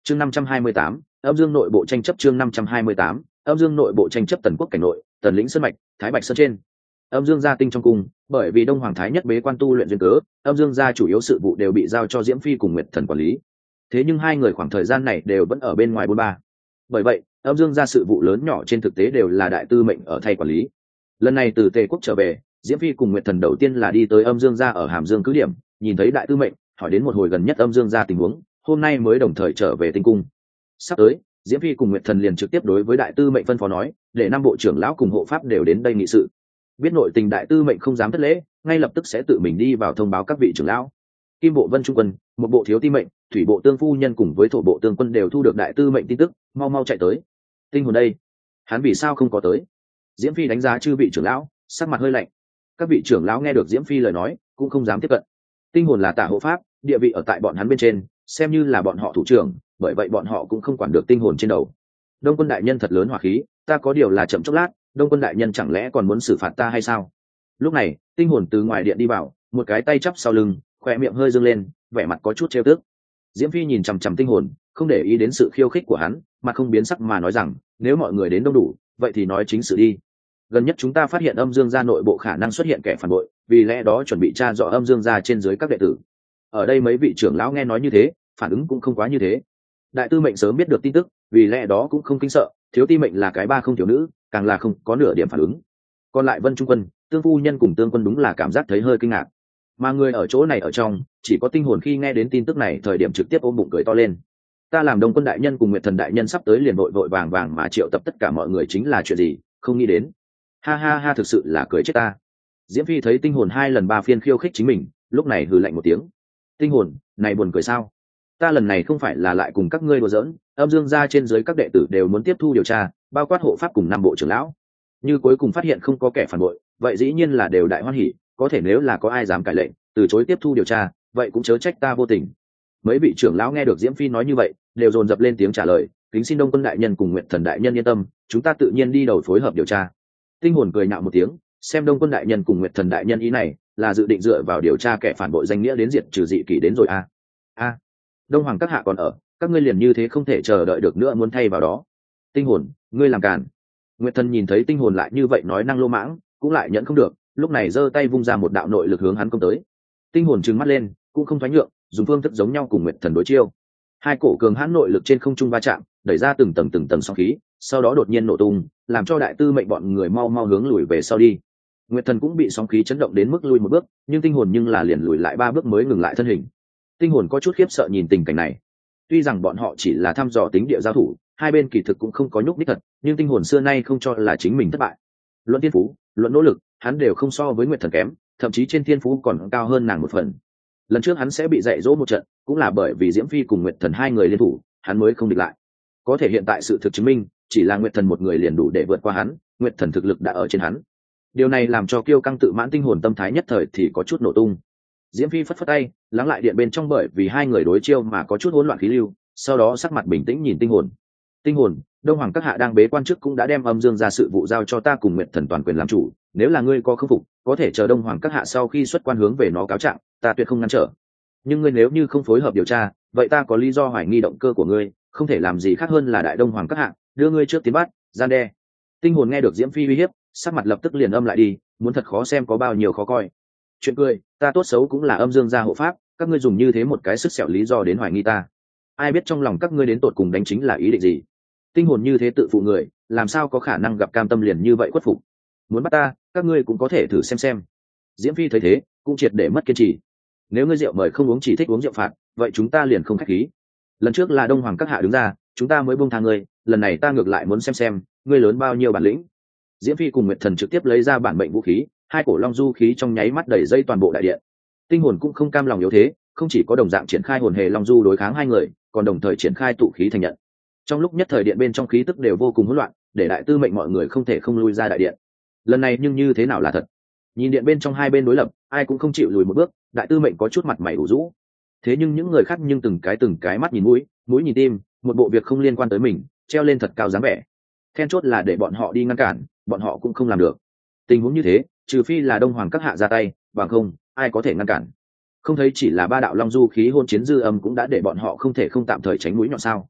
chương 528, âm dương nội bộ tranh chấp. chương 528, âm dương nội bộ tranh chấp. Tần quốc cảnh nội, Tần lĩnh sơn mạch, Thái Bạch sơn trên. Âm dương gia tinh trong cung, bởi vì Đông Hoàng thái nhất bế quan tu luyện duyên cớ, âm dương gia chủ yếu sự vụ đều bị giao cho Diễm Phi cùng Nguyệt Thần quản lý. Thế nhưng hai người khoảng thời gian này đều vẫn ở bên ngoài bôn ba. Bởi vậy, âm dương gia sự vụ lớn nhỏ trên thực tế đều là đại tư mệnh ở thay quản lý. Lần này từ Tề quốc trở về, Diễm Phi cùng Nguyệt Thần đầu tiên là đi tới âm dương gia ở Hàm Dương cứ điểm, nhìn thấy đại tư mệnh, hỏi đến một hồi gần nhất âm dương gia tình huống, hôm nay mới đồng thời trở về tinh cung. Sắp tới, Diễm Phi cùng Nguyệt Thần liền trực tiếp đối với đại tư mệnh phân phó nói, để năm bộ trưởng lão cùng hộ pháp đều đến đây nghị sự. Biết nội tình đại tư mệnh không dám thất lễ, ngay lập tức sẽ tự mình đi vào thông báo các vị trưởng lão. Kim bộ Vân Trung quân, một bộ thiếu ti mệnh, thủy bộ tương phu nhân cùng với thổ bộ tương quân đều thu được đại tư mệnh tin tức, mau mau chạy tới. Tinh hồn đây, hắn vì sao không có tới? Diễm Phi đánh giá chư vị trưởng lão, sắc mặt hơi lạnh. Các vị trưởng lão nghe được Diễm Phi lời nói, cũng không dám tiếp cận. Tinh hồn là tả hộ pháp, địa vị ở tại bọn hắn bên trên, xem như là bọn họ thủ trưởng, bởi vậy bọn họ cũng không quản được tinh hồn trên đầu. Đông quân đại nhân thật lớn hỏa khí, ta có điều là chậm chốc lát, Đông quân đại nhân chẳng lẽ còn muốn xử phạt ta hay sao? Lúc này, tinh hồn từ ngoài điện đi vào, một cái tay chắp sau lưng, khỏe miệng hơi dương lên, vẻ mặt có chút trêu tức. Diễm Phi nhìn chằm chằm tinh hồn, không để ý đến sự khiêu khích của hắn, mà không biến sắc mà nói rằng, nếu mọi người đến đông đủ, vậy thì nói chính sự đi. Gần nhất chúng ta phát hiện âm dương gia nội bộ khả năng xuất hiện kẻ phản bội, vì lẽ đó chuẩn bị tra rõ âm dương gia trên dưới các đệ tử. Ở đây mấy vị trưởng lão nghe nói như thế, phản ứng cũng không quá như thế. Đại tư mệnh sớm biết được tin tức, vì lẽ đó cũng không kinh sợ, thiếu ti mệnh là cái ba không thiếu nữ, càng là không có nửa điểm phản ứng. Còn lại Vân Trung quân, tương phu nhân cùng tương quân đúng là cảm giác thấy hơi kinh ngạc. Mà người ở chỗ này ở trong, chỉ có tinh hồn khi nghe đến tin tức này thời điểm trực tiếp ôm bụng cười to lên. Ta làm Đông quân đại nhân cùng Nguyệt Thần đại nhân sắp tới liền vội vội vàng vàng mà triệu tập tất cả mọi người chính là chuyện gì, không nghĩ đến. Ha ha ha, thực sự là cười chết ta. Diễm Phi thấy tinh hồn hai lần ba phiên khiêu khích chính mình, lúc này hừ lạnh một tiếng. Tinh hồn, này buồn cười sao? Ta lần này không phải là lại cùng các ngươi đùa giỡn, âm dương gia trên dưới các đệ tử đều muốn tiếp thu điều tra, bao quát hộ pháp cùng năm bộ trưởng lão. Như cuối cùng phát hiện không có kẻ phản bội, vậy dĩ nhiên là đều đại hoan hỉ, có thể nếu là có ai dám cải lệnh, từ chối tiếp thu điều tra, vậy cũng chớ trách ta vô tình. Mấy vị trưởng lão nghe được Diễm Phi nói như vậy, đều dồn dập lên tiếng trả lời, kính xin Đông quân đại nhân cùng Nguyệt Thần đại nhân yên tâm, chúng ta tự nhiên đi đầu phối hợp điều tra. Tinh hồn cười nhạo một tiếng, xem Đông quân đại nhân cùng Nguyệt Thần đại nhân ý này, là dự định dựa vào điều tra kẻ phản bội danh nghĩa đến diệt trừ dị kỷ đến rồi à? A, Đông Hoàng các hạ còn ở, các ngươi liền như thế không thể chờ đợi được nữa muốn thay vào đó. Tinh hồn, ngươi làm càn. Nguyệt Thần nhìn thấy tinh hồn lại như vậy nói năng lô mãng, cũng lại nhẫn không được, lúc này giơ tay vung ra một đạo nội lực hướng hắn công tới. Tinh hồn trừng mắt lên, cũng không thoái nhượng, dùng phương thức giống nhau cùng Nguyệt Thần đối chiêu. Hai cổ cường hãn nội lực trên không trung va chạm, đẩy ra từng tầng sóng khí, sau đó đột nhiên nổ tung, làm cho đại tư mệnh bọn người mau mau hướng lùi về sau đi. Nguyệt Thần cũng bị sóng khí chấn động đến mức lùi một bước, nhưng tinh hồn nhưng là liền lùi lại ba bước mới ngừng lại thân hình. Tinh hồn có chút khiếp sợ nhìn tình cảnh này. Tuy rằng bọn họ chỉ là thăm dò tính địa giao thủ, hai bên kỳ thực cũng không có nhúc nhích thật, nhưng tinh hồn xưa nay không cho là chính mình thất bại. Luận thiên phú, luận nỗ lực, hắn đều không so với Nguyệt Thần kém, thậm chí trên thiên phú còn cao hơn nàng một phần. Lần trước hắn sẽ bị dạy dỗ một trận, cũng là bởi vì Diễm Phi cùng Nguyệt Thần hai người liên thủ, hắn mới không địch lại. Có thể hiện tại sự thực chứng minh, chỉ là Nguyệt Thần một người liền đủ để vượt qua hắn, Nguyệt Thần thực lực đã ở trên hắn. Điều này làm cho kiêu căng tự mãn tinh hồn tâm thái nhất thời thì có chút nổ tung. Diễm Phi phất phất tay, lắng lại điện bên trong bởi vì hai người đối chiêu mà có chút hỗn loạn khí lưu, sau đó sắc mặt bình tĩnh nhìn tinh hồn. Tinh hồn, Đông Hoàng các hạ đang bế quan chức cũng đã đem âm dương ra sự vụ giao cho ta cùng Nguyệt Thần toàn quyền làm chủ, nếu là ngươi có khâm phục, có thể chờ Đông Hoàng các hạ sau khi xuất quan hướng về nó cáo trạng, ta tuyệt không ngăn trở. Nhưng ngươi nếu như không phối hợp điều tra, vậy ta có lý do hoài nghi động cơ của ngươi, không thể làm gì khác hơn là đại Đông Hoàng các hạ đưa ngươi trước tiến bắt, gian đe. Tinh hồn nghe được Diễm Phi uy hiếp, sắc mặt lập tức liền âm lại đi, muốn thật khó xem có bao nhiêu khó coi. Chuyện cười, ta tốt xấu cũng là âm dương gia hộ pháp, các ngươi dùng như thế một cái sức sẹo lý do đến hoài nghi ta, ai biết trong lòng các ngươi đến tột cùng đánh chính là ý định gì? Tinh hồn như thế tự phụ người, làm sao có khả năng gặp cam tâm liền như vậy khuất phục? Muốn bắt ta, các ngươi cũng có thể thử xem. Diễm Phi thấy thế, cũng triệt để mất kiên trì. Nếu ngươi rượu mời không uống chỉ thích uống rượu phạt, vậy chúng ta liền không khách khí. Lần trước là Đông Hoàng các hạ đứng ra, chúng ta mới buông tha ngươi, lần này ta ngược lại muốn xem ngươi lớn bao nhiêu bản lĩnh. Diễm Phi cùng Nguyệt Thần trực tiếp lấy ra bản mệnh vũ khí, hai cổ long du khí trong nháy mắt đẩy dây toàn bộ đại điện. Tinh hồn cũng không cam lòng yếu thế, không chỉ có đồng dạng triển khai hồn hề long du đối kháng hai người, còn đồng thời triển khai tụ khí thành nhận. Trong lúc nhất thời điện bên trong khí tức đều vô cùng hỗn loạn, để đại tư mệnh mọi người không thể không lui ra đại điện. Lần này nhưng như thế nào là thật? Nhìn điện bên trong hai bên đối lập, ai cũng không chịu lùi một bước, đại tư mệnh có chút mặt mày ủ rũ. Thế nhưng những người khác nhưng từng cái mắt nhìn mũi nhìn tim, một bộ việc không liên quan tới mình, treo lên thật cao dáng vẻ. Then chốt là để bọn họ đi ngăn cản, bọn họ cũng không làm được. Tình huống như thế, trừ phi là Đông Hoàng các hạ ra tay, bằng không, ai có thể ngăn cản? Không thấy chỉ là ba đạo long du khí hôn chiến dư âm cũng đã để bọn họ không thể không tạm thời tránh mũi nhọn sao?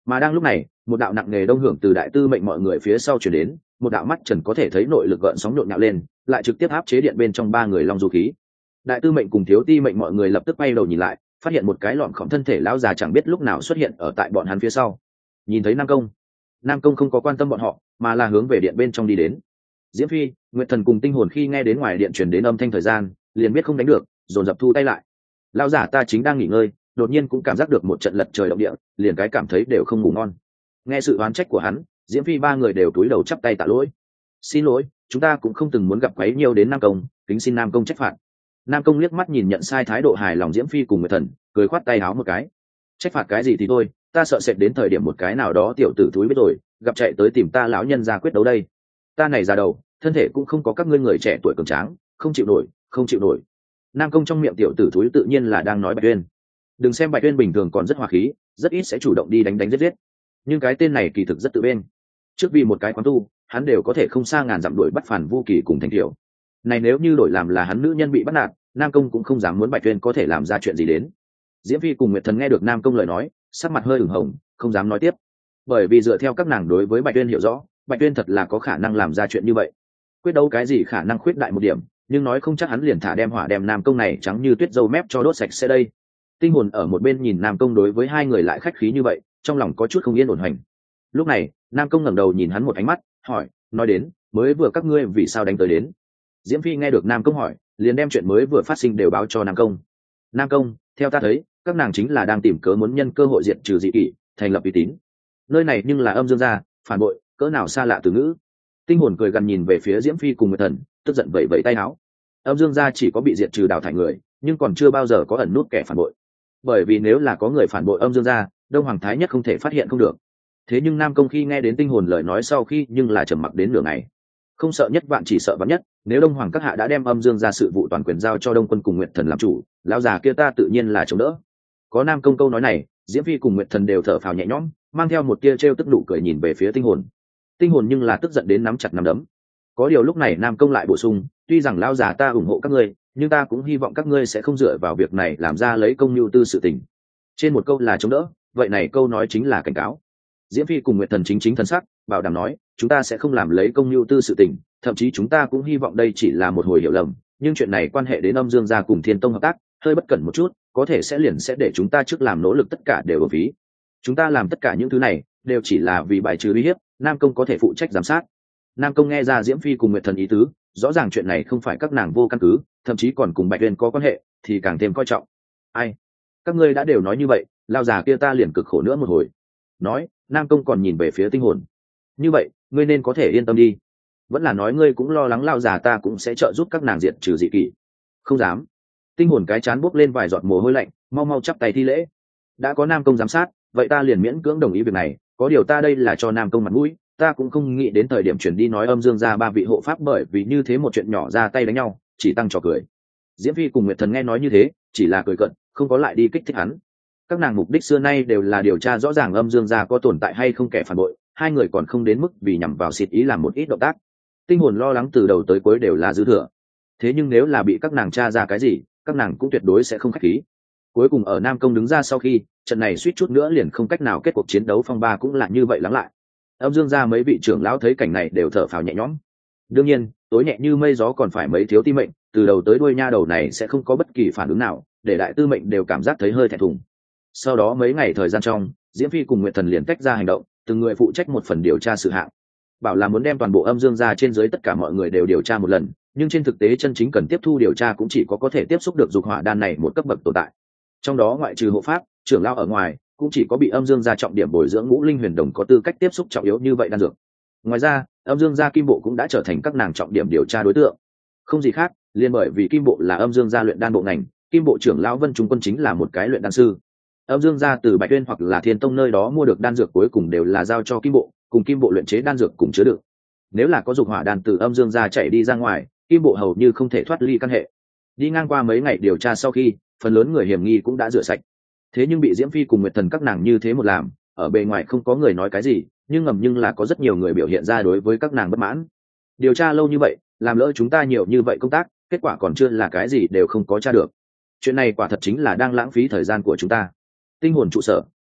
Mà đang lúc này, một đạo nặng nề đông hưởng từ đại tư mệnh mọi người phía sau chuyển đến, một đạo mắt trần có thể thấy nội lực gợn sóng nhộn nhạo lên, lại trực tiếp áp chế điện bên trong ba người long du khí. Đại tư mệnh cùng thiếu ti mệnh mọi người lập tức quay đầu nhìn lại, phát hiện một cái lọn khổng thân thể lão già chẳng biết lúc nào xuất hiện ở tại bọn hắn phía sau. Nhìn thấy Nam Công không có quan tâm bọn họ, mà là hướng về điện bên trong đi đến. Diễm Phi, Nguyệt Thần cùng Tinh Hồn khi nghe đến ngoài điện truyền đến âm thanh thời gian, liền biết không đánh được, dồn dập thu tay lại. Lão giả ta chính đang nghỉ ngơi, đột nhiên cũng cảm giác được một trận lật trời động địa, liền cái cảm thấy đều không ngủ ngon. Nghe sự oán trách của hắn, Diễm Phi ba người đều cúi đầu chắp tay tạ lỗi. Xin lỗi, chúng ta cũng không từng muốn gặp quấy nhiều đến Nam Công, kính xin Nam Công trách phạt. Nam Công liếc mắt nhìn nhận sai thái độ hài lòng Diễm Phi cùng Nguyệt Thần, cười khoát tay áo một cái. Trách phạt cái gì thì thôi, ta sợ sệt đến thời điểm một cái nào đó tiểu tử thúi biết rồi, gặp chạy tới tìm ta lão nhân ra quyết đấu đây. Ta này già đầu, thân thể cũng không có các ngươi người trẻ tuổi cường tráng, không chịu nổi. Nam Công trong miệng tiểu tử thúi tự nhiên là đang nói Bạch Uyên. Đừng xem Bạch Uyên bình thường còn rất hòa khí, rất ít sẽ chủ động đi đánh giết, nhưng cái tên này kỳ thực rất tự bên. Trước vì một cái quán tu, hắn đều có thể không xa ngàn dặm đuổi bắt Phản Vu Kỳ cùng Thành Tiểu. Này nếu như đổi làm là hắn nữ nhân bị bắt nạt, Nam Công cũng không dám muốn Bạch Uyên có thể làm ra chuyện gì đến. Diễm Phi cùng Nguyệt Thần nghe được Nam Công lời nói, sắc mặt hơi ửng hồng, không dám nói tiếp. Bởi vì dựa theo các nàng đối với Bạch Uyên hiểu rõ, Bạch Uyên thật là có khả năng làm ra chuyện như vậy. Quyết đấu cái gì khả năng khuyết đại một điểm, nhưng nói không chắc hắn liền thả đem hỏa đem Nam Công này trắng như tuyết dâu mép cho đốt sạch sẽ đây. Tinh Hồn ở một bên nhìn Nam Công đối với hai người lại khách khí như vậy, trong lòng có chút không yên ổn hành. Lúc này, Nam Công ngẩng đầu nhìn hắn một ánh mắt, hỏi, nói đến, mới vừa các ngươi vì sao đánh tới đến? Diễm Phi nghe được Nam Công hỏi, liền đem chuyện mới vừa phát sinh đều báo cho Nam Công. Nam Công, theo ta thấy, các nàng chính là đang tìm cớ muốn nhân cơ hội diệt trừ dị kỷ, thành lập uy tín. Nơi này nhưng là âm dương gia, phản bội, cỡ nào xa lạ từ ngữ. Tinh Hồn cười gần nhìn về phía Diễm Phi cùng Nguyệt Thần, tức giận vẫy vẫy tay áo. Âm dương gia chỉ có bị diệt trừ đào thải người, nhưng còn chưa bao giờ có ẩn nút kẻ phản bội. Bởi vì nếu là có người phản bội âm dương gia, Đông Hoàng Thái Nhất không thể phát hiện không được. Thế nhưng Nam Công khi nghe đến Tinh Hồn lời nói sau khi, nhưng là trầm mặc đến nửa ngày. Không sợ nhất vạn chỉ sợ vạn nhất, nếu Đông Hoàng các hạ đã đem âm dương gia sự vụ toàn quyền giao cho Đông Quân cùng Nguyệt Thần làm chủ, lão già kia ta tự nhiên là chống đỡ. Có Nam Công câu nói này, Diễm Phi cùng Nguyệt Thần đều thở phào nhẹ nhõm, mang theo một tia trêu tức nụ cười nhìn về phía Tinh Hồn. Tinh Hồn nhưng là tức giận đến nắm chặt nắm đấm. Có điều lúc này Nam Công lại bổ sung, tuy rằng lão già ta ủng hộ các ngươi, nhưng ta cũng hy vọng các ngươi sẽ không dựa vào việc này làm ra lấy công nhu tư sự tình. Trên một câu là chống đỡ, vậy này câu nói chính là cảnh cáo. Diễm Phi cùng Nguyệt Thần chính thần sắc, bảo đảm nói, chúng ta sẽ không làm lấy công nhu tư sự tình, thậm chí chúng ta cũng hy vọng đây chỉ là một hồi hiểu lầm, nhưng chuyện này quan hệ đến âm dương gia cùng Thiên Tông hợp tác, hơi bất cẩn một chút, có thể sẽ để chúng ta trước làm nỗ lực tất cả đều uổng phí. Chúng ta làm tất cả những thứ này đều chỉ là vì bài trừ uy hiếp, Nam Công có thể phụ trách giám sát. Nam Công nghe ra Diễm Phi cùng Nguyệt Thần ý tứ, rõ ràng chuyện này không phải các nàng vô căn cứ, thậm chí còn cùng Bạch Uyên có quan hệ, thì càng thêm coi trọng. Ai? Các ngươi đã đều nói như vậy, lao già kia ta liền cực khổ nữa một hồi. Nói, Nam Công còn nhìn về phía Tinh Hồn. Như vậy, ngươi nên có thể yên tâm đi. Vẫn là nói ngươi cũng lo lắng lao già ta cũng sẽ trợ giúp các nàng diệt trừ dị kỷ. Không dám. Tinh Hồn cái chán bốc lên vài giọt mồ hôi lạnh, mau mau chắp tay thi lễ. Đã có Nam Công giám sát, vậy ta liền miễn cưỡng đồng ý việc này, có điều ta đây là cho Nam Công mặt mũi, ta cũng không nghĩ đến thời điểm chuyển đi nói âm dương gia ba vị hộ pháp bởi vì như thế một chuyện nhỏ ra tay đánh nhau, chỉ tăng trò cười. Diễm Phi cùng Nguyệt Thần nghe nói như thế, chỉ là cười cợt, không có lại đi kích thích hắn. Các nàng mục đích xưa nay đều là điều tra rõ ràng âm dương gia có tồn tại hay không kẻ phản bội, hai người còn không đến mức vì nhằm vào xịt ý làm một ít động tác. Tinh Hồn lo lắng từ đầu tới cuối đều là dư thừa. Thế nhưng nếu là bị các nàng tra ra cái gì, các nàng cũng tuyệt đối sẽ không khách khí. Cuối cùng ở Nam Công đứng ra sau khi, trận này suýt chút nữa liền không cách nào kết cuộc chiến đấu phong ba cũng là như vậy lắng lại. Âm dương gia mấy vị trưởng lão thấy cảnh này đều thở phào nhẹ nhõm. Đương nhiên, tối nhẹ như mây gió còn phải mấy thiếu ti mệnh, từ đầu tới đuôi nha đầu này sẽ không có bất kỳ phản ứng nào, để đại tư mệnh đều cảm giác thấy hơi thẹn thùng. Sau đó mấy ngày thời gian trong, Diễm Phi cùng Nguyệt Thần liền tách ra hành động, từng người phụ trách một phần điều tra sự hạng. Bảo là muốn đem toàn bộ âm dương gia trên dưới tất cả mọi người đều điều tra một lần, nhưng trên thực tế chân chính cần tiếp thu điều tra cũng chỉ có thể tiếp xúc được dục hỏa đan này một cấp bậc tồn tại. Trong đó ngoại trừ hộ pháp, trưởng lão ở ngoài, cũng chỉ có bị âm dương gia trọng điểm bồi dưỡng ngũ linh huyền đồng có tư cách tiếp xúc trọng yếu như vậy đan dược. Ngoài ra, âm dương gia kim bộ cũng đã trở thành các nàng trọng điểm điều tra đối tượng. Không gì khác, liên bởi vì kim bộ là âm dương gia luyện đan bộ ngành, kim bộ trưởng lão Vân Trung Quân chính là một cái luyện đan sư. Âm dương gia từ Bạch Uyên hoặc là Thiên Tông nơi đó mua được đan dược cuối cùng đều là giao cho kim bộ, cùng kim bộ luyện chế đan dược cùng chứa đựng. Nếu là có dục hỏa đan từ âm dương gia chạy đi ra ngoài, kim bộ hầu như không thể thoát ly căn hệ. Đi ngang qua mấy ngày điều tra sau khi, phần lớn người hiểm nghi cũng đã rửa sạch. Thế nhưng bị Diễm Phi cùng Nguyệt Thần các nàng như thế một làm, ở bề ngoài không có người nói cái gì, nhưng ngầm nhưng là có rất nhiều người biểu hiện ra đối với các nàng bất mãn. Điều tra lâu như vậy, làm lỡ chúng ta nhiều như vậy công tác, kết quả còn chưa là cái gì đều không có tra được. Chuyện này quả thật chính là đang lãng phí thời gian của chúng ta. Tinh Hồn trụ sở,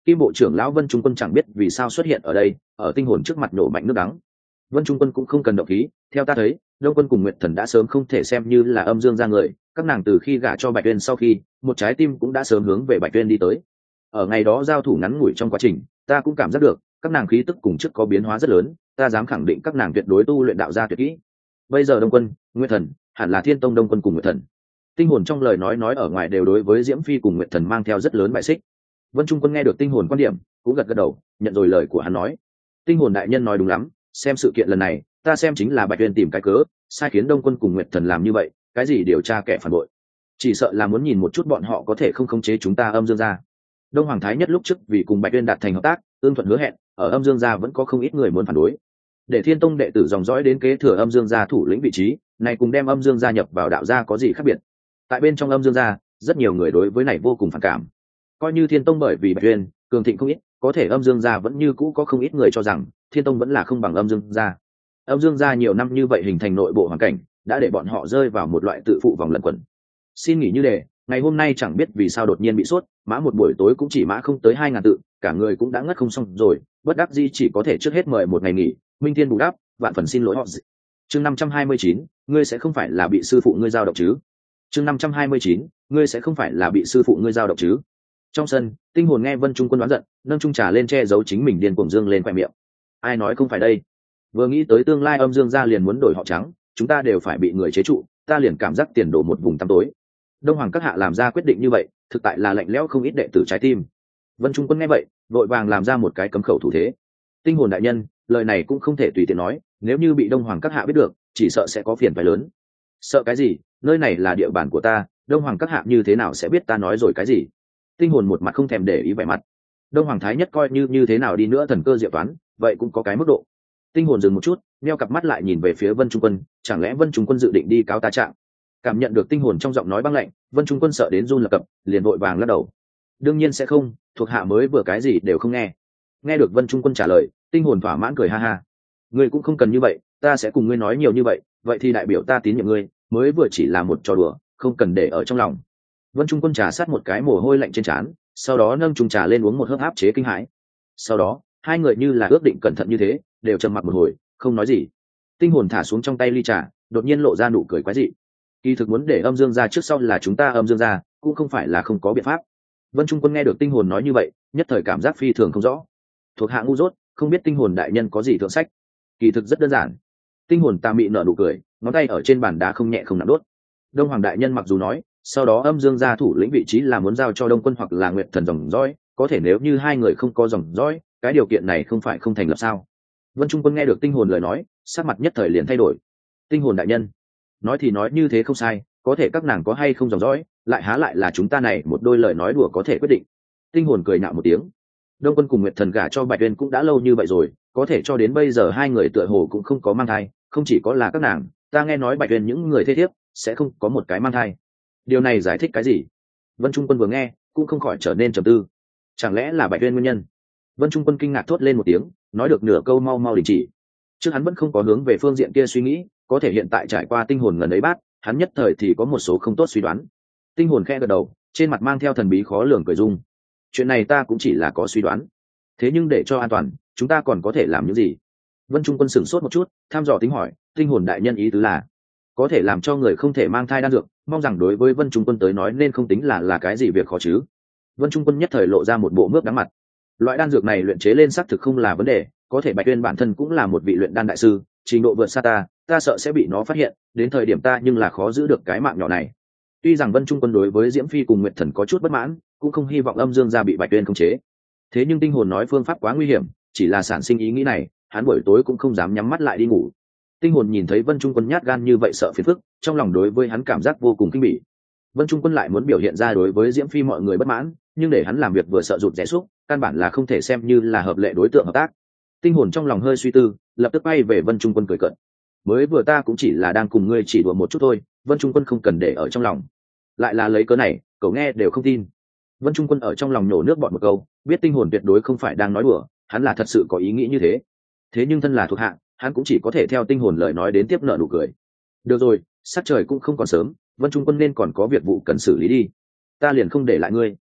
Kim bộ trưởng lão Vân Trung Quân chẳng biết vì sao xuất hiện ở đây, ở tinh hồn trước mặt nổ mạnh nước đắng. Vân Trung Quân cũng không cần động khí, theo ta thấy, Đông Quân cùng Nguyệt Thần đã sớm không thể xem như là âm dương ra người, các nàng từ khi gả cho Bạch Uyên sau khi, một trái tim cũng đã sớm hướng về Bạch Uyên đi tới. Ở ngày đó giao thủ ngắn ngủi trong quá trình, ta cũng cảm giác được, các nàng khí tức cùng trước có biến hóa rất lớn, ta dám khẳng định các nàng tuyệt đối tu luyện đạo gia tuyệt kỹ. Bây giờ Đông Quân, Nguyệt Thần, hẳn là Thiên Tông Đông Quân cùng Nguyệt Thần. Tinh hồn trong lời nói ở ngoài đều đối với Diễm Phi cùng Nguyệt Thần mang theo rất lớn bài xích. Vân Trung Quân nghe được tinh hồn quan điểm, cũng gật gật đầu, nhận rồi lời của hắn nói. Tinh hồn đại nhân nói đúng lắm, xem sự kiện lần này, ta xem chính là Bạch Uyên tìm cái cớ, sai khiến Đông Quân cùng Nguyệt Thần làm như vậy, cái gì điều tra kẻ phản bội. Chỉ sợ là muốn nhìn một chút bọn họ có thể không khống chế chúng ta âm dương gia. Đông Hoàng Thái Nhất lúc trước vì cùng Bạch Uyên đạt thành hợp tác, ương thuận hứa hẹn, ở âm dương gia vẫn có không ít người muốn phản đối. Để Thiên Tông đệ tử dòng dõi đến kế thừa âm dương gia thủ lĩnh vị trí, này cùng đem âm dương gia nhập vào đạo gia có gì khác biệt? Tại bên trong âm dương gia, rất nhiều người đối với này vô cùng phản cảm. Coi như Thiên Tông bởi vì Bạch Uyên cường thịnh không ít, có thể âm dương gia vẫn như cũ có không ít người cho rằng Thiên Tông vẫn là không bằng âm dương gia. Âm dương gia nhiều năm như vậy hình thành nội bộ hoàn cảnh, đã để bọn họ rơi vào một loại tự phụ vòng lẩn quẩn. Xin nghỉ như đề, ngày hôm nay chẳng biết vì sao đột nhiên bị sốt, mã một buổi tối cũng chỉ mã không tới 2000 tự, cả người cũng đã ngất không xong rồi, bất đắc dĩ chỉ có thể trước hết mời một ngày nghỉ, minh thiên bù đắp, vạn phần xin lỗi họ. Chương 529, ngươi sẽ không phải là bị sư phụ ngươi giao động chứ? Chương 529, ngươi sẽ không phải là bị sư phụ ngươi giao động chứ? Trong sân, tinh hồn nghe Vân Trung Quân đoán giận, nâng chung trà lên che giấu chính mình điên cuồng dương lên khóe miệng. Ai nói không phải đây? Vừa nghĩ tới tương lai âm dương gia liền muốn đổi họ trắng, chúng ta đều phải bị người chế trụ, ta liền cảm giác tiền đổ một vùng tăm tối. Đông Hoàng các hạ làm ra quyết định như vậy, thực tại là lạnh lẽo không ít đệ tử trái tim. Vân Trung Quân nghe vậy, vội vàng làm ra một cái cấm khẩu thủ thế. Tinh hồn đại nhân, lời này cũng không thể tùy tiện nói, nếu như bị Đông Hoàng các hạ biết được, chỉ sợ sẽ có phiền phải lớn. Sợ cái gì? Nơi này là địa bàn của ta, Đông Hoàng các hạ như thế nào sẽ biết ta nói rồi cái gì? Tinh hồn một mặt không thèm để ý vẻ mặt. Đông Hoàng Thái Nhất coi như thế nào đi nữa thần cơ diệu toán, vậy cũng có cái mức độ. Tinh hồn dừng một chút, neo cặp mắt lại nhìn về phía Vân Trung Quân, chẳng lẽ Vân Trung Quân dự định đi cáo tá trạng? Cảm nhận được tinh hồn trong giọng nói băng lạnh, Vân Trung Quân sợ đến run lập cập, liền vội vàng lắc đầu. Đương nhiên sẽ không, thuộc hạ mới vừa cái gì đều không nghe. Nghe được Vân Trung Quân trả lời, tinh hồn thỏa mãn cười ha ha. Ngươi cũng không cần như vậy, ta sẽ cùng ngươi nói nhiều như vậy, vậy thì đại biểu ta tín nhiệm ngươi, mới vừa chỉ là một trò đùa, không cần để ở trong lòng. Vân Trung Quân trà sát một cái mồ hôi lạnh trên trán, sau đó nâng chung trà lên uống một hớp áp chế kinh hãi. Sau đó, hai người như là ước định cẩn thận như thế, đều trầm mặc một hồi, không nói gì. Tinh hồn thả xuống trong tay ly trà, đột nhiên lộ ra nụ cười quái dị. Kỳ thực muốn để âm dương gia trước sau là chúng ta âm dương gia, cũng không phải là không có biện pháp. Vân Trung Quân nghe được tinh hồn nói như vậy, nhất thời cảm giác phi thường không rõ. Thuộc hạ ngu dốt, không biết tinh hồn đại nhân có gì thượng sách. Kỳ thực rất đơn giản. Tinh hồn ta mị nở nụ cười, ngón tay ở trên bàn đá không nhẹ không nặng đốt. Đông Hoàng đại nhân mặc dù nói, sau đó âm dương gia thủ lĩnh vị trí là muốn giao cho Đông Quân hoặc là Nguyệt Thần dòng dõi, có thể nếu như hai người không có dòng dõi, cái điều kiện này không phải không thành lập sao? Vân Trung Quân nghe được tinh hồn lời nói, sắc mặt nhất thời liền thay đổi. Tinh hồn đại nhân, nói thì nói như thế không sai, có thể các nàng có hay không dòng dõi, lại há lại là chúng ta này một đôi lời nói đùa có thể quyết định. Tinh hồn cười nhạo một tiếng. Đông Quân cùng Nguyệt Thần gả cho Bạch Uyên cũng đã lâu như vậy rồi, có thể cho đến bây giờ hai người tựa hồ cũng không có mang thai, không chỉ có là các nàng, ta nghe nói Bạch Uyên những người thế thiếp sẽ không có một cái mang thai. Điều này giải thích cái gì? Vân Trung Quân vừa nghe, cũng không khỏi trở nên trầm tư. Chẳng lẽ là Bạch Uyên nguyên nhân? Vân Trung Quân kinh ngạc thốt lên một tiếng, nói được nửa câu mau mau đình chỉ. Trước hắn vẫn không có hướng về phương diện kia suy nghĩ, có thể hiện tại trải qua tinh hồn ngần ấy bát, hắn nhất thời thì có một số không tốt suy đoán. Tinh hồn khẽ gật đầu, trên mặt mang theo thần bí khó lường cười dung. Chuyện này ta cũng chỉ là có suy đoán. Thế nhưng để cho an toàn, chúng ta còn có thể làm những gì? Vân Trung Quân sửng sốt một chút, tham dò tính hỏi, tinh hồn đại nhân ý tứ là có thể làm cho người không thể mang thai đan dược, mong rằng đối với Vân Trung Quân tới nói nên không tính là cái gì việc khó chứ? Vân Trung Quân nhất thời lộ ra một bộ mướp đắng mặt. Loại đan dược này luyện chế lên xác thực không là vấn đề, có thể Bạch Uyên bản thân cũng là một vị luyện đan đại sư, trình độ vượt xa ta sợ sẽ bị nó phát hiện, đến thời điểm ta nhưng là khó giữ được cái mạng nhỏ này. Tuy rằng Vân Trung Quân đối với Diễm Phi cùng Nguyệt Thần có chút bất mãn, cũng không hy vọng âm dương gia bị Bạch Uyên khống chế. Thế nhưng tinh hồn nói phương pháp quá nguy hiểm, chỉ là sản sinh ý nghĩ này, hắn buổi tối cũng không dám nhắm mắt lại đi ngủ. Tinh hồn nhìn thấy Vân Trung Quân nhát gan như vậy sợ phiền phức, trong lòng đối với hắn cảm giác vô cùng kinh bỉ. Vân Trung Quân lại muốn biểu hiện ra đối với Diễm Phi mọi người bất mãn, nhưng để hắn làm việc vừa sợ rụt rẽ xúc, căn bản là không thể xem như là hợp lệ đối tượng hợp tác. Tinh hồn trong lòng hơi suy tư, lập tức bay về Vân Trung Quân cười cợt. Mới vừa ta cũng chỉ là đang cùng ngươi chỉ đùa một chút thôi, Vân Trung Quân không cần để ở trong lòng. Lại là lấy cớ này, cậu nghe đều không tin. Vân Trung Quân ở trong lòng nhổ nước bọt một câu, biết tinh hồn tuyệt đối không phải đang nói đùa, hắn là thật sự có ý nghĩ như thế. Thế nhưng thân là thuộc hạ, hắn cũng chỉ có thể theo tinh hồn lời nói đến tiếp nợ nụ cười. Được rồi, sắc trời cũng không còn sớm, Vân Trung Quân nên còn có việc vụ cần xử lý đi. Ta liền không để lại ngươi.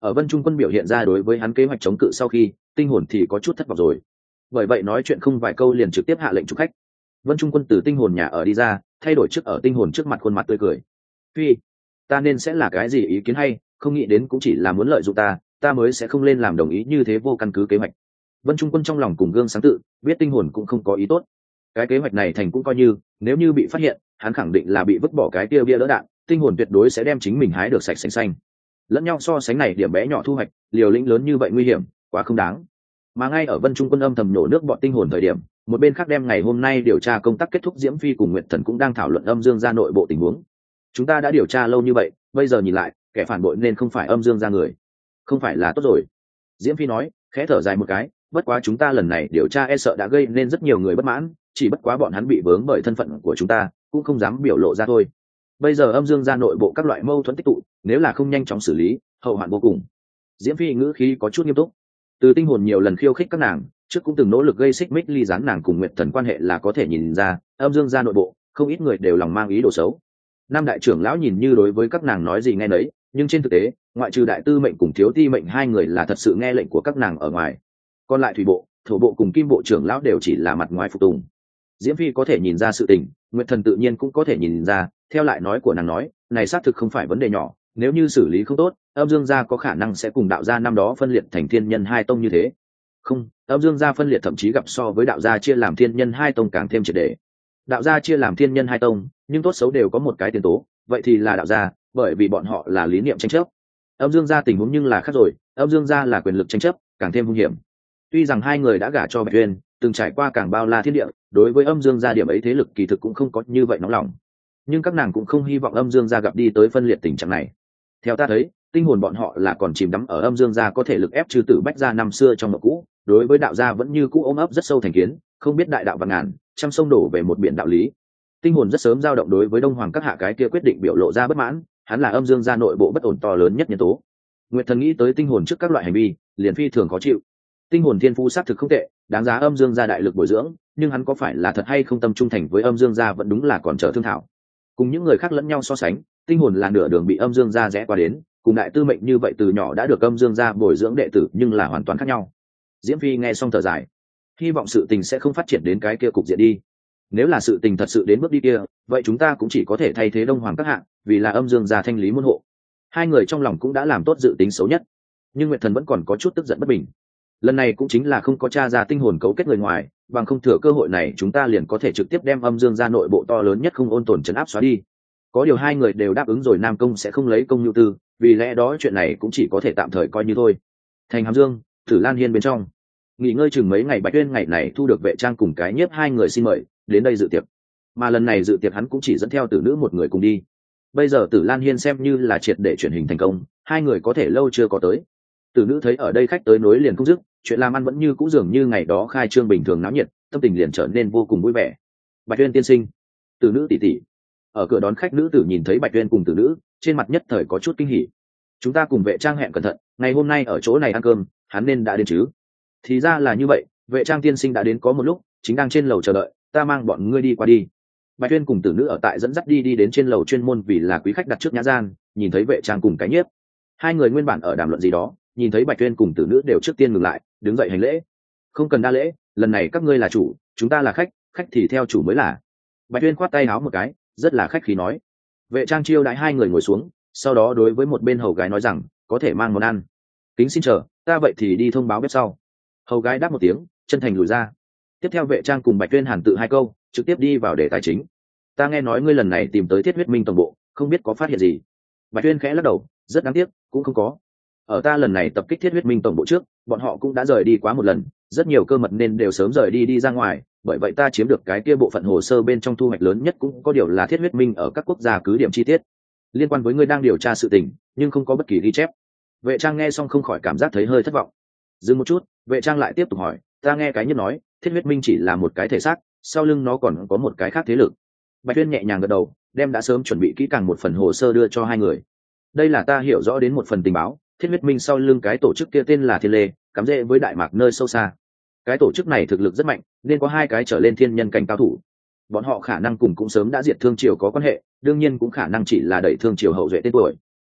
ở Vân Trung Quân biểu hiện ra đối với hắn kế hoạch chống cự sau khi, Tinh hồn thì có chút thất vọng rồi. Bởi vậy nói chuyện không vài câu liền trực tiếp hạ lệnh chụp khách. Vân Trung Quân từ Tinh hồn nhà ở đi ra, thay đổi trước ở Tinh hồn trước mặt khuôn mặt tươi cười. Phi, ta nên sẽ là cái gì ý kiến hay, không nghĩ đến cũng chỉ là muốn lợi dụng ta mới sẽ không lên làm đồng ý như thế vô căn cứ kế hoạch. Vân Trung Quân trong lòng cùng gương sáng tự, biết Tinh hồn cũng không có ý tốt. Cái kế hoạch này thành cũng coi như, nếu như bị phát hiện, hắn khẳng định là bị vứt bỏ cái kia bia đỡ đạn, Tinh hồn tuyệt đối sẽ đem chính mình hái được sạch sành xanh. Lẫn nhau so sánh này điểm bé nhỏ thu hoạch, liều lĩnh lớn như vậy nguy hiểm, quá không đáng. Mà ngay ở Vân Trung Quân âm thầm nổ nước bọn Tinh hồn thời điểm, một bên khác đem ngày hôm nay điều tra công tác kết thúc, Diễm Phi cùng Nguyệt Thần cũng đang thảo luận Âm Dương gia nội bộ tình huống. Chúng ta đã điều tra lâu như vậy, bây giờ nhìn lại, kẻ phản bội nên không phải Âm Dương gia người, không phải là tốt rồi. Diễm Phi nói, khẽ thở dài một cái, bất quá chúng ta lần này điều tra e sợ đã gây nên rất nhiều người bất mãn, chỉ bất quá bọn hắn bị vướng bởi thân phận của chúng ta, cũng không dám biểu lộ ra thôi. Bây giờ Âm Dương gia nội bộ các loại mâu thuẫn tích tụ, nếu là không nhanh chóng xử lý, hậu hoạn vô cùng. Diễm Phi ngữ khí có chút nghiêm túc. Từ Tinh hồn nhiều lần khiêu khích các nàng, trước cũng từng nỗ lực gây xích mích ly gián nàng cùng Nguyệt Thần quan hệ là có thể nhìn ra, Âm Dương gia nội bộ không ít người đều lòng mang ý đồ xấu. Nam đại trưởng lão nhìn như đối với các nàng nói gì nghe nấy, nhưng trên thực tế, ngoại trừ đại tư mệnh cùng thiếu ti mệnh hai người là thật sự nghe lệnh của các nàng ở ngoài, còn lại thủy bộ, thổ bộ cùng kim bộ trưởng lão đều chỉ là mặt ngoài phục tùng. Diễm Phi có thể nhìn ra sự tình, Nguyệt Thần tự nhiên cũng có thể nhìn ra, theo lại nói của nàng nói, này xác thực không phải vấn đề nhỏ, nếu như xử lý không tốt, Âm Dương gia có khả năng sẽ cùng đạo gia năm đó phân liệt thành thiên nhân hai tông như thế. Không, Âm Dương gia phân liệt thậm chí gặp so với đạo gia chia làm thiên nhân hai tông càng thêm triệt để. Đạo gia chia làm thiên nhân hai tông, nhưng tốt xấu đều có một cái tiền tố, vậy thì là đạo gia, bởi vì bọn họ là lý niệm tranh chấp. Âm Dương gia tình huống nhưng là khác rồi, Âm Dương gia là quyền lực tranh chấp, càng thêm hung hiểm. Tuy rằng hai người đã gả cho Bạch Uyên, từng trải qua càng bao la thiên địa, đối với Âm Dương gia điểm ấy thế lực kỳ thực cũng không có như vậy nóng lòng. Nhưng các nàng cũng không hy vọng Âm Dương gia gặp đi tới phân liệt tình trạng này. Theo ta thấy, tinh hồn bọn họ là còn chìm đắm ở Âm Dương gia có thể lực ép trừ tử Bách gia năm xưa trong mộng cũ, đối với đạo gia vẫn như cũ ôm ấp rất sâu thành kiến, không biết đại đạo vạn ngàn, trăm sông đổ về một biển đạo lý. Tinh hồn rất sớm dao động đối với Đông Hoàng các hạ cái kia quyết định biểu lộ ra bất mãn, hắn là Âm Dương gia nội bộ bất ổn to lớn nhất nhân tố. Nguyệt Thần nghĩ tới tinh hồn trước các loại hành vi, liền phi thường khó chịu. Tinh hồn thiên phú xác thực không tệ, đáng giá Âm Dương gia đại lực bồi dưỡng, nhưng hắn có phải là thật hay không tâm trung thành với Âm Dương gia vẫn đúng là còn chờ thương thảo. Cùng những người khác lẫn nhau so sánh, tinh hồn là nửa đường bị Âm Dương gia rẽ qua đến, cùng đại tư mệnh như vậy từ nhỏ đã được Âm Dương gia bồi dưỡng đệ tử nhưng là hoàn toàn khác nhau. Diễm Phi nghe xong thở dài, hy vọng sự tình sẽ không phát triển đến cái kia cục diện đi. Nếu là sự tình thật sự đến bước đi kia, vậy chúng ta cũng chỉ có thể thay thế Đông Hoàng các hạng, vì là Âm Dương gia thanh lý môn hộ. Hai người trong lòng cũng đã làm tốt dự tính xấu nhất, nhưng Nguyệt Thần vẫn còn có chút tức giận bất bình. Lần này cũng chính là không có tra ra tinh hồn cấu kết người ngoài, bằng không thừa cơ hội này chúng ta liền có thể trực tiếp đem Âm Dương gia nội bộ to lớn nhất không ôn tồn trấn áp xóa đi. Có điều hai người đều đáp ứng rồi, Nam Công sẽ không lấy công nhu tư, vì lẽ đó chuyện này cũng chỉ có thể tạm thời coi như thôi. Thành Hàm Dương, Tử Lan Hiên bên trong, nghỉ ngơi chừng mấy ngày, Bạch Uyên ngày này thu được Vệ Trang cùng cái nhiếp hai người xin mời đến đây dự tiệc, mà lần này dự tiệc hắn cũng chỉ dẫn theo Tử Nữ một người cùng đi. Bây giờ Tử Lan Hiên xem như là triệt để chuyển hình thành công, hai người có thể lâu chưa có tới. Tử Nữ thấy ở đây khách tới nối liền không dứt, chuyện làm ăn vẫn như cũ dường như ngày đó khai trương bình thường náo nhiệt, tâm tình liền trở nên vô cùng vui vẻ. Bạch Uyên tiên sinh, Tử Nữ tỷ tỷ. Ở cửa đón khách nữ tử nhìn thấy Bạch Uyên cùng Tử Nữ, trên mặt nhất thời có chút kinh hỉ. Chúng ta cùng Vệ Trang hẹn cẩn thận, ngày hôm nay ở chỗ này ăn cơm, hắn nên đã đến chứ? Thì ra là như vậy, Vệ Trang tiên sinh đã đến có một lúc, chính đang trên lầu chờ đợi, ta mang bọn ngươi đi qua đi. Bạch Uyên cùng Tử Nữ ở tại dẫn dắt đi đến trên lầu chuyên môn vì là quý khách đặt trước nhã gian, nhìn thấy Vệ Trang cùng cái nhiếp, hai người nguyên bản ở đàm luận gì đó, nhìn thấy Bạch Uyên cùng Tử Nữ đều trước tiên ngừng lại, đứng dậy hành lễ. Không cần đa lễ, lần này các ngươi là chủ, chúng ta là khách, khách thì theo chủ mới là. Bạch Uyên khoát tay áo một cái, rất là khách khí nói. Vệ Trang chiêu đãi hai người ngồi xuống, sau đó đối với một bên hầu gái nói rằng, có thể mang món ăn. Kính xin chờ, ta vậy thì đi thông báo bếp sau. Hầu gái đáp một tiếng, chân thành lùi ra. Tiếp theo Vệ Trang cùng Bạch Uyên hàn tự hai câu, trực tiếp đi vào đề tài chính. Ta nghe nói ngươi lần này tìm tới Thiết Huyết Minh tổng bộ, không biết có phát hiện gì? Bạch Uyên khẽ lắc đầu, rất đáng tiếc, cũng không có. Ở ta lần này tập kích Thiết Huyết Minh tổng bộ trước, bọn họ cũng đã rời đi quá một lần, rất nhiều cơ mật nên đều sớm rời đi ra ngoài, bởi vậy ta chiếm được cái kia bộ phận hồ sơ bên trong thu hoạch lớn nhất cũng có điều là Thiết Huyết Minh ở các quốc gia cứ điểm chi tiết liên quan với ngươi đang điều tra sự tình, nhưng không có bất kỳ ghi chép. Vệ Trang nghe xong không khỏi cảm giác thấy hơi thất vọng. Dừng một chút, Vệ Trang lại tiếp tục hỏi, ta nghe cái nhất nói, Thiết Huyết Minh chỉ là một cái thể xác, sau lưng nó còn có một cái khác thế lực. Bạch Uyên nhẹ nhàng gật đầu, đem đã sớm chuẩn bị kỹ càng một phần hồ sơ đưa cho hai người. Đây là ta hiểu rõ đến một phần tình báo, Thiết Huyết Minh sau lưng cái tổ chức kia tên là Thiên Lê, cắm rễ với Đại Mạc nơi sâu xa. Cái tổ chức này thực lực rất mạnh, nên có hai cái trở lên thiên nhân cảnh cao thủ. Bọn họ khả năng cùng cũng sớm đã diệt Thương Triều có quan hệ, đương nhiên cũng khả năng chỉ là đẩy Thương Triều hậu duệ tên tuổi.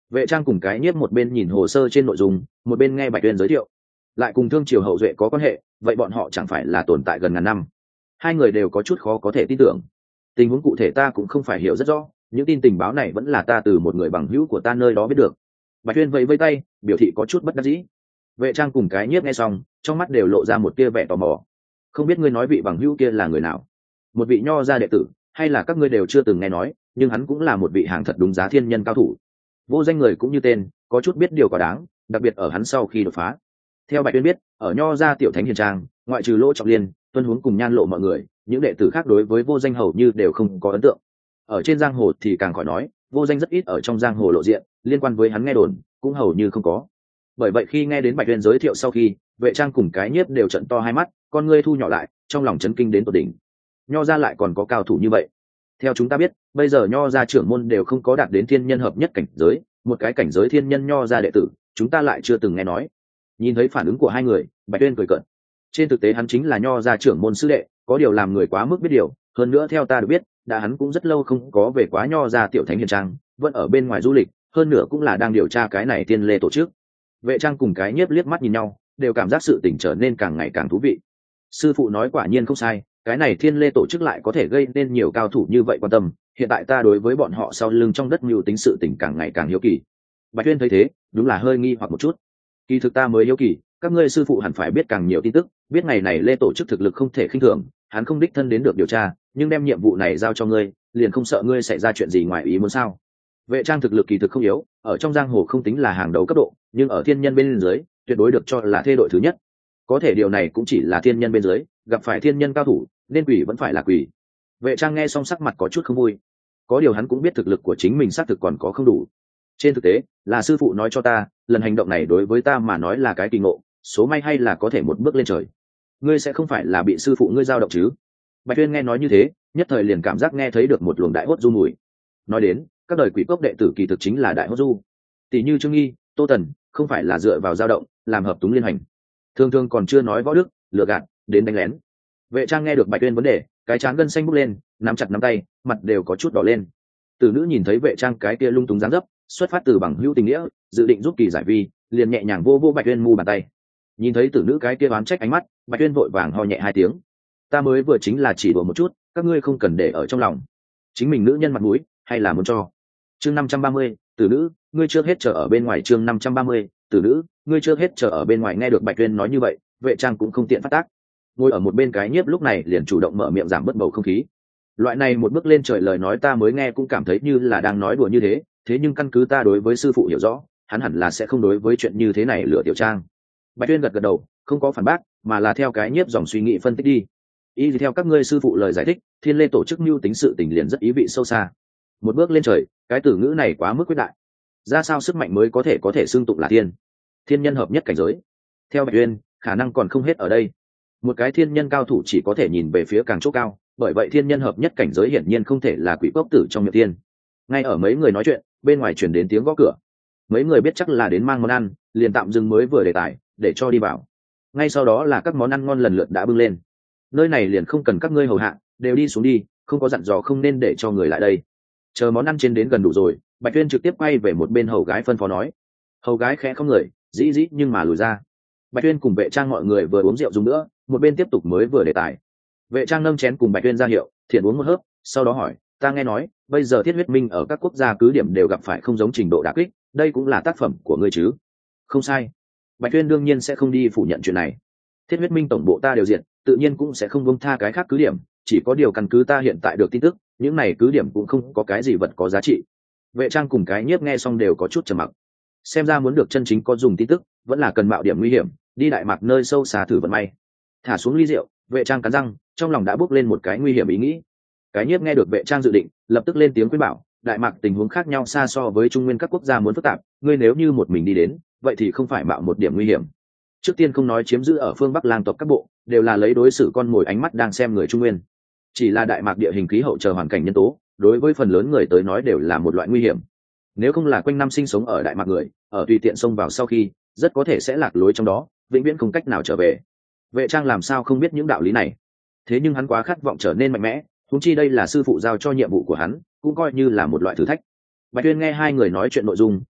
Vệ Trang cùng cái nhiếp một bên nhìn hồ sơ trên nội dung, một bên nghe Bạch Uyên giới thiệu, lại cùng Thương Triều hậu duệ có quan hệ, vậy bọn họ chẳng phải là tồn tại gần ngàn năm? Hai người đều có chút khó có thể tin tưởng. Tình huống cụ thể ta cũng không phải hiểu rất rõ, những tin tình báo này vẫn là ta từ một người bằng hữu của ta nơi đó biết được. Bạch Uyên vẫy vẫy tay, biểu thị có chút bất đắc dĩ. Vệ Trang cùng cái nhiếp nghe xong, trong mắt đều lộ ra một tia vẻ tò mò. Không biết ngươi nói vị bằng hữu kia là người nào? Một vị nho gia đệ tử, hay là các ngươi đều chưa từng nghe nói, nhưng hắn cũng là một vị hàng thật đúng giá thiên nhân cao thủ. Vô danh người cũng như tên, có chút biết điều quá đáng, đặc biệt ở hắn sau khi đột phá. Theo Bạch Uyên biết, ở nho gia tiểu thánh hiền trang, ngoại trừ Lỗ Trọng Liên, Tuân Huống cùng Nhan Lộ mọi người, những đệ tử khác đối với Vô Danh hầu như đều không có ấn tượng. Ở trên giang hồ thì càng khỏi nói, Vô Danh rất ít ở trong giang hồ lộ diện, liên quan với hắn nghe đồn cũng hầu như không có. Bởi vậy khi nghe đến Bạch Uyên giới thiệu sau khi, Vệ Trang cùng cái nhiếp đều trợn to hai mắt, con ngươi thu nhỏ lại, trong lòng chấn kinh đến tột đỉnh. Nho gia lại còn có cao thủ như vậy. Theo chúng ta biết, bây giờ nho gia trưởng môn đều không có đạt đến thiên nhân hợp nhất cảnh giới, một cái cảnh giới thiên nhân nho gia đệ tử, chúng ta lại chưa từng nghe nói. Nhìn thấy phản ứng của hai người, Bạch Uyên cười cợt. Trên thực tế hắn chính là nho gia trưởng môn sư đệ, có điều làm người quá mức biết điều, hơn nữa theo ta được biết, đã hắn cũng rất lâu không có về quá nho gia tiểu thánh hiền trang, vẫn ở bên ngoài du lịch, hơn nữa cũng là đang điều tra cái này tiên lê tổ chức. Vệ Trang cùng cái nhiếp liếc mắt nhìn nhau, đều cảm giác sự tình trở nên càng ngày càng thú vị. Sư phụ nói quả nhiên không sai, cái này thiên lê tổ chức lại có thể gây nên nhiều cao thủ như vậy quan tâm, hiện tại ta đối với bọn họ sau lưng trong đất mưu tính sự tình càng ngày càng hiếu kỳ. Bạch Uyên thấy thế, đúng là hơi nghi hoặc một chút. Kỳ thực ta mới hiếu kỳ, các ngươi sư phụ hẳn phải biết càng nhiều tin tức, biết ngày này lê tổ chức thực lực không thể khinh thường, hắn không đích thân đến được điều tra, nhưng đem nhiệm vụ này giao cho ngươi, liền không sợ ngươi xảy ra chuyện gì ngoài ý muốn sao? Vệ Trang thực lực kỳ thực không yếu, ở trong giang hồ không tính là hàng đầu cấp độ, nhưng ở thiên nhân bên dưới, tuyệt đối được cho là thê đội thứ nhất. Có thể điều này cũng chỉ là thiên nhân bên dưới, gặp phải thiên nhân cao thủ, nên quỷ vẫn phải là quỷ. Vệ Trang nghe xong sắc mặt có chút không vui. Có điều hắn cũng biết thực lực của chính mình xác thực còn có không đủ. Trên thực tế, là sư phụ nói cho ta, lần hành động này đối với ta mà nói là cái kỳ ngộ, số may hay là có thể một bước lên trời. Ngươi sẽ không phải là bị sư phụ ngươi dao động chứ? Bạch Uyên nghe nói như thế, nhất thời liền cảm giác nghe thấy được một luồng đại hốt du mùi. Nói đến, các đời quỷ cốc đệ tử kỳ thực chính là đại hốt du. Tỷ như Trương Nghi, Tô Tần, không phải là dựa vào dao động, làm hợp túng liên hành. Thường thường còn chưa nói võ đức, lừa gạt, đến đánh lén. Vệ Trang nghe được Bạch Uyên vấn đề, cái trán gân xanh bốc lên, nắm chặt nắm tay, mặt đều có chút đỏ lên. Tử nữ nhìn thấy Vệ Trang cái kia lung túng dáng dấp, xuất phát từ bằng hữu tình nghĩa, dự định giúp kỳ giải vi, liền nhẹ nhàng vô Bạch Uyên mu bàn tay. Nhìn thấy tử nữ cái kia oán trách ánh mắt, Bạch Uyên vội vàng ho nhẹ hai tiếng. Ta mới vừa chính là chỉ đùa một chút, các ngươi không cần để ở trong lòng. Chính mình nữ nhân mặt mũi, hay là muốn cho. Chương 530, tử nữ, ngươi chưa hết chờ ở bên ngoài. Chương 530, tử nữ, ngươi chưa hết chờ ở bên ngoài. Nghe được Bạch Uyên nói như vậy, Vệ Trang cũng không tiện phát tác. Ngồi ở một bên cái nhiếp lúc này liền chủ động mở miệng giảm bớt bầu không khí. Loại này một bước lên trời lời nói ta mới nghe cũng cảm thấy như là đang nói đùa như thế nhưng căn cứ ta đối với sư phụ hiểu rõ, hắn hẳn là sẽ không đối với chuyện như thế này lừa Tiểu Trang. Bạch Uyên gật gật đầu, không có phản bác, mà là theo cái nhiếp dòng suy nghĩ phân tích đi. Ý thì theo các ngươi sư phụ lời giải thích, thiên lê tổ chức mưu tính sự tình liền rất ý vị sâu xa. Một bước lên trời, cái từ ngữ này quá mức quyết đại. Ra sao sức mạnh mới có thể xưng tụng là thiên nhân hợp nhất cảnh giới? Theo Bạch Uyên, khả năng còn không hết ở đây. Một cái thiên nhân cao thủ chỉ có thể nhìn về phía càng chỗ cao, bởi vậy thiên nhân hợp nhất cảnh giới hiển nhiên không thể là quỷ cốc tử trong miệng tiên. Ngay ở mấy người nói chuyện, bên ngoài chuyển đến tiếng gõ cửa. Mấy người biết chắc là đến mang món ăn, liền tạm dừng mới vừa đề tài, để cho đi vào. Ngay sau đó là các món ăn ngon lần lượt đã bưng lên. Nơi này liền không cần các ngươi hầu hạ, đều đi xuống đi, không có dặn dò không nên để cho người lại đây. Chờ món ăn trên đến gần đủ rồi, Bạch Uyên trực tiếp quay về một bên hầu gái phân phó nói. Hầu gái khẽ không người, dĩ dĩ nhưng mà lùi ra. Bạch Uyên cùng Vệ Trang mọi người vừa uống rượu dùng nữa, một bên tiếp tục mới vừa đề tài. Vệ Trang nâng chén cùng Bạch Uyên ra hiệu, thiện uống một hớp, sau đó hỏi, ta nghe nói, bây giờ Thiết Huyết Minh ở các quốc gia cứ điểm đều gặp phải không giống trình độ đả kích, đây cũng là tác phẩm của ngươi chứ? Không sai. Bạch Uyên đương nhiên sẽ không đi phủ nhận chuyện này. Thiết Huyết Minh tổng bộ ta đều diện, tự nhiên cũng sẽ không buông tha cái khác cứ điểm, chỉ có điều căn cứ ta hiện tại được tin tức, những này cứ điểm cũng không có cái gì vật có giá trị. Vệ Trang cùng cái nhiếp nghe xong đều có chút trầm mặc. Xem ra muốn được chân chính có dùng tin tức, vẫn là cần mạo điểm nguy hiểm, đi Đại Mạc nơi sâu xa thử vận may. Thả xuống ly rượu, Vệ Trang cắn răng, trong lòng đã bước lên một cái nguy hiểm ý nghĩ. Cái nhiếp nghe được Vệ Trang dự định, lập tức lên tiếng khuyên bảo, Đại Mạc tình huống khác nhau xa so với Trung Nguyên các quốc gia muốn phức tạp, ngươi nếu như một mình đi đến, vậy thì không phải mạo một điểm nguy hiểm. Trước tiên không nói chiếm giữ ở phương Bắc lang tộc các bộ, đều là lấy đối xử con mồi ánh mắt đang xem người Trung Nguyên. Chỉ là Đại Mạc địa hình khí hậu chờ hoàn cảnh nhân tố, đối với phần lớn người tới nói đều là một loại nguy hiểm. Nếu không là quanh năm sinh sống ở Đại Mạc người, ở tùy tiện xông vào sau khi, rất có thể sẽ lạc lối trong đó, vĩnh viễn không cách nào trở về. Vệ Trang làm sao không biết những đạo lý này? Thế nhưng hắn quá khát vọng trở nên mạnh mẽ, huống chi đây là sư phụ giao cho nhiệm vụ của hắn, cũng coi như là một loại thử thách. Bạch Tuyên nghe hai người nói chuyện nội dung,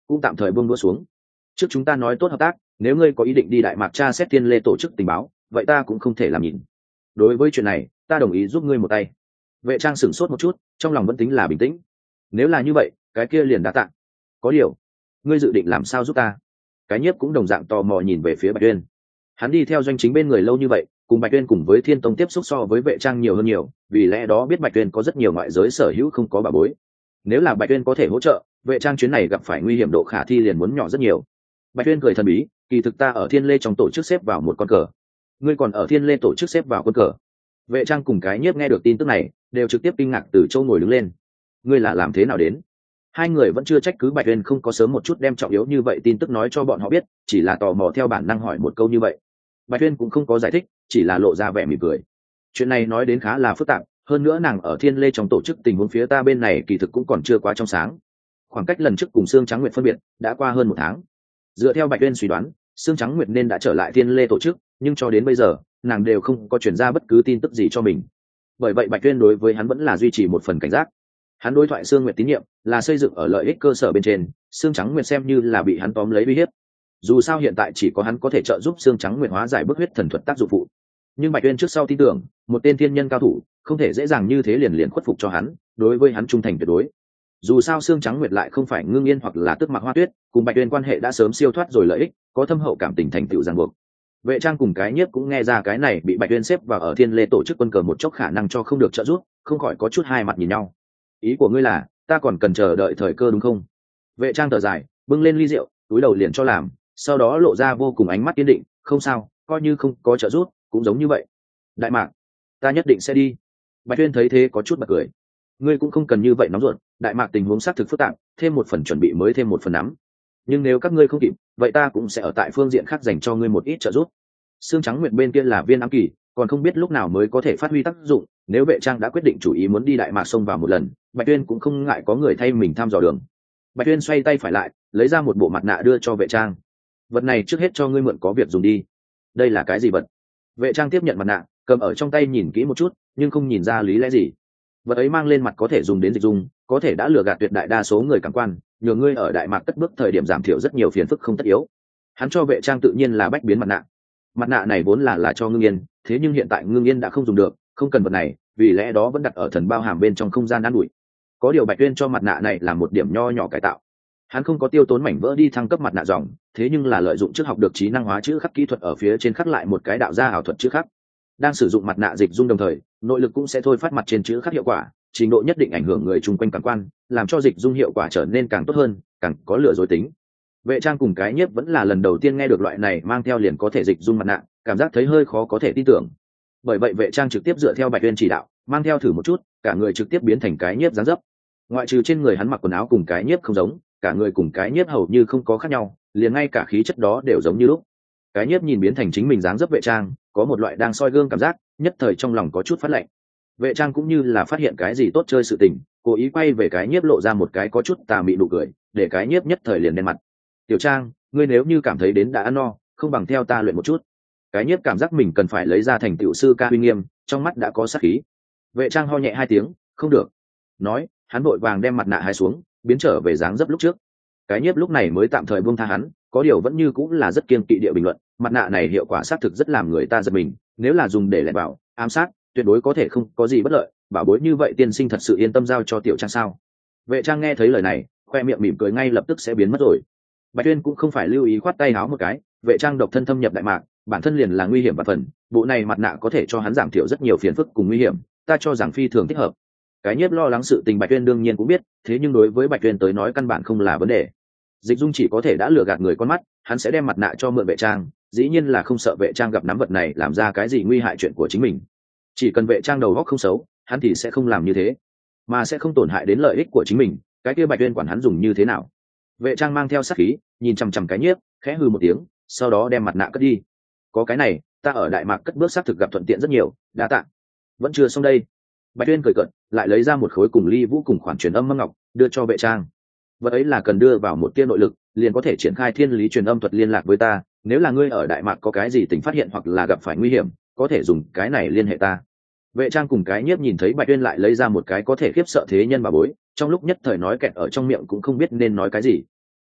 cũng tạm thời buông đũa xuống. Trước chúng ta nói tốt hợp tác, nếu ngươi có ý định đi đại mạc tra xét Thiên Lê tổ chức tình báo, vậy ta cũng không thể làm nhìn. Đối với chuyện này ta đồng ý giúp ngươi một tay. Vệ Trang sửng sốt một chút, trong lòng vẫn tính là bình tĩnh. Nếu là như vậy cái kia liền đa tạ. Có điều ngươi dự định làm sao giúp ta? Cái Nhiếp cũng đồng dạng tò mò nhìn về phía Bạch Uyên. Hắn đi theo doanh chính bên người lâu như vậy, cùng Bạch Uyên cùng với Thiên Tông tiếp xúc so với Vệ Trang nhiều hơn nhiều, vì lẽ đó biết Bạch Uyên có rất nhiều ngoại giới sở hữu không có bà bối. Nếu là Bạch Uyên có thể hỗ trợ, Vệ Trang chuyến này gặp phải nguy hiểm độ khả thi liền muốn nhỏ rất nhiều. Bạch Uyên cười thần bí, kỳ thực ta ở Thiên Lê trong tổ chức xếp vào một con cờ. Ngươi còn ở Thiên Lê tổ chức xếp vào con cờ? Vệ Trang cùng cái Nhiếp nghe được tin tức này, đều trực tiếp kinh ngạc từ chỗ ngồi đứng lên. Ngươi là làm thế nào đến? Hai người vẫn chưa trách cứ Bạch Uyên không có sớm một chút đem trọng yếu như vậy tin tức nói cho bọn họ biết, chỉ là tò mò theo bản năng hỏi một câu như vậy. Bạch Uyên cũng không có giải thích, chỉ là lộ ra vẻ mỉm cười. Chuyện này nói đến khá là phức tạp, hơn nữa nàng ở Thiên Lê trong tổ chức tình huống phía ta bên này kỳ thực cũng còn chưa quá trong sáng. Khoảng cách lần trước cùng Sương Trắng Nguyệt phân biệt đã qua hơn 1 tháng. Dựa theo Bạch Uyên suy đoán, Sương Trắng Nguyệt nên đã trở lại Thiên Lê tổ chức, nhưng cho đến bây giờ nàng đều không có truyền ra bất cứ tin tức gì cho mình. Bởi vậy Bạch Uyên đối với hắn vẫn là duy trì một phần cảnh giác. Hắn đối thoại Sương Nguyệt tín nhiệm là xây dựng ở lợi ích cơ sở bên trên, Sương Trắng Nguyệt xem như là bị hắn tóm lấy uy hiếp. Dù sao hiện tại chỉ có hắn có thể trợ giúp Sương Trắng Nguyệt hóa giải bức huyết thần thuật tác dụng phụ. Nhưng Bạch Uyên trước sau tin tưởng, một tên thiên nhân cao thủ không thể dễ dàng như thế liền khuất phục cho hắn, đối với hắn trung thành tuyệt đối. Dù sao Sương Trắng Nguyệt lại không phải Ngưng Yên hoặc là Tức Mặc Hoa Tuyết, cùng Bạch Uyên quan hệ đã sớm siêu thoát rồi lợi ích, có thâm hậu cảm tình thành tựu ràng buộc. Vệ Trang cùng cái Nhiếp cũng nghe ra cái này bị Bạch Uyên xếp vào ở Thiên Lê tổ chức quân cờ một chốc khả năng cho không được trợ giúp, không khỏi có chút hai mặt nhìn nhau. Ý của ngươi là ta còn cần chờ đợi thời cơ đúng không? Vệ Trang thở dài, bưng lên ly rượu, túi đầu liền cho làm, sau đó lộ ra vô cùng ánh mắt kiên định, không sao, coi như không có trợ giúp cũng giống như vậy. Đại Mạc, ta nhất định sẽ đi. Bạch Uyên thấy thế có chút bật cười. Ngươi cũng không cần như vậy nóng ruột, Đại Mạc tình huống xác thực phức tạp, thêm một phần chuẩn bị mới thêm một phần nắm. Nhưng nếu các ngươi không kịp, vậy ta cũng sẽ ở tại phương diện khác dành cho ngươi một ít trợ giúp. Sương Trắng Nguyệt bên kia là viên ám kỳ, còn không biết lúc nào mới có thể phát huy tác dụng. Nếu Vệ Trang đã quyết định chủ ý muốn đi Đại Mạc xông vào một lần, Bạch Uyên cũng không ngại có người thay mình thăm dò đường. Bạch Uyên xoay tay phải lại, lấy ra một bộ mặt nạ đưa cho Vệ Trang. Vật này trước hết cho ngươi mượn có việc dùng đi. Đây là cái gì vật? Vệ Trang tiếp nhận mặt nạ, cầm ở trong tay nhìn kỹ một chút, nhưng không nhìn ra lý lẽ gì. Vật ấy mang lên mặt có thể dùng đến dịch dung, có thể đã lừa gạt tuyệt đại đa số người cảm quan, nhờ ngươi ở Đại Mạc cất bước thời điểm giảm thiểu rất nhiều phiền phức không tất yếu. Hắn cho Vệ Trang tự nhiên là bách biến mặt nạ. Mặt nạ này vốn là cho Ngưng Yên, thế nhưng hiện tại Ngưng Yên đã không dùng được, không cần vật này, vì lẽ đó vẫn đặt ở thần bao hàm bên trong không gian an ủi. Có điều Bạch Uyên cho mặt nạ này là một điểm nho nhỏ cải tạo. Hắn không có tiêu tốn mảnh vỡ đi thăng cấp mặt nạ dòng, thế nhưng là lợi dụng trước học được trí năng hóa chữ khắc kỹ thuật ở phía trên khắc lại một cái đạo gia ảo thuật chữ khắc. Đang sử dụng mặt nạ dịch dung đồng thời, nội lực cũng sẽ thôi phát mặt trên chữ khắc hiệu quả, trình độ nhất định ảnh hưởng người chung quanh cảm quan, làm cho dịch dung hiệu quả trở nên càng tốt hơn, càng có lừa dối tính. Vệ Trang cùng cái Nhiếp vẫn là lần đầu tiên nghe được loại này mang theo liền có thể dịch dung mặt nạ, cảm giác thấy hơi khó có thể tin tưởng. Bởi vậy Vệ Trang trực tiếp dựa theo Bạch Uyên chỉ đạo, mang theo thử một chút, cả người trực tiếp biến thành cái Nhiếp dáng dấp. Ngoại trừ trên người hắn mặc quần áo cùng cái Nhiếp không giống, cả người cùng cái Nhiếp hầu như không có khác nhau, liền ngay cả khí chất đó đều giống như lúc. Cái Nhiếp nhìn biến thành chính mình dáng dấp Vệ Trang, có một loại đang soi gương cảm giác, nhất thời trong lòng có chút phát lạnh. Vệ Trang cũng như là phát hiện cái gì tốt chơi sự tình, cố ý quay về cái Nhiếp lộ ra một cái có chút tà mị nụ cười, để cái Nhiếp nhất thời liền đen mặt. Tiểu Trang, ngươi nếu như cảm thấy đến đã ăn no, không bằng theo ta luyện một chút. Cái Nhiếp cảm giác mình cần phải lấy ra thành tiểu sư ca uy nghiêm, trong mắt đã có sát khí. Vệ Trang ho nhẹ 2 tiếng, không được. Nói, hắn vội vàng đem mặt nạ hai xuống, biến trở về dáng dấp lúc trước. Cái Nhiếp lúc này mới tạm thời buông tha hắn, có điều vẫn như cũng là rất kiêng kỵ địa bình luận, mặt nạ này hiệu quả xác thực rất làm người ta giật mình, nếu là dùng để lẻn vào, ám sát, tuyệt đối có thể không có gì bất lợi, bảo bối như vậy tiên sinh thật sự yên tâm giao cho Tiểu Trang sao? Vệ Trang nghe thấy lời này, khoe miệng mỉm cười ngay lập tức sẽ biến mất rồi. Bạch Uyên cũng không phải lưu ý khoát tay háo một cái, Vệ Trang độc thân thâm nhập Đại Mạc, bản thân liền là nguy hiểm và phần, bộ này mặt nạ có thể cho hắn giảm thiểu rất nhiều phiền phức cùng nguy hiểm, ta cho rằng phi thường thích hợp. Cái Nhiếp lo lắng sự tình Bạch Uyên đương nhiên cũng biết, thế nhưng đối với Bạch Uyên tới nói căn bản không là vấn đề. Dịch dung chỉ có thể đã lừa gạt người con mắt, hắn sẽ đem mặt nạ cho mượn Vệ Trang, dĩ nhiên là không sợ Vệ Trang gặp nắm vật này làm ra cái gì nguy hại chuyện của chính mình. Chỉ cần Vệ Trang đầu óc không xấu, hắn thì sẽ không làm như thế, mà sẽ không tổn hại đến lợi ích của chính mình, cái kia Bạch Uyên quản hắn dùng như thế nào. Vệ Trang mang theo sát khí, nhìn chằm chằm cái Nhiếp, khẽ hừ một tiếng, sau đó đem mặt nạ cất đi. Có cái này, ta ở Đại Mạc cất bước xác thực gặp thuận tiện rất nhiều, đa tạ. Vẫn chưa xong đây. Bạch Uyên cười cợt, lại lấy ra một khối cùng ly vũ cùng khoản truyền âm mâm ngọc, đưa cho Vệ Trang. Vật ấy là cần đưa vào một tia nội lực, liền có thể triển khai thiên lý truyền âm thuật liên lạc với ta. Nếu là ngươi ở Đại Mạc có cái gì tình phát hiện hoặc là gặp phải nguy hiểm, có thể dùng cái này liên hệ ta. Vệ Trang cùng cái Nhiếp nhìn thấy Bạch Uyên lại lấy ra một cái có thể khiếp sợ thế nhân bà bối, trong lúc nhất thời nói kẹt ở trong miệng cũng không biết nên nói cái gì.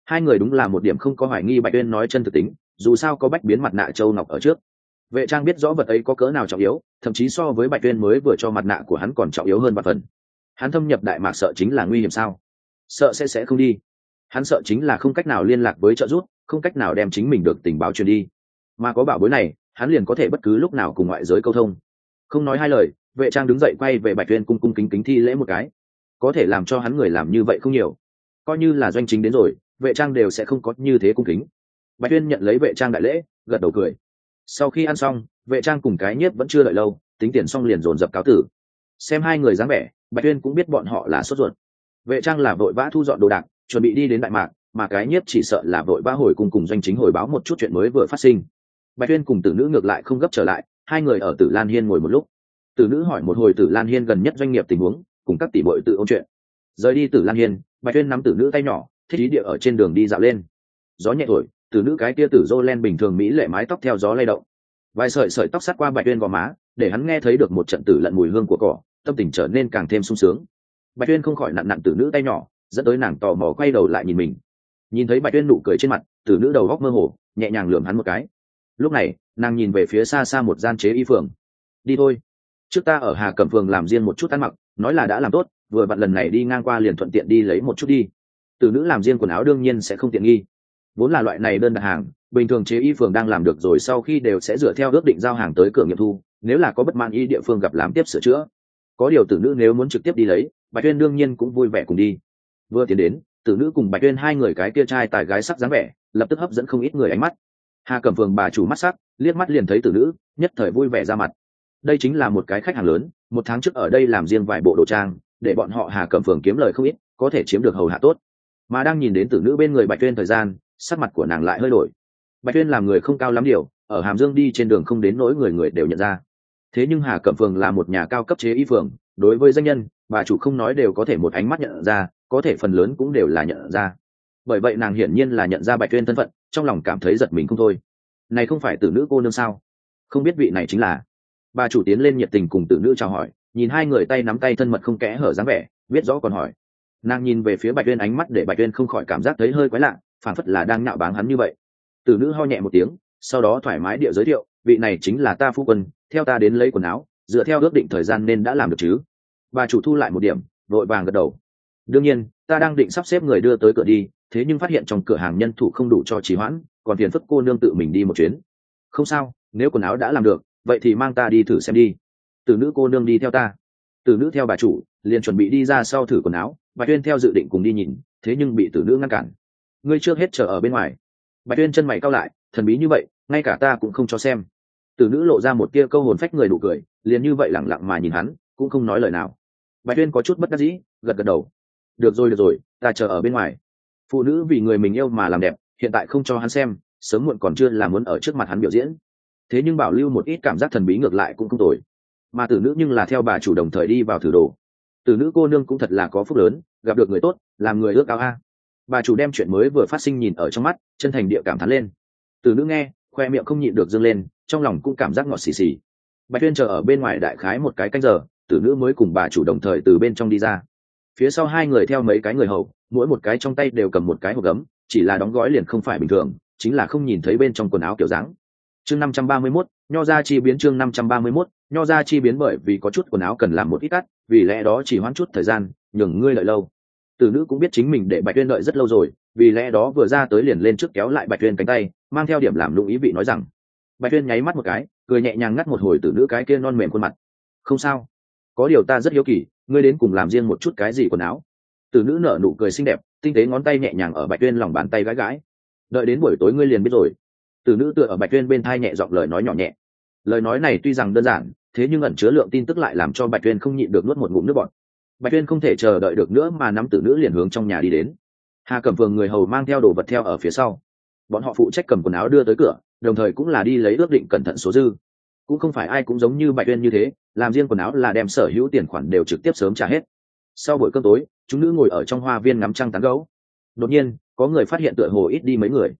Hai người đúng là một điểm không có hoài nghi Bạch Uyên nói chân thực tính, dù sao có bách biến mặt nạ châu ngọc ở trước. Vệ Trang biết rõ vật ấy có cỡ nào trọng yếu, thậm chí so với Bạch Uyên mới vừa cho mặt nạ của hắn còn trọng yếu hơn vạn phần. Hắn thâm nhập đại mạc sợ chính là nguy hiểm sao? Sợ sẽ không đi. Hắn sợ chính là không cách nào liên lạc với trợ giúp, không cách nào đem chính mình được tình báo truyền đi. Mà có bảo bối này, hắn liền có thể bất cứ lúc nào cùng ngoại giới câu thông. Không nói hai lời, Vệ Trang đứng dậy quay về Bạch Uyên cung cung kính kính thi lễ một cái. Có thể làm cho hắn người làm như vậy không nhiều, coi như là doanh chính đến rồi, Vệ Trang đều sẽ không có như thế cung kính. Bạch Uyên nhận lấy Vệ Trang đại lễ, gật đầu cười. Sau khi ăn xong, Vệ Trang cùng cái nhiếp vẫn chưa đợi lâu, tính tiền xong liền dồn dập cáo tử. Xem hai người dáng vẻ, Bạch Uyên cũng biết bọn họ là sốt ruột. Vệ Trang là vội vã thu dọn đồ đạc, chuẩn bị đi đến đại mạc, mà cái nhiếp chỉ sợ là vội vã hồi cùng doanh chính hồi báo một chút chuyện mới vừa phát sinh. Bạch Uyên cùng Tử Nữ ngược lại không gấp trở lại, hai người ở Tử Lan Hiên ngồi một lúc. Tử Nữ hỏi một hồi Tử Lan Hiên gần nhất doanh nghiệp tình huống, cùng các tỷ muội tự ôn chuyện. Rời đi Tử Lan Hiên, Bạch Uyên nắm Tử Nữ tay nhỏ, thích ý địa ở trên đường đi dạo lên. Gió nhẹ thổi, Tử Nữ cái kia tử rô len bình thường mỹ lệ mái tóc theo gió lay động, vài sợi sợi tóc sát qua Bạch Uyên gò má, để hắn nghe thấy được một trận tử lận mùi hương của cỏ, tâm tình trở nên càng thêm sung sướng. Bạch Uyên không khỏi nặn nặn Tử Nữ tay nhỏ, dẫn tới nàng tò mò quay đầu lại nhìn mình. Nhìn thấy Bạch Uyên nụ cười trên mặt, Tử Nữ đầu góc mơ hồ, nhẹ nhàng lườm hắn một cái. Lúc này, nàng nhìn về phía xa xa một gian chế y phường. Đi thôi, trước ta ở Hà Cẩm phường làm riêng một chút ăn mặc, nói là đã làm tốt, vừa vặn lần này đi ngang qua liền thuận tiện đi lấy một chút đi. Tử Nữ làm riêng quần áo đương nhiên sẽ không tiện nghi, vốn là loại này đơn đặt hàng, bình thường chế y phường đang làm được rồi sau khi đều sẽ dựa theo ước định giao hàng tới cửa nghiệm thu, nếu là có bất mãn y địa phương gặp làm tiếp sửa chữa. Có điều Tử Nữ nếu muốn trực tiếp đi lấy, Bạch Uyên đương nhiên cũng vui vẻ cùng đi. Vừa tiến đến, Tử Nữ cùng Bạch Uyên hai người cái kia trai tài gái sắc dáng vẻ, lập tức hấp dẫn không ít người ánh mắt. Hà Cẩm phường bà chủ mắt sắc, liếc mắt liền thấy Tử Nữ, nhất thời vui vẻ ra mặt. Đây chính là một cái khách hàng lớn, một tháng trước ở đây làm riêng vài bộ đồ trang, để bọn họ Hà Cẩm phường kiếm lời không ít, có thể chiếm được hầu hạ tốt. Mà đang nhìn đến Tử Nữ bên người Bạch Uyên thời gian, sắc mặt của nàng lại hơi đổi. Bạch Uyên làm người không cao lắm điều, ở Hàm Dương đi trên đường không đến nỗi người người đều nhận ra. Thế nhưng Hà Cẩm phường là một nhà cao cấp chế y phường, đối với danh nhân, bà chủ không nói đều có thể một ánh mắt nhận ra, có thể phần lớn cũng đều là nhận ra. Bởi vậy nàng hiển nhiên là nhận ra Bạch Uyên thân phận, trong lòng cảm thấy giật mình không thôi. Này không phải Tử Nữ cô nương sao? Không biết vị này chính là. Bà chủ tiến lên nhiệt tình cùng Tử Nữ chào hỏi, nhìn hai người tay nắm tay thân mật không kẽ hở dáng vẻ, biết rõ còn hỏi. Nàng nhìn về phía Bạch Uyên ánh mắt để Bạch Uyên không khỏi cảm giác thấy hơi quái lạ, phản phất là đang nhạo báng hắn như vậy. Tử Nữ ho nhẹ một tiếng, sau đó thoải mái địa giới thiệu, vị này chính là ta phu quân, theo ta đến lấy quần áo, dựa theo ước định thời gian nên đã làm được chứ. Bà chủ thu lại một điểm, vội vàng gật đầu. Đương nhiên, ta đang định sắp xếp người đưa tới cửa đi, thế nhưng phát hiện trong cửa hàng nhân thủ không đủ cho trì hoãn, còn phiền phức cô nương tự mình đi một chuyến. Không sao, nếu quần áo đã làm được, vậy thì mang ta đi thử xem đi. Tử Nữ cô nương đi theo ta. Tử Nữ theo bà chủ, liền chuẩn bị đi ra sau thử quần áo, Bạch Uyên theo dự định cùng đi nhìn, thế nhưng bị Tử Nữ ngăn cản. Ngươi trước hết chờ ở bên ngoài. Bạch Uyên chân mày cau lại, thần bí như vậy, ngay cả ta cũng không cho xem. Tử Nữ lộ ra một tia câu hồn phách người nụ cười, liền như vậy lẳng lặng mà nhìn hắn, cũng không nói lời nào. Bạch Uyên có chút bất đắc dĩ, gật gật đầu. Được rồi, ta chờ ở bên ngoài. Phụ nữ vì người mình yêu mà làm đẹp, hiện tại không cho hắn xem, sớm muộn còn chưa là muốn ở trước mặt hắn biểu diễn. Thế nhưng bảo lưu một ít cảm giác thần bí ngược lại cũng không tồi. Mà Tử Nữ nhưng là theo bà chủ đồng thời đi vào thử đồ. Tử Nữ cô nương cũng thật là có phúc lớn, gặp được người tốt, làm người ước ao a. Bà chủ đem chuyện mới vừa phát sinh nhìn ở trong mắt, chân thành địa cảm thán lên. Tử Nữ nghe, khoe miệng không nhịn được dâng lên, trong lòng cũng cảm giác ngọt xì xì. Bạch Uyên chờ ở bên ngoài đại khái một cái canh giờ, Tử Nữ mới cùng bà chủ đồng thời từ bên trong đi ra. Phía sau hai người theo mấy cái người hầu, mỗi một cái trong tay đều cầm một cái hộp gấm, chỉ là đóng gói liền không phải bình thường, chính là không nhìn thấy bên trong quần áo kiểu dáng. Chương 531, nho ra chi biến. Chương 531, nho ra chi biến. Bởi vì có chút quần áo cần làm một ít cắt, vì lẽ đó chỉ hoãn chút thời gian, nhường ngươi đợi lâu. Tử Nữ cũng biết chính mình để Bạch Uyên đợi rất lâu rồi, vì lẽ đó vừa ra tới liền lên trước kéo lại Bạch Uyên cánh tay, mang theo điểm làm lung ý vị nói rằng. Bạch Uyên nháy mắt một cái, cười nhẹ nhàng ngắt một hồi Tử Nữ cái kia non mềm khuôn mặt. Không sao, có điều ta rất hiếu kỳ, ngươi đến cùng làm riêng một chút cái gì quần áo. Tử Nữ nở nụ cười xinh đẹp, tinh tế ngón tay nhẹ nhàng ở Bạch Uyên lòng bàn tay gãi gãi. Đợi đến buổi tối ngươi liền biết rồi. Tử Nữ tựa ở Bạch Uyên bên thai nhẹ giọng lời nói nhỏ nhẹ. Lời nói này tuy rằng đơn giản, thế nhưng ẩn chứa lượng tin tức lại làm cho Bạch Uyên không nhịn được nuốt một ngụm nước bọt. Bạch Uyên không thể chờ đợi được nữa mà nắm Tử Nữ liền hướng trong nhà đi đến. Hà Cẩm phường người hầu mang theo đồ vật theo ở phía sau. Bọn họ phụ trách cầm quần áo đưa tới cửa, đồng thời cũng là đi lấy ước định cẩn thận số dư. Cũng không phải ai cũng giống như Bạch Uyên như thế, làm riêng quần áo là đem sở hữu tiền khoản đều trực tiếp sớm trả hết. Sau buổi cơm tối, chúng nữ ngồi ở trong hoa viên ngắm trăng tán gẫu. Đột nhiên, có người phát hiện tựa hồ ít đi mấy người.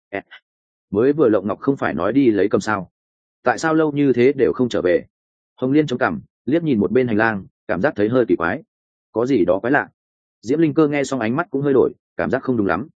Mới vừa Lộng Ngọc không phải nói đi lấy cầm sao? Tại sao lâu như thế đều không trở về? Hồng Liên chống cằm, liếc nhìn một bên hành lang, cảm giác thấy hơi kỳ quái. Có gì đó quái lạ. Diễm Linh Cơ nghe xong ánh mắt cũng hơi đổi, cảm giác không đúng lắm.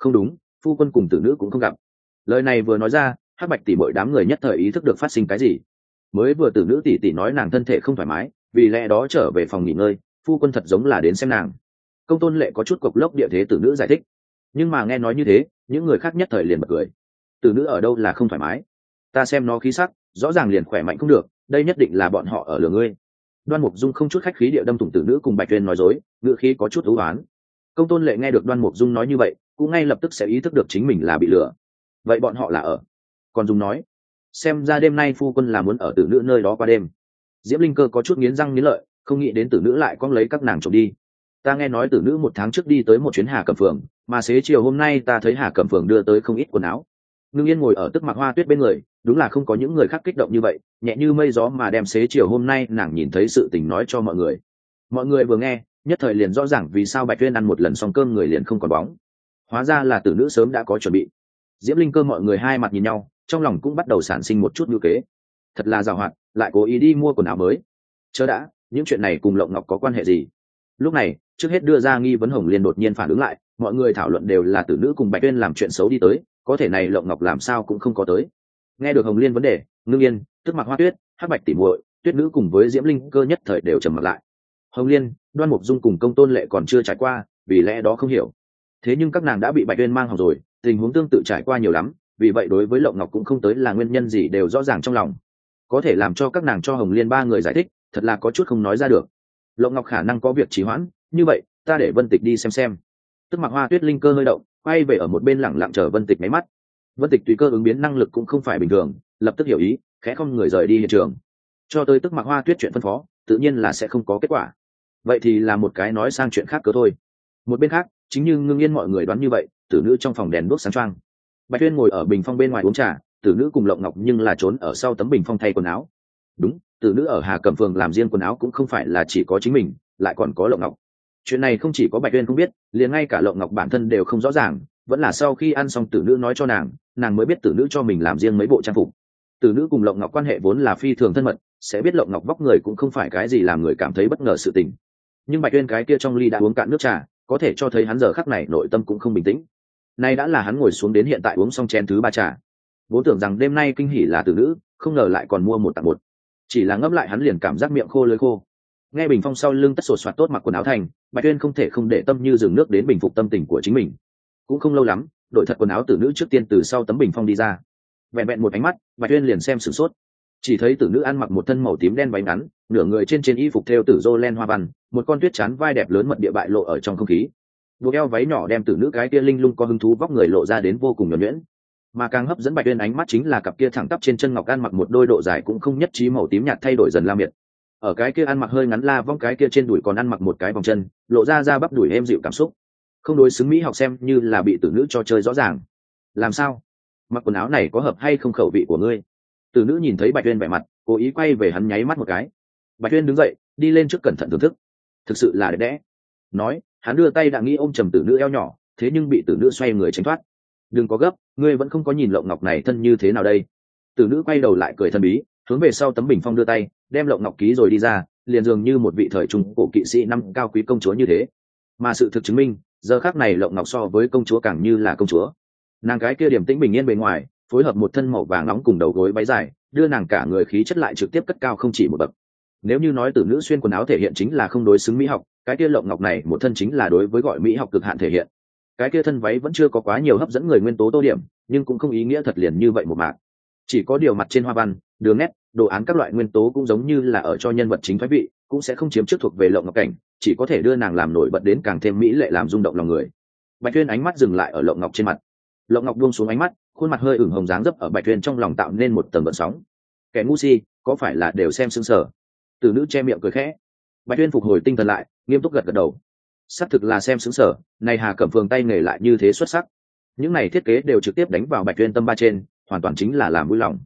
Không đúng, phu quân cùng tử nữ cũng không gặp. Lời này vừa nói ra, hắc bạch tỷ mọi đám người nhất thời ý thức được phát sinh cái gì. Mới vừa tử nữ tỷ tỷ nói nàng thân thể không thoải mái, vì lẽ đó trở về phòng nghỉ ngơi, phu quân thật giống là đến xem nàng. Công tôn lệ có chút cộc lốc địa thế tử nữ giải thích, nhưng mà nghe nói như thế, những người khác nhất thời liền bật cười. Tử nữ ở đâu là không thoải mái, ta xem nó khí sắc rõ ràng liền khỏe mạnh không được, đây nhất định là bọn họ ở lừa ngươi. Đoan Mục Dung không chút khách khí địa đâm thủng tử nữ cùng Bạch Tuyên nói dối, ngữ khí có chút u uất. Công tôn lệ nghe được Đoan Mục Dung nói như vậy, cũng ngay lập tức sẽ ý thức được chính mình là bị lừa. Vậy bọn họ là ở? Còn Dung nói, xem ra đêm nay phu quân là muốn ở tử nữ nơi đó qua đêm. Diễm Linh Cơ có chút nghiến răng nghiến lợi, không nghĩ đến tử nữ lại cong lấy các nàng trộm đi. Ta nghe nói tử nữ một tháng trước đi tới một chuyến Hà Cẩm Phường, mà xế chiều hôm nay ta thấy Hà Cẩm Phường đưa tới không ít quần áo. Ngưng Yên ngồi ở Tức Mặc Hoa Tuyết bên người, đúng là không có những người khác kích động như vậy, nhẹ như mây gió mà đem xế chiều hôm nay nàng nhìn thấy sự tình nói cho mọi người. Mọi người vừa nghe, nhất thời liền rõ ràng vì sao Bạch Tuyên ăn một lần xong cơm người liền không còn bóng. Hóa ra là tử nữ sớm đã có chuẩn bị. Diễm Linh Cơ mọi người hai mặt nhìn nhau, trong lòng cũng bắt đầu sản sinh một chút ngữ kế. Thật là giàu hoạt, lại cố ý đi mua quần áo mới. Chớ đã, những chuyện này cùng Lộng Ngọc có quan hệ gì? Lúc này, trước hết đưa ra nghi vấn Hồng Liên đột nhiên phản ứng lại, mọi người thảo luận đều là tử nữ cùng Bạch Tuyên làm chuyện xấu đi tới, có thể này Lộng Ngọc làm sao cũng không có tới. Nghe được Hồng Liên vấn đề, Ngưng Yên, Tức Mặc Hoa Tuyết, hắc bạch tỷ muội, Tuyết nữ cùng với Diễm Linh Cơ nhất thời đều trầm mặt lại. Hồng Liên, Đoan Mục Dung cùng Công Tôn Lệ còn chưa trải qua, vì lẽ đó không hiểu. Thế nhưng các nàng đã bị Bạch Tuyên mang hỏng rồi, tình huống tương tự trải qua nhiều lắm, vì vậy đối với Lộng Ngọc cũng không tới là nguyên nhân gì đều rõ ràng trong lòng. Có thể làm cho các nàng cho Hồng Liên ba người giải thích, thật là có chút không nói ra được. Lộng Ngọc khả năng có việc trì hoãn, như vậy ta để Vân Tịch đi xem. Tức Mặc Hoa Tuyết linh cơ hơi động, quay về ở một bên lẳng lặng chờ Vân Tịch máy mắt. Vân Tịch tùy cơ ứng biến năng lực cũng không phải bình thường, lập tức hiểu ý, khẽ không người rời đi hiện trường. Cho tới Tức Mặc Hoa Tuyết chuyện phân phó, tự nhiên là sẽ không có kết quả. Vậy thì là một cái nói sang chuyện khác cơ thôi. Một bên khác, chính như Ngưng Yên mọi người đoán như vậy, tử nữ trong phòng đèn đuốc sáng choang. Bạch Tuyên ngồi ở bình phong bên ngoài uống trà, tử nữ cùng Lộng Ngọc nhưng là trốn ở sau tấm bình phong thay quần áo. Đúng, tử nữ ở Hà Cẩm Phường làm riêng quần áo cũng không phải là chỉ có chính mình, lại còn có Lộng Ngọc. Chuyện này không chỉ có Bạch Tuyên không biết, liền ngay cả Lộng Ngọc bản thân đều không rõ ràng, vẫn là sau khi ăn xong tử nữ nói cho nàng mới biết tử nữ cho mình làm riêng mấy bộ trang phục. Tử nữ cùng Lộng Ngọc quan hệ vốn là phi thường thân mật, sẽ biết Lộng Ngọc vóc người cũng không phải cái gì làm người cảm thấy bất ngờ sự tình. Nhưng Bạch Tuyên cái kia trong ly đã uống cạn nước trà, có thể cho thấy hắn giờ khắc này nội tâm cũng không bình tĩnh. Nay đã là hắn ngồi xuống đến hiện tại uống xong chén thứ ba trà. Vốn tưởng rằng đêm nay kinh hỉ là tử nữ, không ngờ lại còn mua một tặng một. Chỉ là ngấp lại hắn liền cảm giác miệng khô lưỡi khô. Nghe bình phong sau lưng tất sột soạt tốt mặc quần áo thành, Bạch Tuyên không thể không để tâm như dừng nước đến bình phục tâm tình của chính mình. Cũng không lâu lắm, đội thật quần áo tử nữ trước tiên từ sau tấm bình phong đi ra. Vẹn vẹn một ánh mắt, Bạch Tuyên liền xem sửng sốt. Chỉ thấy tử nữ ăn mặc một thân màu tím đen váy ngắn, nửa người trên y phục thêu tử rô len hoa văn, một con tuyết trán vai đẹp lớn mật địa bại lộ ở trong không khí. Buộc eo váy nhỏ đem tử nữ cái kia linh lung có hứng thú vóc người lộ ra đến vô cùng nhuần nhuyễn. Mà càng hấp dẫn Bạch Tuyên ánh mắt chính là cặp kia thẳng tắp trên chân ngọc ăn mặc một đôi độ dài cũng không nhất trí màu tím nhạt thay đổi dần la miệt. Ở cái kia ăn mặc hơi ngắn la vong cái kia trên đùi còn ăn mặc một cái vòng chân, lộ ra bắp đùi êm dịu cảm xúc. Không đối xứng mỹ học xem như là bị tử nữ cho chơi rõ ràng. Làm sao? Mặc quần áo này có hợp hay không khẩu vị của ngươi? Tử nữ nhìn thấy Bạch Tuyên vẻ mặt, cố ý quay về hắn nháy mắt một cái. Bạch Tuyên đứng dậy, đi lên trước cẩn thận thưởng thức. Thực sự là đẹp đẽ. Nói, hắn đưa tay đã nghĩ ôm trầm tử nữ eo nhỏ, thế nhưng bị tử nữ xoay người tránh thoát. Đừng có gấp, ngươi vẫn không có nhìn Lộng Ngọc này thân như thế nào đây. Tử nữ quay đầu lại cười thần bí, hướng về sau tấm bình phong đưa tay, đem Lộng Ngọc ký rồi đi ra, liền dường như một vị thời trung cổ kỵ sĩ năm cao quý công chúa như thế. Mà sự thực chứng minh, giờ khắc này Lộng Ngọc so với công chúa càng như là công chúa. Nàng cái kia điềm tĩnh bình yên bề ngoài, phối hợp một thân màu vàng nóng cùng đầu gối váy dài, đưa nàng cả người khí chất lại trực tiếp cất cao không chỉ một bậc. Nếu như nói tử nữ xuyên quần áo thể hiện chính là không đối xứng mỹ học, cái kia Lộng Ngọc này một thân chính là đối với gọi mỹ học cực hạn thể hiện. Cái kia thân váy vẫn chưa có quá nhiều hấp dẫn người nguyên tố tô điểm, nhưng cũng không ý nghĩa thật liền như vậy một mạc. Chỉ có điều mặt trên hoa văn, đường nét, đồ án các loại nguyên tố cũng giống như là ở cho nhân vật chính thoái vị, cũng sẽ không chiếm trước thuộc về Lộng Ngọc cảnh, chỉ có thể đưa nàng làm nổi bật đến càng thêm mỹ lệ làm rung động lòng người. Bạch Tuyên ánh mắt dừng lại ở Lộng Ngọc trên mặt. Lộng Ngọc buông xuống ánh mắt, khuôn mặt hơi ửng hồng dáng dấp ở Bạch Tuyên trong lòng tạo nên một tầng gợn sóng. Kẻ ngu si, có phải là đều xem sững sờ? Tử nữ che miệng cười khẽ. Bạch Tuyên phục hồi tinh thần lại, nghiêm túc gật gật đầu. Xác thực là xem sững sờ, này Hà Cẩm Phường tay nghề lại như thế xuất sắc. Những này thiết kế đều trực tiếp đánh vào Bạch Tuyên tâm ba trên, hoàn toàn chính là làm vui lòng.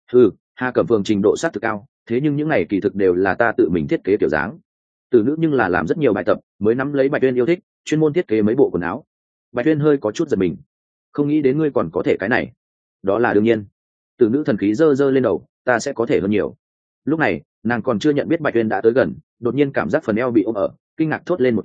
Hà Cẩm Phường trình độ xác thực cao, thế nhưng những này kỳ thực đều là ta tự mình thiết kế kiểu dáng. Tử nữ nhưng là làm rất nhiều bài tập, mới nắm lấy Bạch Tuyên yêu thích, chuyên môn thiết kế mấy bộ quần áo. Bạch Tuyên hơi có chút giật mình, không nghĩ đến ngươi còn có thể cái này. Đó là đương nhiên. Tử nữ thần khí giơ lên đầu, ta sẽ có thể hơn nhiều. Lúc này, nàng còn chưa nhận biết Bạch Tuyên đã tới gần, đột nhiên cảm giác phần eo bị ôm ở, kinh ngạc thốt lên một tiếng,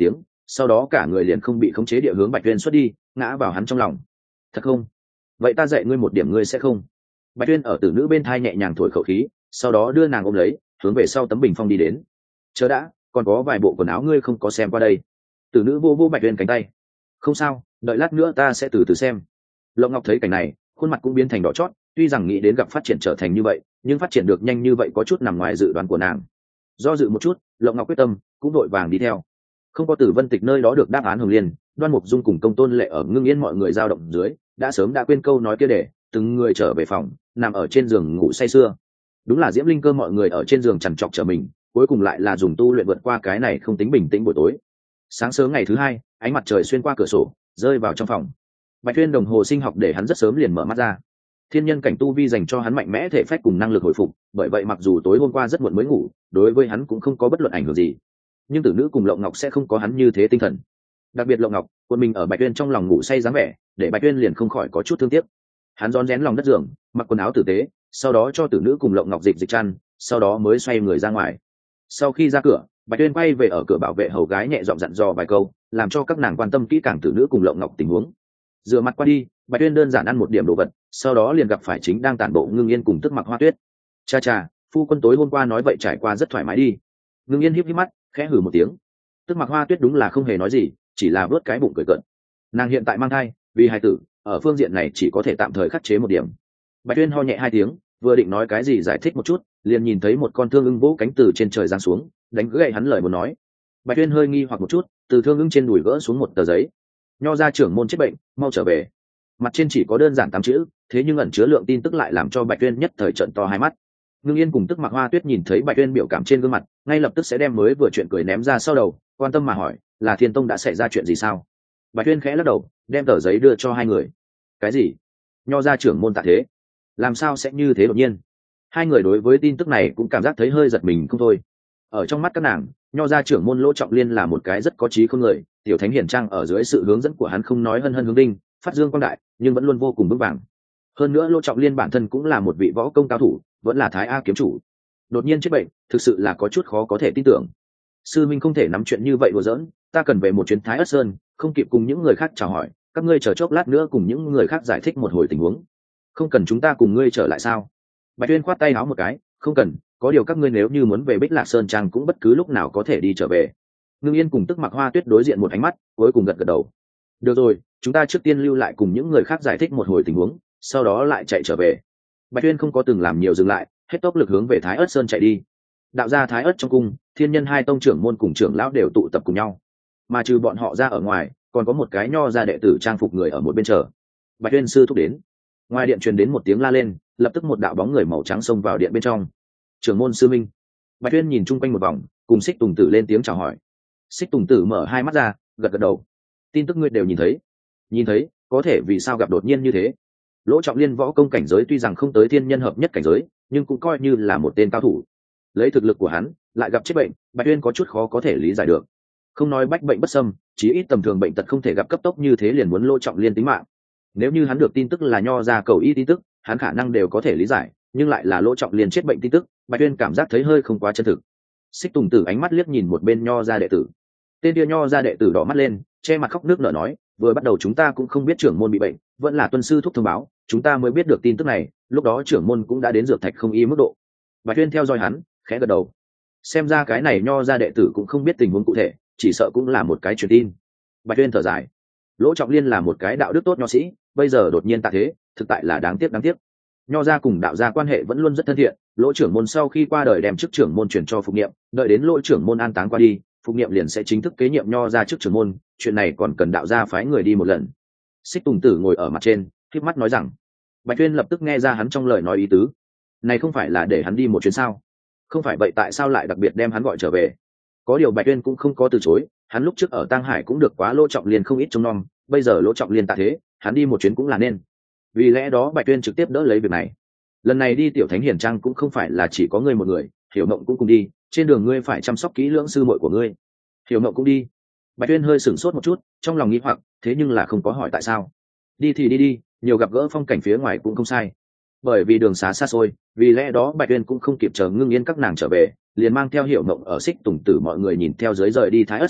sau đó cả người liền không bị khống chế địa hướng Bạch Tuyên xuất đi, ngã vào hắn trong lòng. Thật không? Vậy ta dạy ngươi một điểm ngươi sẽ không. Bạch Tuyên ở tử nữ bên thai nhẹ nhàng thổi khẩu khí, sau đó đưa nàng ôm lấy, hướng về sau tấm bình phong đi đến. Chờ đã, còn có vài bộ quần áo ngươi không có xem qua đây. Tử nữ vô vô Bạch Tuyên cánh tay. Không sao, đợi lát nữa ta sẽ từ từ xem. Lộng Ngọc thấy cảnh này, khuôn mặt cũng biến thành đỏ chót, tuy rằng nghĩ đến gặp phát triển trở thành như vậy, nhưng phát triển được nhanh như vậy có chút nằm ngoài dự đoán của nàng. Do dự một chút, Lộng Ngọc quyết tâm, cũng đội vàng đi theo. Không có Tử Vân Tịch nơi đó được đáp án Hồng Liên, Đoan Mục Dung cùng Công Tôn Lệ ở Ngưng Yên mọi người dao động dưới, đã sớm đã quên câu nói kia để, từng người trở về phòng, nằm ở trên giường ngủ say sưa. Đúng là Diễm Linh Cơ mọi người ở trên giường chằn trọc trở mình, cuối cùng lại là dùng tu luyện vượt qua cái này không tính bình tĩnh buổi tối. Sáng sớm ngày thứ hai, ánh mặt trời xuyên qua cửa sổ, rơi vào trong phòng. Bạch Tuyên đồng hồ sinh học để hắn rất sớm liền mở mắt ra. Thiên nhân cảnh tu vi dành cho hắn mạnh mẽ thể phách cùng năng lực hồi phục, bởi vậy mặc dù tối hôm qua rất muộn mới ngủ, đối với hắn cũng không có bất luận ảnh hưởng gì. Nhưng tử nữ cùng Lộng Ngọc sẽ không có hắn như thế tinh thần. Đặc biệt Lộng Ngọc, quân mình ở Bạch Tuyên trong lòng ngủ say dáng vẻ, để Bạch Tuyên liền không khỏi có chút thương tiếc. Hắn rón rén lòng đất giường, mặc quần áo tử tế, sau đó cho tử nữ cùng Lộng Ngọc dịch chăn, sau đó mới xoay người ra ngoài. Sau khi ra cửa, Bạch Tuyên quay về ở cửa bảo vệ hầu gái nhẹ giọng dặn dò vài câu, làm cho các nàng quan tâm kỹ càng tử nữ cùng Lộng Ngọc tình huống. Rửa mặt qua đi, Bạch Tuyên đơn giản ăn một điểm đồ vật, sau đó liền gặp phải chính đang tản bộ Ngưng Yên cùng Tức Mặc Hoa Tuyết. Cha cha, phu quân tối hôm qua nói vậy trải qua rất thoải mái đi. Ngưng Yên híp híp mắt, khẽ hừ một tiếng. Tức Mặc Hoa Tuyết đúng là không hề nói gì, chỉ là vớt cái bụng cười cợt. Nàng hiện tại mang thai, vì hài tử, ở phương diện này chỉ có thể tạm thời khắc chế một điểm. Bạch Tuyên ho nhẹ hai tiếng, vừa định nói cái gì giải thích một chút, liền nhìn thấy một con thương ưng vỗ cánh từ trên trời giáng xuống, đánh gãy hắn lời muốn nói. Bạch Tuyên hơi nghi hoặc một chút, từ thương ưng trên đùi gỡ xuống một tờ giấy. Nho gia trưởng môn chết bệnh, mau trở về. Mặt trên chỉ có đơn giản 8 chữ, thế nhưng ẩn chứa lượng tin tức lại làm cho Bạch Tuyên nhất thời trợn to hai mắt. Ngưng Yên cùng Tức Mặc Hoa Tuyết nhìn thấy Bạch Tuyên biểu cảm trên gương mặt, ngay lập tức sẽ đem mới vừa chuyện cười ném ra sau đầu, quan tâm mà hỏi, là Thiên Tông đã xảy ra chuyện gì sao? Bạch Tuyên khẽ lắc đầu, đem tờ giấy đưa cho hai người. Cái gì? Nho gia trưởng môn tạ thế? Làm sao sẽ như thế đột nhiên? Hai người đối với tin tức này cũng cảm giác thấy hơi giật mình không thôi. Ở trong mắt các nàng, Nho gia trưởng môn Lỗ Trọng Liên là một cái rất có trí khôn người, tiểu thánh hiển trang ở dưới sự hướng dẫn của hắn không nói hân hân hướng đinh, phát dương quang đại, nhưng vẫn luôn vô cùng vững vàng. Hơn nữa Lỗ Trọng Liên bản thân cũng là một vị võ công cao thủ, vẫn là Thái A kiếm chủ. Đột nhiên chết bệnh, thực sự là có chút khó có thể tin tưởng. Sư minh không thể nắm chuyện như vậy đùa giỡn, ta cần về một chuyến Thái Ất Sơn, không kịp cùng những người khác chào hỏi, các ngươi chờ chốc lát nữa cùng những người khác giải thích một hồi tình huống. Không cần chúng ta cùng ngươi trở lại sao? Bạch Tuyên khoát tay áo một cái, không cần, có điều các ngươi nếu như muốn về Bích Lạc Sơn Trang cũng bất cứ lúc nào có thể đi trở về. Ngưng Yên cùng Tức Mặc Hoa Tuyết đối diện một ánh mắt, cuối cùng gật gật đầu. Được rồi, chúng ta trước tiên lưu lại cùng những người khác giải thích một hồi tình huống, sau đó lại chạy trở về. Bạch Tuyên không có từng làm nhiều dừng lại, hết tốc lực hướng về Thái Ất Sơn chạy đi. Đạo gia Thái Ất trong cung, Thiên Nhân hai tông trưởng môn cùng trưởng lão đều tụ tập cùng nhau, mà trừ bọn họ ra ở ngoài, còn có một cái nho gia đệ tử trang phục người ở một bên chờ. Bạch Tuyên sư thúc đến. Ngoài điện truyền đến một tiếng la lên, lập tức một đạo bóng người màu trắng xông vào điện bên trong. Trưởng môn sư minh. Bạch Tuyên nhìn chung quanh một vòng, cùng Xích Tùng Tử lên tiếng chào hỏi. Xích Tùng Tử mở hai mắt ra, gật gật đầu. Tin tức ngươi đều nhìn thấy. Nhìn thấy, có thể vì sao gặp đột nhiên như thế? Lỗ Trọng Liên võ công cảnh giới tuy rằng không tới thiên nhân hợp nhất cảnh giới, nhưng cũng coi như là một tên cao thủ. Lấy thực lực của hắn, lại gặp chết bệnh, Bạch Tuyên có chút khó có thể lý giải được. Không nói bách bệnh bất xâm, chí ít tầm thường bệnh tật không thể gặp cấp tốc như thế liền muốn Lỗ Trọng Liên tính mạng. Nếu như hắn được tin tức là nho ra cầu y tin tức, hắn khả năng đều có thể lý giải, nhưng lại là Lỗ Trọng Liên chết bệnh tin tức, Bạch Tuyên cảm giác thấy hơi không quá chân thực. Xích Tùng Tử ánh mắt liếc nhìn một bên nho ra đệ tử. Tên kia nho ra đệ tử đỏ mắt lên, che mặt khóc nước nở nói, vừa bắt đầu chúng ta cũng không biết trưởng môn bị bệnh, vẫn là tuân sư thúc thông báo, chúng ta mới biết được tin tức này, lúc đó trưởng môn cũng đã đến dược thạch không y mức độ. Bạch Tuyên theo dõi hắn, khẽ gật đầu. Xem ra cái này nho ra đệ tử cũng không biết tình huống cụ thể, chỉ sợ cũng là một cái truyền tin. Bạch Tuyên thở dài. Lỗ Trọng Liên là một cái đạo đức tốt nho sĩ, bây giờ đột nhiên tạ thế, thực tại là đáng tiếc. Nho gia cùng đạo gia quan hệ vẫn luôn rất thân thiện, Lỗ trưởng môn sau khi qua đời đem chức trưởng môn chuyển cho Phục Niệm, đợi đến Lỗ trưởng môn an táng qua đi, Phục Niệm liền sẽ chính thức kế nhiệm nho gia chức trưởng môn, chuyện này còn cần đạo gia phái người đi một lần. Xích Tùng Tử ngồi ở mặt trên, khép mắt nói rằng. Bạch Tuyên lập tức nghe ra hắn trong lời nói ý tứ. Này không phải là để hắn đi một chuyến sao? Không phải vậy tại sao lại đặc biệt đem hắn gọi trở về? Có điều Bạch Tuyên cũng không có từ chối, hắn lúc trước ở Tang Hải cũng được quá Lỗ Trọng Liên không ít trông nom, bây giờ Lỗ Trọng Liên tạ thế, hắn đi một chuyến cũng là nên. Vì lẽ đó Bạch Tuyên trực tiếp đỡ lấy việc này. Lần này đi tiểu thánh hiển trang cũng không phải là chỉ có ngươi một người, Hiểu Mộng cũng cùng đi, trên đường ngươi phải chăm sóc kỹ lưỡng sư muội của ngươi. Hiểu Mộng cũng đi. Bạch Tuyên hơi sửng sốt một chút, trong lòng nghi hoặc, thế nhưng là không có hỏi tại sao. Đi thì đi, nhiều gặp gỡ phong cảnh phía ngoài cũng không sai. Bởi vì đường xá xa xôi, vì lẽ đó Bạch Tuyên cũng không kịp chờ Ngưng Yên các nàng trở về, liền mang theo Hiểu Mộng ở Xích Tùng Tử mọi người nhìn theo dưới rời đi Thái Ất Sơn,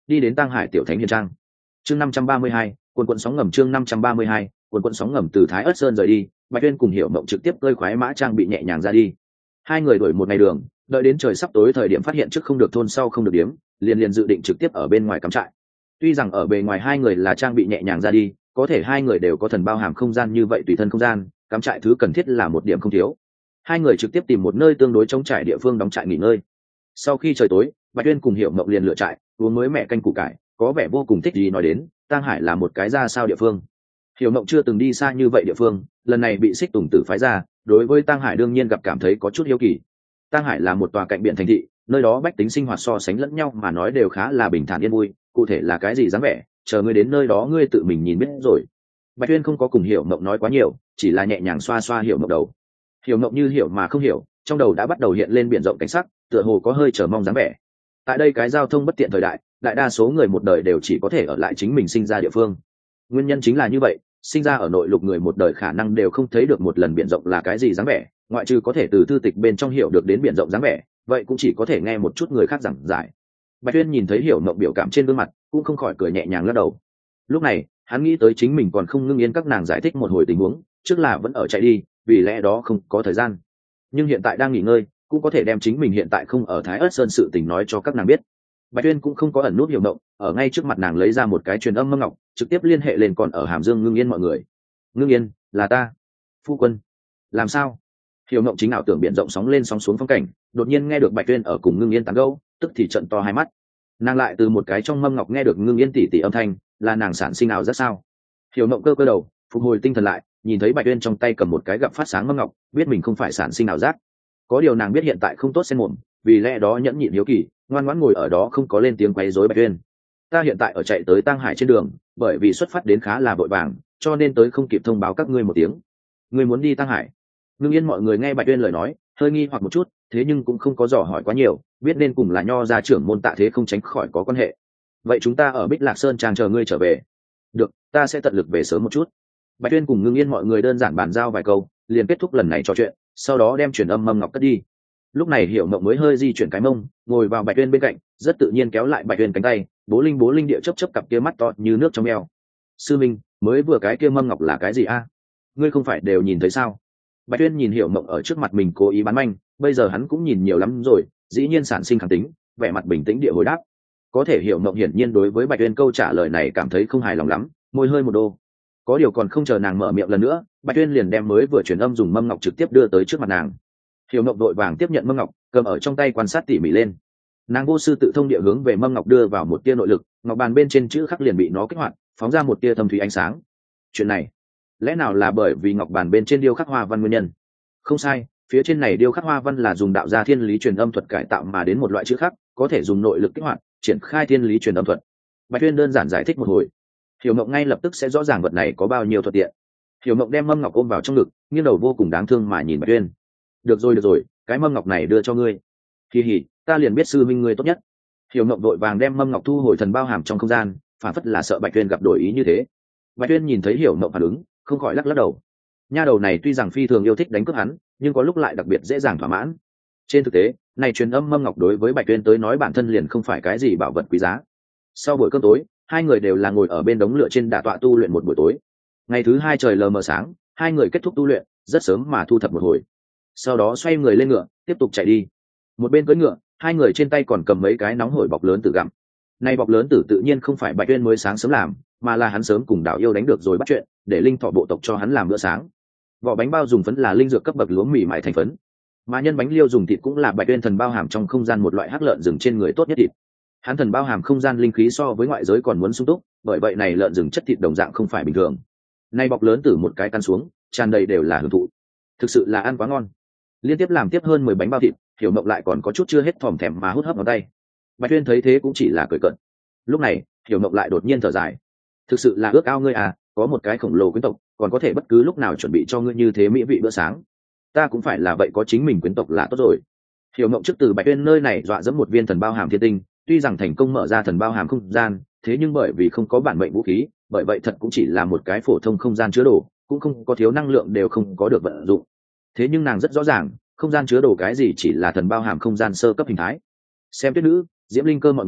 đi đến Tang Hải tiểu thánh hiền trang. Chương 532, quần sóng ngầm. Chương 532, quần sóng ngầm. Từ Thái Ất Sơn rời đi, Bạch Tuyên cùng Hiểu Mộng trực tiếp cơi khoái mã trang bị nhẹ nhàng ra đi. Hai người đuổi một ngày đường, đợi đến trời sắp tối thời điểm phát hiện trước không được thôn sau không được điếm, liền dự định trực tiếp ở bên ngoài cắm trại. Tuy rằng ở bề ngoài hai người là trang bị nhẹ nhàng ra đi, có thể hai người đều có thần bao hàm không gian như vậy tùy thân không gian, cắm trại thứ cần thiết là một điểm không thiếu. Hai người trực tiếp tìm một nơi tương đối trống trải địa phương đóng trại nghỉ ngơi. Sau khi trời tối, Bạch Tuyên cùng Hiểu Mộng liền lựa trại, uống mới mẹ canh củ cải, có vẻ vô cùng thích gì nói đến, Tang Hải là một cái ra sao địa phương. Hiểu Mộng chưa từng đi xa như vậy địa phương, lần này bị Xích Tùng Tử phái ra, đối với Tang Hải đương nhiên gặp cảm thấy có chút hiếu kỳ. Tang Hải là một tòa cạnh biển thành thị, nơi đó bách tính sinh hoạt so sánh lẫn nhau mà nói đều khá là bình thản yên vui, cụ thể là cái gì dáng vẻ, chờ ngươi đến nơi đó ngươi tự mình nhìn biết rồi. Bạch Tuyên không có cùng Hiểu Mộng nói quá nhiều, chỉ là nhẹ nhàng xoa xoa Hiểu Mộng đầu. Hiểu Mộng như hiểu mà không hiểu, trong đầu đã bắt đầu hiện lên biển rộng cảnh sắc, tựa hồ có hơi chờ mong dáng vẻ. Tại đây cái giao thông bất tiện thời đại, đại đa số người một đời đều chỉ có thể ở lại chính mình sinh ra địa phương. Nguyên nhân chính là như vậy, sinh ra ở nội lục người một đời khả năng đều không thấy được một lần biển rộng là cái gì dáng vẻ, ngoại trừ có thể từ thư tịch bên trong hiểu được đến biển rộng dáng vẻ, vậy cũng chỉ có thể nghe một chút người khác giảng giải. Bạch Tuyên nhìn thấy Hiểu Mộng biểu cảm trên gương mặt, cũng không khỏi cười nhẹ nhàng lắc đầu. Lúc này, hắn nghĩ tới chính mình còn không ngưng yên các nàng giải thích một hồi tình huống, trước là vẫn ở chạy đi, vì lẽ đó không có thời gian. Nhưng hiện tại đang nghỉ ngơi, cũng có thể đem chính mình hiện tại không ở Thái Ất Sơn sự tình nói cho các nàng biết. Bạch Tuyên cũng không có ẩn nút Hiểu Mộng, ở ngay trước mặt nàng lấy ra một cái truyền âm mâm ngọc, trực tiếp liên hệ lên còn ở Hàm Dương Ngưng Yên mọi người. Ngưng Yên, là ta. Phu quân. Làm sao? Hiểu Mộng chính ảo tưởng biển rộng sóng lên sóng xuống phong cảnh, đột nhiên nghe được Bạch Tuyên ở cùng Ngưng Yên tán gẫu, tức thì trợn to hai mắt. Nàng lại từ một cái trong mâm ngọc nghe được Ngưng Yên tỉ tỉ âm thanh, là nàng sản sinh ảo giác sao? Hiểu Mộng cơ cơ đầu, phục hồi tinh thần lại, nhìn thấy Bạch Tuyên trong tay cầm một cái gặm phát sáng mâm ngọc, biết mình không phải sản sinh ảo giác. Có điều nàng biết hiện tại không tốt xen mồm, vì lẽ đó nhẫn nhịn hiếu kỳ, ngoan ngoãn ngồi ở đó không có lên tiếng quấy rối Bạch Tuyên. Ta hiện tại ở chạy tới Tang Hải trên đường, bởi vì xuất phát đến khá là vội vàng, cho nên tới không kịp thông báo các ngươi một tiếng. Ngươi muốn đi Tang Hải? Ngưng Yên mọi người nghe Bạch Tuyên lời nói, hơi nghi hoặc một chút, thế nhưng cũng không có dò hỏi quá nhiều, biết nên cùng là Nho gia trưởng môn Tạ Thế không tránh khỏi có quan hệ. Vậy chúng ta ở Bích Lạc Sơn trang chờ ngươi trở về. Được, ta sẽ tận lực về sớm một chút. Bạch Tuyên cùng Ngưng Yên mọi người đơn giản bàn giao vài câu, liền kết thúc lần này trò chuyện, sau đó đem truyền âm mâm ngọc cất đi. Lúc này Hiểu Mộng mới hơi di chuyển cái mông, ngồi vào Bạch Tuyên bên cạnh, rất tự nhiên kéo lại Bạch Tuyên cánh tay, bố linh địa chớp cặp kia mắt to như nước trong eo. Sư minh, mới vừa cái kia mâm ngọc là cái gì a? Ngươi không phải đều nhìn thấy sao? Bạch Tuyên nhìn Hiểu Mộng ở trước mặt mình cố ý bán manh, bây giờ hắn cũng nhìn nhiều lắm rồi, dĩ nhiên sản sinh khẳng tính, vẻ mặt bình tĩnh địa hồi đáp. Có thể Hiểu Mộng hiển nhiên đối với Bạch Tuyên câu trả lời này cảm thấy không hài lòng lắm, môi hơi một đô. Có điều còn không chờ nàng mở miệng lần nữa, Bạch Tuyên liền đem mới vừa truyền âm dùng mâm ngọc trực tiếp đưa tới trước mặt nàng. Hiểu Mộng vội vàng tiếp nhận mâm ngọc, cầm ở trong tay quan sát tỉ mỉ lên. Nàng vô sư tự thông địa hướng về mâm ngọc đưa vào một tia nội lực, ngọc bàn bên trên chữ khắc liền bị nó kích hoạt, phóng ra một tia thâm thúy ánh sáng. Chuyện này, lẽ nào là bởi vì ngọc bàn bên trên điêu khắc hoa văn nguyên nhân? Không sai, phía trên này điêu khắc hoa văn là dùng đạo gia thiên lý truyền âm thuật cải tạo mà đến một loại chữ khắc, có thể dùng nội lực kích hoạt, triển khai thiên lý truyền âm thuật. Bạch Tuyên đơn giản giải thích một hồi, Hiểu Mộng ngay lập tức sẽ rõ ràng vật này có bao nhiêu thuận tiện. Hiểu Mộng đem mâm ngọc ôm vào trong ngực, nghiêng đầu vô cùng đáng thương mà nhìn Bạch Tuyên. Được rồi, cái mâm ngọc này đưa cho ngươi. Kỳ hỉ, ta liền biết sư minh ngươi tốt nhất. Hiểu Mộng vội vàng đem mâm ngọc thu hồi thần bao hàm trong không gian, phản phất là sợ Bạch Tuyên gặp đổi ý như thế. Bạch Tuyên nhìn thấy Hiểu Mộng phản ứng, không khỏi lắc đầu. Nha đầu này tuy rằng phi thường yêu thích đánh cướp hắn, nhưng có lúc lại đặc biệt dễ dàng thỏa mãn. Trên thực tế, này truyền âm mâm ngọc đối với Bạch Tuyên tới nói bản thân liền không phải cái gì bảo vật quý giá. Sau buổi cơm tối, hai người đều là ngồi ở bên đống lửa trên đả tọa tu luyện một buổi tối. Ngày thứ hai trời lờ mờ sáng, hai người kết thúc tu luyện, rất sớm mà thu thập một hồi. Sau đó xoay người lên ngựa, tiếp tục chạy đi. Một bên cưỡi ngựa, hai người trên tay còn cầm mấy cái nóng hổi bọc lớn tử gặm. Nay bọc lớn tử tự nhiên không phải Bạch Tuyên mới sáng sớm làm, mà là hắn sớm cùng Đạo Yêu đánh được rồi bắt chuyện, để linh thọ bộ tộc cho hắn làm bữa sáng. Vỏ bánh bao dùng phấn là linh dược cấp bậc lúa mì mại thành phấn, mà nhân bánh liêu dùng thịt cũng là Bạch Tuyên thần bao hàm trong không gian một loại hắc lợn rừng trên người tốt nhất thịt. Hắn thần bao hàm không gian linh khí so với ngoại giới còn muốn sung túc, bởi vậy này lợn rừng chất thịt đồng dạng không phải bình thường. Nay bọc lớn tử một cái căn xuống, tràn đầy đều là hưởng thụ. Thực sự là ăn quá ngon. Liên tiếp làm tiếp hơn 10 bánh bao thịt, Hiểu Mộng lại còn có chút chưa hết thòm thèm mà hút hấp ngón tay. Bạch Tuyên thấy thế cũng chỉ là cười cợt. Lúc này, Hiểu Mộng lại đột nhiên thở dài. Thực sự là ước ao ngươi à, có một cái khổng lồ quyến tộc, còn có thể bất cứ lúc nào chuẩn bị cho ngươi như thế mỹ vị bữa sáng. Ta cũng phải là vậy, có chính mình quyến tộc là tốt rồi. Hiểu Mộng trước từ Bạch Tuyên nơi này dọa dẫm một viên thần bao hàm thiên tinh, tuy rằng thành công mở ra thần bao hàm không gian, thế nhưng bởi vì không có bản mệnh vũ khí, bởi vậy thật cũng chỉ là một cái phổ thông không gian chứa đồ, cũng không có thiếu năng lượng đều không có được vận dụng. Thế nhưng nàng rất rõ ràng, không gian chứa đồ cái gì chỉ là thần bao hàm không gian sơ cấp hình thái. Xem Tuyết Nữ, Diễm Linh Cơ mọi người,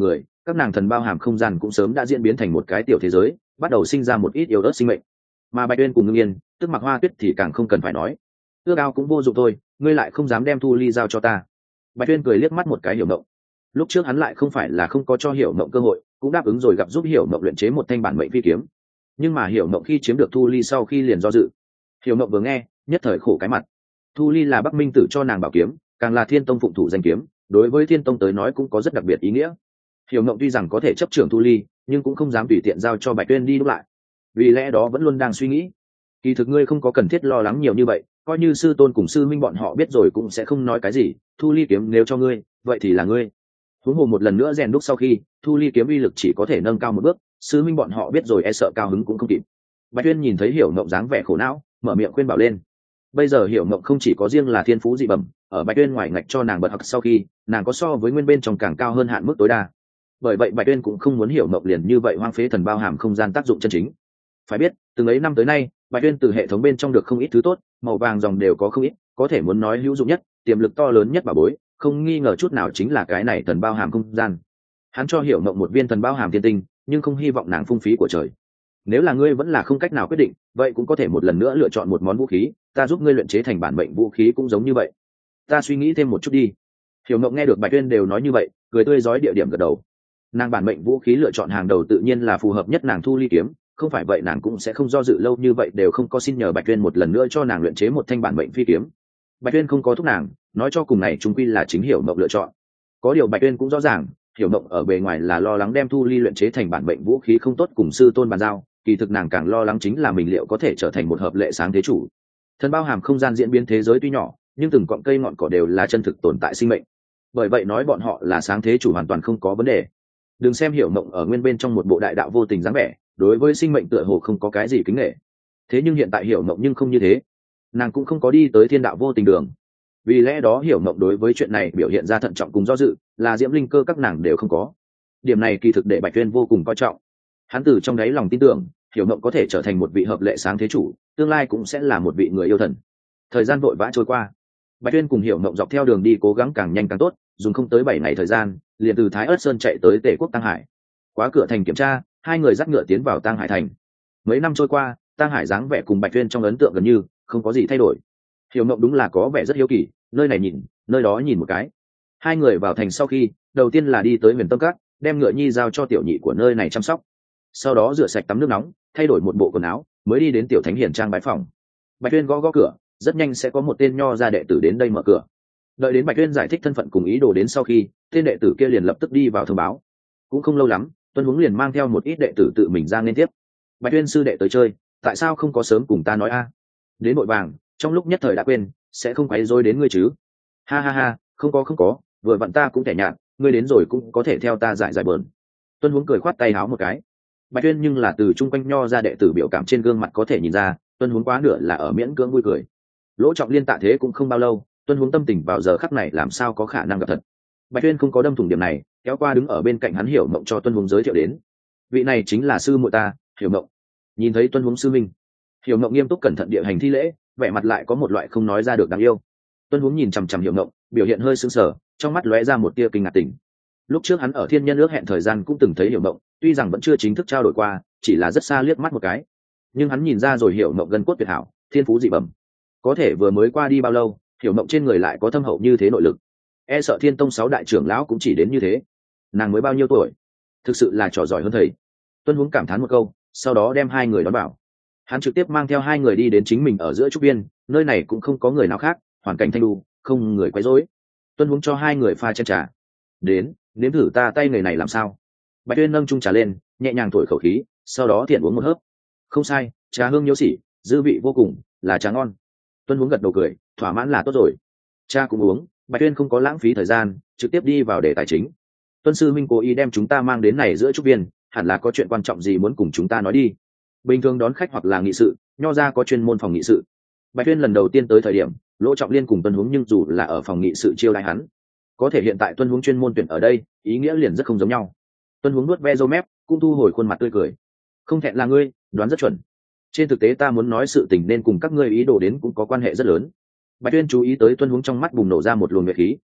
các nàng thần bao hàm không gian cũng sớm đã diễn biến thành một cái tiểu thế giới, bắt đầu sinh ra một ít yếu ớt sinh mệnh. Mà Bạch Uyên cùng Ngưng Yên, tức Mặc Hoa Tuyết thì càng không cần phải nói. Ước ao cũng vô dụng thôi, ngươi lại không dám đem Thu Ly giao cho ta. Bạch Uyên cười liếc mắt một cái Hiểu Mộng. Lúc trước hắn lại không phải là không có cho Hiểu Mộng cơ hội, cũng đáp ứng rồi gặp giúp Hiểu Mộng luyện chế một thanh bản mệnh phi kiếm. Nhưng mà Hiểu Mộng khi chiếm được Thu Ly sau khi liền do dự. Hiểu Mộng vừa nghe, nhất thời khổ cái mặt. Thu Ly là Bắc Minh tử cho nàng bảo kiếm, càng là Thiên Tông phụng thủ danh kiếm, đối với Thiên Tông tới nói cũng có rất đặc biệt ý nghĩa. Hiểu Mộng tuy rằng có thể chấp trưởng Thu Ly, nhưng cũng không dám tùy tiện giao cho Bạch Uyên đi đúc lại. Vì lẽ đó vẫn luôn đang suy nghĩ, kỳ thực ngươi không có cần thiết lo lắng nhiều như vậy, coi như sư tôn cùng sư minh bọn họ biết rồi cũng sẽ không nói cái gì. Thu Ly kiếm nếu cho ngươi, vậy thì là ngươi. Huống hồ một lần nữa rèn đúc sau khi, Thu Ly kiếm uy lực chỉ có thể nâng cao một bước, sư minh bọn họ biết rồi e sợ cao hứng cũng không kịp. Bạch Uyên nhìn thấy Hiểu Mộng dáng vẻ khổ não, mở miệng khuyên bảo lên. Bây giờ Hiểu Mộng không chỉ có riêng là thiên phú dị bẩm, ở Bạch Uyên ngoài ngạch cho nàng bật học sau khi, nàng có so với nguyên bên trong càng cao hơn hạn mức tối đa. Bởi vậy Bạch Uyên cũng không muốn Hiểu Mộng liền như vậy hoang phế thần bao hàm không gian tác dụng chân chính. Phải biết, từng ấy năm tới nay, Bạch Uyên từ hệ thống bên trong được không ít thứ tốt, màu vàng dòng đều có không ít, có thể muốn nói hữu dụng nhất, tiềm lực to lớn nhất bảo bối, không nghi ngờ chút nào chính là cái này thần bao hàm không gian. Hắn cho Hiểu Mộng một viên thần bao hàm thiên tinh, nhưng không hy vọng nàng phung phí của trời. Nếu là ngươi vẫn là không cách nào quyết định, vậy cũng có thể một lần nữa lựa chọn một món vũ khí, ta giúp ngươi luyện chế thành bản mệnh vũ khí cũng giống như vậy. Ta suy nghĩ thêm một chút đi. Hiểu Mộng nghe được Bạch Uyên đều nói như vậy, cười tươi rói địa điểm gật đầu. Nàng bản mệnh vũ khí lựa chọn hàng đầu tự nhiên là phù hợp nhất nàng Thu Ly kiếm, không phải vậy nàng cũng sẽ không do dự lâu như vậy đều không có xin nhờ Bạch Uyên một lần nữa cho nàng luyện chế một thanh bản mệnh phi kiếm. Bạch Uyên không có thúc nàng, nói cho cùng này chung quy là chính Hiểu Mộng lựa chọn. Có điều Bạch Uyên cũng rõ ràng, Hiểu Mộng ở bề ngoài là lo lắng đem Thu Ly luyện chế thành bản mệnh vũ khí không tốt cùng sư tôn bàn giao, kỳ thực nàng càng lo lắng chính là mình liệu có thể trở thành một hợp lệ sáng thế chủ. Thần bao hàm không gian diễn biến thế giới tuy nhỏ, nhưng từng cọng cây ngọn cỏ đều là chân thực tồn tại sinh mệnh. Bởi vậy nói bọn họ là sáng thế chủ hoàn toàn không có vấn đề. Đừng xem Hiểu Mộng ở nguyên bên trong một bộ đại đạo vô tình dáng vẻ, đối với sinh mệnh tựa hồ không có cái gì kính nể. Thế nhưng hiện tại Hiểu Mộng nhưng không như thế, nàng cũng không có đi tới thiên đạo vô tình đường. Vì lẽ đó Hiểu Mộng đối với chuyện này biểu hiện ra thận trọng cùng do dự, là diễm linh cơ các nàng đều không có. Điểm này kỳ thực để Bạch Uyên vô cùng coi trọng. Hắn từ trong đáy lòng tin tưởng, Hiểu Mộng có thể trở thành một vị hợp lệ sáng thế chủ, tương lai cũng sẽ là một vị người yêu thần. Thời gian vội vã trôi qua, Bạch Uyên cùng Hiểu Mộng dọc theo đường đi cố gắng càng nhanh càng tốt, dùng không tới 7 ngày thời gian, liền từ Thái Ức Sơn chạy tới Tề Quốc Tăng Hải. Quá cửa thành kiểm tra, hai người dắt ngựa tiến vào Tăng Hải thành. Mấy năm trôi qua, Tăng Hải dáng vẻ cùng Bạch Uyên trong ấn tượng gần như không có gì thay đổi. Hiểu Mộng đúng là có vẻ rất hiếu kỳ, nơi này nhìn, nơi đó nhìn một cái. Hai người vào thành sau khi, đầu tiên là đi tới Huyền Tâm Các, đem ngựa nhi giao cho tiểu nhị của nơi này chăm sóc. Sau đó rửa sạch tắm nước nóng, thay đổi một bộ quần áo, mới đi đến tiểu thánh hiển trang bái phòng. Bạch Uyên gõ gõ cửa, rất nhanh sẽ có một tên nho gia đệ tử đến đây mở cửa. Đợi đến Bạch Uyên giải thích thân phận cùng ý đồ đến sau khi, tên đệ tử kia liền lập tức đi vào thông báo. Cũng không lâu lắm, Tuân Huống liền mang theo một ít đệ tử tự mình ra nên tiếp. Bạch Uyên sư đệ tới chơi, tại sao không có sớm cùng ta nói a? Đến vội vàng, trong lúc nhất thời đã quên, sẽ không quấy rối đến ngươi chứ? Ha ha ha, không có, vừa vặn ta cũng tẻ nhạt, ngươi đến rồi cũng có thể theo ta giải bờn. Tuân Huống cười khoát tay háo một cái. Bạch Uyên nhưng là từ chung quanh nho ra đệ tử biểu cảm trên gương mặt có thể nhìn ra, Tuân Huống quá nửa là ở miễn cưỡng vui cười. Lỗ Trọng Liên tạ thế cũng không bao lâu, Tuân Huống tâm tình vào giờ khắc này làm sao có khả năng gặp thật. Bạch Uyên không có đâm thủng điểm này, kéo qua đứng ở bên cạnh hắn Hiểu Mộng cho Tuân Huống giới thiệu đến. Vị này chính là sư muội ta, Hiểu Mộng. Nhìn thấy Tuân Huống sư minh, Hiểu Mộng nghiêm túc cẩn thận địa hành thi lễ, vẻ mặt lại có một loại không nói ra được đáng yêu. Tuân Huống nhìn chằm chằm Hiểu Mộng, biểu hiện hơi sững sờ, trong mắt lóe ra một tia kinh ngạc tỉnh. Lúc trước hắn ở Thiên Nhân ước hẹn thời gian cũng từng thấy Hiểu Mộng, tuy rằng vẫn chưa chính thức trao đổi qua, chỉ là rất xa liếc mắt một cái. Nhưng hắn nhìn ra rồi Hiểu Mộng gân cốt tuyệt hảo, thiên phú dị bẩm. Có thể vừa mới qua đi bao lâu, Hiểu Mộng trên người lại có thâm hậu như thế nội lực. E sợ Thiên Tông 6 đại trưởng lão cũng chỉ đến như thế. Nàng mới bao nhiêu tuổi? Thực sự là trò giỏi hơn thầy. Tuân Huống cảm thán một câu, sau đó đem hai người đón bảo. Hắn trực tiếp mang theo hai người đi đến chính mình ở giữa trúc viên, nơi này cũng không có người nào khác, hoàn cảnh thanh lưu, không người quấy rối. Tuân Huống cho hai người pha chén trà. Đến, nếm thử ta tay người này làm sao? Bạch Uyên nâng chung trà lên, nhẹ nhàng thổi khẩu khí, sau đó tiện uống một hớp. Không sai, trà hương nhiễu xỉ, dư vị vô cùng, là trà ngon. Tuân Huống gật đầu cười, thỏa mãn là tốt rồi. Cha cũng uống, Bạch Uyên không có lãng phí thời gian, trực tiếp đi vào đề tài chính. Tuân sư minh cố ý đem chúng ta mang đến này giữa trúc viên, hẳn là có chuyện quan trọng gì muốn cùng chúng ta nói đi. Bình thường đón khách hoặc là nghị sự, nho ra có chuyên môn phòng nghị sự. Bạch Uyên lần đầu tiên tới thời điểm, Lỗ Trọng Liên cùng Tuân Huống nhưng dù là ở phòng nghị sự chiêu đãi hắn, có thể hiện tại Tuân Huống chuyên môn tuyển ở đây, ý nghĩa liền rất không giống nhau. Tuân Huống nuốt ve râu mép, cũng thu hồi khuôn mặt tươi cười. Không thẹn là ngươi, đoán rất chuẩn. Trên thực tế ta muốn nói sự tình nên cùng các ngươi ý đồ đến cũng có quan hệ rất lớn. Bạch Uyên chú ý tới Tuân Huống trong mắt bùng nổ ra một luồng nhuệ khí.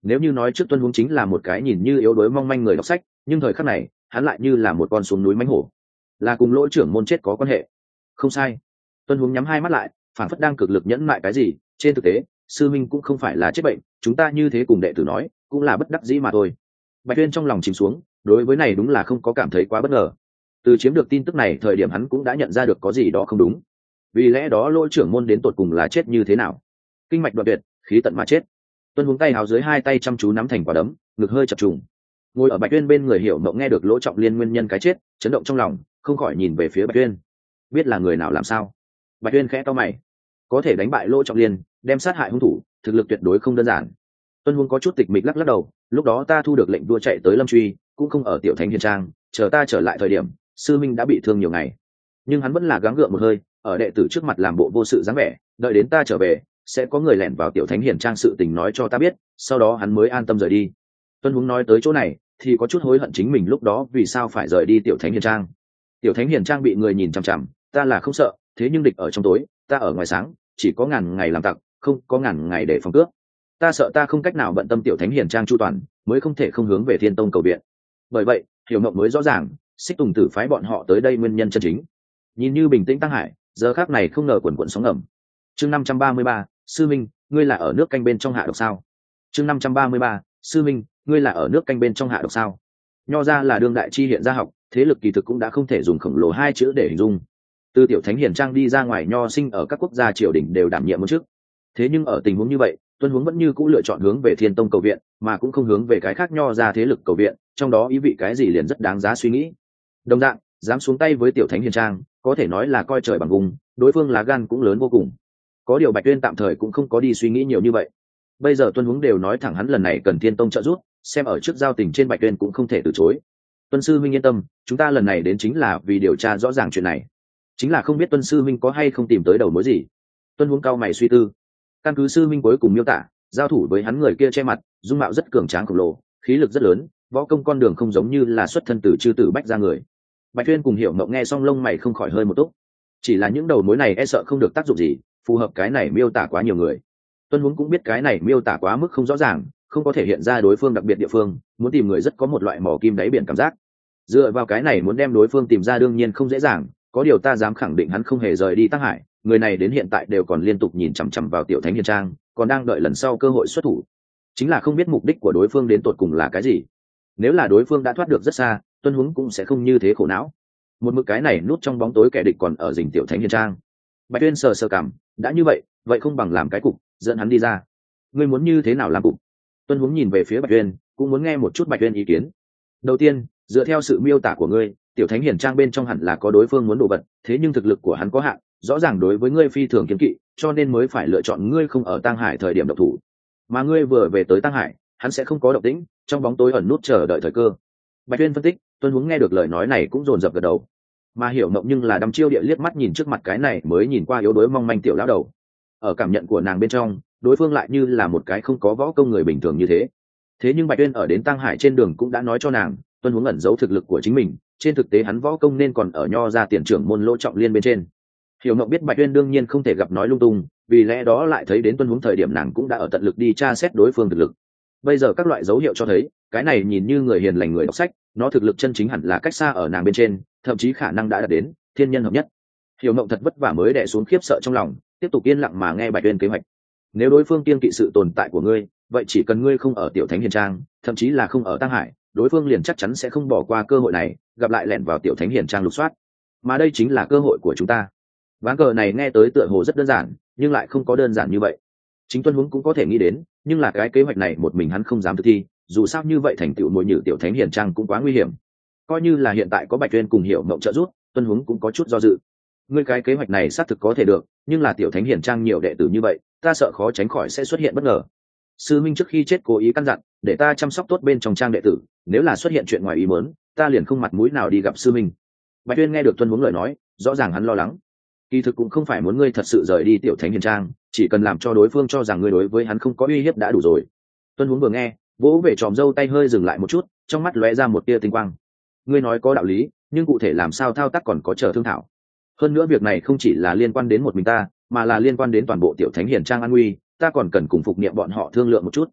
Nếu như nói trước Tuân Huống chính là một cái nhìn như yếu đuối mong manh người đọc sách, nhưng thời khắc này hắn lại như là một con xuống núi mãnh hổ, là cùng lỗ trưởng môn chết có quan hệ. Không sai. Tuân Huống nhắm hai mắt lại, phản phất đang cực lực nhẫn mại cái gì. Trên thực tế sư minh cũng không phải là chết bệnh, chúng ta như thế cùng đệ tử nói cũng là bất đắc dĩ mà thôi. Bạch Tuyên trong lòng chìm xuống, đối với này đúng là không có cảm thấy quá bất ngờ. Từ chiếm được tin tức này thời điểm hắn cũng đã nhận ra được có gì đó không đúng. Vì lẽ đó lỗ trưởng môn đến tột cùng là chết như thế nào? Kinh mạch đoạn tuyệt, khí tận mà chết. Tuân Huống tay hào dưới hai tay chăm chú nắm thành quả đấm, ngực hơi chập trùng. Ngồi ở Bạch Tuyên bên người Hiểu Mộng nghe được Lỗ Trọng Liên nguyên nhân cái chết, chấn động trong lòng, không khỏi nhìn về phía Bạch Tuyên. Biết là người nào làm sao? Bạch Tuyên khẽ cau mày. Có thể đánh bại Lỗ Trọng Liên, đem sát hại hung thủ, thực lực tuyệt đối không đơn giản. Tuân Huống có chút tịch mịch lắc lắc đầu, lúc đó ta thu được lệnh đua chạy tới Lâm Truy, cũng không ở Tiểu Thánh Hiền Trang, chờ ta trở lại thời điểm, sư minh đã bị thương nhiều ngày. Nhưng hắn vẫn là gắng gượng một hơi, ở đệ tử trước mặt làm bộ vô sự dáng vẻ, đợi đến ta trở về, sẽ có người lẻn vào Tiểu Thánh Hiền Trang sự tình nói cho ta biết, sau đó hắn mới an tâm rời đi. Tuân Huống nói tới chỗ này thì có chút hối hận chính mình lúc đó vì sao phải rời đi Tiểu Thánh Hiền Trang. Tiểu Thánh Hiền Trang bị người nhìn chằm chằm, ta là không sợ, thế nhưng địch ở trong tối, ta ở ngoài sáng, chỉ có ngàn ngày làm tặc, không có ngàn ngày để phòng cướp. Ta sợ ta không cách nào bận tâm Tiểu Thánh Hiền Trang chu toàn, mới không thể không hướng về Thiên Tông cầu viện. Bởi vậy Hiểu Mộng mới rõ ràng Xích Tùng Tử phái bọn họ tới đây nguyên nhân chân chính. Nhìn như bình tĩnh Tăng Hải, giờ khác này không ngờ quần quần sóng ngầm. Chương 533, sư minh, ngươi là ở nước canh bên trong hạ độc sao? Chương 533, sư minh, ngươi là ở nước canh bên trong hạ độc sao? Nho ra là đương đại chi hiện gia học, thế lực kỳ thực cũng đã không thể dùng khổng lồ hai chữ để hình dung. Từ Tiểu Thánh Hiền Trang đi ra ngoài nho sinh ở các quốc gia triều đình đều đảm nhiệm một chức. Thế nhưng ở tình huống như vậy, Tuân Huống vẫn như cũ lựa chọn hướng về Thiên Tông cầu viện, mà cũng không hướng về cái khác nho ra thế lực cầu viện, trong đó ý vị cái gì liền rất đáng giá suy nghĩ. Đồng dạng, dám xuống tay với Tiểu Thánh Hiền Trang, có thể nói là coi trời bằng vùng, đối phương lá gan cũng lớn vô cùng. Có điều Bạch Tuyên tạm thời cũng không có đi suy nghĩ nhiều như vậy. Bây giờ Tuân Huống đều nói thẳng hắn lần này cần Thiên Tông trợ giúp, xem ở trước giao tình trên Bạch Tuyên cũng không thể từ chối. Tuân sư minh yên tâm, chúng ta lần này đến chính là vì điều tra rõ ràng chuyện này, chính là không biết Tuân sư minh có hay không tìm tới đầu mối gì. Tuân Huống cao mày suy tư. Căn cứ sư minh cuối cùng miêu tả, giao thủ với hắn người kia che mặt, dung mạo rất cường tráng khổng lồ, khí lực rất lớn, võ công con đường không giống như là xuất thân từ chư tử bách ra người. Bạch Tuyên cùng Hiểu Mộng nghe xong lông mày không khỏi hơi một túc. Chỉ là những đầu mối này e sợ không được tác dụng gì, phù hợp cái này miêu tả quá nhiều người. Tuân Huống cũng biết cái này miêu tả quá mức không rõ ràng, không có thể hiện ra đối phương đặc biệt địa phương, muốn tìm người rất có một loại mỏ kim đáy biển cảm giác. Dựa vào cái này muốn đem đối phương tìm ra đương nhiên không dễ dàng, có điều ta dám khẳng định hắn không hề rời đi Tăng Hải, người này đến hiện tại đều còn liên tục nhìn chằm chằm vào Tiểu Thánh Hiền Trang, còn đang đợi lần sau cơ hội xuất thủ. Chính là không biết mục đích của đối phương đến tột cùng là cái gì. Nếu là đối phương đã thoát được rất xa, Tuân Huống cũng sẽ không như thế khổ não. Một mực cái này nút trong bóng tối kẻ địch còn ở rình Tiểu Thánh Hiền Trang. Bạch Tuyên sờ sờ cảm, đã như vậy không bằng làm cái cục, dẫn hắn đi ra. Ngươi muốn như thế nào làm cục? Tuân Huống nhìn về phía Bạch Tuyên, cũng muốn nghe một chút Bạch Tuyên ý kiến. Đầu tiên, dựa theo sự miêu tả của ngươi, Tiểu Thánh Hiền Trang bên trong hẳn là có đối phương muốn đồ vật, thế nhưng thực lực của hắn có hạn, rõ ràng đối với ngươi phi thường kiêng kỵ, cho nên mới phải lựa chọn ngươi không ở Tăng Hải thời điểm độc thủ. Mà ngươi vừa về tới Tăng Hải, hắn sẽ không có động tĩnh, trong bóng tối ẩn nút chờ đợi thời cơ. Bạch Tuyên phân tích. Tuân Huống nghe được lời nói này cũng dồn dập gật đầu. Mà Hiểu Mộng nhưng là đăm chiêu địa liếc mắt nhìn trước mặt cái này mới nhìn qua yếu đuối mong manh tiểu lão đầu. Ở cảm nhận của nàng bên trong, đối phương lại như là một cái không có võ công người bình thường như thế. Thế nhưng Bạch Tuyên ở đến Tăng Hải trên đường cũng đã nói cho nàng, Tuân Huống ẩn giấu thực lực của chính mình, trên thực tế hắn võ công nên còn ở nho ra tiền trưởng môn Lỗ Trọng Liên bên trên. Hiểu Mộng biết Bạch Tuyên đương nhiên không thể gặp nói lung tung, vì lẽ đó lại thấy đến Tuân Huống thời điểm nàng cũng đã ở tận lực đi tra xét đối phương thực lực. Bây giờ các loại dấu hiệu cho thấy, cái này nhìn như người hiền lành người đọc sách, nó thực lực chân chính hẳn là cách xa ở nàng bên trên, thậm chí khả năng đã đạt đến thiên nhân hợp nhất. Hiểu Mộng thật vất vả mới đè xuống khiếp sợ trong lòng, tiếp tục yên lặng mà nghe Bạch Tuyên kế hoạch. Nếu đối phương kiêng kỵ sự tồn tại của ngươi, vậy chỉ cần ngươi không ở Tiểu Thánh Hiền Trang, thậm chí là không ở Tăng Hải, đối phương liền chắc chắn sẽ không bỏ qua cơ hội này, gặp lại lẻn vào Tiểu Thánh Hiền Trang lục soát. Mà đây chính là cơ hội của chúng ta. Ván cờ này nghe tới tựa hồ rất đơn giản, nhưng lại không có đơn giản như vậy. Chính Tuân Huống cũng có thể nghĩ đến, nhưng là cái kế hoạch này một mình hắn không dám thực thi, dù sao như vậy thành tựu mồi nhử Tiểu Thánh Hiền Trang cũng quá nguy hiểm. Coi như là hiện tại có Bạch Tuyên cùng Hiểu Mộng trợ giúp, Tuân Huống cũng có chút do dự. Ngươi cái kế hoạch này xác thực có thể được, nhưng là Tiểu Thánh Hiền Trang nhiều đệ tử như vậy, ta sợ khó tránh khỏi sẽ xuất hiện bất ngờ. Sư minh trước khi chết cố ý căn dặn, để ta chăm sóc tốt bên trong trang đệ tử, nếu là xuất hiện chuyện ngoài ý muốn, ta liền không mặt mũi nào đi gặp sư minh. Bạch Tuyên nghe được Tuân Huống lời nói, rõ ràng hắn lo lắng. Kỳ thực cũng không phải muốn ngươi thật sự rời đi Tiểu Thánh Hiền Trang, chỉ cần làm cho đối phương cho rằng ngươi đối với hắn không có uy hiếp đã đủ rồi. Tuân Huống vừa nghe, vỗ về tròm râu tay hơi dừng lại một chút, trong mắt lóe ra một tia tinh quang. Ngươi nói có đạo lý, nhưng cụ thể làm sao thao tác còn có chờ thương thảo. Hơn nữa việc này không chỉ là liên quan đến một mình ta, mà là liên quan đến toàn bộ Tiểu Thánh Hiền Trang an nguy, ta còn cần cùng Phục Niệm bọn họ thương lượng một chút.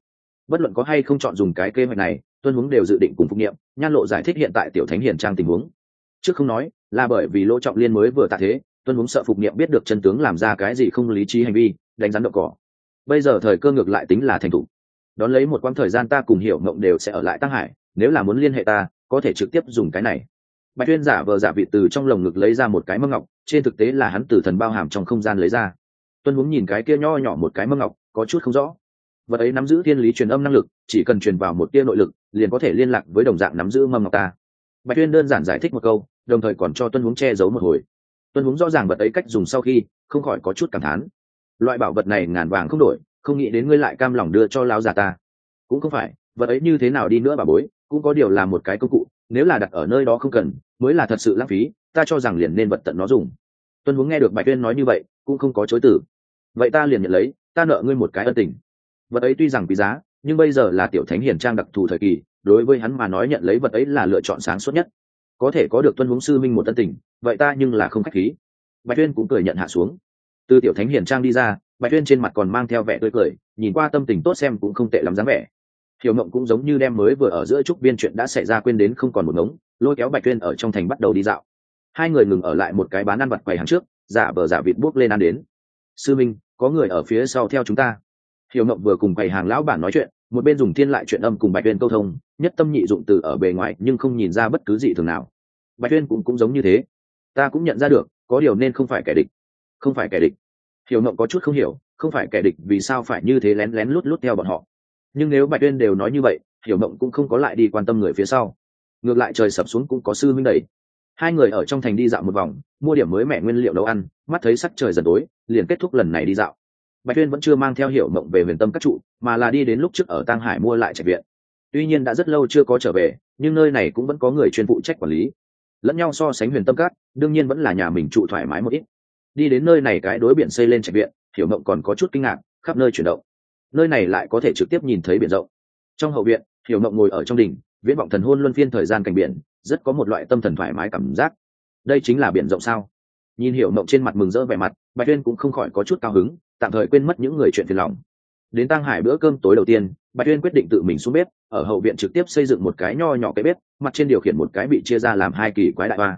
Bất luận có hay không chọn dùng cái kế hoạch này, Tuân Huống đều dự định cùng Phục Niệm, Nhan Lộ giải thích hiện tại Tiểu Thánh Hiển Trang tình huống. Trước không nói, là bởi vì Lỗ Trọng Liên mới vừa tạ thế, Tuân Huống sợ Phục Niệm biết được chân tướng làm ra cái gì không lý trí hành vi, đánh rắn đậu cỏ. Bây giờ thời cơ ngược lại tính là thành thủ. Đón lấy một quãng thời gian ta cùng Hiểu Mộng đều sẽ ở lại Tăng Hải, nếu là muốn liên hệ ta, có thể trực tiếp dùng cái này. Bạch Tuyên giả vờ giả vị từ trong lồng ngực lấy ra một cái mâm ngọc, trên thực tế là hắn từ thần bao hàm trong không gian lấy ra. Tuân Huống nhìn cái kia nho nhỏ một cái mâm ngọc, có chút không rõ. Vật ấy nắm giữ thiên lý truyền âm năng lực, chỉ cần truyền vào một tia nội lực, liền có thể liên lạc với đồng dạng nắm giữ mâm ngọc ta. Bạch Tuyên đơn giản giải thích một câu, đồng thời còn cho Tuân Huống che giấu một hồi. Tuân Huống rõ ràng vật ấy cách dùng sau khi, không khỏi có chút cảm thán. Loại bảo vật này ngàn vàng không đổi, không nghĩ đến ngươi lại cam lòng đưa cho lão già ta. Cũng không phải, vật ấy như thế nào đi nữa bà bối, cũng có điều là một cái công cụ, nếu là đặt ở nơi đó không cần, mới là thật sự lãng phí, ta cho rằng liền nên vật tận nó dùng. Tuân Huống nghe được Bạch Tuyên nói như vậy, cũng không có chối từ. Vậy ta liền nhận lấy, ta nợ ngươi một cái ân tình. Vật ấy tuy rằng quý giá, nhưng bây giờ là Tiểu Thánh Hiển Trang đặc thù thời kỳ, đối với hắn mà nói nhận lấy vật ấy là lựa chọn sáng suốt nhất. Có thể có được Tuân Huống sư minh một ân tình, vậy ta nhưng là không khách khí. Bạch Tuyên cũng cười nhận hạ xuống. Từ Tiểu Thánh Hiển Trang đi ra, Bạch Tuyên trên mặt còn mang theo vẻ tươi cười, nhìn qua tâm tình tốt xem cũng không tệ lắm dáng vẻ. Hiểu Mộng cũng giống như đem mới vừa ở giữa trúc viên chuyện đã xảy ra quên đến không còn một ngống, lôi kéo Bạch Tuyên ở trong thành bắt đầu đi dạo. Hai người ngừng ở lại một cái bán ăn vặt quầy hàng trước, giả vờ giả vịt buốc lên ăn đến. Sư minh, có người ở phía sau theo chúng ta. Hiểu Mộng vừa cùng quầy hàng lão bản nói chuyện, một bên dùng thiên lại chuyện âm cùng Bạch Tuyên câu thông, nhất tâm nhị dụng từ ở bề ngoài nhưng không nhìn ra bất cứ gì thường nào. Bạch Tuyên cũng giống như thế. Ta cũng nhận ra được, có điều nên không phải kẻ địch. Không phải kẻ địch. Hiểu Mộng có chút không hiểu, không phải kẻ địch vì sao phải như thế lén lén lút lút theo bọn họ. Nhưng nếu Bạch Tuyên đều nói như vậy, Hiểu Mộng cũng không có lại đi quan tâm người phía sau. Ngược lại trời sập xuống cũng có sư minh đẩy. Hai người ở trong thành đi dạo một vòng, mua điểm mới mẻ nguyên liệu nấu ăn, mắt thấy sắc trời dần tối, liền kết thúc lần này đi dạo. Bạch Tuyên vẫn chưa mang theo Hiểu Mộng về Huyền Tâm các trụ, mà là đi đến lúc trước ở Tang Hải mua lại trạch viện. Tuy nhiên đã rất lâu chưa có trở về, nhưng nơi này cũng vẫn có người chuyên phụ trách quản lý. Lẫn nhau so sánh Huyền Tâm các, đương nhiên vẫn là nhà mình trụ thoải mái một ít. Đi đến nơi này cái đối biển xây lên trạch viện, Hiểu Mộng còn có chút kinh ngạc, khắp nơi chuyển động. Nơi này lại có thể trực tiếp nhìn thấy biển rộng. Trong hậu viện, Hiểu Mộng ngồi ở trong đỉnh, viễn vọng thần hôn luân phiên thời gian cảnh biển, rất có một loại tâm thần thoải mái cảm giác. Đây chính là biển rộng sao? Nhìn Hiểu Mộng trên mặt mừng rỡ vẻ mặt, Bạch Tuyên cũng không khỏi có chút cao hứng, tạm thời quên mất những người chuyện phiền lòng. Đến Tang Hải bữa cơm tối đầu tiên, Bạch Tuyên quyết định tự mình xuống bếp, ở hậu viện trực tiếp xây dựng một cái nho nhỏ cái bếp, mặt trên điều khiển một cái bị chia ra làm hai kỳ quái đại hoa.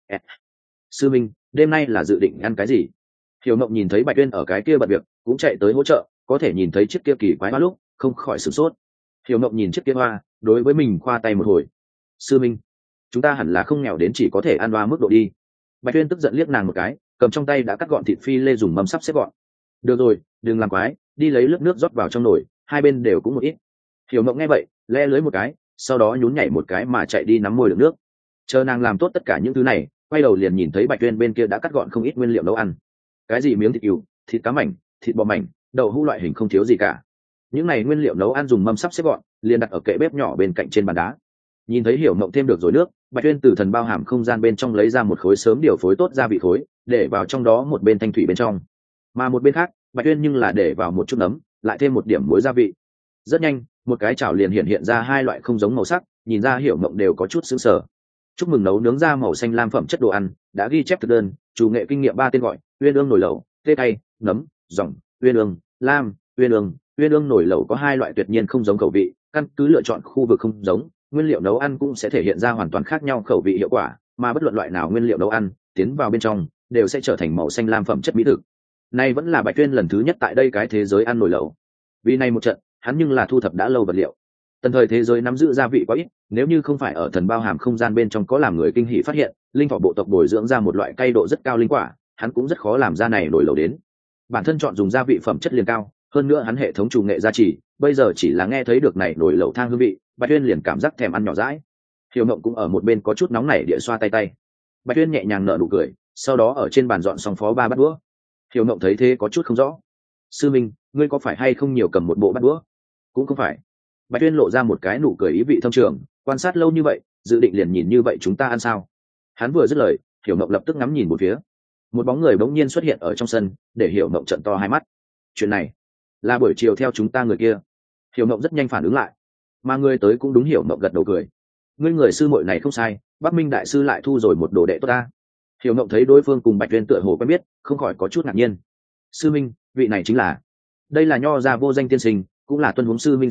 Sư Minh, đêm nay là dự định ăn cái gì? Hiểu Mộng nhìn thấy Bạch Tuyên ở cái kia bận việc, cũng chạy tới hỗ trợ, có thể nhìn thấy chiếc kia kỳ quái hoa lúc, không khỏi sửng sốt. Hiểu Mộng nhìn chiếc kia hoa, đối với mình khoa tay một hồi. Sư Minh, chúng ta hẳn là không nghèo đến chỉ có thể ăn hoa mức độ đi. Bạch Tuyên tức giận liếc nàng một cái, cầm trong tay đã cắt gọn thịt phi lê dùng mâm sắp xếp gọn. Được rồi, đừng làm quái, đi lấy lớp nước rót vào trong nồi, hai bên đều cũng một ít. Hiểu Mộng nghe vậy, le lưới một cái, sau đó nhún nhảy một cái mà chạy đi nắm môi đựng nước. Chờ nàng làm tốt tất cả những thứ này, quay đầu liền nhìn thấy Bạch Tuyên bên kia đã cắt gọn không ít nguyên liệu nấu ăn. Cái gì miếng thịt cừu, thịt cá mảnh, thịt bò mảnh, đậu hũ loại hình không thiếu gì cả. Những này nguyên liệu nấu ăn dùng mâm sắp xếp gọn, liền đặt ở kệ bếp nhỏ bên cạnh trên bàn đá. Nhìn thấy Hiểu Mộng thêm được rồi nước, Bạch Tuyên từ thần bao hàm không gian bên trong lấy ra một khối sớm điều phối tốt gia vị khối, để vào trong đó một bên thanh thủy bên trong. Mà một bên khác, Bạch Tuyên nhưng là để vào một chút nấm, lại thêm một điểm muối gia vị. Rất nhanh, một cái chảo liền hiện ra hai loại không giống màu sắc, nhìn ra Hiểu Mộng đều có chút sững sờ. Chúc mừng nấu nướng ra màu xanh lam phẩm chất đồ ăn, đã ghi chép thực đơn, chủ nghệ kinh nghiệm 3 tên gọi: uyên ương nồi lẩu, tê cay, nấm, dòng, uyên ương, lam, uyên ương nồi lẩu có hai loại tuyệt nhiên không giống khẩu vị, căn cứ lựa chọn khu vực không giống, nguyên liệu nấu ăn cũng sẽ thể hiện ra hoàn toàn khác nhau khẩu vị hiệu quả, mà bất luận loại nào nguyên liệu nấu ăn tiến vào bên trong đều sẽ trở thành màu xanh lam phẩm chất mỹ thực. Nay vẫn là Bạch Tuyên lần thứ nhất tại đây cái thế giới ăn nồi lẩu. Vì này một trận, hắn nhưng là thu thập đã lâu vật liệu. Tần thời thế giới nắm giữ gia vị quá ít, nếu như không phải ở thần bao hàm không gian bên trong có làm người kinh hỉ phát hiện, linh thỏ bộ tộc bồi dưỡng ra một loại cay độ rất cao linh quả, hắn cũng rất khó làm ra này nồi lẩu đến. Bản thân chọn dùng gia vị phẩm chất liền cao, hơn nữa hắn hệ thống chủ nghệ gia trì, bây giờ chỉ là nghe thấy được này nồi lẩu thang hương vị, Bạch Tuyên liền cảm giác thèm ăn nhỏ dãi. Hiểu Mộng cũng ở một bên có chút nóng nảy địa xoa tay tay. Bạch Tuyên nhẹ nhàng nở nụ cười, sau đó ở trên bàn dọn xong phó 3 bát đũa. Hiểu Mộng thấy thế có chút không rõ. Sư Minh, ngươi có phải hay không nhiều cầm một bộ bát đũa? Cũng không phải. Bạch Tuyên lộ ra một cái nụ cười ý vị thâm trường, quan sát lâu như vậy, dự định liền nhìn như vậy chúng ta ăn sao? Hắn vừa dứt lời, Hiểu Mộng lập tức ngắm nhìn một phía. Một bóng người bỗng nhiên xuất hiện ở trong sân, để Hiểu Mộng trợn to hai mắt. Chuyện này là buổi chiều theo chúng ta người kia. Hiểu Mộng rất nhanh phản ứng lại, mà người tới cũng đúng. Hiểu Mộng gật đầu cười. Ngươi người sư muội này không sai, Bắc Minh đại sư lại thu rồi một đồ đệ tốt ta. Hiểu Mộng thấy đối phương cùng Bạch Tuyên tựa hồ quen biết, không khỏi có chút ngạc nhiên. Sư Minh, vị này chính là... Đây là nho gia vô danh tiên sinh, cũng là Tuân Huống sư minh sư đệ,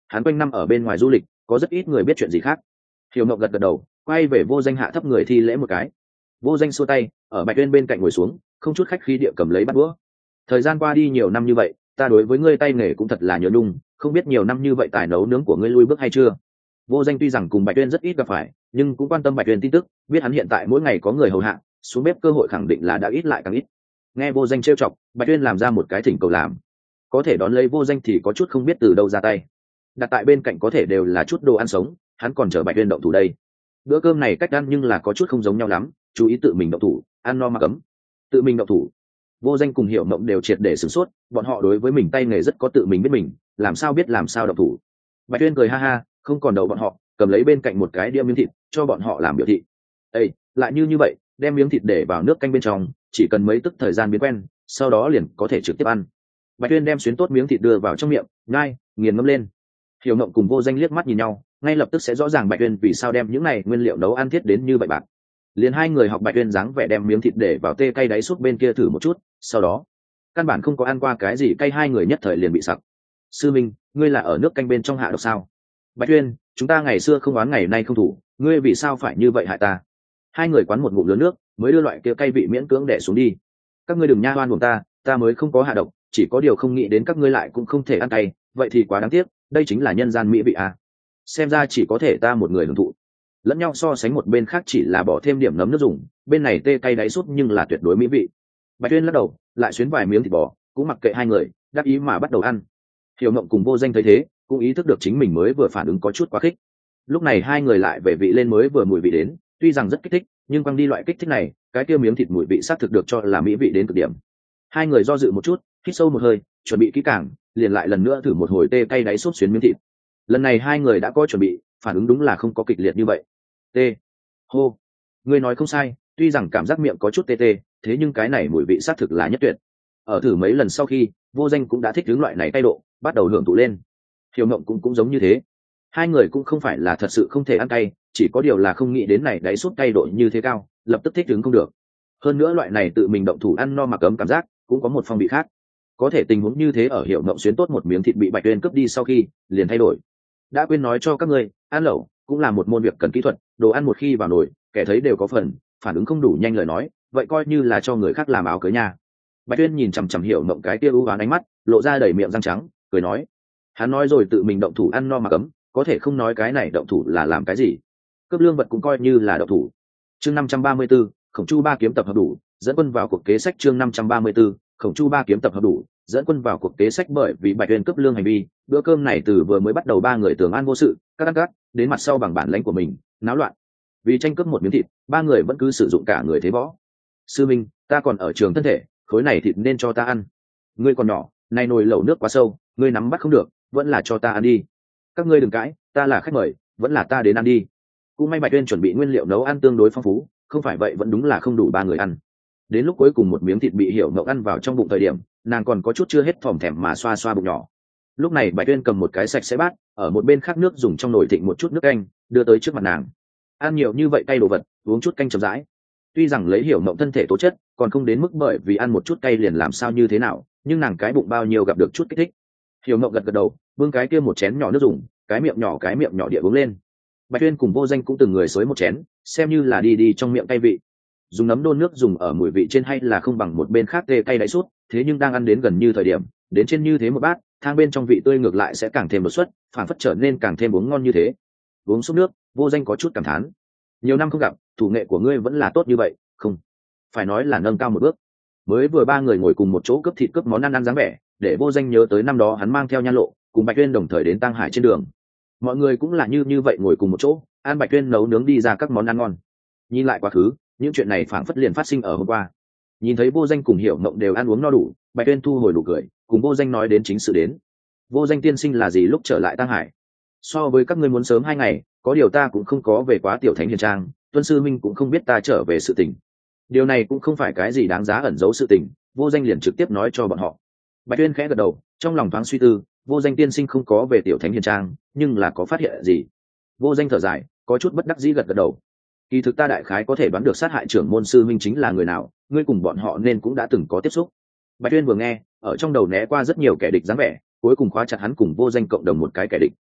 hắn quanh năm ở bên ngoài du lịch, có rất ít người biết chuyện gì khác. Hiểu Mộng gật gật đầu, quay về Vô Danh hạ thấp người thi lễ một cái. Vô Danh xua tay, ở Bạch Uyên bên cạnh ngồi xuống, không chút khách khí địa cầm lấy bát đũa. Thời gian qua đi nhiều năm như vậy, ta đối với ngươi tay nghề cũng thật là nhớ nhung, không biết nhiều năm như vậy tài nấu nướng của ngươi lui bước hay chưa. Vô Danh tuy rằng cùng Bạch Uyên rất ít gặp phải, nhưng cũng quan tâm Bạch Uyên tin tức, biết hắn hiện tại mỗi ngày có người hầu hạ, xuống bếp cơ hội khẳng định là đã ít lại càng ít. Nghe Vô Danh trêu chọc, Bạch Uyên làm ra một cái thỉnh cầu làm. Có thể đón lấy Vô Danh thì có chút không biết từ đâu ra tay. Đặt tại bên cạnh có thể đều là chút đồ ăn sống, hắn còn chờ Bạch Uyên động thủ đây. Bữa cơm này cách ăn nhưng là có chút không giống nhau lắm, chú ý tự mình động thủ, ăn no mà cấm. Tự mình động thủ. Vô Danh cùng Hiểu Mộng đều triệt để sửng sốt, bọn họ đối với mình tay nghề rất có tự mình biết mình, làm sao biết làm sao động thủ. Bạch Uyên cười ha ha, không còn đầu bọn họ, cầm lấy bên cạnh một cái đĩa miếng thịt, cho bọn họ làm biểu thị. Ê, lại như vậy, đem miếng thịt để vào nước canh bên trong, chỉ cần mấy tức thời gian biến quen, sau đó liền có thể trực tiếp ăn. Bạch Uyên đem xuyến tốt miếng thịt đưa vào trong miệng, nhai, nghiền ngấm lên. Hiểu Mộng cùng Vô Danh liếc mắt nhìn nhau, ngay lập tức sẽ rõ ràng Bạch Uyên vì sao đem những này nguyên liệu nấu ăn thiết đến như vậy bạc. Liền hai người học Bạch Uyên dáng vẻ đem miếng thịt để vào tê cay đáy súp bên kia thử một chút, sau đó, căn bản không có ăn qua cái gì cay, hai người nhất thời liền bị sặc. Sư Minh, ngươi là ở nước canh bên trong hạ độc sao? Bạch Uyên, chúng ta ngày xưa không oán ngày nay không thủ, ngươi vì sao phải như vậy hại ta? Hai người quán một ngụm lớn nước, mới đưa loại kia cay vị miễn cưỡng đè xuống đi. Các ngươi đừng nha oan uổng ta mới không có hạ độc, chỉ có điều không nghĩ đến các ngươi lại cũng không thể ăn cay, vậy thì quá đáng tiếc, đây chính là nhân gian mỹ vị à. Xem ra chỉ có thể ta một người hưởng thụ. Lẫn nhau so sánh một bên khác chỉ là bỏ thêm điểm nấm nước dùng, bên này tê cay đáy súp nhưng là tuyệt đối mỹ vị. Bạch Tuyên lắc đầu, lại xuyến vài miếng thịt bò, cũng mặc kệ hai người, đáp ý mà bắt đầu ăn. Hiểu Mộng cùng Vô Danh thấy thế, cũng ý thức được chính mình mới vừa phản ứng có chút quá khích. Lúc này hai người lại về vị lên mới vừa mùi vị đến, tuy rằng rất kích thích, nhưng quăng đi loại kích thích này, cái kia miếng thịt mùi vị xác thực được cho là mỹ vị đến cực điểm. Hai người do dự một chút, hít sâu một hơi, chuẩn bị kỹ càng, liền lại lần nữa thử một hồi tê cay đáy súp xuyến miếng thịt. Lần này hai người đã có chuẩn bị, phản ứng đúng là không có kịch liệt như vậy. Tê, hô, ngươi nói không sai, tuy rằng cảm giác miệng có chút tê tê, thế nhưng cái này mùi vị xác thực là nhất tuyệt. Ở thử mấy lần sau khi, Vô Danh cũng đã thích hướng loại này cay độ, bắt đầu hưởng thụ lên. Hiểu Mộng cũng giống như thế. Hai người cũng không phải là thật sự không thể ăn cay, chỉ có điều là không nghĩ đến này đáy súp cay độ như thế cao, lập tức thích ứng không được. Hơn nữa loại này tự mình động thủ ăn no mà cấm cảm giác, cũng có một phong vị khác. Có thể tình huống như thế ở Hiểu Mộng xuyến tốt một miếng thịt bị Bạch Tuyên cướp đi sau khi, liền thay đổi. Đã quên nói cho các ngươi, ăn lẩu cũng là một môn việc cần kỹ thuật, đồ ăn một khi vào nồi, kẻ thấy đều có phần, phản ứng không đủ nhanh lời nói, vậy coi như là cho người khác làm áo cưới nha. Bạch Tuyên nhìn chằm chằm Hiểu Mộng cái kia u ám ánh mắt, lộ ra đầy miệng răng trắng, cười nói: hắn nói rồi tự mình động thủ ăn no mà cấm, có thể không nói cái này động thủ là làm cái gì. Cướp lương vật cũng coi như là động thủ. Chương 534, Khổng Chu ba kiếm tập hợp đủ, dẫn quân vào cuộc kế sách. Chương 534, Khổng Chu ba kiếm tập hợp đủ, dẫn quân vào cuộc kế sách. Bởi vì Bạch Tuyên cướp lương hành vi, bữa cơm này từ vừa mới bắt đầu ba người tưởng an vô sự, các đến mặt sau bằng bản lãnh của mình, náo loạn. Vì tranh cướp một miếng thịt, ba người vẫn cứ sử dụng cả người thế võ. Sư Minh, ta còn ở trường thân thể, khối này thịt nên cho ta ăn. Ngươi còn nhỏ, nay nồi lẩu nước quá sâu, ngươi nắm bắt không được, vẫn là cho ta ăn đi. Các ngươi đừng cãi, ta là khách mời, vẫn là ta đến ăn đi. Cũng may Bạch Tuyên chuẩn bị nguyên liệu nấu ăn tương đối phong phú, không phải vậy vẫn đúng là không đủ ba người ăn. Đến lúc cuối cùng một miếng thịt bị Hiểu Mộng ăn vào trong bụng thời điểm, nàng còn có chút chưa hết thòm thèm mà xoa xoa bụng nhỏ. Lúc này Bạch Tuyên cầm một cái sạch sẽ bát, ở một bên khác nước dùng trong nồi thịnh một chút nước canh, đưa tới trước mặt nàng. Ăn nhiều như vậy cay đồ vật, uống chút canh chậm rãi. Tuy rằng lấy Hiểu Mộng thân thể tố chất, còn không đến mức bởi vì ăn một chút cay liền làm sao như thế nào, nhưng nàng cái bụng bao nhiêu gặp được chút kích thích. Hiểu Mộng gật gật đầu, bưng cái kia một chén nhỏ nước dùng, cái miệng nhỏ địa uống lên. Bạch Tuyên cùng Vô Danh cũng từng người xới một chén, xem như là đi trong miệng cay vị. Dùng nấm đôn nước dùng ở mùi vị trên hay là không bằng một bên khác tê cay đáy sút, thế nhưng đang ăn đến gần như thời điểm, đến trên như thế một bát, thang bên trong vị tươi ngược lại sẽ càng thêm đột xuất, phản phất trở nên càng thêm uống ngon như thế. Uống súp nước, Vô Danh có chút cảm thán. Nhiều năm không gặp, thủ nghệ của ngươi vẫn là tốt như vậy, không? Phải nói là nâng cao một bước. Mới vừa ba người ngồi cùng một chỗ cướp thịt cướp món ăn dáng vẻ, để Vô Danh nhớ tới năm đó hắn mang theo Nhan Lộ, cùng Bạch Tuyên đồng thời đến Tăng Hải trên đường. Mọi người cũng là như vậy ngồi cùng một chỗ, ăn Bạch Tuyên nấu nướng đi ra các món ăn ngon. Nhìn lại quá khứ, những chuyện này phảng phất liền phát sinh ở hôm qua. Nhìn thấy Vô Danh cùng Hiểu Mộng đều ăn uống no đủ, Bạch Tuyên thu hồi nụ cười, cùng Vô Danh nói đến chính sự đến. Vô Danh tiên sinh là gì lúc trở lại Tăng Hải? So với các ngươi muốn sớm 2 ngày, có điều ta cũng không có về quá Tiểu Thánh Hiền Trang, Tuân sư minh cũng không biết ta trở về sự tình. Điều này cũng không phải cái gì đáng giá ẩn giấu sự tình, Vô Danh liền trực tiếp nói cho bọn họ. Bạch Tuyên khẽ gật đầu, trong lòng thoáng suy tư, Vô Danh tiên sinh không có về Tiểu Thánh Hiền Trang, nhưng là có phát hiện gì? Vô Danh thở dài, có chút bất đắc dĩ gật gật đầu. Kỳ thực ta đại khái có thể đoán được sát hại trưởng môn sư minh chính là người nào, ngươi cùng bọn họ nên cũng đã từng có tiếp xúc. Bạch Tuyên vừa nghe, ở trong đầu né qua rất nhiều kẻ địch dáng vẻ, cuối cùng khóa chặt hắn cùng Vô Danh cộng đồng một cái kẻ địch.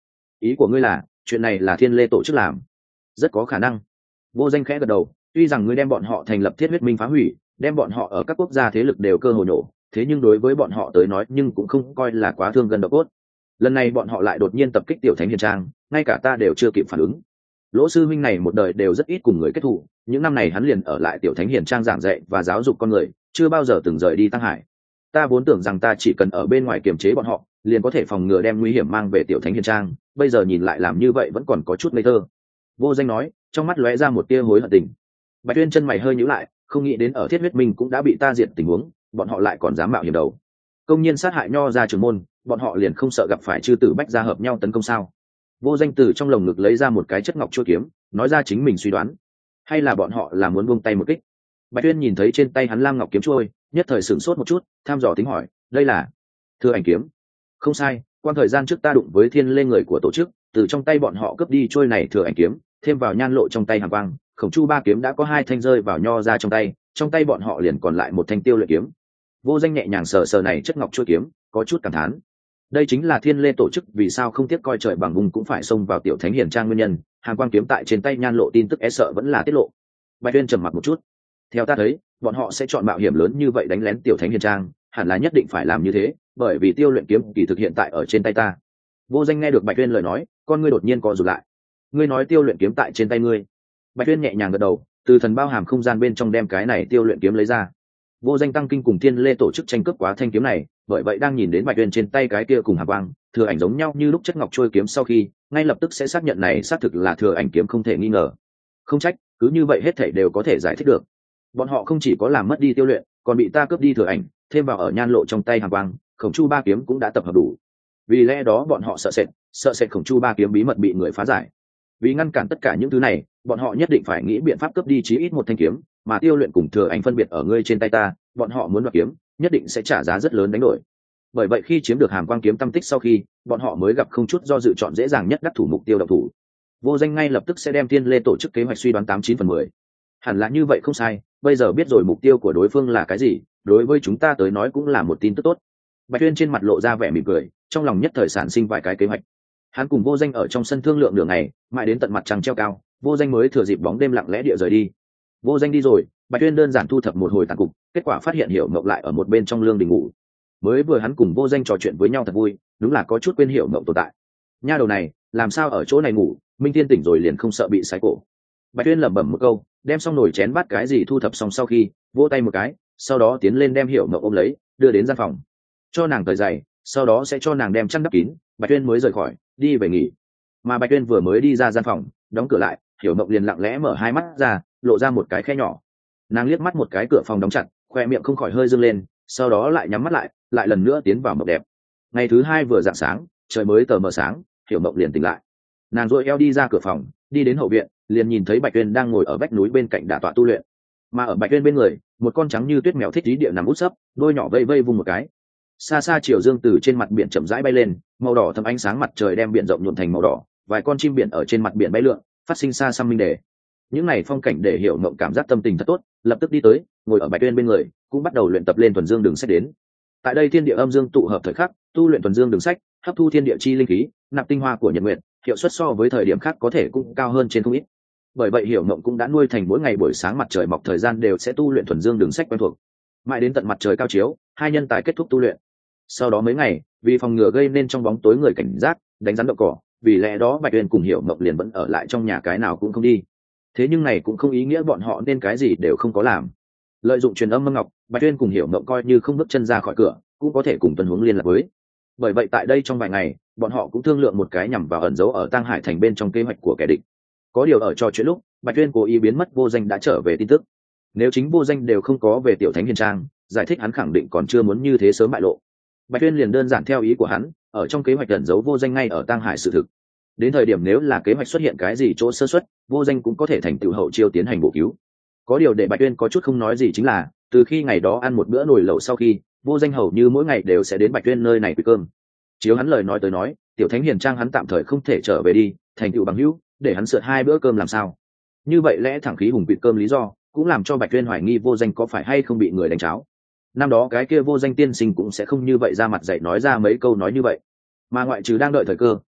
ý của ngươi là chuyện này là thiên lê tổ chức làm? Rất có khả năng. Vô Danh khẽ gật đầu, tuy rằng ngươi đem bọn họ thành lập thiết huyết minh phá hủy, đem bọn họ ở các quốc gia thế lực đều cơ hồ nhổ, thế nhưng đối với bọn họ tới nói nhưng cũng không coi là quá thương gần độ cốt. Lần này bọn họ lại đột nhiên tập kích tiểu thánh hiền trang, ngay cả ta đều chưa kịp phản ứng. Lỗ sư huynh này một đời đều rất ít cùng người kết thù, những năm này hắn liền ở lại tiểu thánh hiền trang giảng dạy và giáo dục con người, chưa bao giờ từng rời đi Tăng Hải. Ta vốn tưởng rằng ta chỉ cần ở bên ngoài kiềm chế bọn họ, liền có thể phòng ngừa đem nguy hiểm mang về tiểu thánh hiền trang, bây giờ nhìn lại làm như vậy vẫn còn có chút ngây thơ. Vô Danh nói, trong mắt lóe ra một tia hối hận tình. Bạch Tuyên chân mày hơi nhíu lại, không nghĩ đến ở Thiết Huyết Minh cũng đã bị ta diệt tình huống, bọn họ lại còn dám mạo hiểm đầu, công nhiên sát hại nho gia trưởng môn, bọn họ liền không sợ gặp phải chư tử bách gia hợp nhau tấn công sao? Vô Danh từ trong lồng ngực lấy ra một cái chất ngọc chuôi kiếm, nói ra chính mình suy đoán, hay là bọn họ là muốn buông tay một kích? Bạch Tuyên nhìn thấy trên tay hắn lam ngọc kiếm chuôi, nhất thời sửng sốt một chút, tham dò tính hỏi, đây là Thừa Ảnh kiếm? Không sai, quan thời gian trước ta đụng với thiên lê người của tổ chức, từ trong tay bọn họ cướp đi chuôi này Thừa Ảnh kiếm, thêm vào nhan lộ trong tay Hàn Quang, Khổng Chu ba kiếm đã có 2 thanh rơi vào nho ra trong tay bọn họ liền còn lại 1 thanh tiêu luyện kiếm. Vô Danh nhẹ nhàng sờ sờ này chất ngọc chuôi kiếm, có chút cảm thán. Đây chính là thiên lê tổ chức vì sao không tiếc coi trời bằng vùng cũng phải xông vào tiểu thánh hiền trang nguyên nhân. Hàn Quang kiếm tại trên tay nhan lộ tin tức e sợ vẫn là tiết lộ. Bạch Tuyên trầm mặc một chút. Theo ta thấy, bọn họ sẽ chọn mạo hiểm lớn như vậy đánh lén tiểu thánh hiền trang, hẳn là nhất định phải làm như thế, bởi vì tiêu luyện kiếm kỳ thực hiện tại ở trên tay ta. Vô Danh nghe được Bạch Tuyên lời nói, con ngươi đột nhiên co rụt lại. Ngươi nói tiêu luyện kiếm tại trên tay ngươi? Bạch Tuyên nhẹ nhàng gật đầu, từ thần bao hàm không gian bên trong đem cái này tiêu luyện kiếm lấy ra. Vô Danh tăng kinh cùng thiên lê tổ chức tranh cướp quá thanh kiếm này, bởi vậy đang nhìn đến Bạch Tuyên trên tay cái kia cùng Hàn Quang, Thừa Ảnh giống nhau như lúc chất ngọc trôi kiếm sau khi, ngay lập tức sẽ xác nhận này xác thực là Thừa Ảnh kiếm không thể nghi ngờ. Không trách, cứ như vậy hết thảy đều có thể giải thích được. Bọn họ không chỉ có làm mất đi tiêu luyện, còn bị ta cướp đi Thừa Ảnh, thêm vào ở nhan lộ trong tay Hàn Quang, Khổng Chu ba kiếm cũng đã tập hợp đủ. Vì lẽ đó bọn họ sợ sệt Khổng Chu ba kiếm bí mật bị người phá giải. Vì ngăn cản tất cả những thứ này, bọn họ nhất định phải nghĩ biện pháp cướp đi chí ít 1 thanh kiếm, mà tiêu luyện cùng Thừa Ảnh phân biệt ở ngươi trên tay ta, bọn họ muốn đoạt kiếm, nhất định sẽ trả giá rất lớn đánh đổi. Bởi vậy khi chiếm được Hàm Quang kiếm tâm tích sau khi, bọn họ mới gặp không chút do dự chọn dễ dàng nhất đắc thủ mục tiêu động thủ. Vô Danh ngay lập tức sẽ đem Thiên Lê tổ chức kế hoạch suy đoán 89/10. Hẳn là như vậy không sai, bây giờ biết rồi mục tiêu của đối phương là cái gì, đối với chúng ta tới nói cũng là một tin tức tốt. Bạch Tuyên trên mặt lộ ra vẻ mỉm cười, trong lòng nhất thời sản sinh vài cái kế hoạch. Hắn cùng Vô Danh ở trong sân thương lượng nửa ngày, mãi đến tận mặt trăng treo cao, Vô Danh mới thừa dịp bóng đêm lặng lẽ địa rời đi. Vô Danh đi rồi, Bạch Tuyên đơn giản thu thập một hồi tàn cục, kết quả phát hiện Hiểu Mộng lại ở một bên trong lương đình ngủ. Mới vừa hắn cùng Vô Danh trò chuyện với nhau thật vui, đúng là có chút quên Hiểu Mộng tồn tại. Nha đầu này, làm sao ở chỗ này ngủ, Minh Thiên tỉnh rồi liền không sợ bị sái cổ. Bạch Tuyên lẩm bẩm một câu, đem xong nồi chén bát cái gì thu thập xong sau khi, vỗ tay một cái, sau đó tiến lên đem Hiểu Mộng ôm lấy, đưa đến gian phòng, cho nàng cởi giày, sau đó sẽ cho nàng đem chăn đắp kín. Bạch Tuyên mới rời khỏi, đi về nghỉ. Mà Bạch Tuyên vừa mới đi ra gian phòng, đóng cửa lại, Hiểu Mộng liền lặng lẽ mở hai mắt ra, lộ ra một cái khe nhỏ. Nàng liếc mắt một cái cửa phòng đóng chặt, khoe miệng không khỏi hơi dương lên, sau đó lại nhắm mắt lại, lại lần nữa tiến vào mộng đẹp. Ngày thứ hai vừa rạng sáng, trời mới tờ mờ sáng, Hiểu Mộng liền tỉnh lại. Nàng duỗi eo đi ra cửa phòng, đi đến hậu viện, liền nhìn thấy Bạch Tuyên đang ngồi ở vách núi bên cạnh đả tọa tu luyện. Mà ở Bạch Tuyên bên người, một con trắng như tuyết mèo thích trí địa nằm út sấp, đôi nhỏ vây vây vung một cái. Xa xa chiều dương từ trên mặt biển chậm rãi bay lên, màu đỏ thấm ánh sáng mặt trời đem biển rộng nhuộm thành màu đỏ, vài con chim biển ở trên mặt biển bay lượn, phát sinh xa xăm minh đề. Những này phong cảnh để Hiểu Mộng cảm giác tâm tình thật tốt, lập tức đi tới, ngồi ở Bạch Tuyên bên người, cũng bắt đầu luyện tập lên thuần dương đường sách đến. Tại đây thiên địa âm dương tụ hợp thời khắc, tu luyện thuần dương đường sách, hấp thu thiên địa chi linh khí, nạp tinh hoa của nhật nguyện, hiệu suất so với thời điểm khác có thể cũng cao hơn trên không ít. Bởi vậy Hiểu Mộng cũng đã nuôi thành mỗi ngày buổi sáng mặt trời mọc thời gian đều sẽ tu luyện thuần dương đường sách quen thuộc. Mãi đến tận mặt trời cao chiếu, hai nhân tài kết thúc tu luyện. Sau đó mấy ngày, vì phòng ngừa gây nên trong bóng tối người cảnh giác, đánh rắn đậu cỏ, vì lẽ đó Bạch Tuyên cùng Hiểu Mộng liền vẫn ở lại trong nhà, cái nào cũng không đi. Thế nhưng này cũng không ý nghĩa bọn họ nên cái gì đều không có làm. Lợi dụng truyền âm Mâm Ngọc, Bạch Tuyên cùng Hiểu Mộng coi như không bước chân ra khỏi cửa, cũng có thể cùng Tuần Hướng liên lạc với. Bởi vậy tại đây trong vài ngày, bọn họ cũng thương lượng một cái nhằm vào ẩn giấu ở Tang Hải thành bên trong kế hoạch của kẻ địch. Có điều ở trò chuyện lúc, Bạch Tuyên cố ý biến mất Vô Danh đã trở về tin tức. Nếu chính Vô Danh đều không có về Tiểu Thánh Hiền Trang, giải thích hắn khẳng định còn chưa muốn như thế sớm bại lộ. Bạch Tuyên liền đơn giản theo ý của hắn, ở trong kế hoạch ẩn giấu Vô Danh ngay ở Tang Hải sự thực. Đến thời điểm nếu là kế hoạch xuất hiện cái gì chỗ sơ suất, Vô Danh cũng có thể thành tựu hậu chiêu tiến hành bổ cứu. Có điều để Bạch Tuyên có chút không nói gì chính là, từ khi ngày đó ăn một bữa nồi lẩu sau khi, Vô Danh hầu như mỗi ngày đều sẽ đến Bạch Tuyên nơi này quỳ cơm. Chiếu hắn lời nói tới nói, Tiểu Thánh Hiền Trang hắn tạm thời không thể trở về đi, thành tựu bằng hữu, để hắn sượt 2 bữa cơm làm sao? Như vậy lẽ thẳng khí hùng quỳ cơm lý do, cũng làm cho Bạch Tuyên hoài nghi Vô Danh có phải hay không bị người đánh cháo. Năm đó cái kia Vô Danh tiên sinh cũng sẽ không như vậy ra mặt dạy nói ra mấy câu nói như vậy. Mà ngoại trừ đang đợi thời cơ,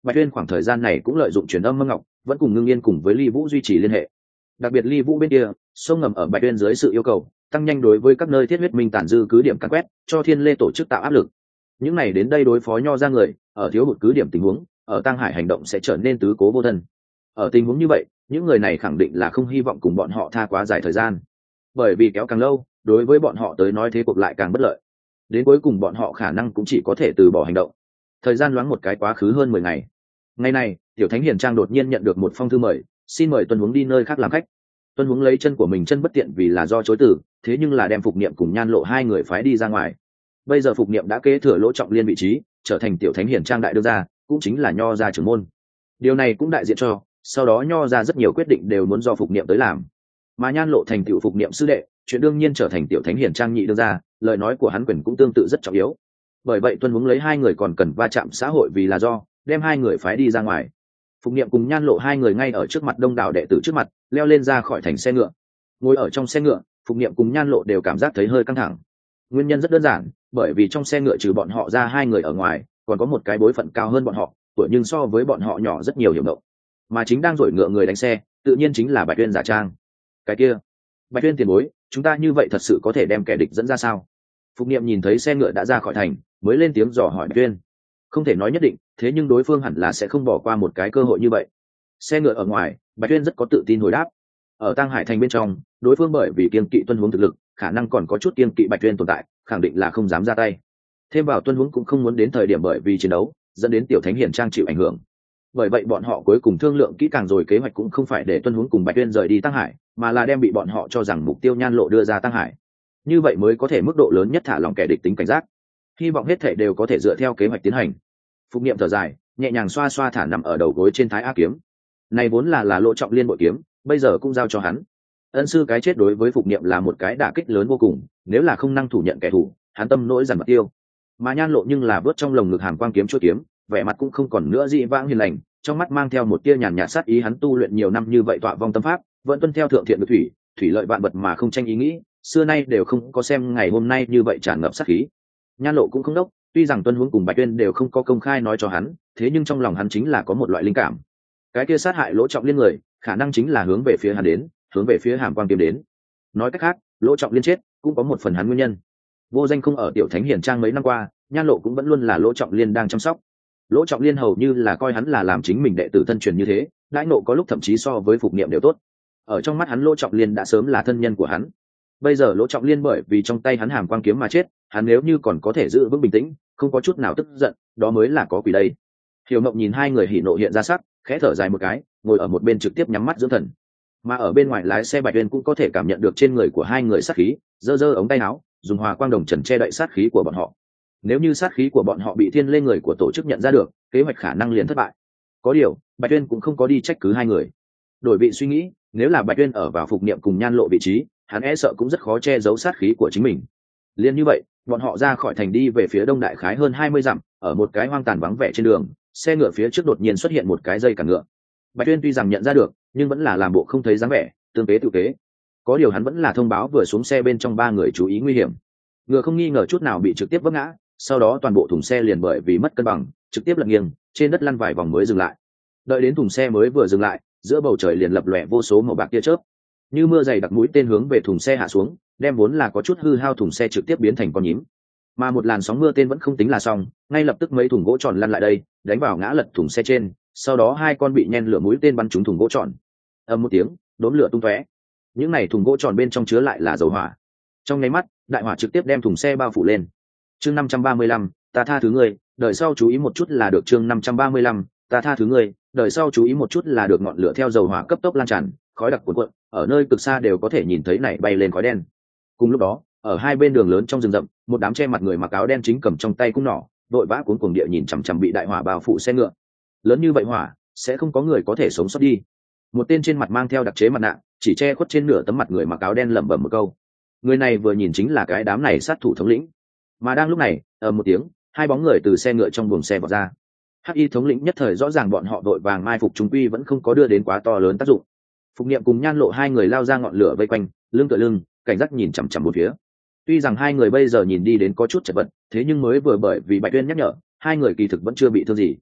Bạch Uyên khoảng thời gian này cũng lợi dụng truyền âm Mâm Ngọc, vẫn cùng Ngưng Yên cùng với Ly Vũ duy trì liên hệ. Đặc biệt Ly Vũ bên kia, sông ngầm ở Bạch Uyên dưới sự yêu cầu, tăng nhanh đối với các nơi thiết huyết minh tản dư cứ điểm càn quét, cho Thiên Lê tổ chức tạo áp lực. Những này đến đây đối phó nho ra người, ở thiếu hụt cứ điểm tình huống, ở Tăng Hải hành động sẽ trở nên tứ cố vô thân. Ở tình huống như vậy, những người này khẳng định là không hy vọng cùng bọn họ tha quá dài thời gian, bởi vì kéo càng lâu, đối với bọn họ tới nói thế cuộc lại càng bất lợi. Đến cuối cùng bọn họ khả năng cũng chỉ có thể từ bỏ hành động. Thời gian loáng một cái quá khứ hơn 10 ngày. Ngày này, Tiểu Thánh Hiền Trang đột nhiên nhận được một phong thư mời, xin mời Tuân Huống đi nơi khác làm khách. Tuân Huống lấy chân của mình chân bất tiện vì là do chối từ, thế nhưng là đem Phục Niệm cùng Nhan Lộ hai người phái đi ra ngoài. Bây giờ Phục Niệm đã kế thừa Lỗ Trọng Liên vị trí, trở thành Tiểu Thánh Hiền Trang đại đương gia, cũng chính là nho gia trưởng môn. Điều này cũng đại diện cho, sau đó nho gia rất nhiều quyết định đều muốn do Phục Niệm tới làm. Mà Nhan Lộ thành tiểu Phục Niệm sư đệ, chuyện đương nhiên trở thành Tiểu Thánh Hiền Trang nhị đương gia, lời nói của hắn quyền cũng tương tự rất trọng yếu. Bởi vậy Tuân Huống lấy hai người còn cần va chạm xã hội vì là do, đem hai người phái đi ra ngoài. Phục Niệm cùng Nhan Lộ hai người ngay ở trước mặt đông đảo đệ tử trước mặt, leo lên ra khỏi thành xe ngựa. Ngồi ở trong xe ngựa, Phục Niệm cùng Nhan Lộ đều cảm giác thấy hơi căng thẳng. Nguyên nhân rất đơn giản, bởi vì trong xe ngựa trừ bọn họ ra hai người ở ngoài, còn có một cái bối phận cao hơn bọn họ, tuổi nhưng so với bọn họ nhỏ rất nhiều hiểu động. Mà chính đang dỗi ngựa người đánh xe, tự nhiên chính là Bạch Uyên giả trang. Cái kia, Bạch Uyên tiền bối, chúng ta như vậy thật sự có thể đem kẻ địch dẫn ra sao? Phục Niệm nhìn thấy xe ngựa đã ra khỏi thành, mới lên tiếng dò hỏi Bạch Uyên. Không thể nói nhất định, thế nhưng đối phương hẳn là sẽ không bỏ qua một cái cơ hội như vậy. Xe ngựa ở ngoài, Bạch Uyên rất có tự tin hồi đáp. Ở Tăng Hải thành bên trong, đối phương bởi vì kiêng kỵ Tuân Huống thực lực, khả năng còn có chút kiêng kỵ Bạch Uyên tồn tại, khẳng định là không dám ra tay. Thêm vào Tuân Huống cũng không muốn đến thời điểm bởi vì chiến đấu dẫn đến Tiểu Thánh Hiền Trang chịu ảnh hưởng. Bởi vậy bọn họ cuối cùng thương lượng kỹ càng rồi, kế hoạch cũng không phải để Tuân Huống cùng Bạch Uyên rời đi Tăng Hải, mà là đem bị bọn họ cho rằng mục tiêu Nhan Lộ đưa ra Tăng Hải. Như vậy mới có thể mức độ lớn nhất thả lỏng kẻ địch tính cảnh giác. Hy vọng hết thể đều có thể dựa theo kế hoạch tiến hành. Phục Niệm thở dài, nhẹ nhàng xoa xoa thả nằm ở đầu gối trên Thái A kiếm. Này vốn là Lỗ Trọng Liên bội kiếm, bây giờ cũng giao cho hắn. Ân sư cái chết đối với Phục Niệm là một cái đả kích lớn vô cùng, nếu là không năng thủ nhận kẻ thù, hắn tâm nỗi dằn mặt tiêu. Mà Nhan Lộ nhưng là vớt trong lồng ngực hàm quang kiếm chuôi kiếm, vẻ mặt cũng không còn nữa dị vãng hiền lành, trong mắt mang theo một tia nhàn nhạt sát ý. Hắn tu luyện nhiều năm như vậy tọa vong tâm pháp, vẫn tuân theo thượng thiện của thủy lợi vạn vật mà không tranh ý nghĩ, xưa nay đều không có xem ngày hôm nay như vậy tràn ngập sát khí. Nhan Lộ cũng không đốc, tuy rằng Tuân Huống cùng Bạch Uyên đều không có công khai nói cho hắn, thế nhưng trong lòng hắn chính là có một loại linh cảm. Cái kia sát hại Lỗ Trọng Liên người, khả năng chính là hướng về phía hắn đến, hướng về phía hàm quang kiếm đến. Nói cách khác, Lỗ Trọng Liên chết cũng có một phần hắn nguyên nhân. Vô Danh không ở Tiểu Thánh Hiền Trang mấy năm qua, Nhan Lộ cũng vẫn luôn là Lỗ Trọng Liên đang chăm sóc. Lỗ Trọng Liên hầu như là coi hắn là làm chính mình đệ tử thân truyền như thế, đãi nộ có lúc thậm chí so với Phục Niệm đều tốt. Ở trong mắt hắn Lỗ Trọng Liên đã sớm là thân nhân của hắn. Bây giờ Lỗ Trọng Liên bởi vì trong tay hắn hàm quang kiếm mà chết, hắn nếu như còn có thể giữ vững bình tĩnh, không có chút nào tức giận, đó mới là có quỷ đây. Hiểu Mộng nhìn hai người hỉ nộ hiện ra sắc, khẽ thở dài một cái, ngồi ở một bên trực tiếp nhắm mắt dưỡng thần. Mà ở bên ngoài lái xe Bạch Uyên cũng có thể cảm nhận được trên người của hai người sát khí, giơ giơ ống tay áo, dùng hòa quang đồng trần che đậy sát khí của bọn họ. Nếu như sát khí của bọn họ bị Thiên Lê người của tổ chức nhận ra được, kế hoạch khả năng liền thất bại. Có điều, Bạch Uyên cũng không có đi trách cứ hai người. Đổi vị suy nghĩ, nếu là Bạch Uyên ở vào Phục Niệm cùng Nhan Lộ vị trí, hắn e sợ cũng rất khó che giấu sát khí của chính mình. Liên như vậy, bọn họ ra khỏi thành đi về phía đông đại khái hơn 20 dặm, ở một cái hoang tàn vắng vẻ trên đường, xe ngựa phía trước đột nhiên xuất hiện một cái dây cản ngựa. Bạch Uyên tuy rằng nhận ra được, nhưng vẫn là làm bộ không thấy dáng vẻ, tương kế tự kế. Có điều hắn vẫn là thông báo vừa xuống xe bên trong ba người chú ý nguy hiểm. Ngựa không nghi ngờ chút nào bị trực tiếp vấp ngã, sau đó toàn bộ thùng xe liền bởi vì mất cân bằng, trực tiếp lật nghiêng, trên đất lăn vài vòng mới dừng lại. Đợi đến thùng xe mới vừa dừng lại, giữa bầu trời liền lập lòe vô số màu bạc tia chớp, như mưa dày đặc mũi tên hướng về thùng xe hạ xuống, đem vốn là có chút hư hao thùng xe trực tiếp biến thành con nhím. Mà một làn sóng mưa tên vẫn không tính là xong, ngay lập tức mấy thùng gỗ tròn lăn lại đây, đánh vào ngã lật thùng xe trên, sau đó hai con bị nhen lửa mũi tên bắn trúng thùng gỗ tròn. Ầm một tiếng, đốm lửa tung tóe. Những này thùng gỗ tròn bên trong chứa lại là dầu hỏa. Trong nháy mắt, đại hỏa trực tiếp đem thùng xe bao phủ lên. Chương 535, ta tha thứ ngươi, đời sau chú ý một chút là được. Chương 535, ta tha thứ ngươi, đời sau chú ý một chút là được. Ngọn lửa theo dầu hỏa cấp tốc lan tràn, khói đặc cuồn cuộn, ở nơi cực xa đều có thể nhìn thấy này bay lên khói đen. Cùng lúc đó, ở hai bên đường lớn trong rừng rậm, một đám che mặt người mặc áo đen chính cầm trong tay cung nỏ, vội vã cuống cuồng địa nhìn chằm chằm bị đại hỏa bao phủ xe ngựa. Lớn như vậy hỏa, sẽ không có người có thể sống sót đi. Một tên trên mặt mang theo đặc chế mặt nạ, chỉ che khuất trên nửa tấm mặt người mặc áo đen lẩm bẩm một câu. Người này vừa nhìn chính là cái đám này sát thủ thống lĩnh. Mà đang lúc này, ở một tiếng, hai bóng người từ xe ngựa trong buồng xe vọt ra. Hắc y thống lĩnh nhất thời rõ ràng bọn họ đội vàng mai phục trung quy vẫn không có đưa đến quá to lớn tác dụng. Phục Niệm cùng Nhan Lộ hai người lao ra ngọn lửa vây quanh, lưng tựa lưng, cảnh giác nhìn chằm chằm một phía. Tuy rằng hai người bây giờ nhìn đi đến có chút chật vật, thế nhưng mới vừa bởi vì Bạch Uyên nhắc nhở, hai người kỳ thực vẫn chưa bị thương gì.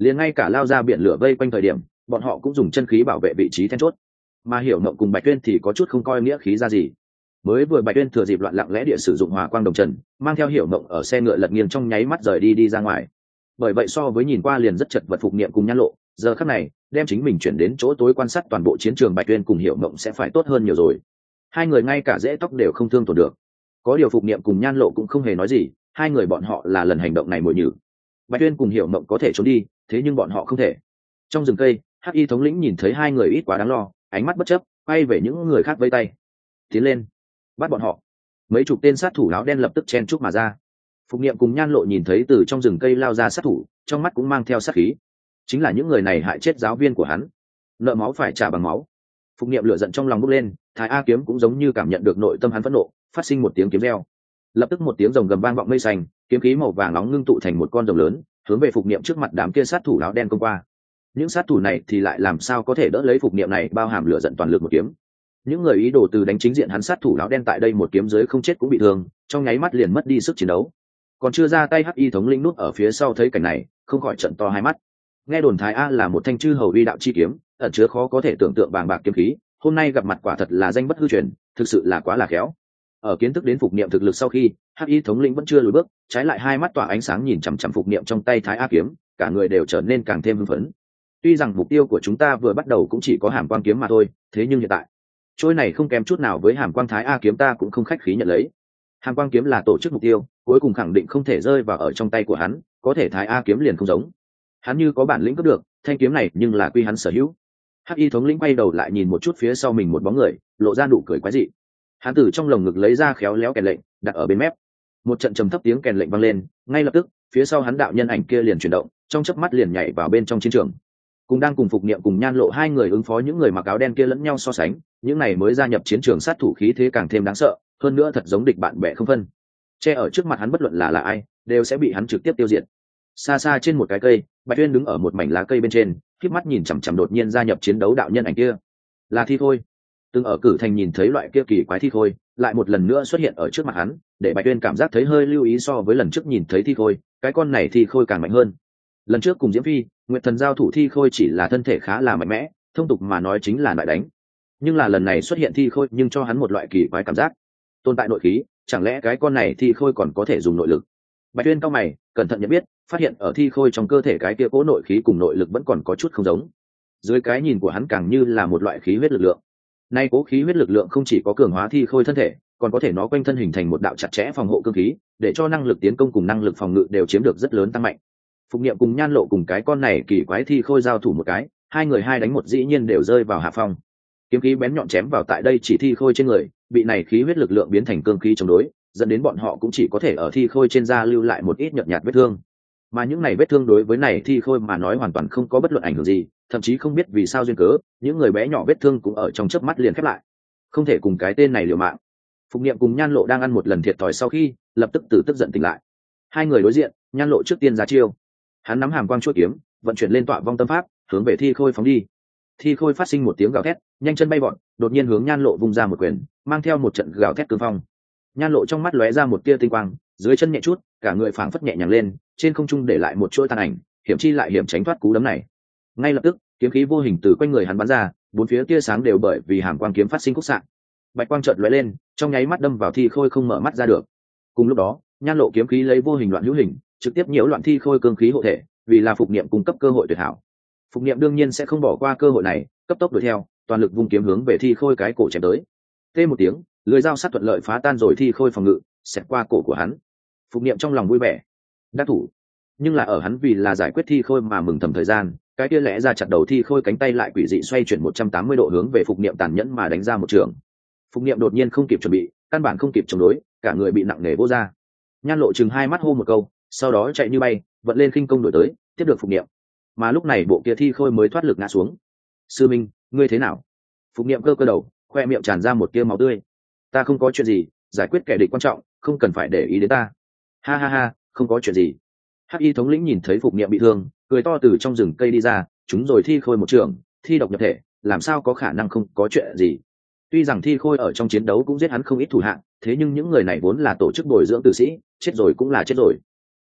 liền ngay cả lao ra biển lửa vây quanh thời điểm bọn họ cũng dùng chân khí bảo vệ vị trí then chốt. Mà Hiểu Mộng cùng Bạch Tuyên thì có chút không coi nghĩa khí ra gì. Mới vừa Bạch Tuyên thừa dịp loạn lặng lẽ địa sử dụng hỏa quang đồng trần, mang theo Hiểu Mộng ở xe ngựa lật nghiêng trong nháy mắt rời đi ra ngoài. Bởi vậy so với nhìn qua liền rất chật vật Phục Niệm cùng Nhan Lộ, giờ khắc này đem chính mình chuyển đến chỗ tối quan sát toàn bộ chiến trường, Bạch Tuyên cùng Hiểu Mộng sẽ phải tốt hơn nhiều rồi. Hai người ngay cả rễ tóc đều không thương tổn được. Có điều Phục Niệm cùng Nhan Lộ cũng không hề nói gì, hai người bọn họ là lần hành động này mồi nhử. Bạch Tuyên cùng Hiểu Mộng có thể trốn đi, thế nhưng bọn họ không thể. Trong rừng cây, Hắc Y thống lĩnh nhìn thấy hai người ít quá đáng lo, ánh mắt bất chấp quay về những người khác vây tay. Tiến lên, bắt bọn họ. Mấy chục tên sát thủ áo đen lập tức chen chúc mà ra. Phục Niệm cùng Nhan Lộ nhìn thấy từ trong rừng cây lao ra sát thủ, trong mắt cũng mang theo sát khí. Chính là những người này hại chết giáo viên của hắn, nợ máu phải trả bằng máu. Phục Niệm lửa giận trong lòng bốc lên, Thái A kiếm cũng giống như cảm nhận được nội tâm hắn phẫn nộ, phát sinh một tiếng kiếm reo. Lập tức một tiếng rồng gầm vang vọng mây xanh, kiếm khí màu vàng nóng ngưng tụ thành một con rồng lớn, hướng về Phục Niệm trước mặt đám kia sát thủ áo đen công qua. Những sát thủ này thì lại làm sao có thể đỡ lấy Phục Niệm này bao hàm lửa giận toàn lực một kiếm. Những người ý đồ từ đánh chính diện hắn sát thủ áo đen tại đây một kiếm dưới không chết cũng bị thương, trong nháy mắt liền mất đi sức chiến đấu. Còn chưa ra tay Hắc Y thống lĩnh nút ở phía sau thấy cảnh này, không khỏi trợn to hai mắt. Nghe đồn Thái A là một thanh chư hầu uy đạo chi kiếm, ẩn chứa khó có thể tưởng tượng bàng bạc kiếm khí, hôm nay gặp mặt quả thật là danh bất hư truyền, thực sự là quá là khéo. Ở kiến thức đến Phục Niệm thực lực sau khi, Hắc Y thống lĩnh vẫn chưa lùi bước, trái lại hai mắt tỏa ánh sáng nhìn chằm chằm Phục Niệm trong tay Thái A kiếm, cả người đều trở nên càng thêm hưng phấn. Tuy rằng mục tiêu của chúng ta vừa bắt đầu cũng chỉ có Hàm Quang kiếm mà thôi, thế nhưng hiện tại, trôi này không kém chút nào với Hàm Quang Thái A kiếm, ta cũng không khách khí nhận lấy. Hàm Quang kiếm là tổ chức mục tiêu, cuối cùng khẳng định không thể rơi vào ở trong tay của hắn, có thể Thái A kiếm liền không giống. Hắn như có bản lĩnh cướp được thanh kiếm này, nhưng là quy hắn sở hữu. Hắc Y thống lĩnh quay đầu lại nhìn một chút phía sau mình một bóng người, lộ ra nụ cười quái dị. Hắn từ trong lồng ngực lấy ra khéo léo kèn lệnh, đặt ở bên mép. Một trận trầm thấp tiếng kèn lệnh vang lên, ngay lập tức, phía sau hắn đạo nhân ảnh kia liền chuyển động, trong chớp mắt liền nhảy vào bên trong chiến trường. Cùng đang cùng Phục Niệm cùng Nhan Lộ hai người ứng phó những người mặc áo đen kia lẫn nhau so sánh, những này mới gia nhập chiến trường sát thủ khí thế càng thêm đáng sợ, hơn nữa thật giống địch bạn bè không phân. Che ở trước mặt hắn bất luận là ai, đều sẽ bị hắn trực tiếp tiêu diệt. Xa xa trên một cái cây, Bạch Tuyên đứng ở một mảnh lá cây bên trên, khép mắt nhìn chằm chằm đột nhiên gia nhập chiến đấu đạo nhân ảnh kia. Là Thi Khôi. Từng ở Cử Thành nhìn thấy loại kia kỳ quái Thi Khôi, lại một lần nữa xuất hiện ở trước mặt hắn, để Bạch Tuyên cảm giác thấy hơi lưu ý so với lần trước nhìn thấy Thi Khôi, cái con này Thi Khôi càng mạnh hơn. Lần trước cùng Diễm Phi, Nguyệt Thần giao thủ Thi Khôi chỉ là thân thể khá là mạnh mẽ, thông tục mà nói chính là loại đánh. Nhưng là lần này xuất hiện Thi Khôi nhưng cho hắn một loại kỳ quái cảm giác. Tồn tại nội khí, chẳng lẽ cái con này Thi Khôi còn có thể dùng nội lực? Bạch Tuyên cao mày, cẩn thận nhận biết, phát hiện ở Thi Khôi trong cơ thể cái kia cố nội khí cùng nội lực vẫn còn có chút không giống. Dưới cái nhìn của hắn càng như là một loại khí huyết lực lượng. Nay cố khí huyết lực lượng không chỉ có cường hóa Thi Khôi thân thể, còn có thể nó quanh thân hình thành một đạo chặt chẽ phòng hộ cương khí, để cho năng lực tiến công cùng năng lực phòng ngự đều chiếm được rất lớn tăng mạnh. Phục Niệm cùng Nhan Lộ cùng cái con này kỳ quái Thi Khôi giao thủ một cái, hai người hai đánh một dĩ nhiên đều rơi vào hạ phong. Kiếm khí bén nhọn chém vào tại đây chỉ Thi Khôi trên người, bị này khí huyết lực lượng biến thành cương khí chống đối, dẫn đến bọn họ cũng chỉ có thể ở Thi Khôi trên da lưu lại một ít nhợt nhạt vết thương. Mà những này vết thương đối với này Thi Khôi mà nói hoàn toàn không có bất luận ảnh hưởng gì, thậm chí không biết vì sao duyên cớ, những người bé nhỏ vết thương cũng ở trong chớp mắt liền khép lại. Không thể cùng cái tên này liều mạng. Phục Niệm cùng Nhan Lộ đang ăn một lần thiệt thòi sau khi, lập tức từ tức giận tỉnh lại. Hai người đối diện, Nhan Lộ trước tiên ra chiêu. Hắn nắm hàm quang chuôi kiếm, vận chuyển lên tọa vong tâm pháp, hướng về Thi Khôi phóng đi. Thi Khôi phát sinh một tiếng gào thét, nhanh chân bay vọt, đột nhiên hướng Nhan Lộ vung ra một quyền, mang theo một trận gào thét cương phong. Nhan Lộ trong mắt lóe ra một tia tinh quang, dưới chân nhẹ chút, cả người phảng phất nhẹ nhàng lên, trên không trung để lại một chuỗi tàn ảnh, hiểm chi lại hiểm tránh thoát cú đấm này. Ngay lập tức, kiếm khí vô hình từ quanh người hắn bắn ra, bốn phía tia sáng đều bởi vì hàm quang kiếm phát sinh khúc xạ. Bạch quang chợt lóe lên, trong nháy mắt đâm vào Thi Khôi không mở mắt ra được. Cùng lúc đó, Nhan Lộ kiếm khí lấy vô hình loạn hữu hình, trực tiếp nhiễu loạn Thi Khôi cương khí hộ thể, vì là Phục Niệm cung cấp cơ hội tuyệt hảo. Phục Niệm đương nhiên sẽ không bỏ qua cơ hội này, cấp tốc đuổi theo, toàn lực vung kiếm hướng về Thi Khôi cái cổ chém tới. Tê một tiếng, lưỡi dao sắc thuận lợi phá tan rồi Thi Khôi phòng ngự, xẹt qua cổ của hắn. Phục Niệm trong lòng vui vẻ, đắc thủ. Nhưng là ở hắn vì là giải quyết Thi Khôi mà mừng thầm thời gian, cái kia lẽ ra chặt đầu Thi Khôi cánh tay lại quỷ dị xoay chuyển 180 độ hướng về Phục Niệm tàn nhẫn mà đánh ra một trường. Phục Niệm đột nhiên không kịp chuẩn bị, căn bản không kịp chống đối, cả người bị nặng nề vỗ ra. Nhan Lộ chừng hai mắt hô một câu, sau đó chạy như bay, vận lên khinh công đuổi tới, tiếp được Phục Niệm. Mà lúc này bộ kia Thi Khôi mới thoát lực ngã xuống. Sư Minh, ngươi thế nào? Phục Niệm cơ cơ đầu, khoe miệng tràn ra một tia máu tươi. Ta không có chuyện gì, giải quyết kẻ địch quan trọng, không cần phải để ý đến ta. Ha ha ha, không có chuyện gì. Hắc Y thống lĩnh nhìn thấy Phục Niệm bị thương, cười to từ trong rừng cây đi ra, chúng rồi Thi Khôi một trường, thi độc nhập thể, làm sao có khả năng không có chuyện gì. Tuy rằng Thi Khôi ở trong chiến đấu cũng giết hắn không ít thủ hạng, thế nhưng những người này vốn là tổ chức bồi dưỡng tử sĩ, chết rồi cũng là chết rồi.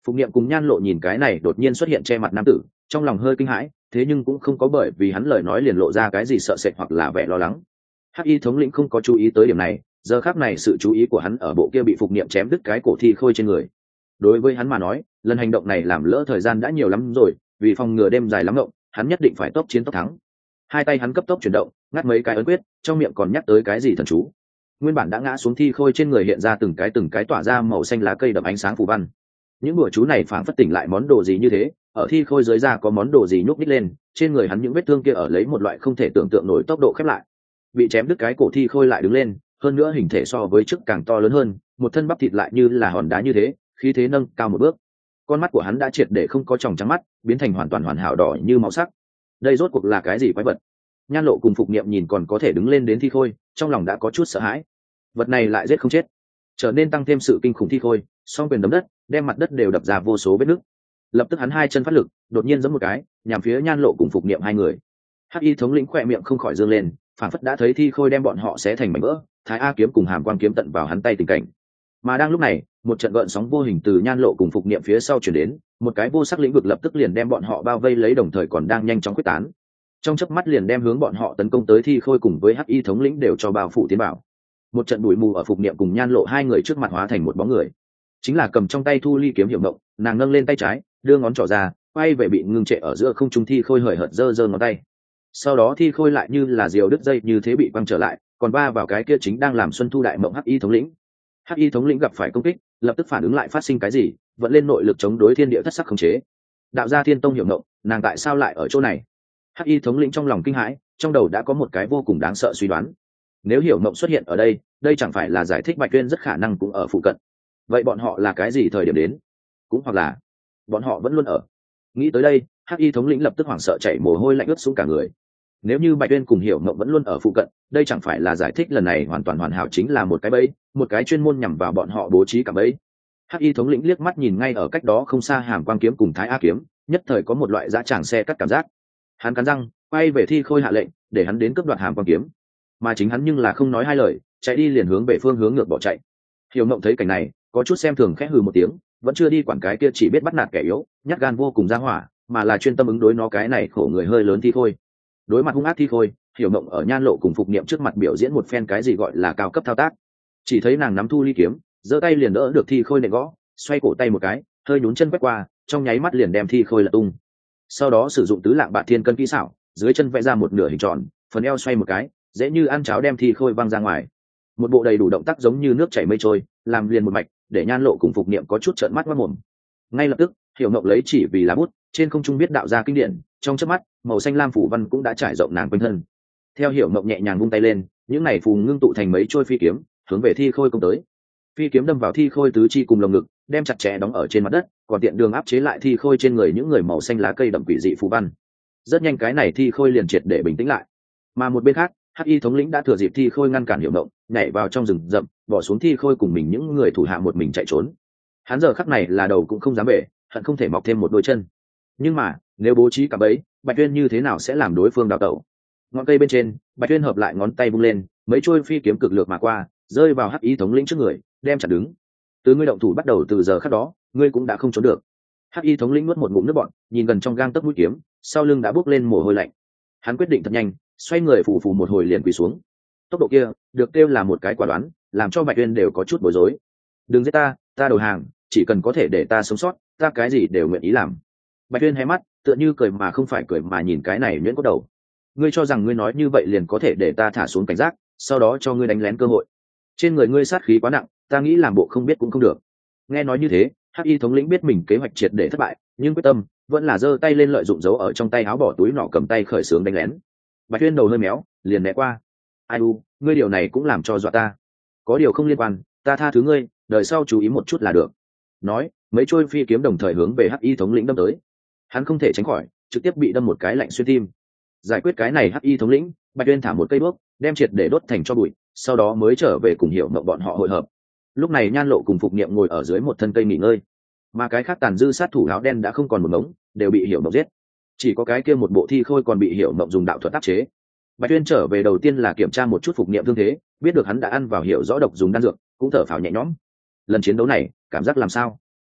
Phục Niệm cùng Nhan Lộ nhìn cái này đột nhiên xuất hiện che mặt nam tử, trong lòng hơi kinh hãi, thế nhưng cũng không có bởi vì hắn lời nói liền lộ ra cái gì sợ sệt hoặc là vẻ lo lắng. Hắc Y thống lĩnh không có chú ý tới điểm này, giờ khắc này sự chú ý của hắn ở bộ kia bị Phục Niệm chém đứt cái cổ thi khôi trên người. Đối với hắn mà nói, lần hành động này làm lỡ thời gian đã nhiều lắm rồi, vì phòng ngừa đêm dài lắm ngộng, hắn nhất định phải tốc chiến tốc thắng. Hai tay hắn cấp tốc chuyển động, ngắt mấy cái ấn quyết, trong miệng còn nhắc tới cái gì thần chú. Nguyên bản đã ngã xuống thi khôi trên người hiện ra từng cái tỏa ra màu xanh lá cây đậm ánh sáng phù văn. Những bùa chú này phảng phất tỉnh lại món đồ gì như thế, ở thi khôi dưới da có món đồ gì nhúc nhích lên, trên người hắn những vết thương kia ở lấy một loại không thể tưởng tượng nổi tốc độ khép lại. Bị chém đứt cái cổ thi khôi lại đứng lên, hơn nữa hình thể so với trước càng to lớn hơn, một thân bắp thịt lại như là hòn đá như thế, khí thế nâng cao một bước. Con mắt của hắn đã triệt để không có tròng trắng mắt, biến thành hoàn toàn hoàn hảo đỏ như máu sắc. Đây rốt cuộc là cái gì quái vật? Nhan Lộ cùng Phục Niệm nhìn còn có thể đứng lên đến thi khôi, trong lòng đã có chút sợ hãi. Vật này lại giết không chết, trở nên tăng thêm sự kinh khủng thi khôi, song quyền đấm đất, đem mặt đất đều đập ra vô số vết nứt. Lập tức hắn hai chân phát lực, đột nhiên giẫm một cái, nhằm phía Nhan Lộ cùng Phục Niệm hai người. Hắc Y thống lĩnh khỏe miệng không khỏi dương lên, phản phất đã thấy thi khôi đem bọn họ xé thành mảnh vỡ, Thái A kiếm cùng Hàm Quang kiếm tận vào hắn tay tình cảnh. Mà đang lúc này, một trận gợn sóng vô hình từ Nhan Lộ cùng Phục Niệm phía sau truyền đến, một cái vô sắc lĩnh vực lập tức liền đem bọn họ bao vây lấy, đồng thời còn đang nhanh chóng quyết tán. Trong chớp mắt liền đem hướng bọn họ tấn công tới thi khôi cùng với Hắc Y thống lĩnh đều cho bao phủ tiến vào. Một trận bụi mù ở Phục Niệm cùng Nhan Lộ hai người trước mặt hóa thành một bóng người, chính là cầm trong tay Thu Ly kiếm Hiểu Mộng. Nàng nâng lên tay trái, đưa ngón trỏ ra, quay về bị ngưng trệ ở giữa không trung thi khôi hời hợt giơ ngón tay. Sau đó thi khôi lại như là diều đứt dây như thế bị quăng trở lại, còn va vào cái kia chính đang làm Xuân Thu đại mộng Hắc Y thống lĩnh. Hắc Y thống lĩnh gặp phải công kích, lập tức phản ứng lại phát sinh cái gì, vận lên nội lực chống đối thiên địa thất sắc khống chế. Đạo gia Thiên Tông Hiểu Mộng, nàng tại sao lại ở chỗ này? Hắc Y thống lĩnh trong lòng kinh hãi, trong đầu đã có một cái vô cùng đáng sợ suy đoán. Nếu Hiểu Mộng xuất hiện ở đây, đây chẳng phải là giải thích Bạch Tuyên rất khả năng cũng ở phụ cận. Vậy bọn họ là cái gì thời điểm đến? Cũng hoặc là bọn họ vẫn luôn ở. Nghĩ tới đây, Hắc Y thống lĩnh lập tức hoảng sợ chảy mồ hôi lạnh ướt xuống cả người. Nếu như Bạch Tuyên cùng Hiểu Mộng vẫn luôn ở phụ cận, đây chẳng phải là giải thích lần này hoàn toàn hoàn hảo chính là một cái bẫy, một cái chuyên môn nhằm vào bọn họ bố trí cả bẫy. Hắc Y thống lĩnh liếc mắt nhìn ngay ở cách đó không xa Hàm Quang kiếm cùng Thái A kiếm, nhất thời có một loại dã tràng xe cắt cảm giác. Hắn cắn răng, quay về thi khôi hạ lệnh, để hắn đến cướp đoạt Hàm Quang kiếm. Mà chính hắn nhưng là không nói hai lời, chạy đi liền hướng về phương hướng ngược bỏ chạy. Hiểu Mộng thấy cảnh này, có chút xem thường khẽ hừ một tiếng, vẫn chưa đi quản cái kia chỉ biết bắt nạt kẻ yếu, nhát gan vô cùng ra hỏa, mà là chuyên tâm ứng đối nó cái này khổ người hơi lớn thi khôi. Đối mặt hung ác thi khôi, Hiểu Mộng ở Nhan Lộ cùng Phục Niệm trước mặt biểu diễn một phen cái gì gọi là cao cấp thao tác. Chỉ thấy nàng nắm Thu Ly kiếm, giơ tay liền đỡ được thi khôi nện gõ, xoay cổ tay một cái, hơi nhún chân quét qua, trong nháy mắt liền đem thi khôi lật tung. Sau đó sử dụng tứ lạng bạt thiên cân kỹ xảo, dưới chân vẽ ra một nửa hình tròn, phần eo xoay một cái, dễ như ăn cháo đem thi khôi văng ra ngoài. Một bộ đầy đủ động tác giống như nước chảy mây trôi, làm liền một mạch, để Nhan Lộ cùng Phục Niệm có chút trợn mắt ngoác mồm. Ngay lập tức, Hiểu Mộng lấy chỉ vì lá bút, trên không trung biết đạo ra kinh điển, trong chớp mắt, màu xanh lam phủ văn cũng đã trải rộng nàng quanh thân. Theo Hiểu Mộng nhẹ nhàng vung tay lên, những này phù ngưng tụ thành mấy trôi phi kiếm, hướng về thi khôi công tới. Phi kiếm đâm vào thi khôi tứ chi cùng lồng ngực, đem chặt chẽ đóng ở trên mặt đất, còn tiện đường áp chế lại thi khôi trên người những người màu xanh lá cây đậm quỷ dị phù văn. Rất nhanh cái này thi khôi liền triệt để bình tĩnh lại. Mà một bên khác, Hắc Y thống lĩnh đã thừa dịp thi khôi ngăn cản Hiểu Mộng, nhảy vào trong rừng rậm, bỏ xuống thi khôi cùng mình những người thủ hạ một mình chạy trốn. Hắn giờ khắc này là đầu cũng không dám bể, hận không thể mọc thêm một đôi chân. Nhưng mà nếu bố trí cả bẫy, Bạch Tuyên như thế nào sẽ làm đối phương đào tẩu? Ngọn cây bên trên, Bạch Tuyên hợp lại ngón tay vung lên, mấy trôi phi kiếm cực lược mà qua, rơi vào Hắc Y thống lĩnh trước người, đem chặt đứng. Từ ngươi động thủ bắt đầu, từ giờ khắc đó, ngươi cũng đã không trốn được. Hắc Y thống lĩnh nuốt một ngụm nước bọt, nhìn gần trong gang tấc mũi kiếm, sau lưng đã bốc lên mồ hôi lạnh. Hắn quyết định thật nhanh, xoay người phủ một hồi liền quỳ xuống. Tốc độ kia, được kêu là một cái quả đoán, làm cho Bạch Tuyên đều có chút bối rối. Đừng giết ta, ta đầu hàng, chỉ cần có thể để ta sống sót, ta cái gì đều nguyện ý làm. Bạch Tuyên hé mắt, tựa như cười mà không phải cười mà nhìn cái này nhuyễn cốt đầu. Ngươi cho rằng ngươi nói như vậy liền có thể để ta thả xuống cảnh giác, sau đó cho ngươi đánh lén cơ hội? Trên người ngươi sát khí quá nặng, ta nghĩ làm bộ không biết cũng không được. Nghe nói như thế, Hắc Y thống lĩnh biết mình kế hoạch triệt để thất bại, nhưng quyết tâm vẫn là giơ tay lên lợi dụng dấu ở trong tay áo bỏ túi nọ cầm tay khởi xướng đánh lén. Bạch Tuyên đầu hơi méo, liền né qua. Ai u, ngươi điều này cũng làm cho dọa ta. Có điều không liên quan, ta tha thứ ngươi, đời sau chú ý một chút là được. Nói, mấy trôi phi kiếm đồng thời hướng về Hắc Y thống lĩnh đâm tới. Hắn không thể tránh khỏi, trực tiếp bị đâm một cái lạnh xuyên tim. Giải quyết cái này Hắc Y thống lĩnh, Bạch Tuyên thả một cây đuốc, đem triệt để đốt thành tro bụi, sau đó mới trở về cùng Hiểu Mộng bọn họ hội hợp. Lúc này Nhan Lộ cùng Phục Niệm ngồi ở dưới một thân cây nghỉ ngơi, mà cái khác tàn dư sát thủ áo đen đã không còn một ngống, đều bị Hiểu Mộng giết. Chỉ có cái kia một bộ thi khôi còn bị Hiểu Mộng dùng đạo thuật áp chế. Bạch Tuyên trở về đầu tiên là kiểm tra một chút Phục Niệm thương thế, biết được hắn đã ăn vào hiểu rõ độc dùng đan dược, cũng thở phào nhẹ nhõm. Lần chiến đấu này, cảm giác làm sao?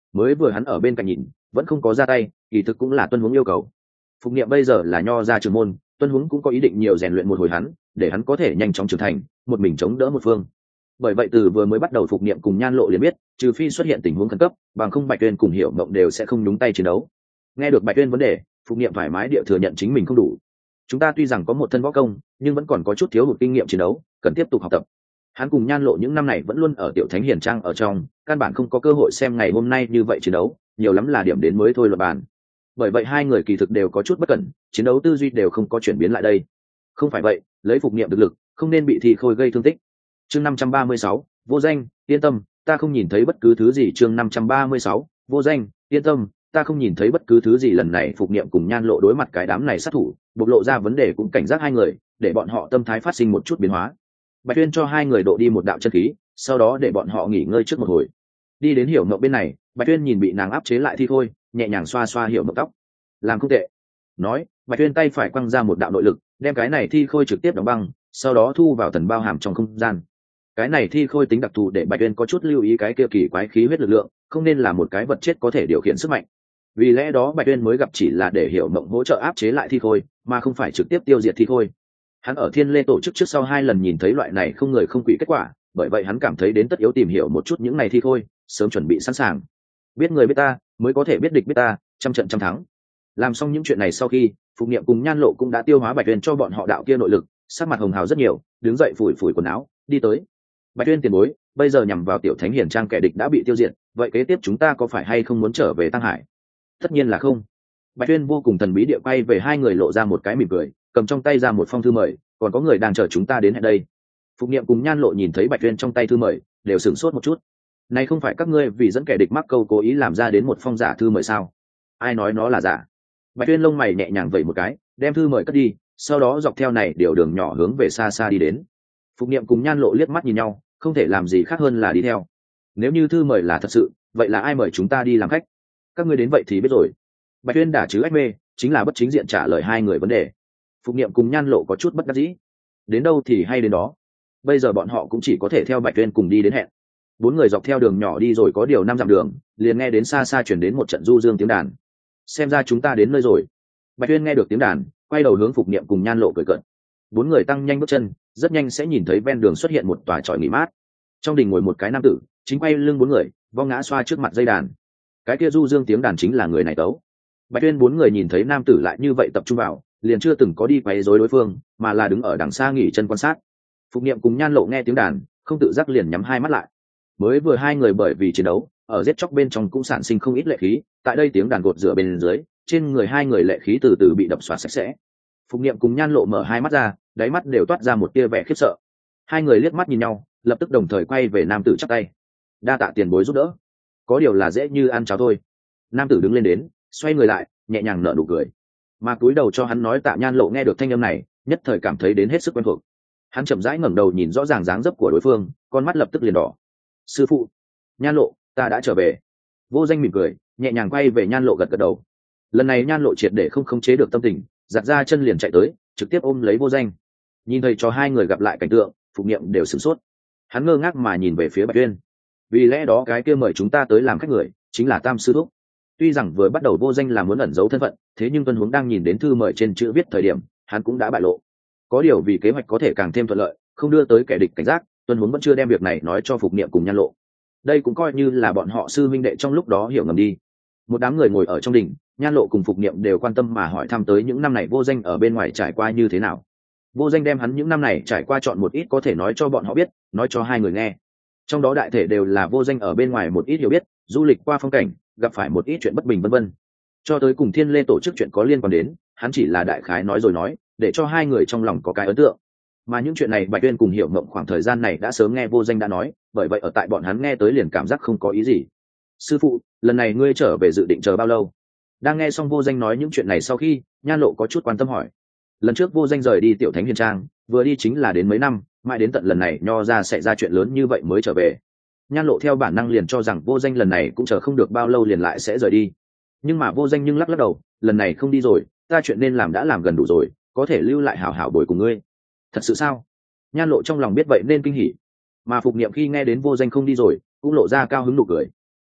mới vừa hắn ở bên cạnh nhìn vẫn không có ra tay, kỳ thực cũng là Tuân Huống yêu cầu. Phục Niệm bây giờ là nho gia trưởng môn, Tuân Huống cũng có ý định nhiều rèn luyện một hồi hắn, để hắn có thể nhanh chóng trưởng thành, một mình chống đỡ một phương. Bởi vậy từ vừa mới bắt đầu Phục Niệm cùng Nhan Lộ liền biết, trừ phi xuất hiện tình huống khẩn cấp, bằng không Bạch Tuyên cùng Hiểu Mộng đều sẽ không nhúng tay chiến đấu. Nghe được Bạch Tuyên vấn đề, Phục Niệm thoải mái địa thừa nhận chính mình không đủ. Chúng ta tuy rằng có một thân võ công, nhưng vẫn còn có chút thiếu hụt kinh nghiệm chiến đấu, cần tiếp tục học tập. Hắn cùng Nhan Lộ những năm này vẫn luôn ở Tiểu Thánh Hiền Trang ở trong, căn bản không có cơ hội xem ngày hôm nay như vậy chiến đấu, nhiều lắm là điểm đến mới thôi luật bàn. Bởi vậy hai người kỳ thực đều có chút bất cẩn, chiến đấu tư duy đều không có chuyển biến lại đây. Không phải vậy, lấy Phục Niệm thực lực, không nên bị Thi Khôi gây thương tích. Chương 536, vô danh, yên tâm, ta không nhìn thấy bất cứ thứ gì. Chương 536, vô danh, yên tâm, ta không nhìn thấy bất cứ thứ gì. Lần này Phục Niệm cùng Nhan Lộ đối mặt cái đám này sát thủ, bộc lộ ra vấn đề cũng cảnh giác hai người, để bọn họ tâm thái phát sinh một chút biến hóa. Bạch Tuyên cho hai người độ đi một đạo chân khí, sau đó để bọn họ nghỉ ngơi trước một hồi. Đi đến Hiểu Mộng bên này, Bạch Tuyên nhìn bị nàng áp chế lại Thi Khôi, nhẹ nhàng xoa xoa Hiểu Mộng tóc. Làm không tệ. Nói, Bạch Tuyên tay phải quăng ra một đạo nội lực, đem cái này Thi Khôi trực tiếp đóng băng, sau đó thu vào thần bao hàm trong không gian. Cái này Thi Khôi tính đặc thù để Bạch Tuyên có chút lưu ý cái kia kỳ quái khí huyết lực lượng, không nên là một cái vật chết có thể điều khiển sức mạnh. Vì lẽ đó Bạch Tuyên mới gặp chỉ là để Hiểu Mộng hỗ trợ áp chế lại Thi Khôi, mà không phải trực tiếp tiêu diệt Thi Khôi. Hắn ở Thiên Lê tổ chức trước sau hai lần nhìn thấy loại này không người không quỷ kết quả, bởi vậy hắn cảm thấy đến tất yếu tìm hiểu một chút những này Thi Khôi, sớm chuẩn bị sẵn sàng. Biết người biết ta, mới có thể biết địch biết ta, trăm trận trăm thắng. Làm xong những chuyện này sau khi, Phục Niệm cùng Nhan Lộ cũng đã tiêu hóa Bạch Tuyên cho bọn họ đạo kia nội lực, sắc mặt hồng hào rất nhiều, đứng dậy phủi phủi quần áo, đi tới. Bạch Tuyên tiền bối, bây giờ nhằm vào Tiểu Thánh Hiền Trang kẻ địch đã bị tiêu diệt, vậy kế tiếp chúng ta có phải hay không muốn trở về Tăng Hải? Tất nhiên là không. Bạch Tuyên vô cùng thần bí địa quay về hai người lộ ra một cái mỉm cười, cầm trong tay ra một phong thư mời, còn có người đang chờ chúng ta đến hẹn đây. Phục Niệm cùng Nhan Lộ nhìn thấy Bạch Tuyên trong tay thư mời, đều sửng sốt một chút. Này không phải các ngươi vì dẫn kẻ địch mắc câu cố ý làm ra đến một phong giả thư mời sao? Ai nói nó là giả? Bạch Tuyên lông mày nhẹ nhàng vẩy một cái, đem thư mời cất đi, sau đó dọc theo này điều đường nhỏ hướng về xa xa đi đến. Phục Niệm cùng Nhan Lộ liếc mắt nhìn nhau, không thể làm gì khác hơn là đi theo. Nếu như thư mời là thật sự, vậy là ai mời chúng ta đi làm khách? Các ngươi đến vậy thì biết rồi. Bạch Tuyên đả chứ ách mê, chính là bất chính diện trả lời hai người vấn đề. Phục Niệm cùng Nhan Lộ có chút bất đắc dĩ. Đến đâu thì hay đến đó. Bây giờ bọn họ cũng chỉ có thể theo Bạch Tuyên cùng đi đến hẹn. Bốn người dọc theo đường nhỏ đi rồi có điều 5 dặm đường, liền nghe đến xa xa truyền đến một trận du dương tiếng đàn. Xem ra chúng ta đến nơi rồi. Bạch Tuyên nghe được tiếng đàn, quay đầu hướng Phục Niệm cùng Nhan Lộ cười cợt. Bốn người tăng nhanh bước chân, rất nhanh sẽ nhìn thấy ven đường xuất hiện một tòa tròi nghỉ mát. Trong đình ngồi một cái nam tử, chính quay lưng bốn người, vong ngã xoa trước mặt dây đàn. Cái kia du dương tiếng đàn chính là người này tấu. Bạch Tuyên bốn người nhìn thấy nam tử lại như vậy tập trung vào, liền chưa từng có đi quấy rối đối phương, mà là đứng ở đằng xa nghỉ chân quan sát. Phục Niệm cùng Nhan Lộ nghe tiếng đàn, không tự giác liền nhắm hai mắt lại. Mới vừa hai người bởi vì chiến đấu, ở giết chóc bên trong cũng sản sinh không ít lệ khí, tại đây tiếng đàn gột rửa bên dưới, trên người hai người lệ khí từ từ bị đập xóa sạch sẽ. Phục Niệm cùng Nhan Lộ mở hai mắt ra, đáy mắt đều toát ra một tia vẻ khiếp sợ. Hai người liếc mắt nhìn nhau, lập tức đồng thời quay về nam tử chắp tay. Đa tạ tiền bối giúp đỡ. Có điều là dễ như ăn cháo thôi. Nam tử đứng lên đến, xoay người lại, nhẹ nhàng nở nụ cười. Mà cúi đầu cho hắn nói tạ. Nhan Lộ nghe được thanh âm này, nhất thời cảm thấy đến hết sức quen thuộc. Hắn chậm rãi ngẩng đầu nhìn rõ ràng dáng dấp của đối phương, con mắt lập tức liền đỏ. Sư phụ, Nhan Lộ, ta đã trở về. Vô Danh mỉm cười, nhẹ nhàng quay về Nhan Lộ gật gật đầu. Lần này Nhan Lộ triệt để không khống chế được tâm tình, giật ra chân liền chạy tới, trực tiếp ôm lấy Vô Danh. Nhìn thấy cho hai người gặp lại cảnh tượng, Phục Niệm đều sửng sốt. Hắn ngơ ngác mà nhìn về phía Bạch Tuyên. Vì lẽ đó cái kia mời chúng ta tới làm khách người, chính là Tam sư thúc. Tuy rằng vừa bắt đầu Vô Danh là muốn ẩn giấu thân phận, thế nhưng Tuân Huống đang nhìn đến thư mời trên chữ viết thời điểm, hắn cũng đã bại lộ. Có điều vì kế hoạch có thể càng thêm thuận lợi, không đưa tới kẻ địch cảnh giác, Tuân Huống vẫn chưa đem việc này nói cho Phục Niệm cùng Nhan Lộ. Đây cũng coi như là bọn họ sư minh đệ trong lúc đó hiểu ngầm đi. Một đám người ngồi ở trong đình, Nhan Lộ cùng Phục Niệm đều quan tâm mà hỏi thăm tới những năm này Vô Danh ở bên ngoài trải qua như thế nào. Vô Danh đem hắn những năm này trải qua chọn một ít có thể nói cho bọn họ biết, nói cho hai người nghe. Trong đó đại thể đều là Vô Danh ở bên ngoài một ít hiểu biết, du lịch qua phong cảnh, gặp phải một ít chuyện bất bình vân vân. Cho tới cùng Thiên Lê tổ chức chuyện có liên quan đến, hắn chỉ là đại khái nói rồi nói, để cho hai người trong lòng có cái ấn tượng. Mà những chuyện này Bạch Tuyên cùng Hiểu Mộng khoảng thời gian này đã sớm nghe Vô Danh đã nói, bởi vậy ở tại bọn hắn nghe tới liền cảm giác không có ý gì. Sư phụ, lần này ngươi trở về dự định chờ bao lâu? Đang nghe xong Vô Danh nói những chuyện này sau khi, Nhan Lộ có chút quan tâm hỏi. Lần trước Vô Danh rời đi Tiểu Thánh Hiền Trang, vừa đi chính là đến mấy năm, mãi đến tận lần này nho ra sẽ ra chuyện lớn như vậy mới trở về. Nhan Lộ theo bản năng liền cho rằng Vô Danh lần này cũng chờ không được bao lâu liền lại sẽ rời đi. Nhưng mà Vô Danh lắc lắc đầu, lần này không đi rồi, ta chuyện nên làm đã làm gần đủ rồi, có thể lưu lại hảo hảo bồi cùng ngươi. Thật sự sao? Nhan Lộ trong lòng biết vậy nên kinh hỉ. Mà Phục Niệm khi nghe đến Vô Danh không đi rồi, cũng lộ ra cao hứng nụ cười.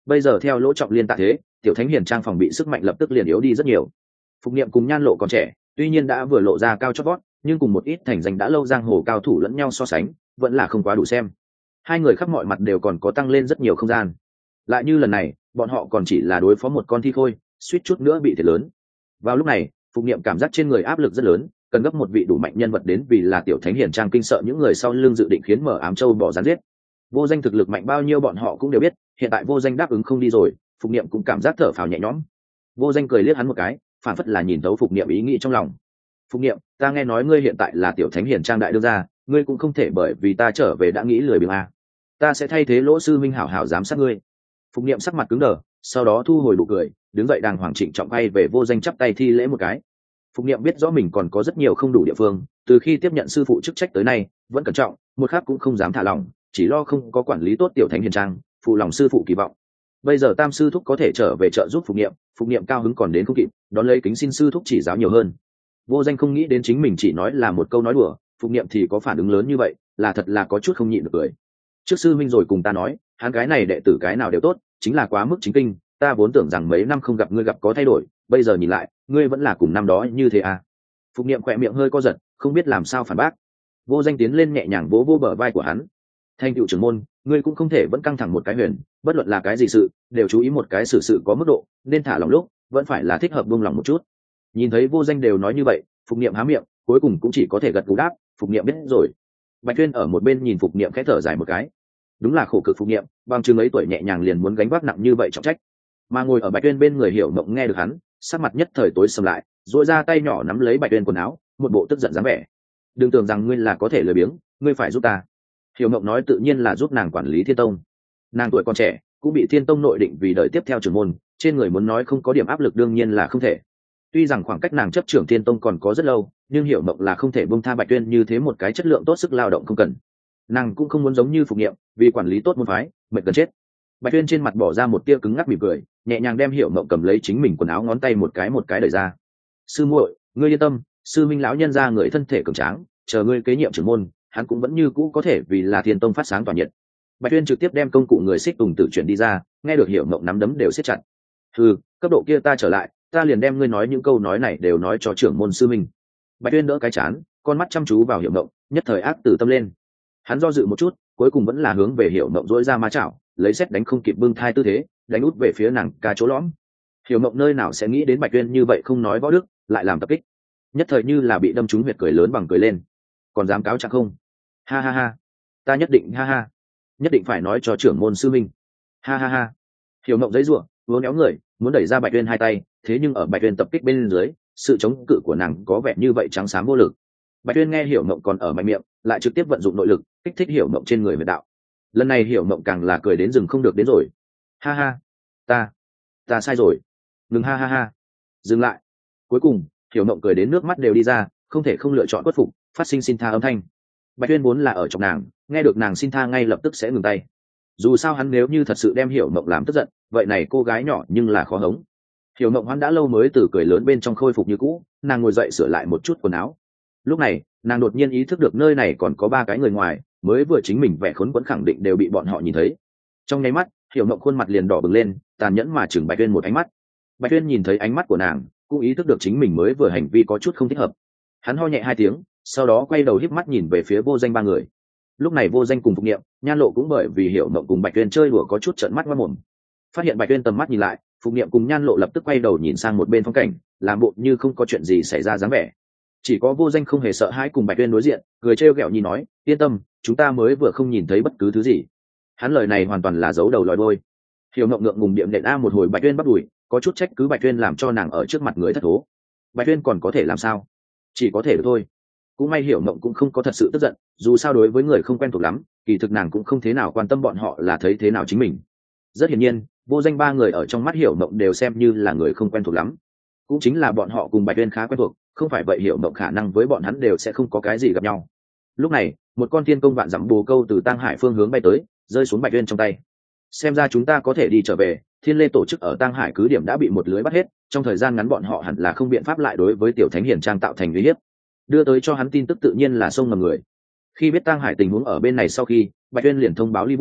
bây giờ theo lỗ trọng liên tạ thế, tiểu thánh hiền trang phòng bị sức mạnh lập tức liền yếu đi rất nhiều. Phục Niệm cùng Nhan Lộ còn trẻ, tuy nhiên đã vừa lộ ra cao chót vót, nhưng cùng một ít thành danh đã lâu giang hồ cao thủ lẫn nhau so sánh, vẫn là không quá đủ xem. Hai người khắp mọi mặt đều còn có tăng lên rất nhiều không gian. Lại như lần này, bọn họ còn chỉ là đối phó một con thi khôi, suýt chút nữa bị thiệt lớn. Vào lúc này, Phục Niệm cảm giác trên người áp lực rất lớn, cần gấp một vị đủ mạnh nhân vật đến vì là tiểu thánh hiền trang kinh sợ những người sau lưng dự định khiến Mở Ám Châu bỏ gián giết. Vô Danh thực lực mạnh bao nhiêu bọn họ cũng đều biết, hiện tại Vô Danh đáp ứng không đi rồi, Phục Niệm cũng cảm giác thở phào nhẹ nhõm. Vô Danh cười liếc hắn một cái, phản phất là nhìn thấu Phục Niệm ý nghĩ trong lòng. Phục Niệm, ta nghe nói ngươi hiện tại là tiểu thánh hiền trang đại đương gia, ngươi cũng không thể bởi vì ta trở về đã nghĩ lười biếng à. Ta sẽ thay thế Lỗ sư minh hảo hảo giám sát ngươi. Phục Niệm sắc mặt cứng đờ, sau đó thu hồi nụ cười, đứng dậy đàng hoàng trịnh trọng bay về Vô Danh chắp tay thi lễ một cái. Phục Niệm biết rõ mình còn có rất nhiều không đủ địa phương, từ khi tiếp nhận sư phụ chức trách tới nay, vẫn cẩn trọng, một khắc cũng không dám thả lỏng, chỉ lo không có quản lý tốt tiểu thánh hiền trang, phụ lòng sư phụ kỳ vọng. Bây giờ Tam sư thúc có thể trở về trợ giúp Phục Niệm cao hứng còn đến không kịp, đón lấy kính xin sư thúc chỉ giáo nhiều hơn. Vô Danh không nghĩ đến chính mình chỉ nói là một câu nói đùa, Phục Niệm thì có phản ứng lớn như vậy, là thật là có chút không nhịn được cười. Trước sư minh rồi cùng ta nói, hắn cái này đệ tử cái nào đều tốt, chính là quá mức chính kinh, ta vốn tưởng rằng mấy năm không gặp ngươi gặp có thay đổi, bây giờ nhìn lại, ngươi vẫn là cùng năm đó như thế à. Phục Niệm khỏe miệng hơi co giật, không biết làm sao phản bác. Vô Danh tiến lên nhẹ nhàng vỗ vỗ bờ vai của hắn. Thanh cựu trưởng môn, ngươi cũng không thể vẫn căng thẳng một cái huyền, bất luận là cái gì sự, đều chú ý một cái xử sự có mức độ, nên thả lòng lúc, vẫn phải là thích hợp buông lòng một chút. Nhìn thấy Vô Danh đều nói như vậy, Phục Niệm há miệng, cuối cùng cũng chỉ có thể gật gù đáp, Phục Niệm biết rồi. Bạch Tuyên ở một bên nhìn Phục Niệm khẽ thở dài một cái. Đúng là khổ cực Phục Niệm, bằng chừng ấy tuổi nhẹ nhàng liền muốn gánh vác nặng như vậy trọng trách. Mà ngồi ở Bạch Tuyên bên người Hiểu Mộng nghe được hắn, sắc mặt nhất thời tối sầm lại, duỗi ra tay nhỏ nắm lấy Bạch Tuyên quần áo, một bộ tức giận dáng vẻ. Đừng tưởng rằng ngươi là có thể lười biếng, ngươi phải giúp ta. Hiểu Mộng nói tự nhiên là giúp nàng quản lý Thiên Tông. Nàng tuổi còn trẻ, cũng bị Thiên Tông nội định vì đời tiếp theo trưởng môn, trên người muốn nói không có điểm áp lực đương nhiên là không thể. Tuy rằng khoảng cách nàng chấp trưởng Thiên Tông còn có rất lâu, nhưng Hiểu Mộng là không thể buông tha Bạch Tuyên như thế một cái chất lượng tốt sức lao động không cần. Nàng cũng không muốn giống như Phục Niệm, vì quản lý tốt môn phái, mệt gần chết. Bạch Tuyên trên mặt bỏ ra một tia cứng ngắc mỉm cười, nhẹ nhàng đem Hiểu Mộng cầm lấy chính mình quần áo ngón tay một cái đẩy ra. Sư muội, ngươi yên tâm, sư minh lão nhân gia người thân thể cường tráng, chờ ngươi kế nhiệm trưởng môn, hắn cũng vẫn như cũ có thể vì là Thiên Tông phát sáng tỏa nhiệt. Bạch Tuyên trực tiếp đem công cụ người xích tùng tự chuyển đi ra, nghe được Hiểu Mộng nắm đấm đều siết chặt. Cấp độ kia ta trở lại, ta liền đem ngươi nói những câu nói này đều nói cho trưởng môn sư minh. Bạch Tuyên đỡ cái chán, con mắt chăm chú vào Hiểu Mộng, nhất thời ác tử tâm lên. Hắn do dự một chút, cuối cùng vẫn là hướng về Hiểu Mộng dỗi ra ma chảo, lấy xét đánh không kịp bưng thai tư thế, đánh út về phía nàng ca chỗ lõm. Hiểu Mộng nơi nào sẽ nghĩ đến Bạch Tuyên như vậy không nói võ đức, lại làm tập kích. Nhất thời như là bị đâm trúng huyệt, cười lớn bằng cười lên. Còn dám cáo trạng không? Ha ha ha, ta nhất định ha ha, nhất định phải nói cho trưởng môn sư minh. Ha ha ha. Hiểu Mộng giãy giụa, uốn éo người, muốn đẩy ra Bạch Tuyên hai tay, thế nhưng ở Bạch Tuyên tập kích bên dưới, sự chống cự của nàng có vẻ như vậy trắng xám vô lực. Bạch Tuyên nghe Hiểu Mộng còn ở mạnh miệng, lại trực tiếp vận dụng nội lực, kích thích Hiểu Mộng trên người huyệt đạo. Lần này Hiểu Mộng càng là cười đến rừng không được đến rồi. Ha ha, ta sai rồi. Ngừng ha ha ha. Dừng lại. Cuối cùng, Hiểu Mộng cười đến nước mắt đều đi ra, không thể không lựa chọn khuất phục, phát sinh xin tha âm thanh. Bạch Tuyên vốn là ở trong nàng, nghe được nàng xin tha ngay lập tức sẽ ngừng tay. Dù sao hắn nếu như thật sự đem Hiểu Mộng làm tức giận, vậy này cô gái nhỏ nhưng là khó hống. Hiểu Mộng hắn đã lâu mới từ cười lớn bên trong khôi phục như cũ, nàng ngồi dậy sửa lại một chút quần áo. Lúc này, nàng đột nhiên ý thức được nơi này còn có ba cái người ngoài, mới vừa chính mình vẻ khốn quẫn khẳng định đều bị bọn họ nhìn thấy. Trong nháy mắt, Hiểu Mộng khuôn mặt liền đỏ bừng lên, tàn nhẫn mà chừng Bạch Tuyên một ánh mắt. Bạch Tuyên nhìn thấy ánh mắt của nàng, cũng ý thức được chính mình mới vừa hành vi có chút không thích hợp. Hắn ho nhẹ hai tiếng, sau đó quay đầu híp mắt nhìn về phía Vô Danh ba người. Lúc này Vô Danh cùng Phục Niệm, Nhan Lộ cũng bởi vì Hiểu Mộng cùng Bạch Tuyên chơi đùa có chút trợn mắt ngoác mồm. Phát hiện Bạch Tuyên tầm mắt nhìn lại, Phục Niệm cùng Nhan Lộ lập tức quay đầu nhìn sang một bên phong cảnh, làm bộ như không có chuyện gì xảy ra dáng vẻ. Chỉ có Vô Danh không hề sợ hãi cùng Bạch Tuyên đối diện, cười trêu ghẹo nhi nói, yên tâm, chúng ta mới vừa không nhìn thấy bất cứ thứ gì. Hắn lời này hoàn toàn là giấu đầu lòi đuôi. Hiểu Mộng ngượng ngùng điệm nện a một hồi Bạch Tuyên bắt đuổi, có chút trách cứ Bạch Tuyên làm cho nàng ở trước mặt người thất thố. Bạch Tuyên còn có thể làm sao? Chỉ có thể thôi. Cũng may Hiểu Mộng cũng không có thật sự tức giận, dù sao đối với người không quen thuộc lắm, kỳ thực nàng cũng không thế nào quan tâm bọn họ là thấy thế nào chính mình. Rất hiển nhiên, Vô Danh ba người ở trong mắt Hiểu Mộng đều xem như là người không quen thuộc lắm. Cũng chính là bọn họ cùng Bạch Tuyên khá quen thuộc, không phải vậy Hiểu Mộng khả năng với bọn hắn đều sẽ không có cái gì gặp nhau. Lúc này, một con thiên công vạn dặm bồ câu từ Tang Hải phương hướng bay tới, rơi xuống Bạch Tuyên trong tay. Xem ra chúng ta có thể đi trở về, Thiên Lê tổ chức ở Tang Hải cứ điểm đã bị một lưới bắt hết, trong thời gian ngắn bọn họ hẳn là không biện pháp lại đối với Tiểu Thánh Hiền Trang tạo thành uy hiếp. Đưa tới cho hắn tin tức tự nhiên là sông ngầm người. Khi biết Tang Hải tình huống ở bên này sau khi, Bạch Tuyên liền thông báo Ly Vũ,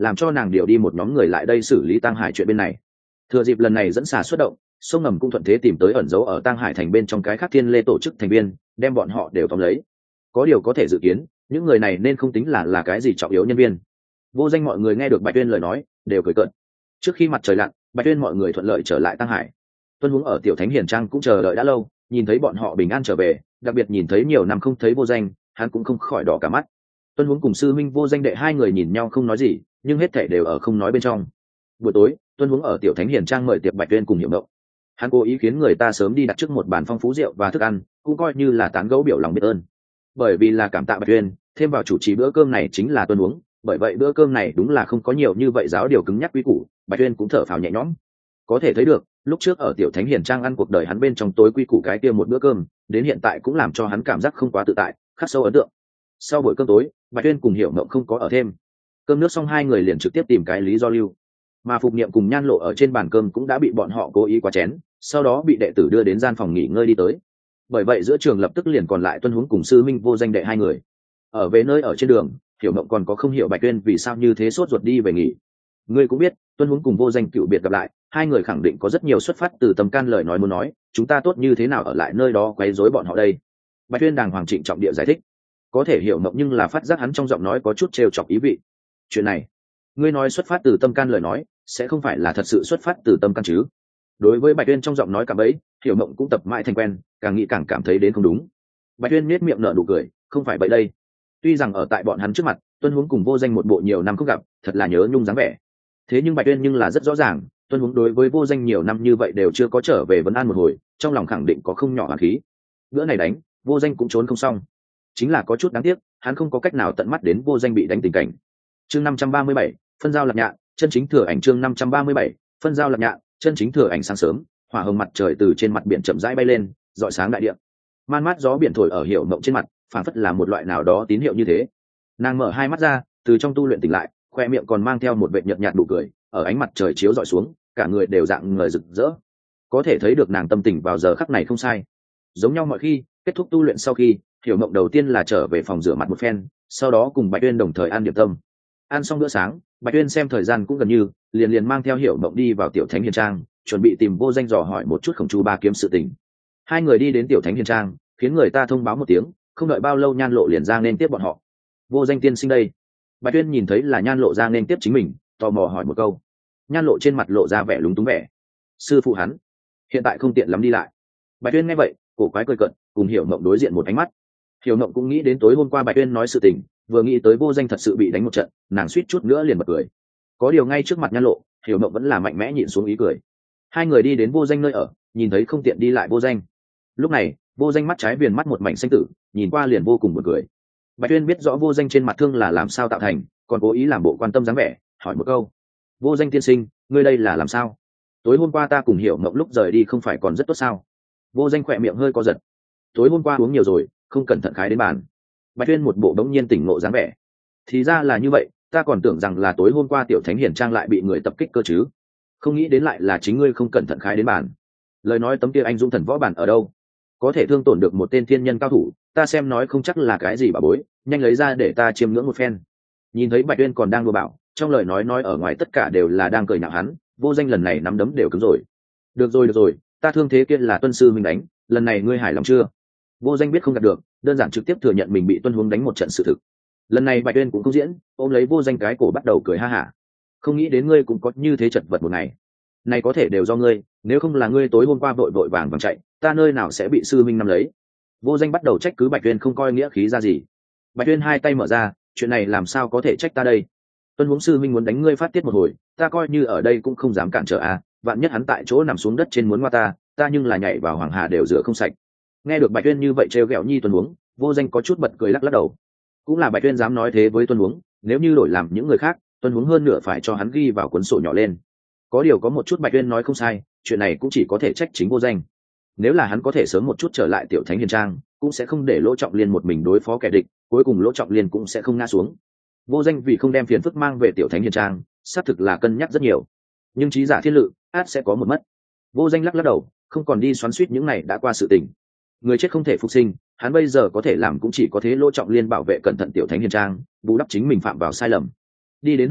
làm cho nàng điều đi một nhóm người lại đây xử lý Tang Hải chuyện bên này. Thừa dịp lần này dẫn xà xuất động, sông ngầm cũng thuận thế tìm tới ẩn giấu ở Tang Hải thành bên trong cái khác Thiên Lê tổ chức thành viên, đem bọn họ đều tóm lấy. Có điều có thể dự kiến, những người này nên không tính là cái gì trọng yếu nhân viên. Vô Danh mọi người nghe được Bạch Tuyên lời nói, đều cười cợt. Trước khi mặt trời lặn, Bạch Tuyên mọi người thuận lợi trở lại Tang Hải. Tuân Huống ở Tiểu Thánh Hiền Trang cũng chờ đợi đã lâu, nhìn thấy bọn họ bình an trở về, đặc biệt nhìn thấy nhiều năm không thấy Vô Danh, hắn cũng không khỏi đỏ cả mắt. Tuân Huống cùng sư minh Vô Danh đệ hai người nhìn nhau không nói gì, nhưng hết thảy đều ở không nói bên trong. Buổi tối, Tuân Huống ở Tiểu Thánh Hiền Trang mời tiệc Bạch Tuyên cùng Hiểu Mộng. Hắn cố ý khiến người ta sớm đi đặt trước một bàn phong phú rượu và thức ăn, cũng coi như là tán gẫu biểu lòng biết ơn. Bởi vì là cảm tạ Bạch Tuyên, thêm vào chủ trì bữa cơm này chính là Tuân Huống, bởi vậy bữa cơm này đúng là không có nhiều như vậy giáo điều cứng nhắc quý củ, Bạch Tuyên cũng thở phào nhẹ nhõm. Có thể thấy được, lúc trước ở Tiểu Thánh Hiền Trang ăn cuộc đời hắn bên trong tối quý củ cái kia một bữa cơm, đến hiện tại cũng làm cho hắn cảm giác không quá tự tại, khắc sâu ấn tượng. Sau buổi cơm tối, Bạch Tuyên cùng Hiểu Mộng không có ở thêm. Cơm nước xong hai người liền trực tiếp tìm cái lý do lưu. Mà Phục Niệm cùng Nhan Lộ ở trên bàn cơm cũng đã bị bọn họ cố ý quá chén, sau đó bị đệ tử đưa đến gian phòng nghỉ ngơi đi tới. Bởi vậy giữa trường lập tức liền còn lại Tuân Huống cùng sư minh Vô Danh đệ hai người. Ở về nơi ở trên đường, Hiểu Mộng còn có không hiểu Bạch Tuyên vì sao như thế sốt ruột đi về nghỉ. Ngươi cũng biết, Tuân Huống cùng Vô Danh cựu biệt gặp lại, hai người khẳng định có rất nhiều xuất phát từ tâm can lời nói muốn nói, chúng ta tốt như thế nào ở lại nơi đó quấy rối bọn họ đây? Bạch Tuyên đàng hoàng trịnh trọng địa giải thích. Có thể Hiểu Mộng nhưng là phát giác hắn trong giọng nói có chút trêu chọc ý vị. Chuyện này, ngươi nói xuất phát từ tâm can lời nói, sẽ không phải là thật sự xuất phát từ tâm can chứ? Đối với Bạch Tuyên trong giọng nói cả bấy, Hiểu Mộng cũng tập mãi thành quen, càng nghĩ càng cảm thấy đến không đúng. Bạch Tuyên nhếch miệng nở nụ cười, không phải vậy đây. Tuy rằng ở tại bọn hắn trước mặt, Tuân Huống cùng Vô Danh một bộ nhiều năm không gặp, thật là nhớ nhung dáng vẻ. Thế nhưng Bạch Tuyên nhưng là rất rõ ràng, Tuân Huống đối với Vô Danh nhiều năm như vậy đều chưa có trở về vấn an một hồi, trong lòng khẳng định có không nhỏ oán khí. Bữa này đánh, Vô Danh cũng trốn không xong. Chính là có chút đáng tiếc, hắn không có cách nào tận mắt đến Vô Danh bị đánh tình cảnh. Chương 537, phân giao lập nhạn, chân chính thừa ảnh chương 537, phân giao lập nhạn, chân chính thừa ảnh sáng sớm, hỏa hồng mặt trời từ trên mặt biển chậm rãi bay lên, rọi sáng đại địa. Man mát gió biển thổi ở Hiểu Mộng trên mặt, phản phất là một loại nào đó tín hiệu như thế. Nàng mở hai mắt ra, từ trong tu luyện tỉnh lại, khoe miệng còn mang theo một vệt nhợt nhạt nụ cười, ở ánh mặt trời chiếu rọi xuống, cả người đều dạng người rực rỡ. Có thể thấy được nàng tâm tình vào giờ khắc này không sai. Giống nhau mọi khi, kết thúc tu luyện sau khi, Hiểu Mộng đầu tiên là trở về phòng rửa mặt một phen, sau đó cùng Bạch Uyên đồng thời ăn điểm tâm. Ăn xong bữa sáng, Bạch Uyên xem thời gian cũng gần như, liền mang theo Hiểu Mộng đi vào Tiểu Thánh Hiền Trang, chuẩn bị tìm Vô Danh dò hỏi một chút Khổng Chu Ba kiếm sự tình. Hai người đi đến Tiểu Thánh Hiền Trang, khiến người ta thông báo một tiếng, không đợi bao lâu Nhan Lộ liền ra nên tiếp bọn họ. Vô Danh tiên sinh đây. Bạch Uyên nhìn thấy là Nhan Lộ ra nên tiếp chính mình, tò mò hỏi một câu. Nhan Lộ trên mặt lộ ra vẻ lúng túng vẻ. Sư phụ hắn hiện tại không tiện lắm đi lại. Bạch Uyên nghe vậy, cổ quái cười cợt, cùng Hiểu Mộng đối diện một ánh mắt. Hiểu Mộng cũng nghĩ đến tối hôm qua Bạch Uyên nói sự tình, vừa nghĩ tới Vô Danh thật sự bị đánh một trận, nàng suýt chút nữa liền bật cười. Có điều ngay trước mặt Nhan Lộ, Hiểu Mộng vẫn là mạnh mẽ nhịn xuống ý cười. Hai người đi đến Vô Danh nơi ở, nhìn thấy không tiện đi lại Vô Danh. Lúc này, Vô Danh mắt trái viền mắt một mảnh xanh tử, nhìn qua liền vô cùng buồn cười. Bạch Uyên biết rõ Vô Danh trên mặt thương là làm sao tạo thành, còn cố ý làm bộ quan tâm dáng vẻ, hỏi một câu: Vô Danh tiên sinh, ngươi đây là làm sao? Tối hôm qua ta cùng Hiểu Mộng lúc rời đi không phải còn rất tốt sao? Vô Danh khỏe miệng hơi co giật. Tối hôm qua uống nhiều rồi, không cẩn thận khái đến bàn. Bạch Uyên một bộ đống nhiên tỉnh ngộ dáng vẻ. Thì ra là như vậy, ta còn tưởng rằng là tối hôm qua Tiểu Thánh Hiển Trang lại bị người tập kích cơ chứ, không nghĩ đến lại là chính ngươi không cẩn thận khái đến bàn. Lời nói tấm kia anh dũng thần võ bản ở đâu? Có thể thương tổn được một tên thiên nhân cao thủ, ta xem nói không chắc là cái gì bà bối, nhanh lấy ra để ta chiêm ngưỡng một phen. Nhìn thấy Bạch Uyên còn đang đùa bảo, trong lời nói ở ngoài tất cả đều là đang cười nhạo hắn. Vô Danh lần này nắm đấm đều cứng rồi. Được rồi, ta thương thế kia là Tuân sư mình đánh, lần này ngươi hài lòng chưa? Vô Danh biết không gạt được, đơn giản trực tiếp thừa nhận mình bị Tuân Huống đánh một trận sự thực. Lần này Bạch Uyên cũng không diễn, ôm lấy Vô Danh cái cổ bắt đầu cười ha hả. Không nghĩ đến ngươi cũng có như thế chật vật một ngày. Này có thể đều do ngươi, nếu không là ngươi tối hôm qua vội vội vàng chạy, ta nơi nào sẽ bị sư minh nắm lấy. Vô Danh bắt đầu trách cứ Bạch Uyên không coi nghĩa khí ra gì. Bạch Uyên hai tay mở ra, chuyện này làm sao có thể trách ta đây? Tuân Huống sư minh muốn đánh ngươi phát tiết một hồi, ta coi như ở đây cũng không dám cản trở à, vạn nhất hắn tại chỗ nằm xuống đất trên muốn ngoa ta nhưng là nhảy vào hoàng hà đều rửa không sạch. Nghe được Bạch Uyên như vậy trêu ghẹo nhi Tuân Huống, Vô Danh có chút bật cười lắc đầu. Cũng là Bạch Uyên dám nói thế với Tuân Huống, nếu như đổi làm những người khác, Tuân Huống hơn nửa phải cho hắn ghi vào cuốn sổ nhỏ lên. Có điều có một chút Bạch Uyên nói không sai, chuyện này cũng chỉ có thể trách chính Vô Danh. Nếu là hắn có thể sớm một chút trở lại Tiểu Thánh Hiền Trang, cũng sẽ không để Lỗ Trọng Liên một mình đối phó kẻ địch, cuối cùng Lỗ Trọng Liên cũng sẽ không ngã xuống. Vô Danh vì không đem phiền phức mang về Tiểu Thánh Hiền Trang, xác thực là cân nhắc rất nhiều. Nhưng trí giả thiên lự, át sẽ có một mất. Vô Danh lắc đầu, không còn đi xoắn xuýt những này đã qua sự tình. Người chết không thể phục sinh, hắn bây giờ có thể làm cũng chỉ có thế Lỗ Trọng Liên bảo vệ cẩn thận Tiểu Thánh Hiền Trang, bù đắp chính mình phạm vào sai lầm. Đi đến hậu viện,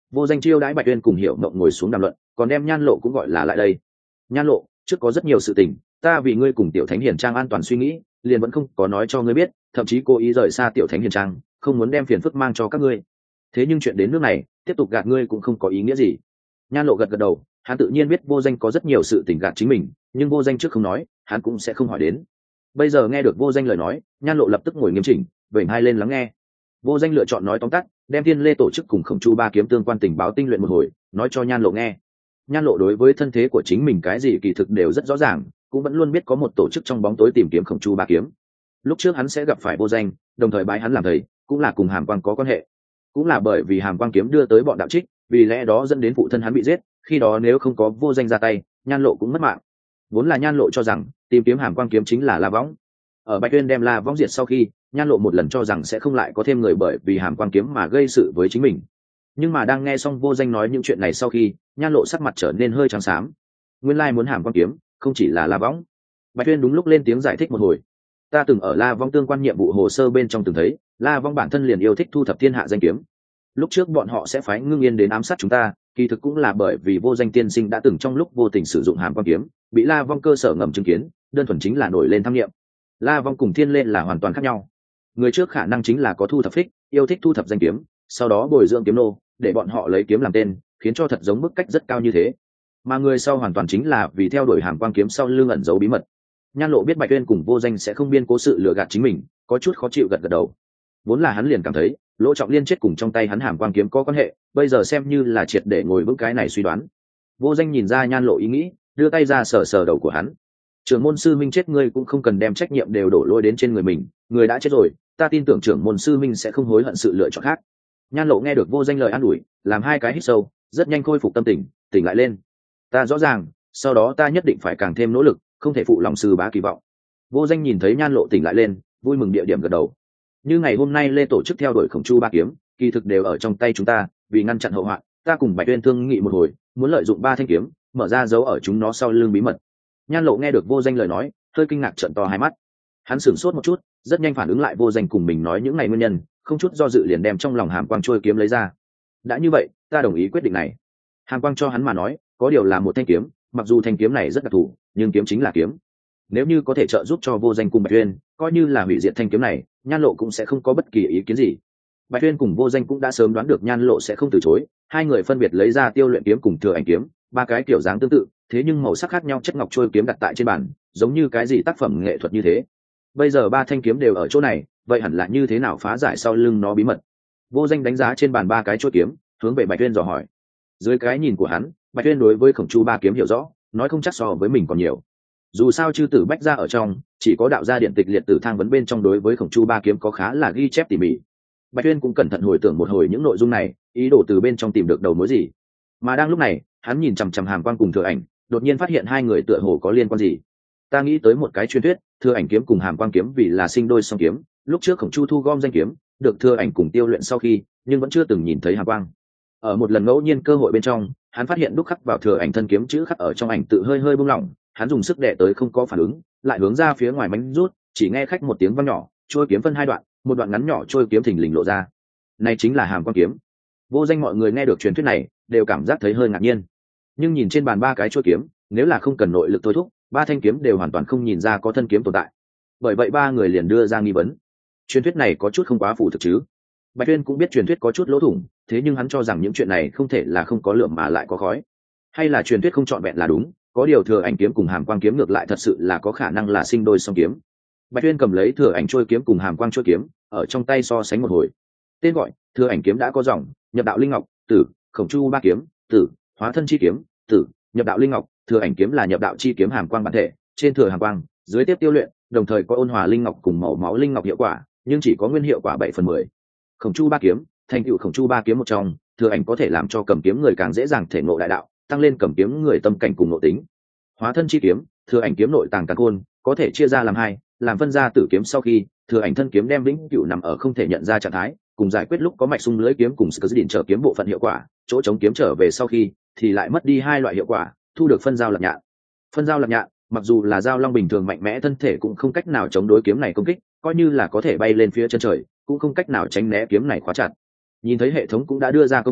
Vô Danh chiêu đãi Bạch Uyên cùng Hiểu Mộng ngồi xuống đàm luận, còn đem Nhan Lộ cũng gọi là lại đây. Nhan Lộ, trước có rất nhiều sự tình, ta vì ngươi cùng Tiểu Thánh Hiền Trang an toàn suy nghĩ, liền vẫn không có nói cho ngươi biết, thậm chí cố ý rời xa Tiểu Thánh Hiền Trang, không muốn đem phiền phức mang cho các ngươi. Thế nhưng chuyện đến nước này, tiếp tục gạt ngươi cũng không có ý nghĩa gì. Nhan Lộ gật gật đầu, hắn tự nhiên biết Vô Danh có rất nhiều sự tình gạt chính mình, nhưng Vô Danh trước không nói, hắn cũng sẽ không hỏi đến. Bây giờ nghe được Vô Danh lời nói, Nhan Lộ lập tức ngồi nghiêm chỉnh, vểnh hai lên lắng nghe. Vô Danh lựa chọn nói tóm tắt, đem Thiên Lê tổ chức cùng Khổng Chu ba kiếm tương quan tình báo tinh luyện một hồi, nói cho Nhan Lộ nghe. Nhan Lộ đối với thân thế của chính mình cái gì kỳ thực đều rất rõ ràng, cũng vẫn luôn biết có một tổ chức trong bóng tối tìm kiếm Khổng Chu ba kiếm. Lúc trước hắn sẽ gặp phải Vô Danh, đồng thời bái hắn làm thầy, cũng là cùng Hàm Quang có quan hệ. Cũng là bởi vì Hàm Quang kiếm đưa tới bọn đạo trích, vì lẽ đó dẫn đến phụ thân hắn bị giết, khi đó nếu không có Vô Danh ra tay, Nhan Lộ cũng mất mạng. Vốn là Nhan Lộ cho rằng tìm kiếm Hàm Quang kiếm chính là La Võng. Ở Bạch Uyên đem La Võng diệt sau khi, Nhan Lộ một lần cho rằng sẽ không lại có thêm người bởi vì Hàm Quang kiếm mà gây sự với chính mình. Nhưng mà đang nghe xong Vô Danh nói những chuyện này sau khi, Nhan Lộ sắc mặt trở nên hơi trắng xám. Nguyên lai muốn Hàm Quang kiếm, không chỉ là La Võng. Bạch Uyên đúng lúc lên tiếng giải thích một hồi. Ta từng ở La Võng tương quan nhiệm vụ hồ sơ bên trong từng thấy, La Võng bản thân liền yêu thích thu thập thiên hạ danh kiếm. Lúc trước bọn họ sẽ phái Ngưng Yên đến ám sát chúng ta, kỳ thực cũng là bởi vì Vô Danh tiên sinh đã từng trong lúc vô tình sử dụng Hàm Quang kiếm, bị La Võng cơ sở ngầm chứng kiến, đơn thuần chính là nổi lên tham nghiệm. La Võng cùng Thiên Lên là hoàn toàn khác nhau. Người trước khả năng chính là có thu thập phích, yêu thích thu thập danh kiếm, sau đó bồi dưỡng kiếm nô, để bọn họ lấy kiếm làm tên, khiến cho thật giống mức cách rất cao như thế. Mà người sau hoàn toàn chính là vì theo đuổi Hàm Quang kiếm sau lưng ẩn giấu bí mật. Nhan Lộ biết Bạch Uyên cùng Vô Danh sẽ không biên cố sự lừa gạt chính mình, có chút khó chịu gật gật đầu. Vốn là hắn liền cảm thấy Lỗ Trọng Liên chết cùng trong tay hắn Hàm Quang kiếm có quan hệ, bây giờ xem như là triệt để ngồi vững cái này suy đoán. Vô Danh nhìn ra Nhan Lộ ý nghĩ, đưa tay ra sờ sờ đầu của hắn. Trưởng môn sư minh chết, ngươi cũng không cần đem trách nhiệm đều đổ lỗi đến trên người mình, người đã chết rồi, ta tin tưởng trưởng môn sư minh sẽ không hối hận sự lựa chọn khác. Nhan Lộ nghe được Vô Danh lời an ủi, làm hai cái hít sâu, rất nhanh khôi phục tâm tình, tỉnh lại lên. Ta rõ ràng, sau đó ta nhất định phải càng thêm nỗ lực, không thể phụ lòng sư bá kỳ vọng. Vô Danh nhìn thấy Nhan Lộ tỉnh lại lên, vui mừng địa điểm gật đầu. Như ngày hôm nay Lê tổ chức theo đuổi Khổng Chu ba kiếm, kỳ thực đều ở trong tay chúng ta, vì ngăn chặn hậu hoạn, ta cùng Bạch Uyên thương nghị một hồi, muốn lợi dụng ba thanh kiếm, mở ra dấu ở chúng nó sau lưng bí mật. Nhan Lộ nghe được Vô Danh lời nói, hơi kinh ngạc trợn to hai mắt. Hắn sửng sốt một chút, rất nhanh phản ứng lại Vô Danh cùng mình nói những ngày nguyên nhân, không chút do dự liền đem trong lòng Hàm Quang trôi kiếm lấy ra. Đã như vậy, ta đồng ý quyết định này. Hàm Quang cho hắn mà nói, có điều là một thanh kiếm, mặc dù thanh kiếm này rất đặc thù, nhưng kiếm chính là kiếm. Nếu như có thể trợ giúp cho Vô Danh cùng Bạch Uyên, coi như là hủy diệt thanh kiếm này, Nhan Lộ cũng sẽ không có bất kỳ ý kiến gì. Bạch Uyên cùng Vô Danh cũng đã sớm đoán được Nhan Lộ sẽ không từ chối, hai người phân biệt lấy ra Tiêu Luyện kiếm cùng Thừa Ảnh kiếm, ba cái kiểu dáng tương tự, thế nhưng màu sắc khác nhau chất ngọc trôi kiếm đặt tại trên bàn, giống như cái gì tác phẩm nghệ thuật như thế. Bây giờ ba thanh kiếm đều ở chỗ này, vậy hẳn là như thế nào phá giải sau lưng nó bí mật? Vô Danh đánh giá trên bàn ba cái trôi kiếm, hướng về Bạch Uyên dò hỏi. Dưới cái nhìn của hắn, Bạch Uyên đối với Khổng Chu ba kiếm hiểu rõ, nói không chắc so với mình còn nhiều. Dù sao chư tử bách gia ở trong, chỉ có đạo gia điện tịch liệt tử thang vấn bên trong đối với Khổng Chu ba kiếm có khá là ghi chép tỉ mỉ. Bạch Uyên cũng cẩn thận hồi tưởng một hồi những nội dung này, ý đồ từ bên trong tìm được đầu mối gì. Mà đang lúc này, hắn nhìn chằm chằm Hàm Quang cùng Thừa Ảnh, đột nhiên phát hiện hai người tựa hồ có liên quan gì. Ta nghĩ tới một cái truyền thuyết, Thừa Ảnh kiếm cùng Hàm Quang kiếm vì là sinh đôi song kiếm, lúc trước Khổng Chu thu gom danh kiếm, được Thừa Ảnh cùng Tiêu Luyện sau khi, nhưng vẫn chưa từng nhìn thấy Hàm Quang. Ở một lần ngẫu nhiên cơ hội bên trong, hắn phát hiện đúc khắc vào Thừa Ảnh thân kiếm chữ khắc ở trong ảnh tự hơi hơi buông lỏng, hắn dùng sức đè tới không có phản ứng, lại hướng ra phía ngoài mánh rút, chỉ nghe khách một tiếng vang nhỏ, trôi kiếm phân hai đoạn, một đoạn ngắn nhỏ trôi kiếm thình lình lộ ra. Này chính là Hàm Quang kiếm. Vô Danh mọi người nghe được truyền thuyết này, đều cảm giác thấy hơi ngạc nhiên. Nhưng nhìn trên bàn ba cái trôi kiếm, nếu là không cần nội lực thôi thúc, ba thanh kiếm đều hoàn toàn không nhìn ra có thân kiếm tồn tại. Bởi vậy ba người liền đưa ra nghi vấn. Truyền thuyết này có chút không quá phù thực chứ? Bạch Uyên cũng biết truyền thuyết có chút lỗ thủng, thế nhưng hắn cho rằng những chuyện này không thể là không có lửa mà lại có khói. Hay là truyền thuyết không trọn vẹn là đúng, có điều Thừa Ảnh kiếm cùng Hàm Quang kiếm ngược lại thật sự là có khả năng là sinh đôi song kiếm. Bạch Uyên cầm lấy Thừa Ảnh trôi kiếm cùng Hàm Quang trôi kiếm, ở trong tay so sánh một hồi. Tên gọi Thừa Ảnh kiếm đã có dòng, nhập đạo linh ngọc, tử, Khổng Chu ba kiếm, tử, hóa thân chi kiếm, tử, nhập đạo linh ngọc, Thừa Ảnh kiếm là nhập đạo chi kiếm Hàm Quang bản thể, trên thừa Hàm Quang, dưới tiếp Tiêu Luyện, đồng thời có ôn hòa linh ngọc cùng màu máu linh ngọc hiệu quả, nhưng chỉ có nguyên hiệu quả 7/10. Khổng Chu ba kiếm, thành tựu Khổng Chu ba kiếm một trong, Thừa Ảnh có thể làm cho cầm kiếm người càng dễ dàng thể ngộ đại đạo, tăng lên cầm kiếm người tâm cảnh cùng nội tính. Hóa thân chi kiếm, Thừa Ảnh kiếm nội tàng càn khôn, có thể chia ra làm hai, làm phân ra tử kiếm sau khi, Thừa Ảnh thân kiếm đem vĩnh cửu nằm ở không thể nhận ra trạng thái, cùng giải quyết lúc có mạch sung lưới kiếm cùng sự điện trở kiếm bộ phận hiệu quả, chỗ chống kiếm trở về sau khi thì lại mất đi hai loại hiệu quả, thu được phân giao lập nhạn. Phân giao lập nhạn, mặc dù là giao long bình thường mạnh mẽ thân thể cũng không cách nào chống đối kiếm này công kích, coi như là có thể bay lên phía chân trời, cũng không cách nào tránh né kiếm này khóa chặt. Nhìn thấy hệ thống cũng đã đưa ra công khai,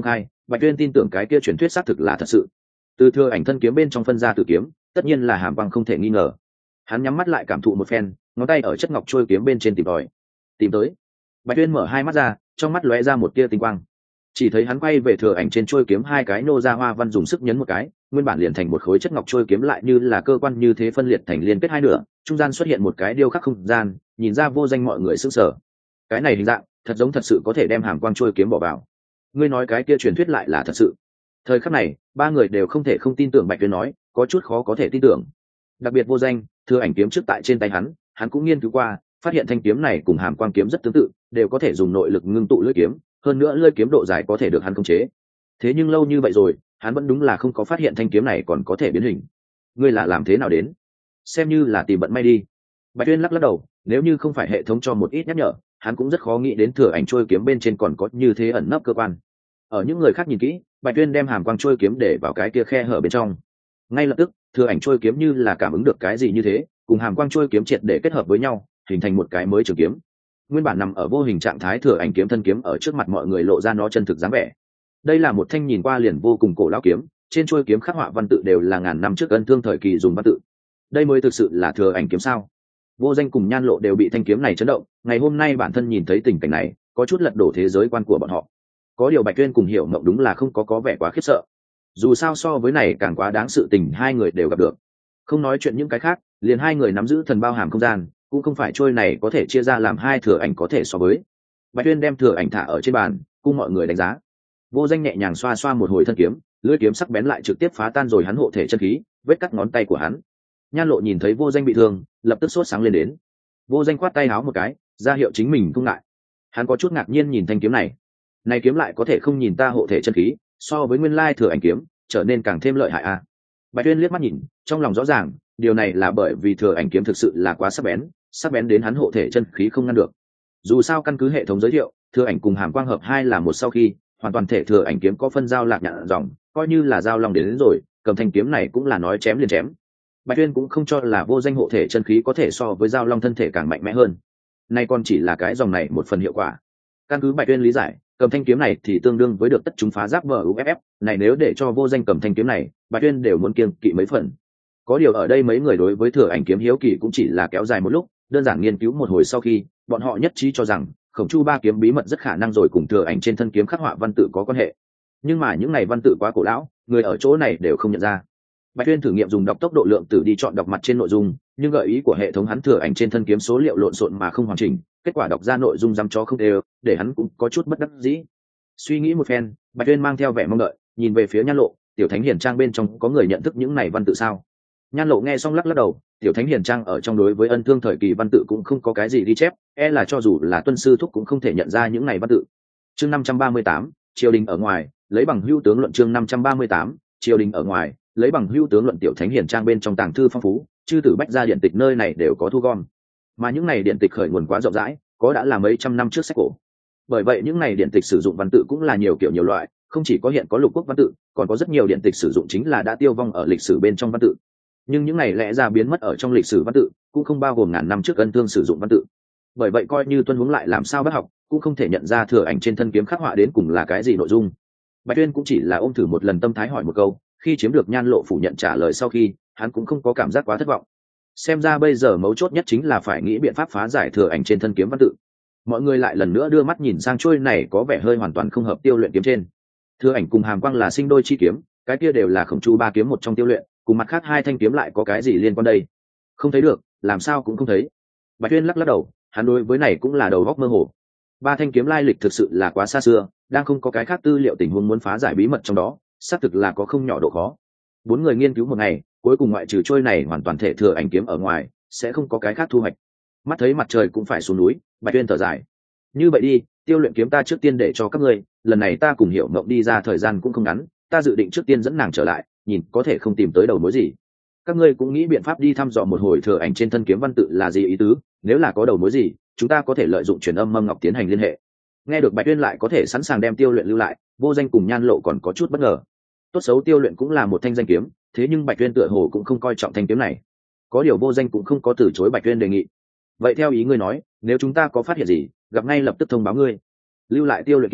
Bạch Tuyên tin tưởng cái kia truyền thuyết xác thực là thật sự. Từ thừa ảnh thân kiếm bên trong phân ra tử kiếm, tất nhiên là hàm băng không thể nghi ngờ. Hắn nhắm mắt lại cảm thụ một phen, ngón tay ở chất ngọc trôi kiếm bên trên tìm tòi. Tìm tới. Bạch Tuyên mở hai mắt ra, trong mắt lóe ra một tia tinh quang. Chỉ thấy hắn quay về thừa ảnh trên trôi kiếm hai cái nô ra hoa văn, dùng sức nhấn một cái, nguyên bản liền thành một khối chất ngọc trôi kiếm lại như là cơ quan như thế phân liệt thành liên kết hai nửa, trung gian xuất hiện một cái điêu khắc không gian, nhìn ra vô danh mọi người sững sờ. Cái này hình dạng, thật giống thật sự có thể đem hàm quang trôi kiếm bỏ vào. Ngươi nói cái kia truyền thuyết lại là thật sự? Thời khắc này, ba người đều không thể không tin tưởng Bạch Tuyên nói, có chút khó có thể tin tưởng. Đặc biệt vô danh, thừa ảnh kiếm trước tại trên tay hắn cũng nghiên cứu qua, phát hiện thanh kiếm này cùng hàm quang kiếm rất tương tự, đều có thể dùng nội lực ngưng tụ lưỡi kiếm, hơn nữa lưỡi kiếm độ dài có thể được hắn khống chế. Thế nhưng lâu như vậy rồi, hắn vẫn đúng là không có phát hiện thanh kiếm này còn có thể biến hình. Ngươi là làm thế nào đến? Xem như là tìm vận may đi. Bạch Tuyên lắc đầu, nếu như không phải hệ thống cho một ít nhắc nhở, hắn cũng rất khó nghĩ đến thừa ảnh trôi kiếm bên trên còn có như thế ẩn nấp cơ quan. Ở những người khác nhìn kỹ, Bạch Tuyên đem hàm quang trôi kiếm để vào cái kia khe hở bên trong. Ngay lập tức, thừa ảnh trôi kiếm như là cảm ứng được cái gì như thế, cùng hàm quang trôi kiếm triệt để kết hợp với nhau, hình thành một cái mới trường kiếm. Nguyên bản nằm ở vô hình trạng thái thừa ảnh kiếm thân kiếm ở trước mặt mọi người lộ ra nó chân thực dáng vẻ. Đây là một thanh nhìn qua liền vô cùng cổ lão kiếm, trên trôi kiếm khắc họa văn tự đều là ngàn năm trước ân thương thời kỳ dùng văn tự. Đây mới thực sự là thừa ảnh kiếm sao? Vô danh cùng Nhan Lộ đều bị thanh kiếm này chấn động, ngày hôm nay bản thân nhìn thấy tình cảnh này, có chút lật đổ thế giới quan của bọn họ. Có điều Bạch Tuyên cùng Hiểu Mộng đúng là không có vẻ quá khiếp sợ. Dù sao so với này càng quá đáng sự tình hai người đều gặp được. Không nói chuyện những cái khác, liền hai người nắm giữ thần bao hàm không gian, cũng không phải trôi này có thể chia ra làm hai thừa ảnh có thể so với. Bạch Tuyên đem thừa ảnh thả ở trên bàn, cùng mọi người đánh giá. Vô danh nhẹ nhàng xoa xoa một hồi thân kiếm, lưỡi kiếm sắc bén lại trực tiếp phá tan rồi hắn hộ thể chân khí, vết cắt ngón tay của hắn. Nhan Lộ nhìn thấy vô danh bị thương, lập tức sốt sáng lên đến. Vô danh khoát tay áo một cái, ra hiệu chính mình không ngại. Hắn có chút ngạc nhiên nhìn thanh kiếm này. Này kiếm lại có thể không nhìn ta hộ thể chân khí, so với nguyên lai thừa ảnh kiếm, trở nên càng thêm lợi hại a. Bạch Tuyên liếc mắt nhìn, trong lòng rõ ràng, điều này là bởi vì thừa ảnh kiếm thực sự là quá sắc bén đến hắn hộ thể chân khí không ngăn được. Dù sao căn cứ hệ thống giới thiệu, thừa ảnh cùng hàm quang hợp hai là một sau khi, hoàn toàn thể thừa ảnh kiếm có phân giao lạc nhạn dòng, coi như là giao long đến rồi, cầm thanh kiếm này cũng là nói chém liền chém. Bạch Tuyên cũng không cho là vô danh hộ thể chân khí có thể so với giao long thân thể càng mạnh mẽ hơn. Nay còn chỉ là cái dòng này một phần hiệu quả. Căn cứ Bạch Tuyên lý giải, cầm thanh kiếm này thì tương đương với được tất chúng phá giáp MUFF, này nếu để cho vô danh cầm thanh kiếm này, Bạch Tuyên đều muốn kiêng kỵ mấy phần. Có điều ở đây mấy người đối với thừa ảnh kiếm hiếu kỳ cũng chỉ là kéo dài một lúc, đơn giản nghiên cứu một hồi sau khi, bọn họ nhất trí cho rằng Khổng Chu ba kiếm bí mật rất khả năng rồi cùng thừa ảnh trên thân kiếm khắc họa văn tự có quan hệ. Nhưng mà những này văn tự quá cổ lão, người ở chỗ này đều không nhận ra. Bạch Tuyên thử nghiệm dùng đọc tốc độ lượng tử đi chọn đọc mặt trên nội dung, nhưng gợi ý của hệ thống hắn thừa ảnh trên thân kiếm số liệu lộn xộn mà không hoàn chỉnh, kết quả đọc ra nội dung dăm cho không đều, để hắn cũng có chút bất đắc dĩ. Suy nghĩ một phen, Bạch Tuyên mang theo vẻ mong đợi, nhìn về phía Nhan Lộ, Tiểu Thánh Hiền Trang bên trong có người nhận thức những này văn tự sao? Nhan Lộ nghe xong lắc lắc đầu, Tiểu Thánh Hiền Trang ở trong đối với ân thương thời kỳ văn tự cũng không có cái gì ghi chép, là cho dù là tuân sư thúc cũng không thể nhận ra những này văn tự. Chương 538, triều đình ở ngoài, lấy bằng hữu tướng luận. Chương 538, triều đình ở ngoài, lấy bằng hữu tướng luận. Tiểu Thánh Hiền Trang bên trong tàng thư phong phú, chư tử bách gia điện tịch nơi này đều có thu gom, mà những này điện tịch khởi nguồn quá rộng rãi, có đã là mấy trăm năm trước sách cổ. Bởi vậy những này điện tịch sử dụng văn tự cũng là nhiều kiểu nhiều loại, không chỉ có hiện có lục quốc văn tự, còn có rất nhiều điện tịch sử dụng chính là đã tiêu vong ở lịch sử bên trong văn tự. Nhưng những này lẽ ra biến mất ở trong lịch sử văn tự, cũng không bao gồm ngàn năm trước ân thương sử dụng văn tự. Bởi vậy coi như tuân hướng lại làm sao bác học, cũng không thể nhận ra thừa ảnh trên thân kiếm khắc họa đến cùng là cái gì nội dung. Bạch Tuyên cũng chỉ là ôm thử một lần tâm thái hỏi một câu, khi chiếm được Nhan Lộ phủ nhận trả lời sau khi, hắn cũng không có cảm giác quá thất vọng. Xem ra bây giờ mấu chốt nhất chính là phải nghĩ biện pháp phá giải thừa ảnh trên thân kiếm văn tự. Mọi người lại lần nữa đưa mắt nhìn sang trôi này có vẻ hơi hoàn toàn không hợp tiêu luyện kiếm trên. Thừa ảnh cùng hàm quang là sinh đôi chi kiếm, cái kia đều là Khổng Chu ba kiếm một trong tiêu luyện, cùng mặt khác hai thanh kiếm lại có cái gì liên quan đây? Không thấy được, làm sao cũng không thấy. Bạch Tuyên lắc đầu, hắn đối với này cũng là đầu óc mơ hồ. Ba thanh kiếm lai lịch thực sự là quá xa xưa, đang không có cái khác tư liệu tình huống muốn phá giải bí mật trong đó, xác thực là có không nhỏ độ khó. Bốn người nghiên cứu một ngày, cuối cùng ngoại trừ trôi này hoàn toàn thể thừa ảnh kiếm ở ngoài, sẽ không có cái khác thu hoạch. Mắt thấy mặt trời cũng phải xuống núi, Bạch Tuyên thở dài. Như vậy đi, tiêu luyện kiếm ta trước tiên để cho các ngươi, lần này ta cùng Hiểu Mộng đi ra thời gian cũng không ngắn, ta dự định trước tiên dẫn nàng trở lại, nhìn có thể không tìm tới đầu mối gì. Các ngươi cũng nghĩ biện pháp đi thăm dò một hồi thừa ảnh trên thân kiếm văn tự là gì ý tứ, nếu là có đầu mối gì, chúng ta có thể lợi dụng truyền âm Mâm Ngọc tiến hành liên hệ. Nghe được Bạch Tuyên lại có thể sẵn sàng đem tiêu luyện lưu lại, Vô Danh cùng Nhan Lộ còn có chút bất ngờ. Tốt xấu tiêu luyện cũng là một thanh danh kiếm, thế nhưng Bạch Tuyên tựa hồ cũng không coi trọng thanh kiếm này. Có điều Vô Danh cũng không có từ chối Bạch Tuyên đề nghị. Vậy theo ý ngươi nói, nếu chúng ta có phát hiện gì, gặp ngay lập tức thông báo ngươi. Lưu lại tiêu luyện kiếm,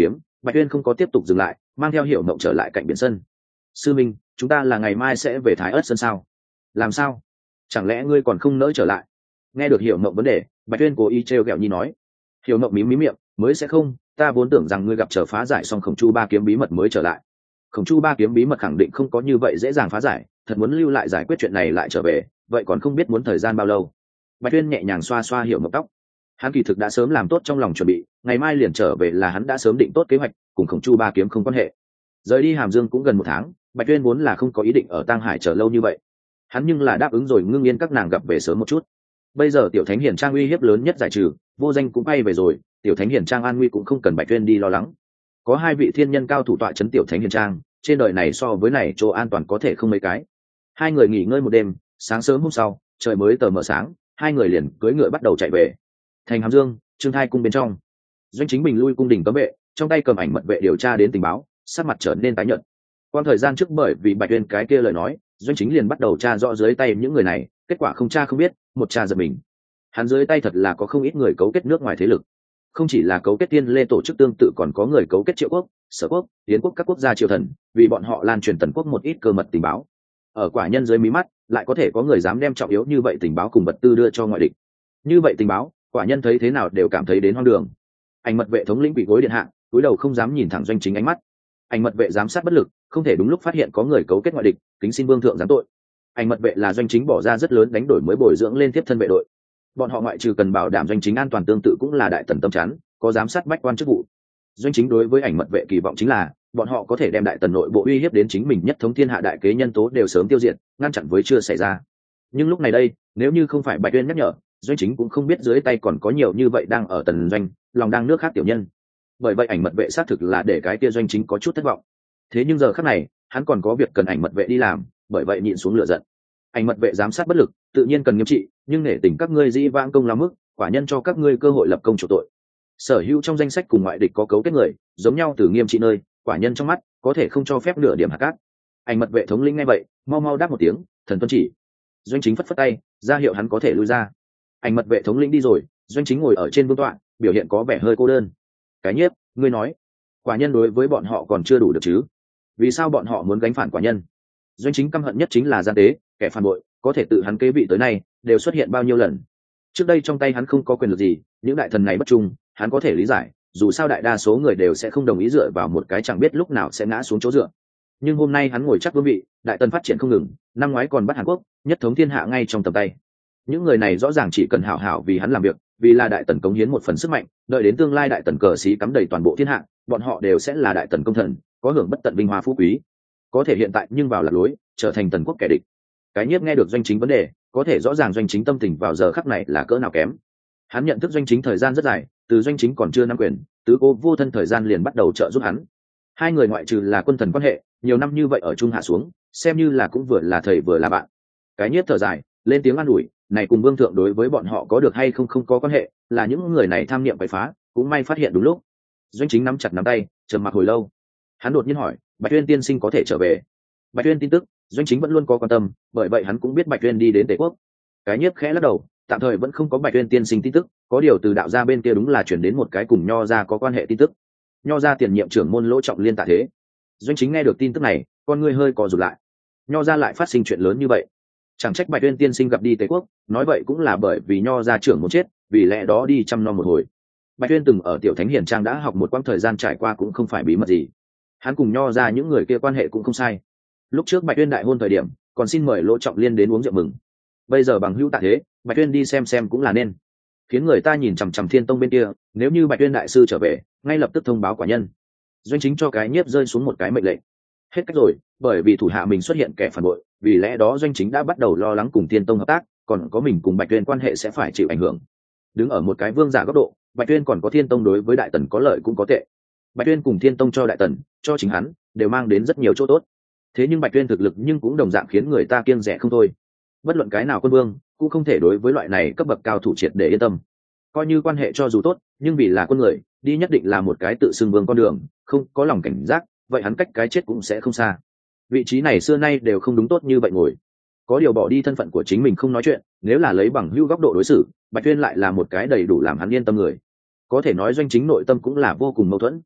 Bạch Uyên không có tiếp tục dừng lại, mang theo Hiểu Mộng trở lại cạnh biển sân. Sư minh, chúng ta là ngày mai sẽ về Thái Ất Sơn sao? Làm sao? Chẳng lẽ ngươi còn không nỡ trở lại? Nghe được Hiểu Mộng vấn đề, Bạch Uyên cố ý trêu ghẹo nhi nói. Hiểu Mộng mím mím miệng, mới sẽ không, ta vốn tưởng rằng ngươi gặp trở phá giải xong Khổng Chu ba kiếm bí mật mới trở lại. Khổng Chu ba kiếm bí mật khẳng định không có như vậy dễ dàng phá giải, thật muốn lưu lại giải quyết chuyện này lại trở về, vậy còn không biết muốn thời gian bao lâu. Bạch Uyên nhẹ nhàng xoa xoa Hiểu Mộng tóc. Hắn kỳ thực đã sớm làm tốt trong lòng chuẩn bị, ngày mai liền trở về là hắn đã sớm định tốt kế hoạch, cùng Khổng Chu ba kiếm không quan hệ. Rời đi Hàm Dương cũng gần 1 tháng, Bạch Uyên vốn là không có ý định ở Tang Hải chờ lâu như vậy. Hắn nhưng là đáp ứng rồi ngưng yên các nàng gặp về sớm một chút. Bây giờ Tiểu Thánh Hiển Trang uy hiếp lớn nhất giải trừ, Vô Danh cũng bay về rồi, Tiểu Thánh Hiển Trang an nguy cũng không cần Bạch Uyên đi lo lắng. Có 2 vị thiên nhân cao thủ tọa trấn Tiểu Thánh Hiển Trang, trên đời này so với này chỗ an toàn có thể không mấy cái. 2 người nghỉ ngơi một đêm, sáng sớm hôm sau, trời mới tờ mờ sáng, 2 người liền cưỡi ngựa bắt đầu chạy về. Thành Hàm Dương, Trương Thai cung bên trong, Doanh Chính Bình lui cung đình cấm vệ, trong tay cầm ảnh mật vệ điều tra đến tình báo, sắc mặt trở nên tái nhợt. Qua thời gian trước bởi vì Bạch Uyên cái kia lời nói, Doanh Chính liền bắt đầu tra rõ dưới tay những người này, kết quả không tra không biết, một tra giật mình. Hắn dưới tay thật là có không ít người cấu kết nước ngoài thế lực, không chỉ là cấu kết Tiên Lê tổ chức tương tự, còn có người cấu kết Triệu Quốc, Sở Quốc, Yến Quốc các quốc gia triều thần, vì bọn họ lan truyền Tần Quốc một ít cơ mật tình báo. Ở quả nhân dưới mí mắt, lại có thể có người dám đem trọng yếu như vậy tình báo cùng vật tư đưa cho ngoại địch. Như vậy tình báo, quả nhân thấy thế nào đều cảm thấy đến hoang đường. Ảnh mật vệ thống lĩnh bị gối điện hạ, cúi đầu không dám nhìn thẳng Doanh Chính ánh mắt. Ảnh mật vệ giám sát bất lực, không thể đúng lúc phát hiện có người cấu kết ngoại địch, kính xin vương thượng giáng tội. Ảnh mật vệ là Doanh Chính bỏ ra rất lớn đánh đổi mới bồi dưỡng lên tiếp thân vệ đội. Bọn họ ngoại trừ cần bảo đảm Doanh Chính an toàn tương tự cũng là đại tần tâm chắn, có giám sát bách quan chức vụ. Doanh Chính đối với ảnh mật vệ kỳ vọng chính là bọn họ có thể đem đại tần nội bộ uy hiếp đến chính mình nhất thống thiên hạ đại kế nhân tố đều sớm tiêu diệt, ngăn chặn với chưa xảy ra. Nhưng lúc này đây, nếu như không phải Bạch Uyên nhắc nhở, Doanh Chính cũng không biết dưới tay còn có nhiều như vậy đang ở tần doanh, lòng đang nước khác tiểu nhân. Bởi vậy ảnh mật vệ xác thực là để cái kia Doanh Chính có chút thất vọng. Thế nhưng giờ khắc này, hắn còn có việc cần ảnh mật vệ đi làm, bởi vậy nhịn xuống lửa giận. Ảnh mật vệ giám sát bất lực, tự nhiên cần nghiêm trị, nhưng nể tình các ngươi dĩ vãng công lao mức, quả nhân cho các ngươi cơ hội lập công chủ tội. Sở hữu trong danh sách cùng ngoại địch có cấu kết người, giống nhau từ nghiêm trị nơi, quả nhân trong mắt có thể không cho phép nửa điểm hạt cát. Ảnh mật vệ thống lĩnh nghe vậy, mau mau đáp một tiếng, thần tuân chỉ. Doanh Chính phất phất tay, ra hiệu hắn có thể lui ra. Ảnh mật vệ thống lĩnh đi rồi, Doanh Chính ngồi ở trên vương tọa, biểu hiện có vẻ hơi cô đơn. Cái nhiếp, ngươi nói, quả nhân đối với bọn họ còn chưa đủ được chứ? Vì sao bọn họ muốn gánh phản quả nhân? Doanh Chính căm hận nhất chính là gian tế, kẻ phản bội, có thể tự hắn kế vị tới nay đều xuất hiện bao nhiêu lần. Trước đây trong tay hắn không có quyền lực gì, những đại thần này bất trung, hắn có thể lý giải, dù sao đại đa số người đều sẽ không đồng ý dựa vào một cái chẳng biết lúc nào sẽ ngã xuống chỗ dựa. Nhưng hôm nay hắn ngồi chắc vương vị, đại tần phát triển không ngừng, năm ngoái còn bắt Hàn Quốc, nhất thống thiên hạ ngay trong tầm tay. Những người này rõ ràng chỉ cần hảo hảo vì hắn làm việc, vì là đại tần cống hiến một phần sức mạnh, đợi đến tương lai đại tần cờ xí cắm đầy toàn bộ thiên hạ, bọn họ đều sẽ là đại tần công thần, có hưởng bất tận vinh hoa phú quý. Có thể hiện tại nhưng vào lạc lối, trở thành tần quốc kẻ địch. Cái nhiếp nghe được Doanh Chính vấn đề, có thể rõ ràng Doanh Chính tâm tình vào giờ khắc này là cỡ nào kém. Hắn nhận thức Doanh Chính thời gian rất dài, từ Doanh Chính còn chưa nắm quyền, tứ cô vô thân thời gian liền bắt đầu trợ giúp hắn. 2 người ngoại trừ là quân thần quan hệ, nhiều năm như vậy ở chung hạ xuống, xem như là cũng vừa là thầy vừa là bạn. Cái nhiếp thở dài, lên tiếng an ủi, này cùng vương thượng đối với bọn họ có được hay không không có quan hệ, là những người này tham niệm quậy phá, cũng may phát hiện đúng lúc. Doanh Chính nắm chặt nắm tay, trầm mặc hồi lâu. Hắn đột nhiên hỏi, Bạch Uyên tiên sinh có thể trở về? Bạch Uyên tin tức, Doanh Chính vẫn luôn có quan tâm, bởi vậy hắn cũng biết Bạch Uyên đi đến Tề Quốc. Cái nhiếp khẽ lắc đầu, tạm thời vẫn không có Bạch Uyên tiên sinh tin tức, có điều từ đạo gia bên kia đúng là chuyển đến một cái cùng nho gia có quan hệ tin tức. Nho gia tiền nhiệm trưởng môn Lỗ Trọng Liên tạ thế. Doanh Chính nghe được tin tức này, con ngươi hơi co rụt lại. Nho gia lại phát sinh chuyện lớn như vậy, chẳng trách Bạch Uyên tiên sinh gặp đi Tề Quốc, nói vậy cũng là bởi vì nho gia trưởng muốn chết, vì lẽ đó đi chăm nom một hồi. Bạch Uyên từng ở Tiểu Thánh Hiển Trang đã học một quãng thời gian, trải qua cũng không phải bí mật gì. Hắn cùng nho gia những người kia quan hệ cũng không sai. Lúc trước Bạch Uyên đại hôn thời điểm, còn xin mời Lỗ Trọng Liên đến uống rượu mừng. Bây giờ bằng hữu tạ thế, Bạch Uyên đi xem cũng là nên. Khiến người ta nhìn chằm chằm Thiên Tông bên kia, nếu như Bạch Uyên đại sư trở về, ngay lập tức thông báo quả nhân. Doanh Chính cho cái nhiếp rơi xuống một cái mệnh lệnh. Hết cách rồi, bởi vì thủ hạ mình xuất hiện kẻ phản bội, vì lẽ đó Doanh Chính đã bắt đầu lo lắng cùng Thiên Tông hợp tác, còn có mình cùng Bạch Uyên quan hệ sẽ phải chịu ảnh hưởng. Đứng ở một cái vương giả góc độ, Bạch Uyên còn có Thiên Tông đối với đại tần có lợi cũng có tệ. Bạch Uyên cùng Thiên Tông cho đại tần, cho chính hắn, đều mang đến rất nhiều chỗ tốt. Thế nhưng Bạch Uyên thực lực nhưng cũng đồng dạng khiến người ta kiêng dè không thôi. Bất luận cái nào quân vương cũng không thể đối với loại này cấp bậc cao thủ triệt để yên tâm. Coi như quan hệ cho dù tốt, nhưng vì là quân người, đi nhất định là một cái tự xưng vương con đường, không có lòng cảnh giác, vậy hắn cách cái chết cũng sẽ không xa. Vị trí này xưa nay đều không đúng tốt như vậy ngồi. Có điều bỏ đi thân phận của chính mình không nói chuyện, nếu là lấy bằng hữu góc độ đối xử, Bạch Uyên lại là một cái đầy đủ làm hắn yên tâm người. Có thể nói Doanh Chính nội tâm cũng là vô cùng mâu thuẫn.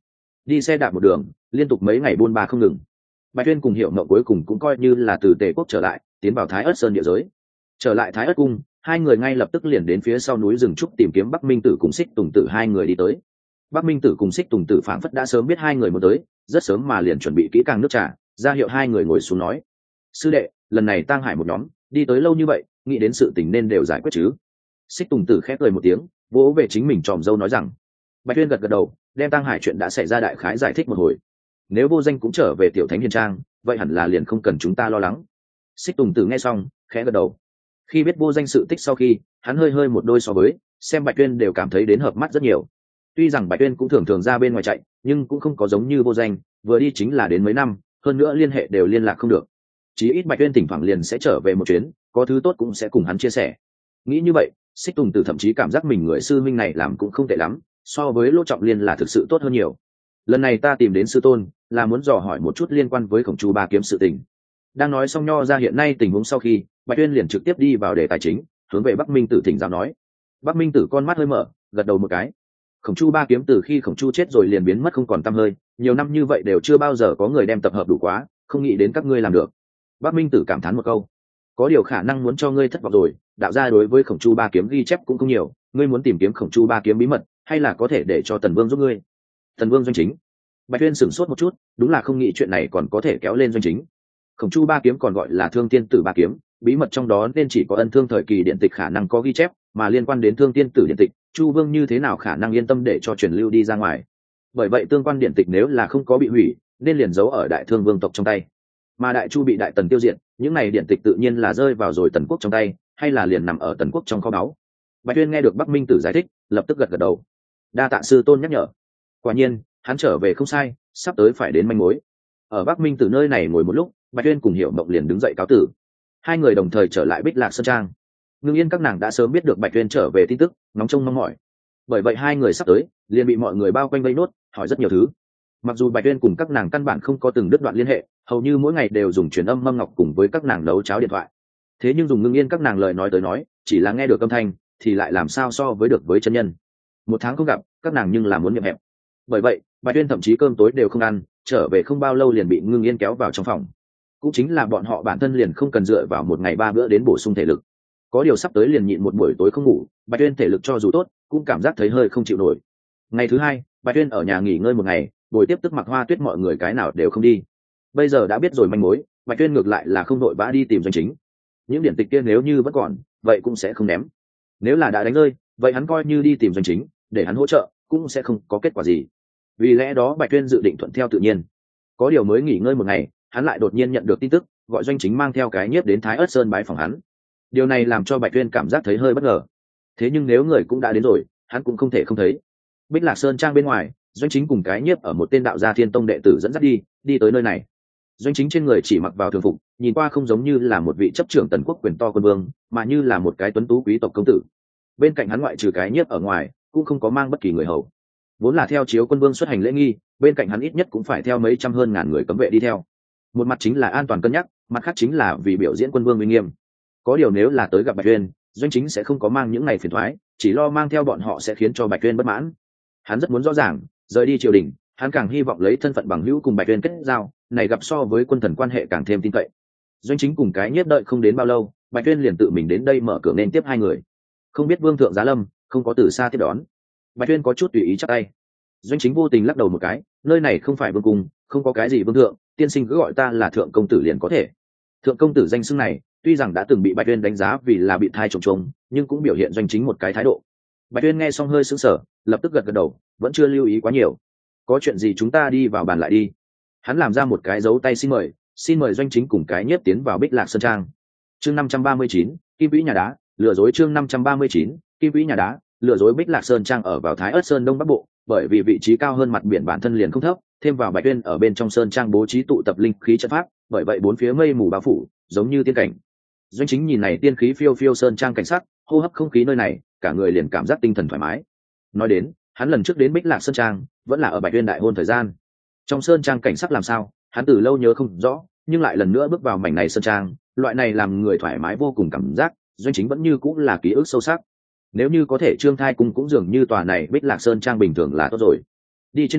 đi xe đạp một đường liên tục mấy ngày buôn ba không ngừng. Bạch Tuyên cùng Hiểu Mộng cuối cùng cũng coi như là từ Tề quốc trở lại, tiến vào Thái Ất Sơn địa giới. Trở lại Thái Ất cung, hai người ngay lập tức liền đến phía sau núi rừng trúc tìm kiếm Bắc Minh Tử cùng Xích Tùng Tử hai người đi tới. Bắc Minh Tử cùng Xích Tùng Tử phảng phất đã sớm biết hai người muốn tới, rất sớm mà liền chuẩn bị kỹ càng nước trà, ra hiệu hai người ngồi xuống nói: sư đệ, lần này Tang Hải một nhóm đi tới lâu như vậy, nghĩ đến sự tình nên đều giải quyết chứ? Xích Tùng Tử khép cười một tiếng, vỗ về chính mình tròm dâu nói rằng. Bạch Tuyên gật gật đầu, đem Tang Hải chuyện đã xảy ra đại khái giải thích một hồi. Nếu Vô Danh cũng trở về Tiểu Thánh Hiền Trang, vậy hẳn là liền không cần chúng ta lo lắng. Xích Tùng Tử nghe xong khẽ gật đầu. Khi biết Vô Danh sự tích sau khi, hắn hơi hơi một đôi so với xem Bạch Tuyên đều cảm thấy đến hợp mắt rất nhiều. Tuy rằng Bạch Tuyên cũng thường thường ra bên ngoài chạy, nhưng cũng không có giống như Vô Danh, vừa đi chính là đến mấy năm, hơn nữa liên hệ đều liên lạc không được. Chí ít Bạch Tuyên thỉnh thoảng liền sẽ trở về một chuyến, có thứ tốt cũng sẽ cùng hắn chia sẻ. Nghĩ như vậy, Xích Tùng Tử thậm chí cảm giác mình người sư minh này làm cũng không tệ lắm, so với Lỗ Trọng Liên là thực sự tốt hơn nhiều. Lần này ta tìm đến sư tôn là muốn dò hỏi một chút liên quan với Khổng Chu ba kiếm sự tình. Đang nói xong nho ra hiện nay tình huống sau khi, Bạch Tuyên liền trực tiếp đi vào đề tài chính, hướng về Bắc Minh Tử thỉnh giáo nói. Bắc Minh Tử con mắt hơi mở, gật đầu một cái. Khổng Chu ba kiếm từ khi Khổng Chu chết rồi liền biến mất không còn tăm hơi, nhiều năm như vậy đều chưa bao giờ có người đem tập hợp đủ quá, không nghĩ đến các ngươi làm được. Bắc Minh Tử cảm thán một câu. Có điều khả năng muốn cho ngươi thất vọng rồi, đạo gia đối với Khổng Chu ba kiếm ghi chép cũng không nhiều, ngươi muốn tìm kiếm Khổng Chu ba kiếm bí mật, hay là có thể để cho Tần Vương giúp ngươi. Tần Vương doanh chính. Bạch Tuyên sửng sốt một chút, đúng là không nghĩ chuyện này còn có thể kéo lên doanh chính. Khổng Chu ba kiếm còn gọi là Thương Tiên Tử ba kiếm, bí mật trong đó nên chỉ có Ân Thương thời kỳ điện tịch khả năng có ghi chép, mà liên quan đến Thương Tiên Tử điện tịch, Chu Vương như thế nào khả năng yên tâm để cho truyền lưu đi ra ngoài. Bởi vậy tương quan điện tịch nếu là không có bị hủy, nên liền giấu ở Đại Thương Vương tộc trong tay. Mà Đại Chu bị Đại Tần tiêu diệt, những này điện tịch tự nhiên là rơi vào rồi Tần quốc trong tay, hay là liền nằm ở Tần quốc trong kho báu. Bạch Tuyên nghe được Bắc Minh Tử giải thích, lập tức gật gật đầu. Đa tạ sư tôn nhắc nhở. Quả nhiên, hắn trở về không sai, sắp tới phải đến manh mối. Ở Bắc Minh Tử nơi này ngồi một lúc, Bạch Tuyên cùng Hiểu Mộng liền đứng dậy cáo tử. Hai người đồng thời trở lại Bích Lạc Sơn Trang. Ngưng Yên các nàng đã sớm biết được Bạch Tuyên trở về tin tức, ngóng trông mong mỏi. Bởi vậy hai người sắp tới, liền bị mọi người bao quanh vây nốt, hỏi rất nhiều thứ. Mặc dù Bạch Tuyên cùng các nàng căn bản không có từng đứt đoạn liên hệ, hầu như mỗi ngày đều dùng truyền âm mâm ngọc cùng với các nàng nấu cháo điện thoại. Thế nhưng dùng Ngưng Yên các nàng lời nói tới nói, chỉ là nghe được âm thanh, thì lại làm sao so với được với chân nhân. Một tháng không gặp, các nàng nhưng là muốn nhậm hẹp. Bởi vậy, Bạch Tuyên thậm chí cơm tối đều không ăn, trở về không bao lâu liền bị Ngưng Yên kéo vào trong phòng. Cũng chính là bọn họ bản thân liền không cần dựa vào một ngày 3 bữa đến bổ sung thể lực. Có điều sắp tới liền nhịn một buổi tối không ngủ, Bạch Tuyên thể lực cho dù tốt, cũng cảm giác thấy hơi không chịu nổi. Ngày thứ hai, Bạch Tuyên ở nhà nghỉ ngơi một ngày, buổi tiếp tức Mặc Hoa Tuyết mọi người cái nào đều không đi. Bây giờ đã biết rồi manh mối, Bạch Tuyên ngược lại là không đội vã đi tìm doanh chính. Những điển tịch kia nếu như vẫn còn, vậy cũng sẽ không ném. Nếu là đã đánh rơi, vậy hắn coi như đi tìm doanh chính, để hắn hỗ trợ, cũng sẽ không có kết quả gì. Vì lẽ đó Bạch Tuyên dự định thuận theo tự nhiên. Có điều mới nghỉ ngơi một ngày, hắn lại đột nhiên nhận được tin tức, gọi doanh chính mang theo cái nhiếp đến Thái Ất Sơn bái phòng hắn. Điều này làm cho Bạch Tuyên cảm giác thấy hơi bất ngờ. Thế nhưng nếu người cũng đã đến rồi, hắn cũng không thể không thấy. Bích Lạc Sơn Trang bên ngoài, doanh chính cùng cái nhiếp ở một tên đạo gia Thiên Tông đệ tử dẫn dắt đi tới nơi này. Doanh chính trên người chỉ mặc vào thường phục, nhìn qua không giống như là một vị chấp trưởng Tần quốc quyền to quân vương, mà như là một cái tuấn tú quý tộc công tử. Bên cạnh hắn ngoại trừ cái nhiếp ở ngoài, cũng không có mang bất kỳ người hầu. Vốn là theo chiếu quân vương xuất hành lễ nghi, bên cạnh hắn ít nhất cũng phải theo mấy trăm hơn ngàn người cấm vệ đi theo. Một mặt chính là an toàn cân nhắc, mặt khác chính là vì biểu diễn quân vương uy nghiêm. Có điều nếu là tới gặp Bạch Tuyên, doanh chính sẽ không có mang những này phiền toái, chỉ lo mang theo bọn họ sẽ khiến cho Bạch Tuyên bất mãn. Hắn rất muốn rõ ràng, rời đi triều đình, hắn càng hy vọng lấy thân phận bằng hữu cùng Bạch Tuyên kết giao, này gặp so với quân thần quan hệ càng thêm tin cậy. Doanh chính cùng cái nhiếp đợi không đến bao lâu, Bạch Tuyên liền tự mình đến đây mở cửa nên tiếp hai người. Không biết vương thượng giá lâm, không có từ xa tiếp đón. Bạch Tuyên có chút tùy ý chắp tay. Doanh chính vô tình lắc đầu một cái, nơi này không phải vương cung, không có cái gì vương thượng, tiên sinh cứ gọi ta là thượng công tử liền có thể. Thượng công tử danh xưng này, tuy rằng đã từng bị Bạch Tuyên đánh giá vì là bị thai trồng trống, nhưng cũng biểu hiện doanh chính một cái thái độ. Bạch Tuyên nghe xong hơi sững sờ, lập tức gật gật đầu, vẫn chưa lưu ý quá nhiều. Có chuyện gì chúng ta đi vào bàn lại đi. Hắn làm ra một cái dấu tay xin mời doanh chính cùng cái nhiếp tiến vào Bích Lạc Sơn Trang. Chương 539, Kim Vĩ nhà đá, lừa dối chương 539, Kim Vĩ nhà đá, lừa dối. Bích Lạc Sơn Trang ở vào Thái Ất Sơn Đông Bắc Bộ, bởi vì vị trí cao hơn mặt biển bản thân liền không thấp, thêm vào Bạch Tuyên ở bên trong sơn trang bố trí tụ tập linh khí trận pháp, bởi vậy bốn phía mây mù bao phủ, giống như tiên cảnh. Doanh chính nhìn này tiên khí phiêu phiêu sơn trang cảnh sắc, hô hấp không khí nơi này, cả người liền cảm giác tinh thần thoải mái. Nói đến, hắn lần trước đến Bích Lạc Sơn Trang, vẫn là ở Bạch Tuyên đại hôn thời gian. Trong sơn trang cảnh sắc làm sao, hắn từ lâu nhớ không rõ, nhưng lại lần nữa bước vào mảnh này sơn trang, loại này làm người thoải mái vô cùng cảm giác, doanh chính vẫn như cũng là ký ức sâu sắc. Nếu như có thể trương thai cung cũng dường như tòa này Bích Lạc Sơn Trang bình thường là tốt rồi. Đi trên đường,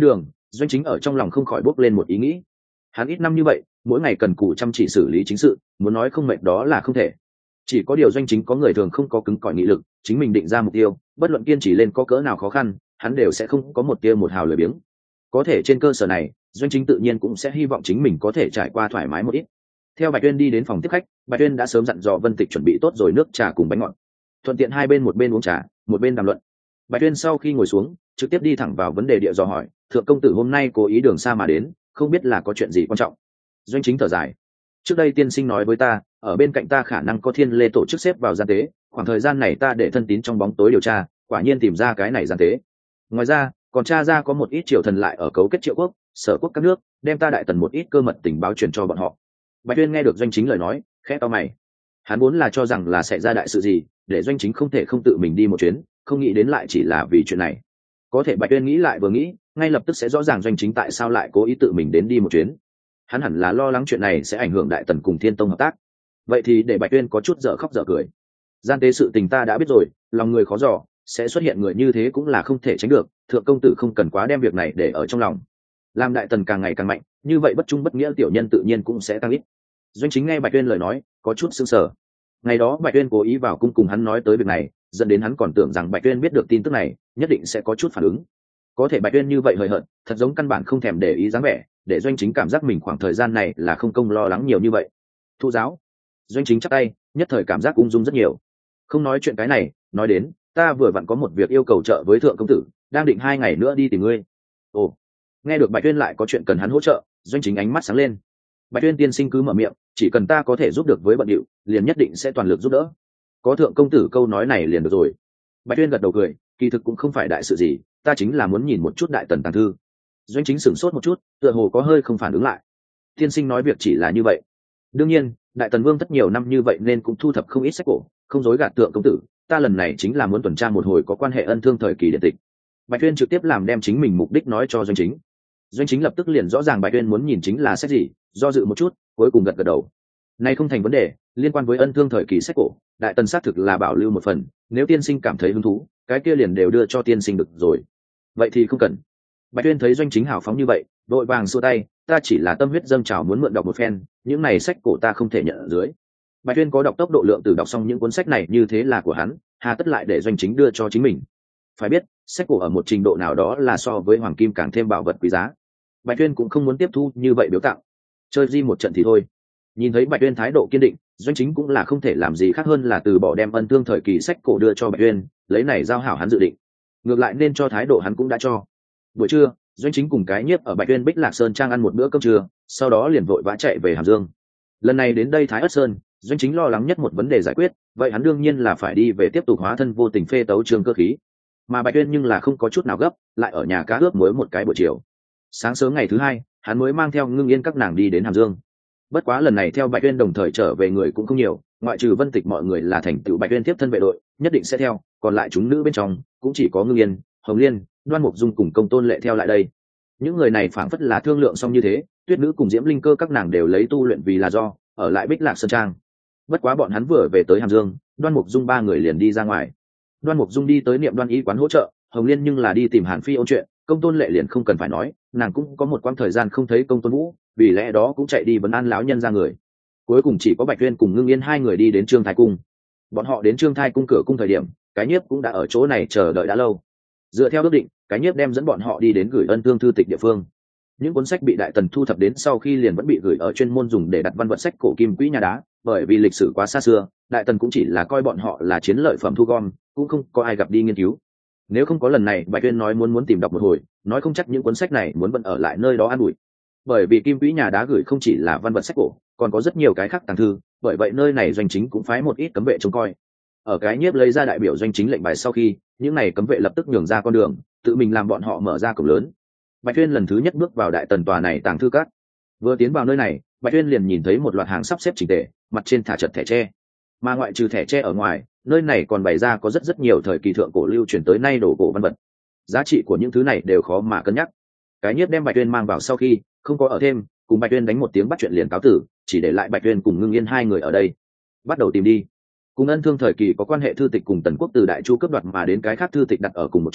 Doanh Chính ở trong lòng không khỏi bốc lên một ý nghĩ. Hắn ít năm như vậy, mỗi ngày cần cù chăm chỉ xử lý chính sự, muốn nói không mệt đó là không thể. Chỉ có điều Doanh Chính có người thường không có cứng cỏi nghị lực, chính mình định ra mục tiêu, bất luận kiên trì lên có cỡ nào khó khăn, hắn đều sẽ không có một tia một hào lười biếng. Có thể trên cơ sở này, Doanh Chính tự nhiên cũng sẽ hy vọng chính mình có thể trải qua thoải mái một ít. Theo Bạch Tuyên đi đến phòng tiếp khách, Bạch Tuyên đã sớm dặn dò Vân Tịch chuẩn bị tốt rồi nước trà cùng bánh ngọt. Thuận tiện hai bên một bên uống trà, một bên đàm luận. Bạch Tuyên sau khi ngồi xuống, trực tiếp đi thẳng vào vấn đề địa dò hỏi, thượng công tử hôm nay cố ý đường xa mà đến, không biết là có chuyện gì quan trọng. Doanh Chính thở dài. Trước đây tiên sinh nói với ta, ở bên cạnh ta khả năng có Thiên Lê tổ chức xếp vào gian tế, khoảng thời gian này ta để thân tín trong bóng tối điều tra, quả nhiên tìm ra cái này gian tế. Ngoài ra, còn tra ra có một ít triều thần lại ở cấu kết Triệu quốc, Sở quốc các nước, đem ta đại tần một ít cơ mật tình báo truyền cho bọn họ. Bạch Tuyên nghe được Doanh Chính lời nói, khẽ to mày. Hắn vốn là cho rằng là sẽ ra đại sự gì, để Doanh Chính không thể không tự mình đi một chuyến, không nghĩ đến lại chỉ là vì chuyện này. Có thể Bạch Tuyên nghĩ lại vừa nghĩ, ngay lập tức sẽ rõ ràng Doanh Chính tại sao lại cố ý tự mình đến đi một chuyến. Hắn hẳn là lo lắng chuyện này sẽ ảnh hưởng đại tần cùng Thiên Tông hợp tác. Vậy thì để Bạch Tuyên có chút dở khóc dở cười. Gian tế sự tình ta đã biết rồi, lòng người khó dò, sẽ xuất hiện người như thế cũng là không thể tránh được, thượng công tử không cần quá đem việc này để ở trong lòng. Làm đại tần càng ngày càng mạnh, như vậy bất trung bất nghĩa tiểu nhân tự nhiên cũng sẽ tăng ít. Doanh Chính nghe Bạch Tuyên lời nói, có chút sững sờ. Ngày đó Bạch Tuyên cố ý vào cung cùng hắn nói tới việc này, dẫn đến hắn còn tưởng rằng Bạch Tuyên biết được tin tức này, nhất định sẽ có chút phản ứng. Có thể Bạch Tuyên như vậy hời hợt, thật giống căn bản không thèm để ý dáng vẻ, để Doanh Chính cảm giác mình khoảng thời gian này là không công lo lắng nhiều như vậy. Thụ giáo. Doanh Chính chắp tay, nhất thời cảm giác ung dung rất nhiều. Không nói chuyện cái này, nói đến, ta vừa vặn có một việc yêu cầu trợ với thượng công tử, đang định 2 ngày nữa đi tìm ngươi. Ồ. Nghe được Bạch Tuyên lại có chuyện cần hắn hỗ trợ, Doanh Chính ánh mắt sáng lên. Bạch Tuyên tiên sinh cứ mở miệng, chỉ cần ta có thể giúp được với bận điệu, liền nhất định sẽ toàn lực giúp đỡ. Có thượng công tử câu nói này liền được rồi. Bạch Tuyên gật đầu cười, kỳ thực cũng không phải đại sự gì, ta chính là muốn nhìn một chút đại tần tàng thư. Doanh Chính sửng sốt một chút, tựa hồ có hơi không phản ứng lại. Tiên sinh nói việc chỉ là như vậy. Đương nhiên, đại tần vương tất nhiều năm như vậy nên cũng thu thập không ít sách cổ, không dối gạt thượng công tử, ta lần này chính là muốn tuần tra một hồi có quan hệ ân thương thời kỳ điện tịch. Bạch Tuyên trực tiếp làm đem chính mình mục đích nói cho Doanh Chính. Doanh Chính lập tức liền rõ ràng Bạch Tuyên muốn nhìn chính là sách gì, do dự một chút, cuối cùng gật gật đầu. Này không thành vấn đề, liên quan với ân thương thời kỳ sách cổ, đại tần xác thực là bảo lưu một phần, nếu tiên sinh cảm thấy hứng thú, cái kia liền đều đưa cho tiên sinh được rồi. Vậy thì không cần. Bạch Tuyên thấy Doanh Chính hào phóng như vậy, đội vàng xua tay, ta chỉ là tâm huyết dâng trào muốn mượn đọc một phen, những này sách cổ ta không thể nhận ở dưới. Bạch Tuyên có đọc tốc độ lượng từ đọc xong những cuốn sách này như thế là của hắn, hà tất lại để Doanh Chính đưa cho chính mình. Phải biết, sách cổ ở một trình độ nào đó là so với hoàng kim càng thêm bảo vật quý giá. Bạch Tuyên cũng không muốn tiếp thu như vậy biếu tặng, chơi di một trận thì thôi. Nhìn thấy Bạch Tuyên thái độ kiên định, Doanh Chính cũng là không thể làm gì khác hơn là từ bỏ đem ân thương thời kỳ sách cổ đưa cho Bạch Tuyên, lấy này giao hảo hắn dự định. Ngược lại nên cho thái độ hắn cũng đã cho. Buổi trưa, Doanh Chính cùng cái nhiếp ở Bạch Tuyên Bích Lạc Sơn trang ăn một bữa cơm trưa, sau đó liền vội vã chạy về Hàm Dương. Lần này đến đây Thái Ất Sơn, Doanh Chính lo lắng nhất một vấn đề giải quyết, vậy hắn đương nhiên là phải đi về tiếp tục hóa thân vô tình phê tấu Trương Cơ Khí. Mà Bạch Tuyên nhưng là không có chút nào gấp, lại ở nhà cá ướp muối một cái buổi chiều. Sáng sớm ngày thứ hai, hắn mới mang theo Ngưng Yên các nàng đi đến Hàm Dương. Bất quá lần này theo Bạch Tuyên đồng thời trở về người cũng không nhiều, ngoại trừ Vân Tịch mọi người là thành tựu Bạch Tuyên tiếp thân vệ đội, nhất định sẽ theo, còn lại chúng nữ bên trong cũng chỉ có Ngưng Yên, Hồng Liên, Đoan Mục Dung cùng Công Tôn Lệ theo lại đây. Những người này phảng phất là thương lượng xong như thế, Tuyết Nữ cùng Diễm Linh Cơ các nàng đều lấy tu luyện vì là do ở lại Bích Lạc Sơn Trang. Bất quá bọn hắn vừa về tới Hàm Dương, Đoan Mục Dung ba người liền đi ra ngoài. Đoan Mục Dung đi tới Niệm Đoan y quán hỗ trợ, Hồng Liên nhưng là đi tìm Hàn Phi ôn chuyện, Công Tôn Lệ liền không cần phải nói, nàng cũng có một quãng thời gian không thấy Công Tôn Vũ, vì lẽ đó cũng chạy đi vấn an lão nhân ra người. Cuối cùng chỉ có Bạch Tuyên cùng Ngưng Yên hai người đi đến Trương Thái cung. Bọn họ đến Trương Thái cung cửa cung thời điểm, cái nhiếp cũng đã ở chỗ này chờ đợi đã lâu. Dựa theo ước định, cái nhiếp đem dẫn bọn họ đi đến gửi ân thương thư tịch địa phương. Những cuốn sách bị đại tần thu thập đến sau khi liền vẫn bị gửi ở chuyên môn dùng để đặt văn vật sách cổ kim quỹ nhà đá, bởi vì lịch sử quá xa xưa, đại tần cũng chỉ là coi bọn họ là chiến lợi phẩm thu gom, cũng không có ai gặp đi nghiên cứu. Nếu không có lần này Bạch Tuyên nói muốn tìm đọc một hồi, nói không chắc những cuốn sách này muốn vẫn ở lại nơi đó an ủi. Bởi vì kim quỹ nhà đá gửi không chỉ là văn vật sách cổ, còn có rất nhiều cái khác tàng thư, bởi vậy nơi này Doanh Chính cũng phái một ít cấm vệ trông coi. Ở cái nhiếp lấy ra đại biểu Doanh Chính lệnh bài sau khi, những này cấm vệ lập tức nhường ra con đường, tự mình làm bọn họ mở ra cổng lớn. Bạch Tuyên lần thứ nhất bước vào đại tần tòa này tàng thư các. Vừa tiến vào nơi này, Bạch Tuyên liền nhìn thấy một loạt hàng sắp xếp chỉnh tề, mặt trên thả chật thẻ tre. Mà ngoại trừ thẻ tre ở ngoài, nơi này còn bày ra có rất nhiều thời kỳ thượng cổ lưu truyền tới nay đồ cổ văn vật. Giá trị của những thứ này đều khó mà cân nhắc. Cái nhiếp đem Bạch Tuyên mang vào sau khi, không có ở thêm, cùng Bạch Tuyên đánh một tiếng bắt chuyện liền cáo tử, chỉ để lại Bạch Tuyên cùng Ngưng Yên hai người ở đây. Bắt đầu tìm đi. Cùng ân thương thời kỳ có quan hệ thư tịch cùng Tần Quốc từ Đại Chu cướp đoạt mà đến cái khác thư tịch đặt ở cùng một chỗ,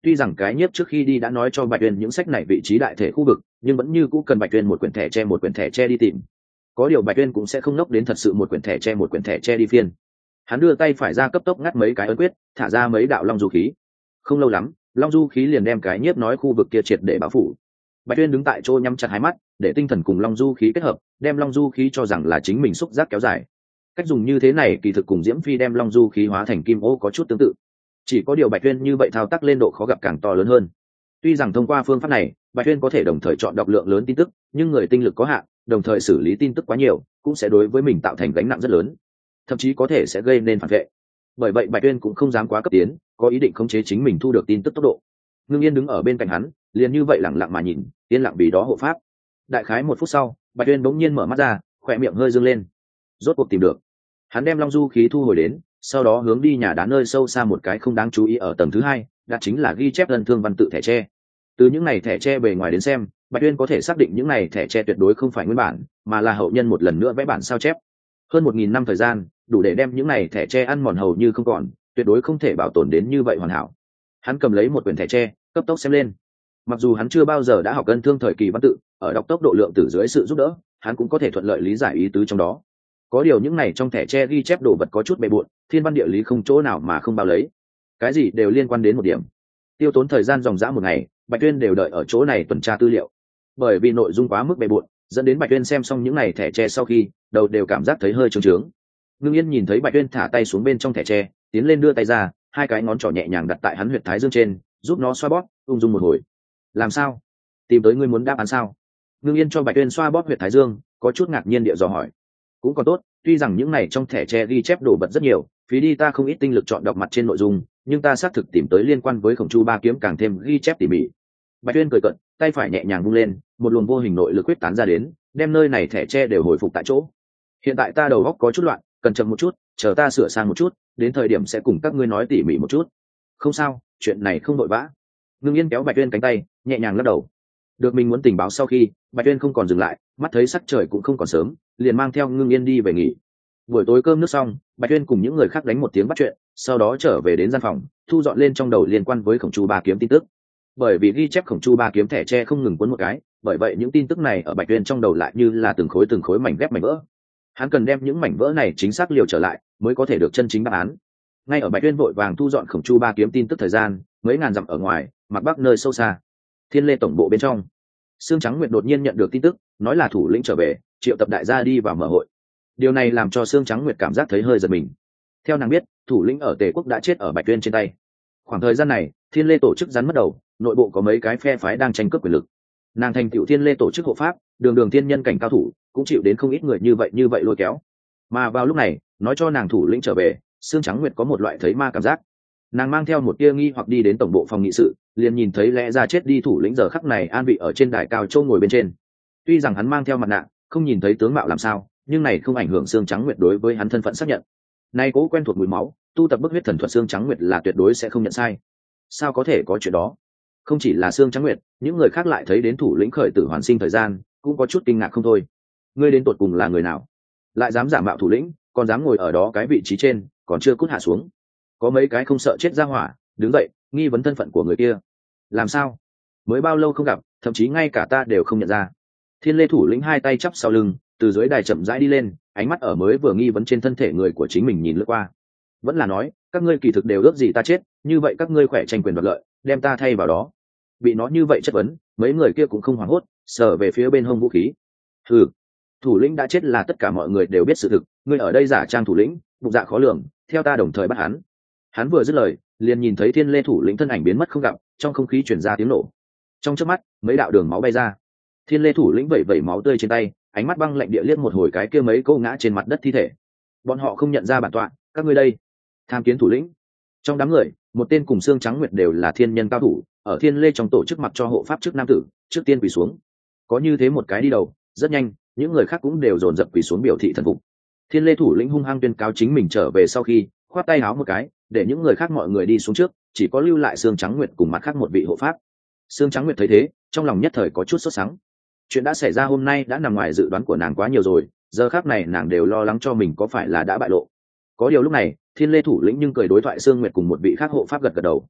tuy rằng cái nhiếp trước khi đi đã nói cho Bạch Uyên những sách này vị trí đại thể khu vực, nhưng vẫn như cũ cần Bạch Uyên một quyển thẻ tre đi tìm. Có điều Bạch Uyên cũng sẽ không nốc đến thật sự một quyển thẻ tre đi phiên. Hắn đưa tay phải ra cấp tốc ngắt mấy cái ấn quyết, thả ra mấy đạo long du khí. Không lâu lắm, long du khí liền đem cái nhiếp nói khu vực kia triệt để bao phủ. Bạch Uyên đứng tại chỗ nhắm chặt hai mắt, để tinh thần cùng long du khí kết hợp, đem long du khí cho rằng là chính mình xúc giác kéo dài. Cách dùng như thế này kỳ thực cùng Diễm Phi đem long du khí hóa thành kim ô có chút tương tự. Chỉ có điều Bạch Uyên như vậy thao tác lên độ khó gặp càng to lớn hơn. Tuy rằng thông qua phương pháp này, Bạch Uyên có thể đồng thời chọn đọc lượng lớn tin tức, nhưng người tinh lực có hạn, đồng thời xử lý tin tức quá nhiều, cũng sẽ đối với mình tạo thành gánh nặng rất lớn, thậm chí có thể sẽ gây nên phản vệ. Bởi vậy Bạch Uyên cũng không dám quá cấp tiến, có ý định khống chế chính mình thu được tin tức tốc độ. Ngưng Yên đứng ở bên cạnh hắn, liền như vậy lặng lặng mà nhìn, yên lặng vì đó hộ pháp. Đại khái 1 phút sau, Bạch Uyên bỗng nhiên mở mắt ra, khóe miệng hơi dương lên. Rốt cuộc tìm được. Hắn đem long du khí thu hồi đến, sau đó hướng đi nhà đá nơi sâu xa một cái không đáng chú ý ở tầng thứ 2, đó chính là ghi chép ân thương văn tự thẻ tre. Từ những này thẻ tre bề ngoài đến xem, Bạch Uyên có thể xác định những này thẻ tre tuyệt đối không phải nguyên bản, mà là hậu nhân một lần nữa vẽ bản sao chép. Hơn 1000 năm thời gian, đủ để đem những này thẻ tre ăn mòn hầu như không còn, tuyệt đối không thể bảo tồn đến như vậy hoàn hảo. Hắn cầm lấy một quyển thẻ tre, cấp tốc xem lên. Mặc dù hắn chưa bao giờ đã học ân thương thời kỳ văn tự, ở đọc tốc độ lượng tử dưới sự giúp đỡ, hắn cũng có thể thuận lợi lý giải ý tứ trong đó. Có điều những này trong thẻ tre ghi chép đồ vật có chút bề bộn, thiên văn địa lý không chỗ nào mà không bao lấy, cái gì đều liên quan đến một điểm. Tiêu tốn thời gian dòng dã 1 ngày, Bạch Uyên đều đợi ở chỗ này tuần tra tư liệu. Bởi vì nội dung quá mức bề bộn, dẫn đến Bạch Uyên xem xong những này thẻ tre sau khi, đầu đều cảm giác thấy hơi trướng trướng. Ngưng Yên nhìn thấy Bạch Uyên thả tay xuống bên trong thẻ tre, tiến lên đưa tay ra, 2 cái ngón trỏ nhẹ nhàng đặt tại hắn huyệt thái dương trên, giúp nó xoa bóp, ung dung một hồi. Làm sao? Tìm tới ngươi muốn đáp án sao? Ngưng Yên cho Bạch Uyên xoa bóp huyệt thái dương, có chút ngạc nhiên địa dò hỏi. Cũng còn tốt, tuy rằng những này trong thẻ tre ghi chép đồ vật rất nhiều, phí đi ta không ít tinh lực chọn đọc mặt trên nội dung, nhưng ta xác thực tìm tới liên quan với Khổng Chu ba kiếm càng thêm ghi chép tỉ mỉ. Bạch Uyên cười cợt, tay phải nhẹ nhàng vung lên, một luồng vô hình nội lực quyết tán ra đến, đem nơi này thẻ tre đều hồi phục tại chỗ. Hiện tại ta đầu óc có chút loạn, cần chậm một chút, chờ ta sửa sang một chút, đến thời điểm sẽ cùng các ngươi nói tỉ mỉ một chút. Không sao, chuyện này không vội vã. Ngưng Yên kéo Bạch Uyên cánh tay, nhẹ nhàng lắc đầu. Được mình muốn tình báo sau khi, Bạch Uyên không còn dừng lại, mắt thấy sắc trời cũng không còn sớm, liền mang theo Ngưng Yên đi về nghỉ. Buổi tối cơm nước xong, Bạch Uyên cùng những người khác đánh một tiếng bắt chuyện, sau đó trở về đến gian phòng, thu dọn lên trong đầu liên quan với Khổng Chu ba kiếm tin tức. Bởi vì ghi chép Khổng Chu ba kiếm thẻ tre không ngừng cuốn một cái, bởi vậy những tin tức này ở Bạch Uyên trong đầu lại như là từng khối mảnh ghép mảnh vỡ. Hắn cần đem những mảnh vỡ này chính xác liều trở lại, mới có thể được chân chính đáp án. Ngay ở Bạch Uyên vội vàng thu dọn Khổng Chu ba kiếm tin tức thời gian, mấy ngàn dặm ở ngoài, mặt bắc nơi sâu xa, Thiên Lê tổng bộ bên trong, Sương Trắng Nguyệt đột nhiên nhận được tin tức, nói là thủ lĩnh trở về, triệu tập đại gia đi vào mở hội. Điều này làm cho Sương Trắng Nguyệt cảm giác thấy hơi giật mình. Theo nàng biết, thủ lĩnh ở Tề quốc đã chết ở Bạch Uyên trên tay. Khoảng thời gian này, Thiên Lê tổ chức rắn mất đầu, nội bộ có mấy cái phe phái đang tranh cướp quyền lực. Nàng thành tựu Thiên Lê tổ chức hộ pháp, đường thiên nhân cảnh cao thủ, cũng chịu đến không ít người như vậy lôi kéo. Mà vào lúc này, nói cho nàng thủ lĩnh trở về, Sương Trắng Nguyệt có một loại thấy ma cảm giác. Nàng mang theo một tia nghi hoặc đi đến tổng bộ phòng nghị sự, liền nhìn thấy lẽ ra chết đi thủ lĩnh giờ khắc này an vị ở trên đài cao châu ngồi bên trên. Tuy rằng hắn mang theo mặt nạ, không nhìn thấy tướng mạo làm sao, nhưng này không ảnh hưởng Sương Trắng Nguyệt đối với hắn thân phận xác nhận. Nay cố quen thuộc mùi máu, tu tập bức huyết thần thuật Sương Trắng Nguyệt là tuyệt đối sẽ không nhận sai. Sao có thể có chuyện đó? Không chỉ là Sương Trắng Nguyệt, những người khác lại thấy đến thủ lĩnh khởi tử hoàn sinh thời gian, cũng có chút kinh ngạc không thôi. Ngươi đến tột cùng là người nào? Lại dám giả mạo thủ lĩnh, còn dám ngồi ở đó cái vị trí trên, còn chưa cút hạ xuống. Có mấy cái không sợ chết ra hỏa, đứng dậy, nghi vấn thân phận của người kia. Làm sao? Mới bao lâu không gặp, thậm chí ngay cả ta đều không nhận ra. Thiên Lê thủ lĩnh 2 tay chắp sau lưng, từ dưới đài chậm rãi đi lên, ánh mắt ở mới vừa nghi vấn trên thân thể người của chính mình nhìn lướt qua. Vẫn là nói, các ngươi kỳ thực đều ước gì ta chết, như vậy các ngươi khỏe tranh quyền đoạt lợi, đem ta thay vào đó. Bị nó như vậy chất vấn, mấy người kia cũng không hoảng hốt, sờ về phía bên hông vũ khí. Hừ, thủ lĩnh đã chết là tất cả mọi người đều biết sự thực, ngươi ở đây giả trang thủ lĩnh, bụng dạ khó lường, theo ta đồng thời bắt hắn. Hắn vừa dứt lời, liền nhìn thấy Thiên Lê thủ lĩnh thân ảnh biến mất không gặp, trong không khí truyền ra tiếng nổ. Trong chớp mắt, mấy đạo đường máu bay ra. Thiên Lê thủ lĩnh vẩy vẩy máu tươi trên tay, ánh mắt băng lạnh địa liếc một hồi cái kia mấy cô ngã trên mặt đất thi thể. Bọn họ không nhận ra bản tọa, các ngươi đây, tham kiến thủ lĩnh. Trong đám người, một tên cùng Sương Trắng Nguyệt đều là thiên nhân cao thủ, ở Thiên Lê trong tổ chức mặc cho hộ pháp trước nam tử, trước tiên quỳ xuống. Có như thế một cái đi đầu, rất nhanh, những người khác cũng đều dồn dập quỳ xuống biểu thị thần phục. Thiên Lê thủ lĩnh hung hăng tuyên cáo chính mình trở về sau khi, khoát tay áo một cái, để những người khác mọi người đi xuống trước, chỉ có lưu lại Sương Trắng Nguyệt cùng mặt khác một vị hộ pháp. Sương Trắng Nguyệt thấy thế, trong lòng nhất thời có chút sốt sắng. Chuyện đã xảy ra hôm nay đã nằm ngoài dự đoán của nàng quá nhiều rồi, giờ khác này nàng đều lo lắng cho mình có phải là đã bại lộ. Có điều lúc này, Thiên Lê thủ lĩnh nhưng cười đối thoại Sương Nguyệt cùng một vị khác hộ pháp gật gật đầu.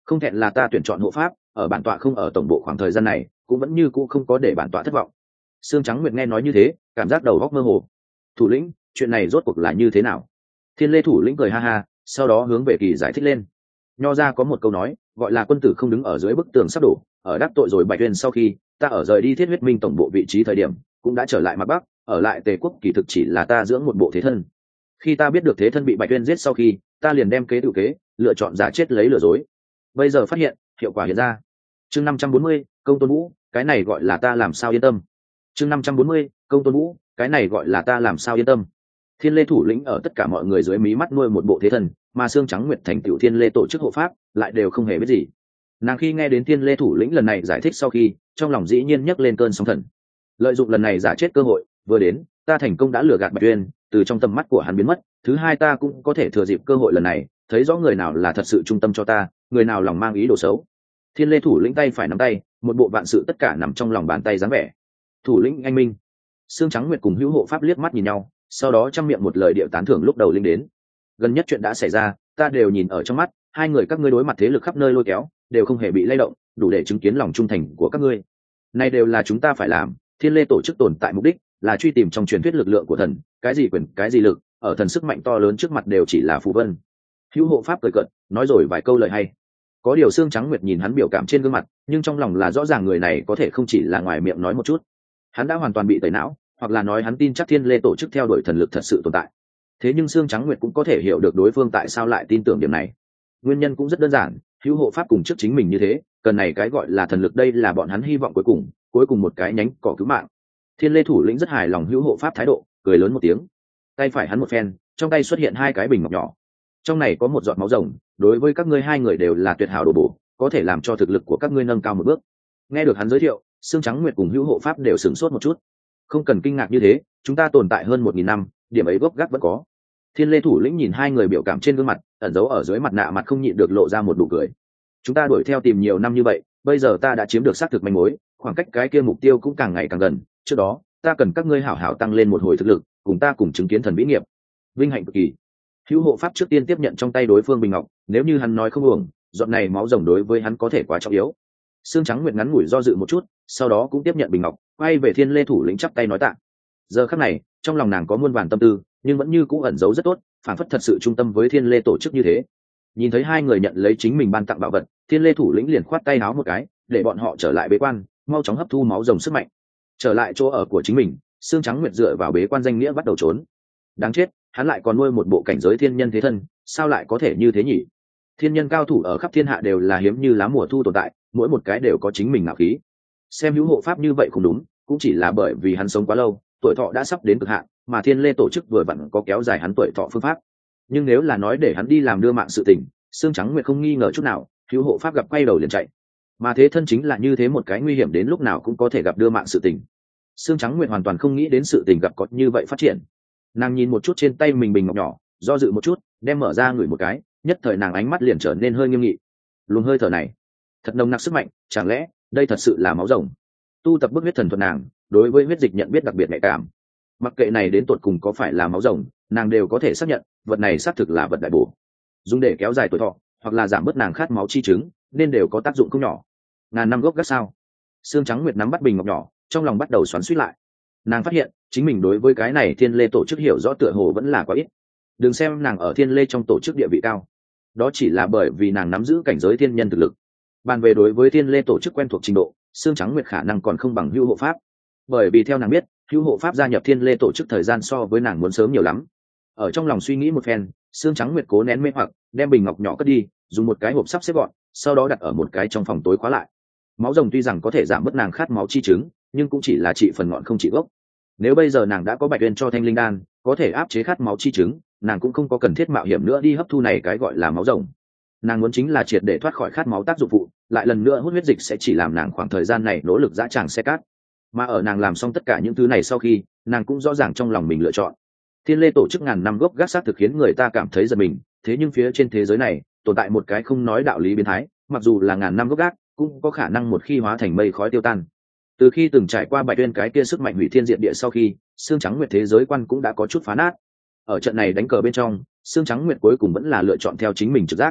Không thẹn là ta tuyển chọn hộ pháp, ở bản tọa không ở tổng bộ khoảng thời gian này cũng vẫn như cũ không có để bản tọa thất vọng. Sương Trắng Nguyệt nghe nói như thế, cảm giác đầu óc mơ hồ. Thủ lĩnh, chuyện này rốt cuộc là như thế nào? Thiên Lê thủ lĩnh cười ha ha, sau đó hướng về Kỳ giải thích lên. Nho ra có một câu nói, gọi là quân tử không đứng ở dưới bức tường sắp đổ. Ở đắc tội rồi Bạch Uyên sau khi, ta ở rời đi Thiết Huyết Minh tổng bộ vị trí thời điểm, cũng đã trở lại mặt Bắc, ở lại Tề quốc kỳ thực chỉ là ta dưỡng một bộ thế thân. Khi ta biết được thế thân bị Bạch Uyên giết sau khi, ta liền đem kế tự kế, lựa chọn giả chết lấy lừa dối. Bây giờ phát hiện, hiệu quả hiện ra. Chương 540, Công Tôn Vũ, cái này gọi là ta làm sao yên tâm. Chương 540, Công Tôn Vũ, cái này gọi là ta làm sao yên tâm. Thiên Lê thủ lĩnh ở tất cả mọi người dưới mí mắt nuôi một bộ thế thần, mà Sương Trắng Nguyệt thành tiểu Thiên Lê tổ chức hộ pháp, lại đều không hề biết gì. Nàng khi nghe đến Thiên Lê thủ lĩnh lần này giải thích sau khi, trong lòng dĩ nhiên nhấc lên cơn sóng thần. Lợi dụng lần này giả chết cơ hội, vừa đến, ta thành công đã lừa gạt Bạch Uyên, từ trong tầm mắt của hắn biến mất. Thứ hai, ta cũng có thể thừa dịp cơ hội lần này, thấy rõ người nào là thật sự trung tâm cho ta, người nào lòng mang ý đồ xấu. Thiên Lê thủ lĩnh tay phải nắm tay, một bộ vạn sự tất cả nằm trong lòng bàn tay dáng vẻ. Thủ lĩnh anh minh. Sương Trắng Nguyệt cùng hữu hộ pháp liếc mắt nhìn nhau, sau đó trong miệng một lời điệu tán thưởng lúc đầu linh đến. Gần nhất chuyện đã xảy ra, ta đều nhìn ở trong mắt, hai người các ngươi đối mặt thế lực khắp nơi lôi kéo, đều không hề bị lay động, đủ để chứng kiến lòng trung thành của các ngươi. Này đều là chúng ta phải làm. Thiên Lê tổ chức tồn tại mục đích là truy tìm trong truyền thuyết lực lượng của thần, cái gì quyền, cái gì lực, ở thần sức mạnh to lớn trước mặt đều chỉ là phù vân. Hữu hộ pháp cười cợt, nói rồi vài câu lời hay. Có điều Sương Trắng Nguyệt nhìn hắn biểu cảm trên gương mặt, nhưng trong lòng là rõ ràng người này có thể không chỉ là ngoài miệng nói một chút. Hắn đã hoàn toàn bị tẩy não, hoặc là nói hắn tin chắc Thiên Lê tổ chức theo đuổi thần lực thật sự tồn tại. Thế nhưng Sương Trắng Nguyệt cũng có thể hiểu được đối phương tại sao lại tin tưởng điểm này. Nguyên nhân cũng rất đơn giản, hữu hộ pháp cùng trước chính mình như thế, cần này cái gọi là thần lực, đây là bọn hắn hy vọng cuối cùng một cái nhánh cỏ cứu mạng. Thiên Lê thủ lĩnh rất hài lòng hữu hộ pháp thái độ, cười lớn một tiếng. Tay phải hắn một phen, trong tay xuất hiện hai cái bình ngọc nhỏ. Trong này có một giọt máu rồng, đối với các ngươi hai người đều là tuyệt hảo đồ bổ, có thể làm cho thực lực của các ngươi nâng cao một bước. Nghe được hắn giới thiệu, Sương Trắng Nguyệt cùng hữu hộ pháp đều sửng sốt một chút. Không cần kinh ngạc như thế, chúng ta tồn tại hơn 1000 năm, điểm ấy gốc gác vẫn có. Thiên Lê thủ lĩnh nhìn hai người biểu cảm trên gương mặt, ẩn giấu ở dưới mặt nạ mặt không nhịn được lộ ra một nụ cười. Chúng ta đuổi theo tìm nhiều năm như vậy, bây giờ ta đã chiếm được xác thực manh mối, khoảng cách cái kia mục tiêu cũng càng ngày càng gần. Trước đó, ta cần các ngươi hảo hảo tăng lên một hồi thực lực, cùng ta cùng chứng kiến thần vĩ nghiệp. Vinh hạnh cực kỳ. Hữu hộ pháp trước tiên tiếp nhận trong tay đối phương bình ngọc, nếu như hắn nói không uổng, giọt này máu rồng đối với hắn có thể quá trọng yếu. Sương Trắng Nguyệt ngắn ngủi do dự một chút, sau đó cũng tiếp nhận bình ngọc, quay về Thiên Lê thủ lĩnh chắp tay nói tạ. Giờ khắc này, trong lòng nàng có muôn vàn tâm tư, nhưng vẫn như cũ ẩn giấu rất tốt, phản phất thật sự trung tâm với Thiên Lê tổ chức như thế. Nhìn thấy hai người nhận lấy chính mình ban tặng bảo vật, Thiên Lê thủ lĩnh liền khoát tay áo một cái, để bọn họ trở lại bế quan, mau chóng hấp thu máu rồng sức mạnh. Trở lại chỗ ở của chính mình, Sương Trắng Nguyệt dựa vào bế quan danh nghĩa bắt đầu trốn. Đáng chết, hắn lại còn nuôi một bộ cảnh giới thiên nhân thế thân, sao lại có thể như thế nhỉ? Thiên nhân cao thủ ở khắp thiên hạ đều là hiếm như lá mùa thu tồn tại, mỗi một cái đều có chính mình ngạo khí. Xem hữu hộ pháp như vậy không đúng, cũng chỉ là bởi vì hắn sống quá lâu, tuổi thọ đã sắp đến cực hạn, mà Thiên Lê tổ chức vừa vặn có kéo dài hắn tuổi thọ phương pháp. Nhưng nếu là nói để hắn đi làm đưa mạng sự tình, Sương Trắng Nguyệt không nghi ngờ chút nào, hữu hộ pháp gặp quay đầu liền chạy. Mà thế thân chính là như thế một cái nguy hiểm đến lúc nào cũng có thể gặp đưa mạng sự tình. Sương Trắng Nguyệt hoàn toàn không nghĩ đến sự tình gặp có như vậy phát triển. Nàng nhìn một chút trên tay mình bình ngọc nhỏ, do dự một chút, đem mở ra ngửi một cái, nhất thời nàng ánh mắt liền trở nên hơi nghiêm nghị. Luồng hơi thở này thật nồng nặc sức mạnh, chẳng lẽ đây thật sự là máu rồng? Tu tập bức huyết thần thuật nàng đối với huyết dịch nhận biết đặc biệt nhạy cảm, mặc kệ này đến tột cùng có phải là máu rồng, nàng đều có thể xác nhận vật này xác thực là vật đại bổ, dùng để kéo dài tuổi thọ hoặc là giảm bớt nàng khát máu chi chứng, nên đều có tác dụng không nhỏ. Ngàn năm gốc gác sao? Sương Trắng Nguyệt nắm bắt bình ngọc nhỏ, trong lòng bắt đầu xoắn xuýt lại. Nàng phát hiện chính mình đối với cái này Thiên Lê tổ chức hiểu rõ tựa hồ vẫn là quá ít. Đừng xem nàng ở Thiên Lê trong tổ chức địa vị cao, đó chỉ là bởi vì nàng nắm giữ cảnh giới thiên nhân thực lực. Bàn về đối với Thiên Lê tổ chức quen thuộc trình độ, Sương Trắng Nguyệt khả năng còn không bằng hữu hộ pháp, bởi vì theo nàng biết, hữu hộ pháp gia nhập Thiên Lê tổ chức thời gian so với nàng muốn sớm nhiều lắm. Ở trong lòng suy nghĩ một phen, Sương Trắng Nguyệt cố nén mê hoặc, đem bình ngọc nhỏ cất đi, dùng một cái hộp sắp xếp gọn, sau đó đặt ở một cái trong phòng tối khóa lại. Máu rồng tuy rằng có thể giảm bớt nàng khát máu chi chứng, nhưng cũng chỉ là trị phần ngọn không trị gốc. Nếu bây giờ nàng đã có Bạch Uyên cho thanh linh đan, có thể áp chế khát máu chi chứng, nàng cũng không có cần thiết mạo hiểm nữa đi hấp thu này cái gọi là máu rồng. Nàng muốn chính là triệt để thoát khỏi khát máu tác dụng phụ, lại lần nữa hút huyết dịch sẽ chỉ làm nàng khoảng thời gian này nỗ lực dã tràng xe cát. Mà ở nàng làm xong tất cả những thứ này sau khi, nàng cũng rõ ràng trong lòng mình lựa chọn. Thiên Lê tổ chức ngàn năm gốc gác xác thực khiến người ta cảm thấy giật mình, thế nhưng phía trên thế giới này tồn tại một cái không nói đạo lý biến thái, mặc dù là ngàn năm gốc gác, cũng có khả năng một khi hóa thành mây khói tiêu tan. Từ khi từng trải qua Bạch Uyên cái kia sức mạnh hủy thiên diệt địa sau khi, Sương Trắng Nguyệt thế giới quan cũng đã có chút phá nát. Ở trận này đánh cờ bên trong, Sương Trắng Nguyệt cuối cùng vẫn là lựa chọn theo chính mình trực giác.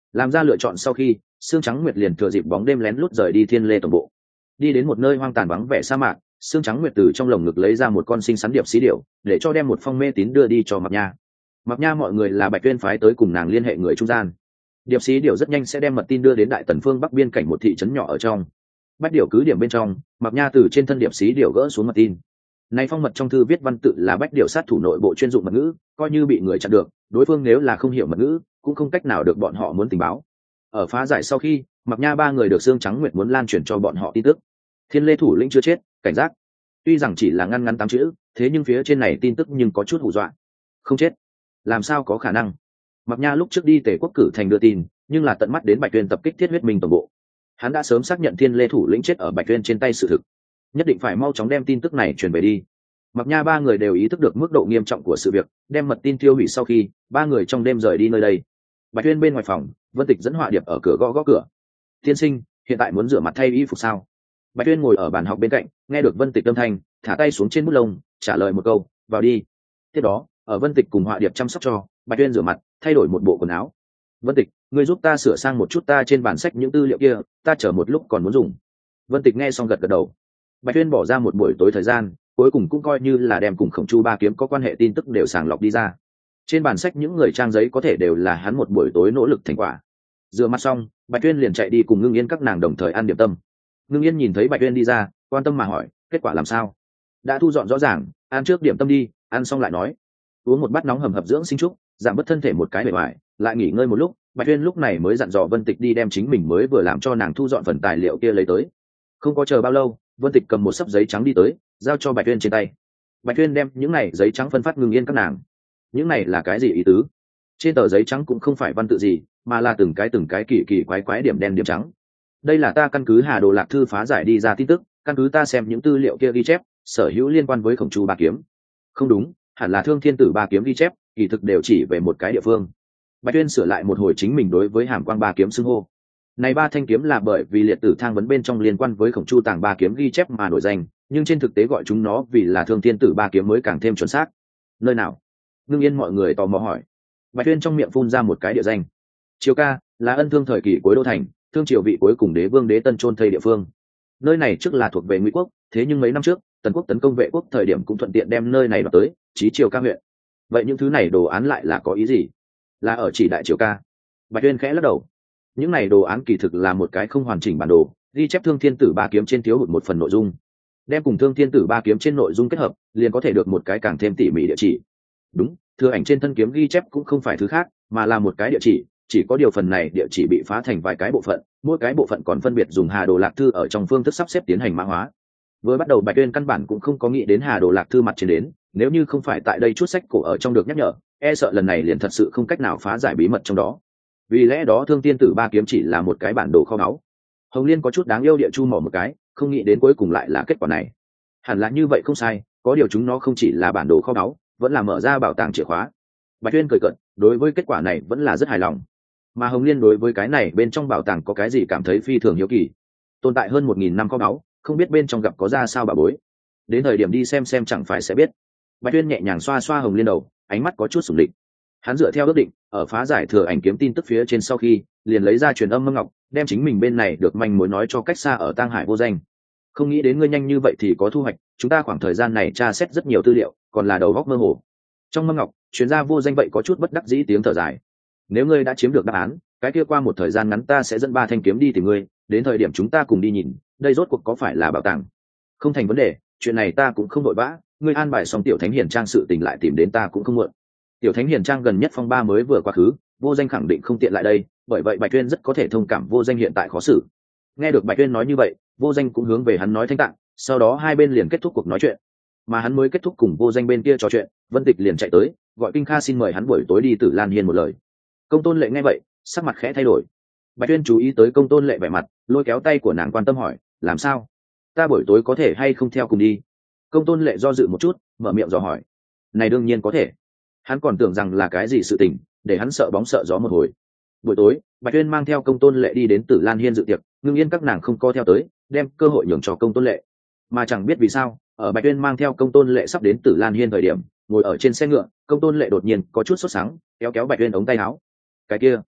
Làm ra lựa chọn sau khi, Sương Trắng Nguyệt liền thừa dịp bóng đêm lén lút rời đi Thiên Lê tổng bộ. Đi đến một nơi hoang tàn vắng vẻ sa mạc, Sương Trắng Nguyệt từ trong lồng ngực lấy ra một con xinh xắn điệp xí điểu, để cho đem một phong mê tín đưa đi cho Mạc Nha. Mạc Nha mọi người là Bạch Tuyên phái tới cùng nàng liên hệ người trung gian. Điệp xí điểu rất nhanh sẽ đem mật tin đưa đến Đại Tần phương bắc biên cảnh một thị trấn nhỏ ở trong. Bách điểu cứ điểm bên trong, Mạc Nha từ trên thân điệp xí điểu gỡ xuống mật tin. Này phong mật trong thư viết văn tự là bách điểu sát thủ nội bộ chuyên dụng mật ngữ, coi như bị người chặn được, đối phương nếu là không hiểu mật ngữ, cũng không cách nào được bọn họ muốn tình báo. Ở phá giải sau khi, Mạc Nha ba người được Sương Trắng Nguyệt muốn lan truyền cho bọn họ tin tức. Thiên Lê thủ lĩnh chưa chết, cảnh giác. Tuy rằng chỉ là ngăn ngắn 8 chữ, thế nhưng phía trên này tin tức nhưng có chút hù dọa. Không chết, làm sao có khả năng? Mạc Nha lúc trước đi Tề Quốc cử thành đưa tin, nhưng là tận mắt đến Bạch Tuyên tập kích Thiết Huyết Minh tổng bộ. Hắn đã sớm xác nhận Thiên Lê thủ lĩnh chết ở Bạch Tuyên trên tay sự thực, nhất định phải mau chóng đem tin tức này truyền về đi. Mạc Nha ba người đều ý thức được mức độ nghiêm trọng của sự việc, đem mật tin tiêu hủy sau khi, ba người trong đêm rời đi nơi đây. Bạch Tuyên bên ngoài phòng, Vân Tịch dẫn Họa Điệp ở cửa gõ gõ cửa. "Tiên sinh, hiện tại muốn rửa mặt thay y phục sao?" Bạch Tuyên ngồi ở bàn học bên cạnh, nghe được Vân Tịch âm thanh, thả tay xuống trên bút lông, trả lời một câu, "Vào đi." Tiếp đó, ở Vân Tịch cùng Họa Điệp chăm sóc cho, Bạch Tuyên rửa mặt, thay đổi một bộ quần áo. "Vân Tịch, ngươi giúp ta sửa sang một chút ta trên bản sách những tư liệu kia, ta chờ một lúc còn muốn dùng." Vân Tịch nghe xong gật gật đầu. Bạch Tuyên bỏ ra một buổi tối thời gian, cuối cùng cũng coi như là đem cùng Khổng Chu ba kiếm có quan hệ tin tức đều sàng lọc đi ra. Trên bản sách những người trang giấy có thể đều là hắn một buổi tối nỗ lực thành quả. Rửa mặt xong, Bạch Tuyên liền chạy đi cùng Ngưng Yên các nàng đồng thời ăn điểm tâm. Ngưng Yên nhìn thấy Bạch Tuyên đi ra, quan tâm mà hỏi, "Kết quả làm sao?" "Đã thu dọn rõ ràng, ăn trước điểm tâm đi, ăn xong lại nói." Uống một bát nóng hầm hập dưỡng sinh trúc, giảm bớt thân thể một cái bề ngoài, lại nghỉ ngơi một lúc, Bạch Tuyên lúc này mới dặn dò Vân Tịch đi đem chính mình mới vừa làm cho nàng thu dọn phần tài liệu kia lấy tới. Không có chờ bao lâu, Vân Tịch cầm một xấp giấy trắng đi tới, giao cho Bạch Tuyên trên tay. Bạch Tuyên đem những này giấy trắng phân phát Ngưng Yên các nàng. Những này là cái gì ý tứ? Trên tờ giấy trắng cũng không phải văn tự gì, mà là từng cái kỳ kỳ quái quái điểm đen điểm trắng. Đây là ta căn cứ Hà Đồ Lạc thư phá giải đi ra tin tức, căn cứ ta xem những tư liệu kia ghi chép, sở hữu liên quan với Khổng Chu ba kiếm. Không đúng, hẳn là Thương Thiên Tử ba kiếm ghi chép, kỳ thực đều chỉ về một cái địa phương. Bạch Tuyên sửa lại một hồi chính mình đối với Hàm Quang ba kiếm xưng hô. Này ba thanh kiếm là bởi vì liệt tử thang vấn bên trong liên quan với Khổng Chu tàng ba kiếm ghi chép mà nổi danh, nhưng trên thực tế gọi chúng nó vì là Thương Thiên Tử ba kiếm mới càng thêm chuẩn xác. Nơi nào? Ngưng Yên mọi người tò mò hỏi. Bạch Tuyên trong miệng phun ra một cái địa danh. Triều Ca, là Ân Thương thời kỳ cuối đô thành, thương triều vị cuối cùng đế vương Đế Tân chôn thây địa phương. Nơi này trước là thuộc về Ngụy quốc, thế nhưng mấy năm trước, Tần quốc tấn công Vệ quốc thời điểm cũng thuận tiện đem nơi này đoạt tới, chí Triều Ca huyện. Vậy những thứ này đồ án lại là có ý gì? Là ở chỉ đại Triều Ca? Bạch Tuyên khẽ lắc đầu. Những này đồ án kỳ thực là một cái không hoàn chỉnh bản đồ, ghi chép Thương Thiên Tử ba kiếm trên thiếu hụt một phần nội dung. Đem cùng Thương Thiên Tử ba kiếm trên nội dung kết hợp, liền có thể được một cái càng thêm tỉ mỉ địa chỉ. Đúng, thừa ảnh trên thân kiếm ghi chép cũng không phải thứ khác, mà là một cái địa chỉ có điều phần này địa chỉ bị phá thành vài cái bộ phận, mỗi cái bộ phận còn phân biệt dùng Hà Đồ Lạc thư ở trong phương thức sắp xếp tiến hành mã hóa. Với bắt đầu Bạch Tuyên căn bản cũng không có nghĩ đến Hà Đồ Lạc thư mặt trên đến, nếu như không phải tại đây chút sách cổ ở trong được nhắc nhở, e sợ lần này liền thật sự không cách nào phá giải bí mật trong đó. Vì lẽ đó Thương Thiên Tử ba kiếm chỉ là một cái bản đồ kho báu. Hồng Liên có chút đáng yêu địa chu mỏ một cái, không nghĩ đến cuối cùng lại là kết quả này. Hẳn là như vậy không sai, có điều chúng nó không chỉ là bản đồ kho báu, vẫn là mở ra bảo tàng chìa khóa. Bạch Tuyên cười cợt, đối với kết quả này vẫn là rất hài lòng. Mà Hồng Liên đối với cái này bên trong bảo tàng có cái gì cảm thấy phi thường hiếu kỳ. Tồn tại hơn 1000 năm kho báu, không biết bên trong gặp có ra sao bà bối. Đến thời điểm đi xem chẳng phải sẽ biết. Bạch Tuyên nhẹ nhàng xoa xoa Hồng Liên đầu, ánh mắt có chút sủng lịch. Hắn dựa theo ước định, ở phá giải thừa ảnh kiếm tin tức phía trên sau khi, liền lấy ra truyền âm mâm ngọc, đem chính mình bên này được manh mối nói cho cách xa ở Tang Hải Vô Danh. Không nghĩ đến ngươi nhanh như vậy thì có thu hoạch, chúng ta khoảng thời gian này tra xét rất nhiều tư liệu, còn là đầu góc mơ hồ. Trong mâm ngọc, chuyên gia Vô Danh vậy có chút bất đắc dĩ tiếng thở dài. Nếu ngươi đã chiếm được đáp án, cái kia qua một thời gian ngắn ta sẽ dẫn 3 thanh kiếm đi tìm ngươi, đến thời điểm chúng ta cùng đi nhìn, đây rốt cuộc có phải là bảo tàng? Không thành vấn đề, chuyện này ta cũng không vội vã, ngươi an bài xong Tiểu Thánh Hiền Trang sự tình lại tìm đến ta cũng không muộn. Tiểu Thánh Hiền Trang gần nhất phong ba mới vừa quá khứ, Vô Danh khẳng định không tiện lại đây, bởi vậy Bạch Tuyên rất có thể thông cảm Vô Danh hiện tại khó xử. Nghe được Bạch Tuyên nói như vậy, Vô Danh cũng hướng về hắn nói thanh tạng, sau đó hai bên liền kết thúc cuộc nói chuyện. Mà hắn mới kết thúc cùng Vô Danh bên kia trò chuyện, Vân Tịch liền chạy tới, gọi Kinh Kha xin mời hắn buổi tối đi Tử Lan Hiên một lời. Công Tôn Lệ nghe vậy, sắc mặt khẽ thay đổi. Bạch Tuyên chú ý tới Công Tôn Lệ vẻ mặt, lôi kéo tay của nàng quan tâm hỏi, làm sao? Ta buổi tối có thể hay không theo cùng đi? Công Tôn Lệ do dự một chút, mở miệng dò hỏi. Này đương nhiên có thể. Hắn còn tưởng rằng là cái gì sự tình, để hắn sợ bóng sợ gió một hồi. Buổi tối, Bạch Tuyên mang theo Công Tôn Lệ đi đến Tử Lan Hiên dự tiệc, Ngưng Yên các nàng không co theo tới, đem cơ hội nhường cho Công Tôn Lệ. Mà chẳng biết vì sao, ở Bạch Tuyên mang theo Công Tôn Lệ sắp đến Tử Lan Hiên thời điểm, ngồi ở trên xe ngựa, Công Tôn Lệ đột nhiên có chút sốt sắng, kéo kéo Bạch Tuyên ống tay áo. Cái kia,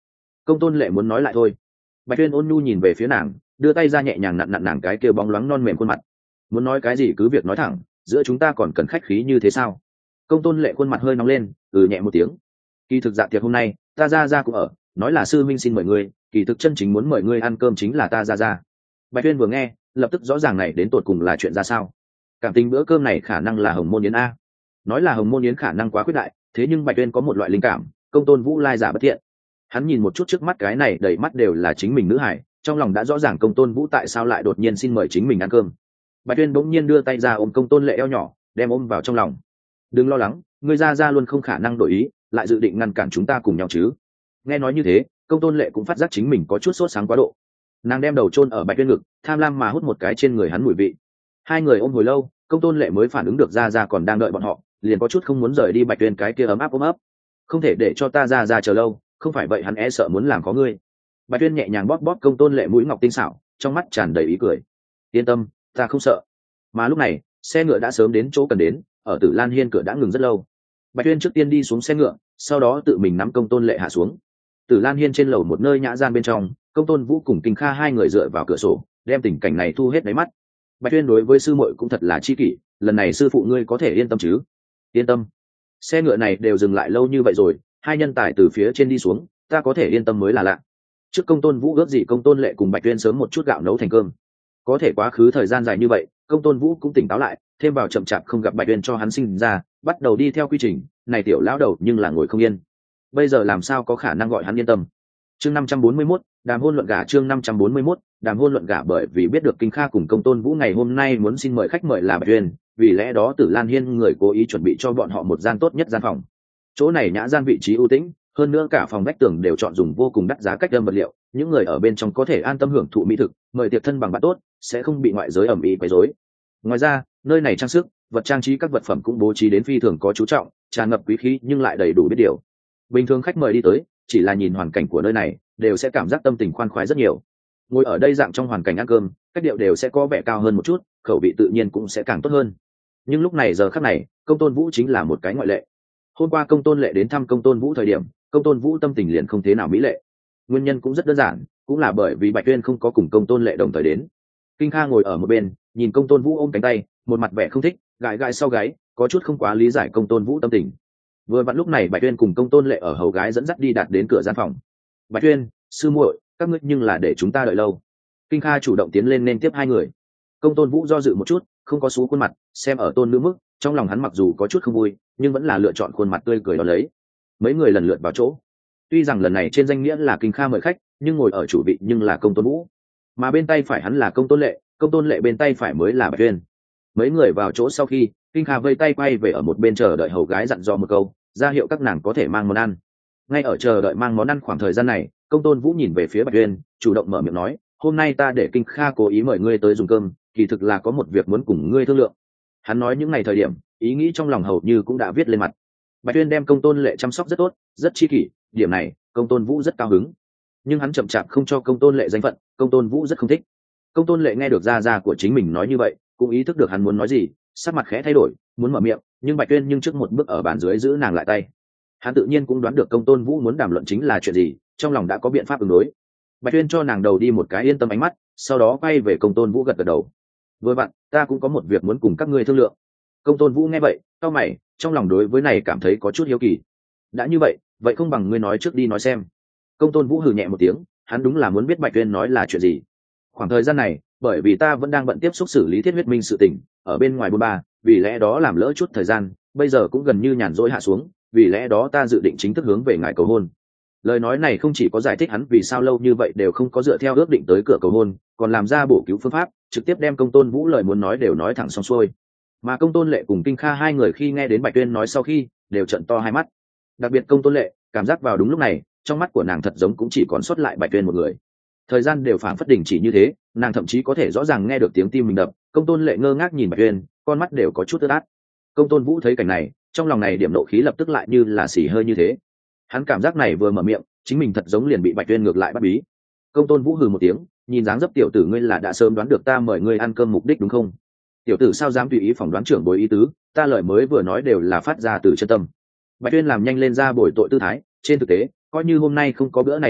Công tôn lệ muốn nói lại thôi. Bạch tuyên ôn nhu nhìn về phía nàng, đưa tay ra nhẹ nhàng nặn nặn nàng cái kia bóng loáng non mềm khuôn mặt. Muốn nói cái gì cứ việc nói thẳng, giữa chúng ta còn cần khách khí như thế sao? Công tôn lệ khuôn mặt hơi nóng lên, nhẹ một tiếng. Kỳ thực dạ tiệc hôm nay ta ra cũng ở, nói là sư minh xin mời ngươi, kỳ thực chân chính muốn mời ngươi ăn cơm chính là ta ra. Bạch tuyên vừa nghe lập tức rõ ràng này đến tột cùng là chuyện ra sao. Cảm tình bữa cơm này khả năng là hồng môn yến a. Nói là hồng môn yến khả năng quá khuyết đại, thế nhưng Bạch tuyên có một loại linh cảm, công tôn vũ lai giả bất thiện. Hắn nhìn một chút trước mắt cái này đầy mắt đều là chính mình nữ hải, trong lòng đã rõ ràng công tôn vũ tại sao lại đột nhiên xin mời chính mình ăn cơm. Bạch tuyên bỗng nhiên đưa tay ra ôm công tôn lệ eo nhỏ, đem ôm vào trong lòng. Đừng lo lắng, ngươi ra luôn không khả năng đổi ý, lại dự định ngăn cản chúng ta cùng nhau chứ? Nghe nói như thế, công tôn lệ cũng phát giác chính mình có chút sốt sáng quá độ. Nàng đem đầu chôn ở Bạch tuyên ngực, tham lam mà hút một cái trên người hắn mùi vị. Hai người ôm hồi lâu, công tôn lệ mới phản ứng được ra còn đang đợi bọn họ, liền có chút không muốn rời đi Bạch tuyên cái kia ấm áp ôm ấp. Không thể để cho ta ra chờ lâu, không phải vậy hắn e sợ muốn làm có ngươi. Bạch tuyên nhẹ nhàng bóp bóp công tôn lệ mũi ngọc tinh xảo, trong mắt tràn đầy ý cười. Yên tâm, ta không sợ. Mà lúc này xe ngựa đã sớm đến chỗ cần đến, ở Tử Lan Hiên cửa đã ngừng rất lâu. Bạch tuyên trước tiên đi xuống xe ngựa, sau đó tự mình nắm công tôn lệ hạ xuống. Tử Lan Hiên trên lầu một nơi nhã gian bên trong, công tôn vũ cùng Kinh Kha hai người dựa vào cửa sổ, đem tình cảnh này thu hết đáy mắt. Bạch tuyên đối với sư muội cũng thật là chi kỷ, lần này sư phụ ngươi có thể yên tâm chứ? Yên tâm. Xe ngựa này đều dừng lại lâu như vậy rồi, hai nhân tài từ phía trên đi xuống, ta có thể yên tâm mới là lạ. Trước công tôn vũ ước gì công tôn lệ cùng Bạch tuyên sớm một chút gạo nấu thành cơm. Có thể quá khứ thời gian dài như vậy, công tôn vũ cũng tỉnh táo lại, thêm vào chậm chạp không gặp Bạch tuyên cho hắn sinh ra, bắt đầu đi theo quy trình này, tiểu lão đầu nhưng là ngồi không yên. Bây giờ làm sao có khả năng gọi hắn yên tâm? Chương 541, đàm hôn luận gả. Chương 541, đàm hôn luận gả. Bởi vì biết được Kinh Kha cùng công tôn vũ ngày hôm nay muốn xin mời khách mời là Bạch tuyên, vì lẽ đó Tử Lan Hiên người cố ý chuẩn bị cho bọn họ một gian tốt nhất gian phòng. Chỗ này nhã gian vị trí ưu tĩnh, hơn nữa cả phòng vách tường đều chọn dùng vô cùng đắt giá cách âm vật liệu, những người ở bên trong có thể an tâm hưởng thụ mỹ thực, mời tiệc thân bằng bạn tốt, sẽ không bị ngoại giới ầm ĩ quấy rối. Ngoài ra, nơi này trang sức, vật trang trí các vật phẩm cũng bố trí đến phi thường có chú trọng, tràn ngập quý khí nhưng lại đầy đủ biết điều. Bình thường khách mời đi tới, chỉ là nhìn hoàn cảnh của nơi này, đều sẽ cảm giác tâm tình khoan khoái rất nhiều. Ngồi ở đây dạng trong hoàn cảnh ăn cơm, cách điệu đều sẽ có vẻ cao hơn một chút, khẩu vị tự nhiên cũng sẽ càng tốt hơn. Nhưng lúc này giờ khắc này, công tôn vũ chính là một cái ngoại lệ. Hôm qua công tôn lệ đến thăm công tôn vũ thời điểm, công tôn vũ tâm tình liền không thế nào mỹ lệ. Nguyên nhân cũng rất đơn giản, cũng là bởi vì Bạch tuyên không có cùng công tôn lệ đồng thời đến. Kinh Kha ngồi ở một bên, nhìn công tôn vũ ôm cánh tay, một mặt vẻ không thích, gãi gãi sau gáy, có chút không quá lý giải công tôn vũ tâm tình. Vừa vặn lúc này Bạch tuyên cùng công tôn lệ ở hầu gái dẫn dắt đi đạt đến cửa gian phòng. Bạch tuyên, sư muội, các ngươi nhưng là để chúng ta đợi lâu. Kinh Kha chủ động tiến lên nên tiếp hai người. Công tôn vũ do dự một chút, không có xú khuôn mặt, xem ở tôn nữ mức, trong lòng hắn mặc dù có chút không vui, nhưng vẫn là lựa chọn khuôn mặt tươi cười đó lấy. Mấy người lần lượt vào chỗ. Tuy rằng lần này trên danh nghĩa là Kinh Kha mời khách, nhưng ngồi ở chủ vị nhưng là công tôn vũ, mà bên tay phải hắn là công tôn lệ bên tay phải mới là Bạch tuyên. Mấy người vào chỗ sau khi, Kinh Kha vây tay quay về ở một bên chờ đợi hầu gái dặn dò một câu, ra hiệu các nàng có thể mang món ăn. Ngay ở chờ đợi mang món ăn khoảng thời gian này, công tôn vũ nhìn về phía Bạch tuyên, chủ động mở miệng nói, hôm nay ta để Kinh Kha cố ý mời ngươi tới dùng cơm, kỳ thực là có một việc muốn cùng ngươi thương lượng. Hắn nói những ngày thời điểm, ý nghĩ trong lòng hầu như cũng đã viết lên mặt. Bạch tuyên đem công tôn lệ chăm sóc rất tốt, rất chi kỷ, điểm này công tôn vũ rất cao hứng. Nhưng hắn chậm chạp không cho công tôn lệ danh phận, công tôn vũ rất không thích. Công tôn lệ nghe được gia của chính mình nói như vậy, cũng ý thức được hắn muốn nói gì, sắc mặt khẽ thay đổi, muốn mở miệng, nhưng Bạch tuyên nhưng trước một bước ở bàn dưới giữ nàng lại tay. Hắn tự nhiên cũng đoán được công tôn vũ muốn đàm luận chính là chuyện gì, trong lòng đã có biện pháp ứng đối. Bạch tuyên cho nàng đầu đi một cái yên tâm ánh mắt, sau đó quay về công tôn vũ gật gật đầu. Vừa vặn, ta cũng có một việc muốn cùng các ngươi thương lượng. Công tôn vũ nghe vậy, cau mày, trong lòng đối với này cảm thấy có chút hiếu kỳ. Đã như vậy, vậy không bằng ngươi nói trước đi nói xem. Công tôn vũ hừ nhẹ một tiếng, hắn đúng là muốn biết Bạch tuyên nói là chuyện gì. Khoảng thời gian này, bởi vì ta vẫn đang bận tiếp xúc xử lý Thiết Huyết Minh sự tình, ở bên ngoài bôn ba, vì lẽ đó làm lỡ chút thời gian, bây giờ cũng gần như nhàn rỗi hạ xuống, vì lẽ đó ta dự định chính thức hướng về ngài cầu hôn. Lời nói này không chỉ có giải thích hắn vì sao lâu như vậy đều không có dựa theo ước định tới cửa cầu hôn, còn làm ra bổ cứu phương pháp, trực tiếp đem công tôn vũ lời muốn nói đều nói thẳng xong xuôi. Mà công tôn lệ cùng Kinh Kha hai người khi nghe đến Bạch tuyên nói sau khi, đều trợn to hai mắt. Đặc biệt công tôn lệ, cảm giác vào đúng lúc này, trong mắt của nàng thật giống cũng chỉ còn sót lại Bạch tuyên một người. Thời gian đều phảng phất đình chỉ như thế, nàng thậm chí có thể rõ ràng nghe được tiếng tim mình đập. Công tôn lệ ngơ ngác nhìn Bạch tuyên, con mắt đều có chút ướt át. Công tôn vũ thấy cảnh này, trong lòng này điểm nộ khí lập tức lại như là xì hơi như thế. Hắn cảm giác này vừa mở miệng, chính mình thật giống liền bị Bạch tuyên ngược lại bắt bí. Công tôn vũ hừ một tiếng, nhìn dáng dấp tiểu tử ngươi là đã sớm đoán được ta mời ngươi ăn cơm mục đích đúng không? Tiểu tử sao dám tùy ý phỏng đoán trưởng bối ý tứ, ta lời mới vừa nói đều là phát ra từ chân tâm. Bạch tuyên làm nhanh lên ra bồi tội tư thái, trên thực tế coi như hôm nay không có bữa này đến hội,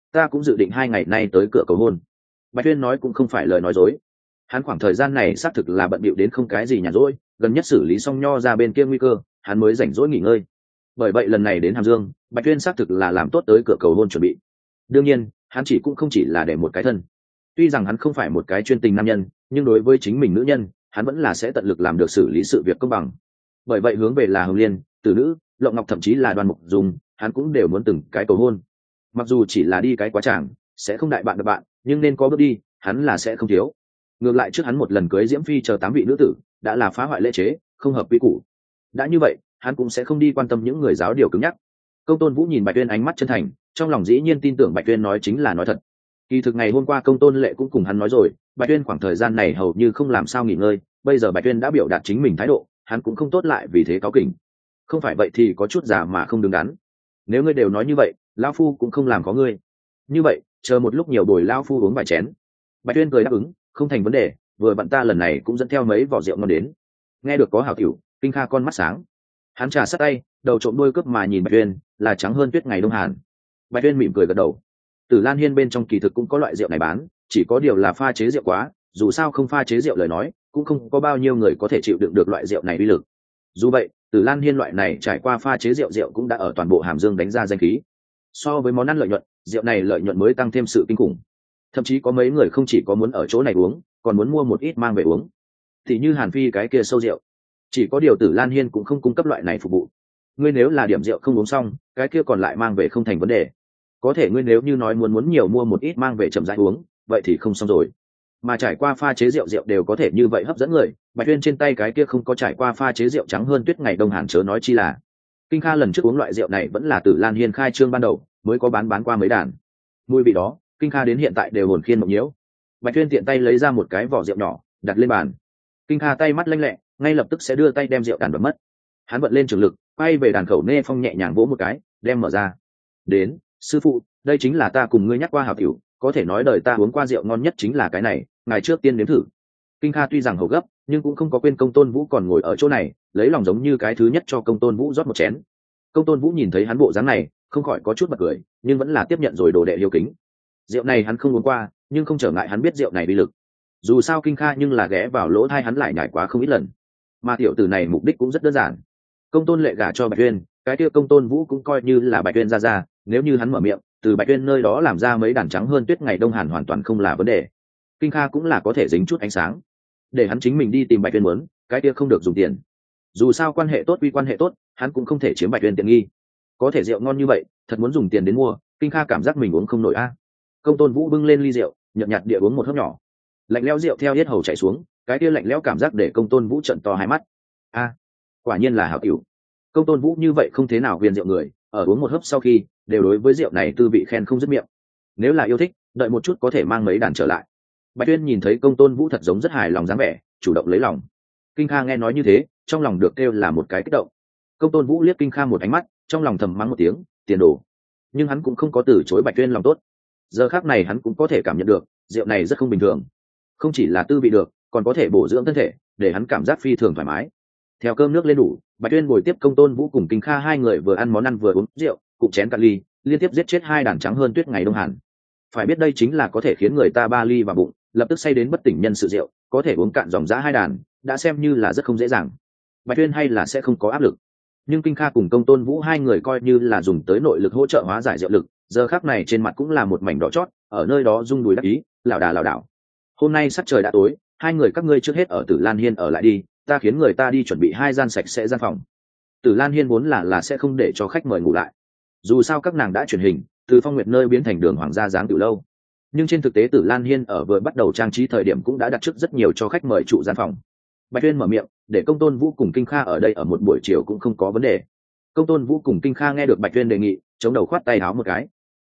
ta cũng dự định 2 ngày nay tới cửa cầu hôn. Bạch Tuyên nói cũng không phải lời nói dối. Hắn khoảng thời gian này xác thực là bận bịu đến không cái gì nhàn rỗi, gần nhất xử lý xong nho ra bên kia nguy cơ, hắn mới rảnh rỗi nghỉ ngơi. Bởi vậy lần này đến Hàm Dương, Bạch Tuyên xác thực là làm tốt tới cửa cầu hôn chuẩn bị. Đương nhiên, hắn cũng không chỉ là để một cái thân. Tuy rằng hắn không phải một cái chuyên tình nam nhân, nhưng đối với chính mình nữ nhân, hắn vẫn là sẽ tận lực làm được xử lý sự việc công bằng. Bởi vậy hướng về là Hồng Liên, Tử Nữ, Lộng Ngọc thậm chí là Đoan Mục Dung, hắn cũng đều muốn từng cái cầu hôn. Mặc dù chỉ là đi cái quá tràng, sẽ không đại bạn được bạn, nhưng nên có bước đi, hắn là sẽ không thiếu. Ngược lại trước hắn một lần cưới Diễm Phi chờ 8 vị nữ tử, đã là phá hoại lễ chế, không hợp quy củ. Đã như vậy, hắn cũng sẽ không đi quan tâm những người giáo điều cứng nhắc. Công Tôn Vũ nhìn Bạch Tuyên ánh mắt chân thành, trong lòng dĩ nhiên tin tưởng Bạch Tuyên nói chính là nói thật. Kỳ thực ngày hôm qua Công Tôn Lệ cũng cùng hắn nói rồi, Bạch Tuyên khoảng thời gian này hầu như không làm sao nghỉ ngơi, bây giờ Bạch Tuyên đã biểu đạt chính mình thái độ, hắn cũng không tốt lại vì thế cáu kỉnh. Không phải vậy thì có chút giả mà không đứng đắn. Nếu ngươi đều nói như vậy, lão phu cũng không làm có ngươi. Như vậy, chờ một lúc nhiều buổi lão phu uống vài chén. Bạch Tuyên cười đáp ứng, không thành vấn đề, vừa bạn ta lần này cũng dẫn theo mấy vỏ rượu ngon đến. Nghe được có hảo tiểu, Kinh Kha con mắt sáng. Hắn trà sát tay, đầu trộm đuôi cướp mà nhìn Bạch Tuyên, là trắng hơn tuyết ngày đông hàn. Bạch Tuyên mỉm cười gật đầu. Tử Lan Hiên bên trong kỳ thực cũng có loại rượu này bán, chỉ có điều là pha chế rượu quá, dù sao không pha chế rượu lời nói, cũng không có bao nhiêu người có thể chịu đựng được loại rượu này uy lực. Dù vậy, Tử Lan Hiên loại này trải qua pha chế rượu cũng đã ở toàn bộ Hàm Dương đánh ra danh khí. So với món ăn lợi nhuận, rượu này lợi nhuận mới tăng thêm sự kinh khủng. Thậm chí có mấy người không chỉ có muốn ở chỗ này uống, còn muốn mua một ít mang về uống. Thì như Hàn Phi cái kia sâu rượu, chỉ có điều Tử Lan Hiên cũng không cung cấp loại này phục vụ. Ngươi nếu là điểm rượu không uống xong, cái kia còn lại mang về không thành vấn đề. Có thể ngươi nếu như nói muốn nhiều mua một ít mang về chậm rãi uống, vậy thì không xong rồi. Mà trải qua pha chế rượu đều có thể như vậy hấp dẫn người, Bạch Tuyên trên tay cái kia không có trải qua pha chế rượu trắng hơn tuyết ngày đông hàn chớ nói chi là. Kinh Kha lần trước uống loại rượu này vẫn là Tử Lan Hiên khai trương ban đầu, mới có bán qua mấy đàn. Mùi vị đó, Kinh Kha đến hiện tại đều hồn khiên mộng nhiễu. Bạch Tuyên tiện tay lấy ra một cái vỏ rượu nhỏ, đặt lên bàn. Kinh Kha tay mắt lanh lẹ, ngay lập tức sẽ đưa tay đem rượu đàn bật mất. Hắn vận lên trường lực, quay về đàn khẩu nê phong nhẹ nhàng vỗ một cái, đem mở ra. Đến, sư phụ, đây chính là ta cùng ngươi nhắc qua hảo tiểu, có thể nói đời ta uống qua rượu ngon nhất chính là cái này, ngài trước tiên nếm thử. Kinh Kha tuy rằng hầu gấp, nhưng cũng không có quên Công Tôn Vũ còn ngồi ở chỗ này, lấy lòng giống như cái thứ nhất cho Công Tôn Vũ rót một chén. Công Tôn Vũ nhìn thấy hắn bộ dáng này, không khỏi có chút bật cười, nhưng vẫn là tiếp nhận rồi đồ đệ hiếu kính. Rượu này hắn không uống qua, nhưng không trở ngại hắn biết rượu này uy lực. Dù sao Kinh Kha nhưng là ghé vào lỗ tai hắn lại nhảy quá không ít lần. Mà tiểu tử này mục đích cũng rất đơn giản. Công Tôn Lệ gả cho Bạch Tuyên, cái kia Công Tôn Vũ cũng coi như là Bạch Tuyên ra, nếu như hắn mở miệng, từ Bạch Tuyên nơi đó làm ra mấy đàn trắng hơn tuyết ngày đông hàn hoàn toàn không là vấn đề. Kinh Kha cũng là có thể dính chút ánh sáng, để hắn chính mình đi tìm Bạch Tuyên muốn, cái kia không được dùng tiền. Dù sao quan hệ tốt quy quan hệ tốt, hắn cũng không thể chiếm Bạch Tuyên tiện nghi. Có thể rượu ngon như vậy, thật muốn dùng tiền đến mua, Kinh Kha cảm giác mình uống không nổi a. Công Tôn Vũ bưng lên ly rượu, nhợt nhạt địa uống một hớp nhỏ. Lạnh lẽo rượu theo yết hầu chảy xuống, cái kia lạnh lẽo cảm giác để Công Tôn Vũ trợn to hai mắt. A, quả nhiên là hảo cửu. Công Tôn Vũ như vậy không thế nào huyền rượu người, ở uống một hớp sau khi, đều đối với rượu này tư vị khen không dứt miệng. Nếu là yêu thích, đợi một chút có thể mang mấy đàn trở lại. Bạch Tuyên nhìn thấy Công Tôn Vũ thật giống rất hài lòng dáng vẻ, chủ động lấy lòng. Kinh Kha nghe nói như thế, trong lòng được kêu là một cái kích động. Công Tôn Vũ liếc Kinh Kha một ánh mắt, trong lòng thầm mắng một tiếng, tiền đồ. Nhưng hắn cũng không có từ chối Bạch Tuyên lòng tốt. Giờ khắc này hắn cũng có thể cảm nhận được, rượu này rất không bình thường. Không chỉ là tư vị được, còn có thể bổ dưỡng thân thể, để hắn cảm giác phi thường thoải mái. Theo cơm nước lên đủ, Bạch Tuyên ngồi tiếp Công Tôn Vũ cùng Kinh Kha hai người vừa ăn món ăn vừa uống rượu, cùng chén cạn ly, liên tiếp giết chết hai đàn trắng hơn tuyết ngày đông hàn. Phải biết đây chính là có thể khiến người ta ba ly vào bụng, lập tức say đến bất tỉnh nhân sự rượu, có thể uống cạn dòng dã hai đàn, đã xem như là rất không dễ dàng. Bạch Tuyên hay là sẽ không có áp lực, nhưng Kinh Kha cùng Công Tôn Vũ hai người coi như là dùng tới nội lực hỗ trợ hóa giải rượu lực, giờ khắc này trên mặt cũng là một mảnh đỏ chót, ở nơi đó rung đùi đắc ý, lảo đảo. Hôm nay sắc trời đã tối, hai người các ngươi trước hết ở Tử Lan Hiên ở lại đi, ta khiến người ta đi chuẩn bị hai gian sạch sẽ gian phòng. Tử Lan Hiên vốn là sẽ không để cho khách mời ngủ lại, dù sao các nàng đã chuyển hình từ Phong Nguyệt nơi biến thành Đường Hoàng gia dáng từ lâu, nhưng trên thực tế Tử Lan Hiên ở vừa bắt đầu trang trí thời điểm cũng đã đặt trước rất nhiều cho khách mời trụ gian phòng. Bạch Tuyên mở miệng, để Công Tôn Vũ cùng Kinh Kha ở đây ở một buổi chiều cũng không có vấn đề. Công Tôn Vũ cùng Kinh Kha nghe được Bạch Tuyên đề nghị, chống đầu khoát tay áo một cái.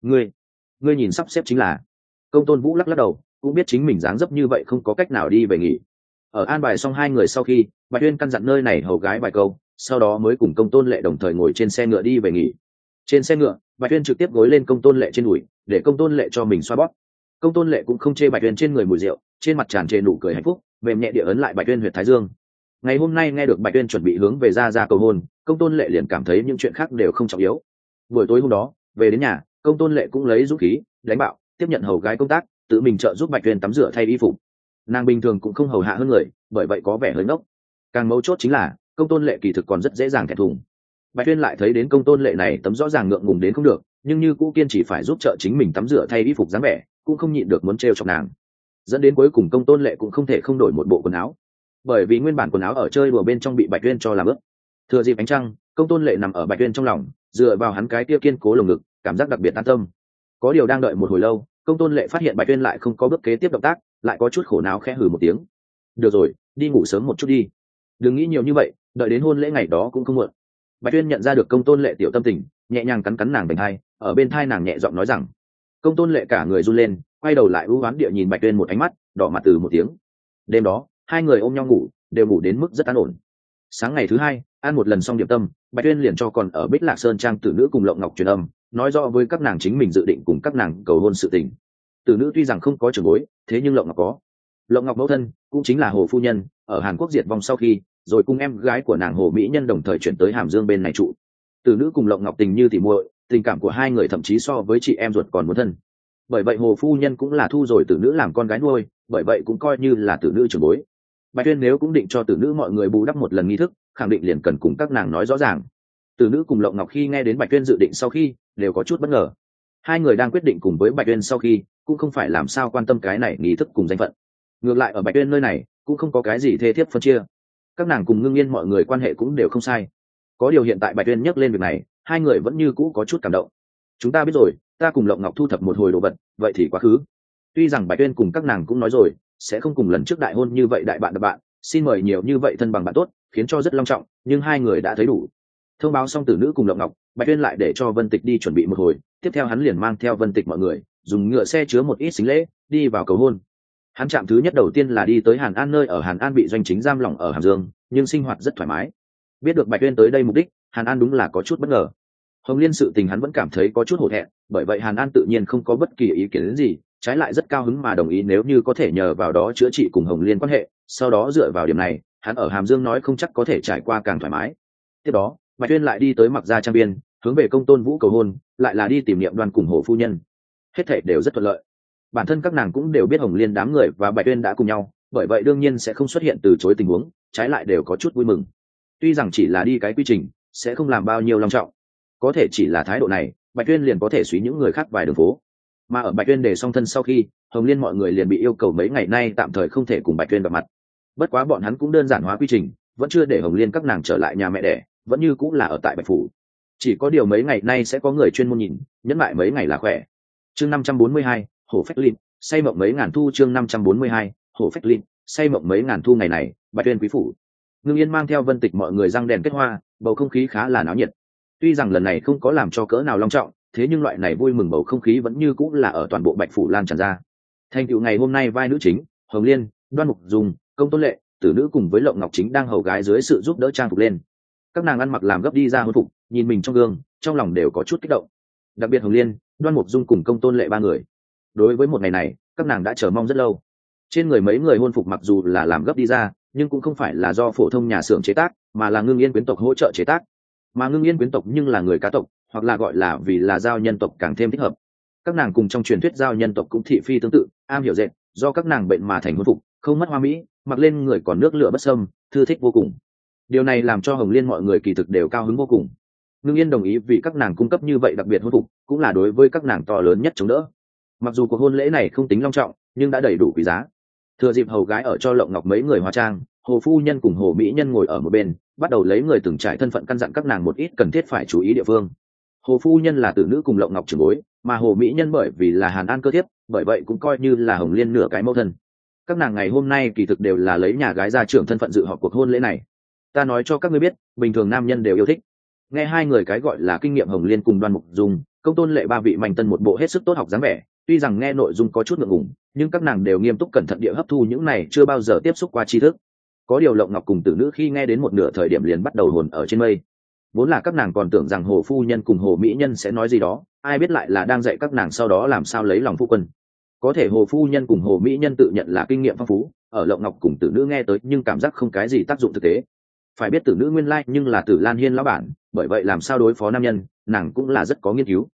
Ngươi nhìn sắp xếp chính là. Công Tôn Vũ lắc đầu, cũng biết chính mình dáng dấp như vậy không có cách nào đi về nghỉ. Ở an bài xong hai người sau khi, Bạch Tuyên căn dặn nơi này hầu gái vài câu, sau đó mới cùng Công Tôn Lệ đồng thời ngồi trên xe ngựa đi về nghỉ. Trên xe ngựa, Bạch Tuyên trực tiếp gối lên Công Tôn Lệ trên đùi, để Công Tôn Lệ cho mình xoa bóp. Công Tôn Lệ cũng không chê Bạch Tuyên trên người mùi rượu, trên mặt tràn trề nụ cười hạnh phúc, mềm nhẹ địa ấn lại Bạch Tuyên huyệt thái dương. Ngày hôm nay nghe được Bạch Tuyên chuẩn bị hướng về ra cầu hôn, Công Tôn Lệ liền cảm thấy những chuyện khác đều không trọng yếu. Buổi tối hôm đó, về đến nhà, Công Tôn Lệ cũng lấy dũng khí đánh bạo tiếp nhận hầu gái công tác, tự mình trợ giúp Bạch Tuyên tắm rửa thay y phục. Nàng bình thường cũng không hầu hạ hơn người, bởi vậy có vẻ hơi ngốc. Càng mấu chốt chính là Công Tôn Lệ kỳ thực còn rất dễ dàng thẹn thùng. Bạch Tuyên lại thấy đến Công Tôn Lệ này tấm rõ ràng ngượng ngùng đến không được, nhưng như cũ kiên trì phải giúp trợ chính mình tắm rửa thay y phục dáng vẻ, cũng không nhịn được muốn trêu chọc nàng. Dẫn đến cuối cùng Công Tôn Lệ cũng không thể không đổi một bộ quần áo, bởi vì nguyên bản quần áo ở chơi đùa bên trong bị Bạch Tuyên cho làm ướt. Thừa dịp ánh trăng, Công Tôn Lệ nằm ở Bạch Tuyên trong lòng, dựa vào hắn cái kia kiên cố lồng ngực, cảm giác đặc biệt an tâm. Có điều đang đợi một hồi lâu, Công Tôn Lệ phát hiện Bạch Tuyên lại không có bước kế tiếp động tác, lại có chút khổ não khẽ hừ một tiếng. Được rồi, đi ngủ sớm một chút đi, đừng nghĩ nhiều như vậy, đợi đến hôn lễ ngày đó cũng không muộn. Bạch Tuyên nhận ra được Công Tôn Lệ tiểu tâm tình, nhẹ nhàng cắn cắn nàng bành hai, ở bên thai nàng nhẹ giọng nói rằng. Công Tôn Lệ cả người run lên, quay đầu lại ưu oán địa nhìn Bạch Tuyên một ánh mắt, đỏ mặt từ một tiếng. Đêm đó hai người ôm nhau ngủ, đều ngủ đến mức rất an ổn. Sáng ngày thứ hai, ăn một lần xong điểm tâm, Bạch Tuyên liền cho còn ở Bích Lạc Sơn trang Tử Nữ cùng Lộng Ngọc truyền âm, nói rõ với các nàng chính mình dự định cùng các nàng cầu hôn sự tình. Tử Nữ tuy rằng không có trưởng bối, thế nhưng Lộng Ngọc có. Lộng Ngọc mẫu thân cũng chính là Hồ phu nhân, ở Hàn Quốc diệt vong sau khi, rồi cùng em gái của nàng Hồ Mỹ Nhân đồng thời chuyển tới Hàm Dương bên này trụ. Tử Nữ cùng Lộng Ngọc tình như tỉ muội, tình cảm của hai người thậm chí so với chị em ruột còn muốn thân. Bởi vậy Hồ phu nhân cũng là thu rồi Tử Nữ làm con gái nuôi, bởi vậy cũng coi như là Tử Nữ trưởng bối. Bạch Tuyên nếu cũng định cho Tử Nữ mọi người bù đắp một lần nghi thức, khẳng định liền cần cùng các nàng nói rõ ràng. Tử Nữ cùng Lộng Ngọc khi nghe đến Bạch Tuyên dự định sau khi, đều có chút bất ngờ. Hai người đang quyết định cùng với Bạch Tuyên sau khi, cũng không phải làm sao quan tâm cái này nghi thức cùng danh phận. Ngược lại ở Bạch Tuyên nơi này, cũng không có cái gì thê thiếp phân chia. Các nàng cùng Ngưng Yên mọi người quan hệ cũng đều không sai. Có điều hiện tại Bạch Tuyên nhắc lên việc này, hai người vẫn như cũ có chút cảm động. Chúng ta biết rồi, ta cùng Lộng Ngọc thu thập một hồi đồ vật, vậy thì quá khứ. Tuy rằng Bạch Tuyên cùng các nàng cũng nói rồi, sẽ không cùng lần trước đại hôn như vậy đại bạn bạn, xin mời nhiều như vậy thân bằng bạn tốt, khiến cho rất long trọng, nhưng hai người đã thấy đủ. Thông báo xong Tử Nữ cùng Lộng Ngọc, Bạch Tuyên lại để cho Vân Tịch đi chuẩn bị một hồi, tiếp theo hắn liền mang theo Vân Tịch mọi người, dùng ngựa xe chứa một ít sính lễ, đi vào cầu hôn. Hắn chạm thứ nhất đầu tiên là đi tới Hàn An nơi ở Hàn An bị doanh chính giam lỏng ở Hàm Dương, nhưng sinh hoạt rất thoải mái. Biết được Bạch Tuyên tới đây mục đích, Hàn An đúng là có chút bất ngờ. Hồng Liên sự tình hắn vẫn cảm thấy có chút hổ thẹn, bởi vậy Hàn An tự nhiên không có bất kỳ ý kiến gì, trái lại rất cao hứng mà đồng ý nếu như có thể nhờ vào đó chữa trị cùng Hồng Liên quan hệ, sau đó dựa vào điểm này, hắn ở Hàm Dương nói không chắc có thể trải qua càng thoải mái. Tiếp đó, Bạch Tuyên lại đi tới Mặc Gia trang biên, hướng về Công Tôn Vũ cầu hôn, lại là đi tìm Niệm Đoan cùng Hồ phu nhân. Hết thảy đều rất thuận lợi. Bản thân các nàng cũng đều biết Hồng Liên đám người và Bạch Tuyên đã cùng nhau, bởi vậy đương nhiên sẽ không xuất hiện từ chối tình huống, trái lại đều có chút vui mừng. Tuy rằng chỉ là đi cái quy trình, sẽ không làm bao nhiêu long trọng, có thể chỉ là thái độ này, Bạch Tuyên liền có thể suy những người khác vài đường phố. Mà ở Bạch Tuyên để xong thân sau khi, Hồng Liên mọi người liền bị yêu cầu mấy ngày nay tạm thời không thể cùng Bạch Tuyên gặp mặt. Bất quá bọn hắn cũng đơn giản hóa quy trình, vẫn chưa để Hồng Liên các nàng trở lại nhà mẹ đẻ, vẫn như cũng là ở tại Bạch phủ. Chỉ có điều mấy ngày nay sẽ có người chuyên môn nhìn, nhẫn lại mấy ngày là khỏe. Chương 542, Hổ Phách Linh, say mộng mấy ngàn thu. Chương 542, Hổ Phách Linh, say mộng mấy ngàn thu. Ngày này, Bạch Tuyên quý phủ, Ngưng Yên mang theo Vân Tịch mọi người răng đèn kết hoa, bầu không khí khá là náo nhiệt. Tuy rằng lần này không có làm cho cỡ nào long trọng, thế nhưng loại này vui mừng bầu không khí vẫn như cũng là ở toàn bộ Bạch phủ lan tràn ra. Thành tựu ngày hôm nay vai nữ chính, Hồng Liên, Đoan Mục Dung, Công Tôn Lệ, Tử Nữ cùng với Lộng Ngọc chính đang hầu gái dưới sự giúp đỡ trang phục lên. Các nàng ăn mặc làm gấp đi ra hôn phục, nhìn mình trong gương, trong lòng đều có chút kích động. Đặc biệt Hồng Liên, Đoan Mục Dung cùng Công Tôn Lệ ba người. Đối với một ngày này, các nàng đã chờ mong rất lâu. Trên người mấy người hôn phục mặc dù là làm gấp đi ra, nhưng cũng không phải là do phổ thông nhà xưởng chế tác, mà là Ngưng Yên quyến tộc hỗ trợ chế tác. Mà Ngưng Yên quyến tộc nhưng là người cá tộc, hoặc là gọi là vì là giao nhân tộc càng thêm thích hợp. Các nàng cùng trong truyền thuyết giao nhân tộc cũng thị phi tương tự, am hiểu dệt, do các nàng bệnh mà thành hôn phục, không mất hoa mỹ, mặc lên người còn nước lửa bất xâm, thư thích vô cùng. Điều này làm cho Hồng Liên mọi người kỳ thực đều cao hứng vô cùng. Ngưng Yên đồng ý vì các nàng cung cấp như vậy đặc biệt hôn phục, cũng là đối với các nàng to lớn nhất chống đỡ. Mặc dù cuộc hôn lễ này không tính long trọng, nhưng đã đầy đủ quý giá. Thừa dịp hầu gái ở cho Lộng Ngọc mấy người hóa trang, Hồ phu nhân cùng Hồ Mỹ Nhân ngồi ở một bên, bắt đầu lấy người từng trải thân phận căn dặn các nàng một ít cần thiết phải chú ý địa phương. Hồ phu nhân là Tử Nữ cùng Lộng Ngọc trưởng bối, mà Hồ Mỹ Nhân bởi vì là Hàn An cơ thiếp, bởi vậy cũng coi như là Hồng Liên nửa cái mẫu thân. Các nàng ngày hôm nay kỳ thực đều là lấy nhà gái gia trưởng thân phận dự họp cuộc hôn lễ này. Ta nói cho các ngươi biết, bình thường nam nhân đều yêu thích. Nghe hai người cái gọi là kinh nghiệm Hồng Liên cùng Đoan Mục Dung, Công Tôn Lệ ba vị manh tân một bộ hết sức tốt học dáng vẻ, tuy rằng nghe nội dung có chút ngượng ngùng, nhưng các nàng đều nghiêm túc cẩn thận địa hấp thu những này chưa bao giờ tiếp xúc qua tri thức. Có điều Lộng Ngọc cùng Tử Nữ khi nghe đến một nửa thời điểm liền bắt đầu hồn ở trên mây. Vốn là các nàng còn tưởng rằng Hồ phu nhân cùng Hồ Mỹ Nhân sẽ nói gì đó, ai biết lại là đang dạy các nàng sau đó làm sao lấy lòng phu quân. Có thể Hồ phu nhân cùng Hồ Mỹ Nhân tự nhận là kinh nghiệm phong phú, ở Lộng Ngọc cùng Tử Nữ nghe tới nhưng cảm giác không cái gì tác dụng thực tế. Phải biết Tử Nữ nguyên lai nhưng là Tử Lan Hiên lão bản, bởi vậy làm sao đối phó nam nhân, nàng cũng là rất có nghiên cứu.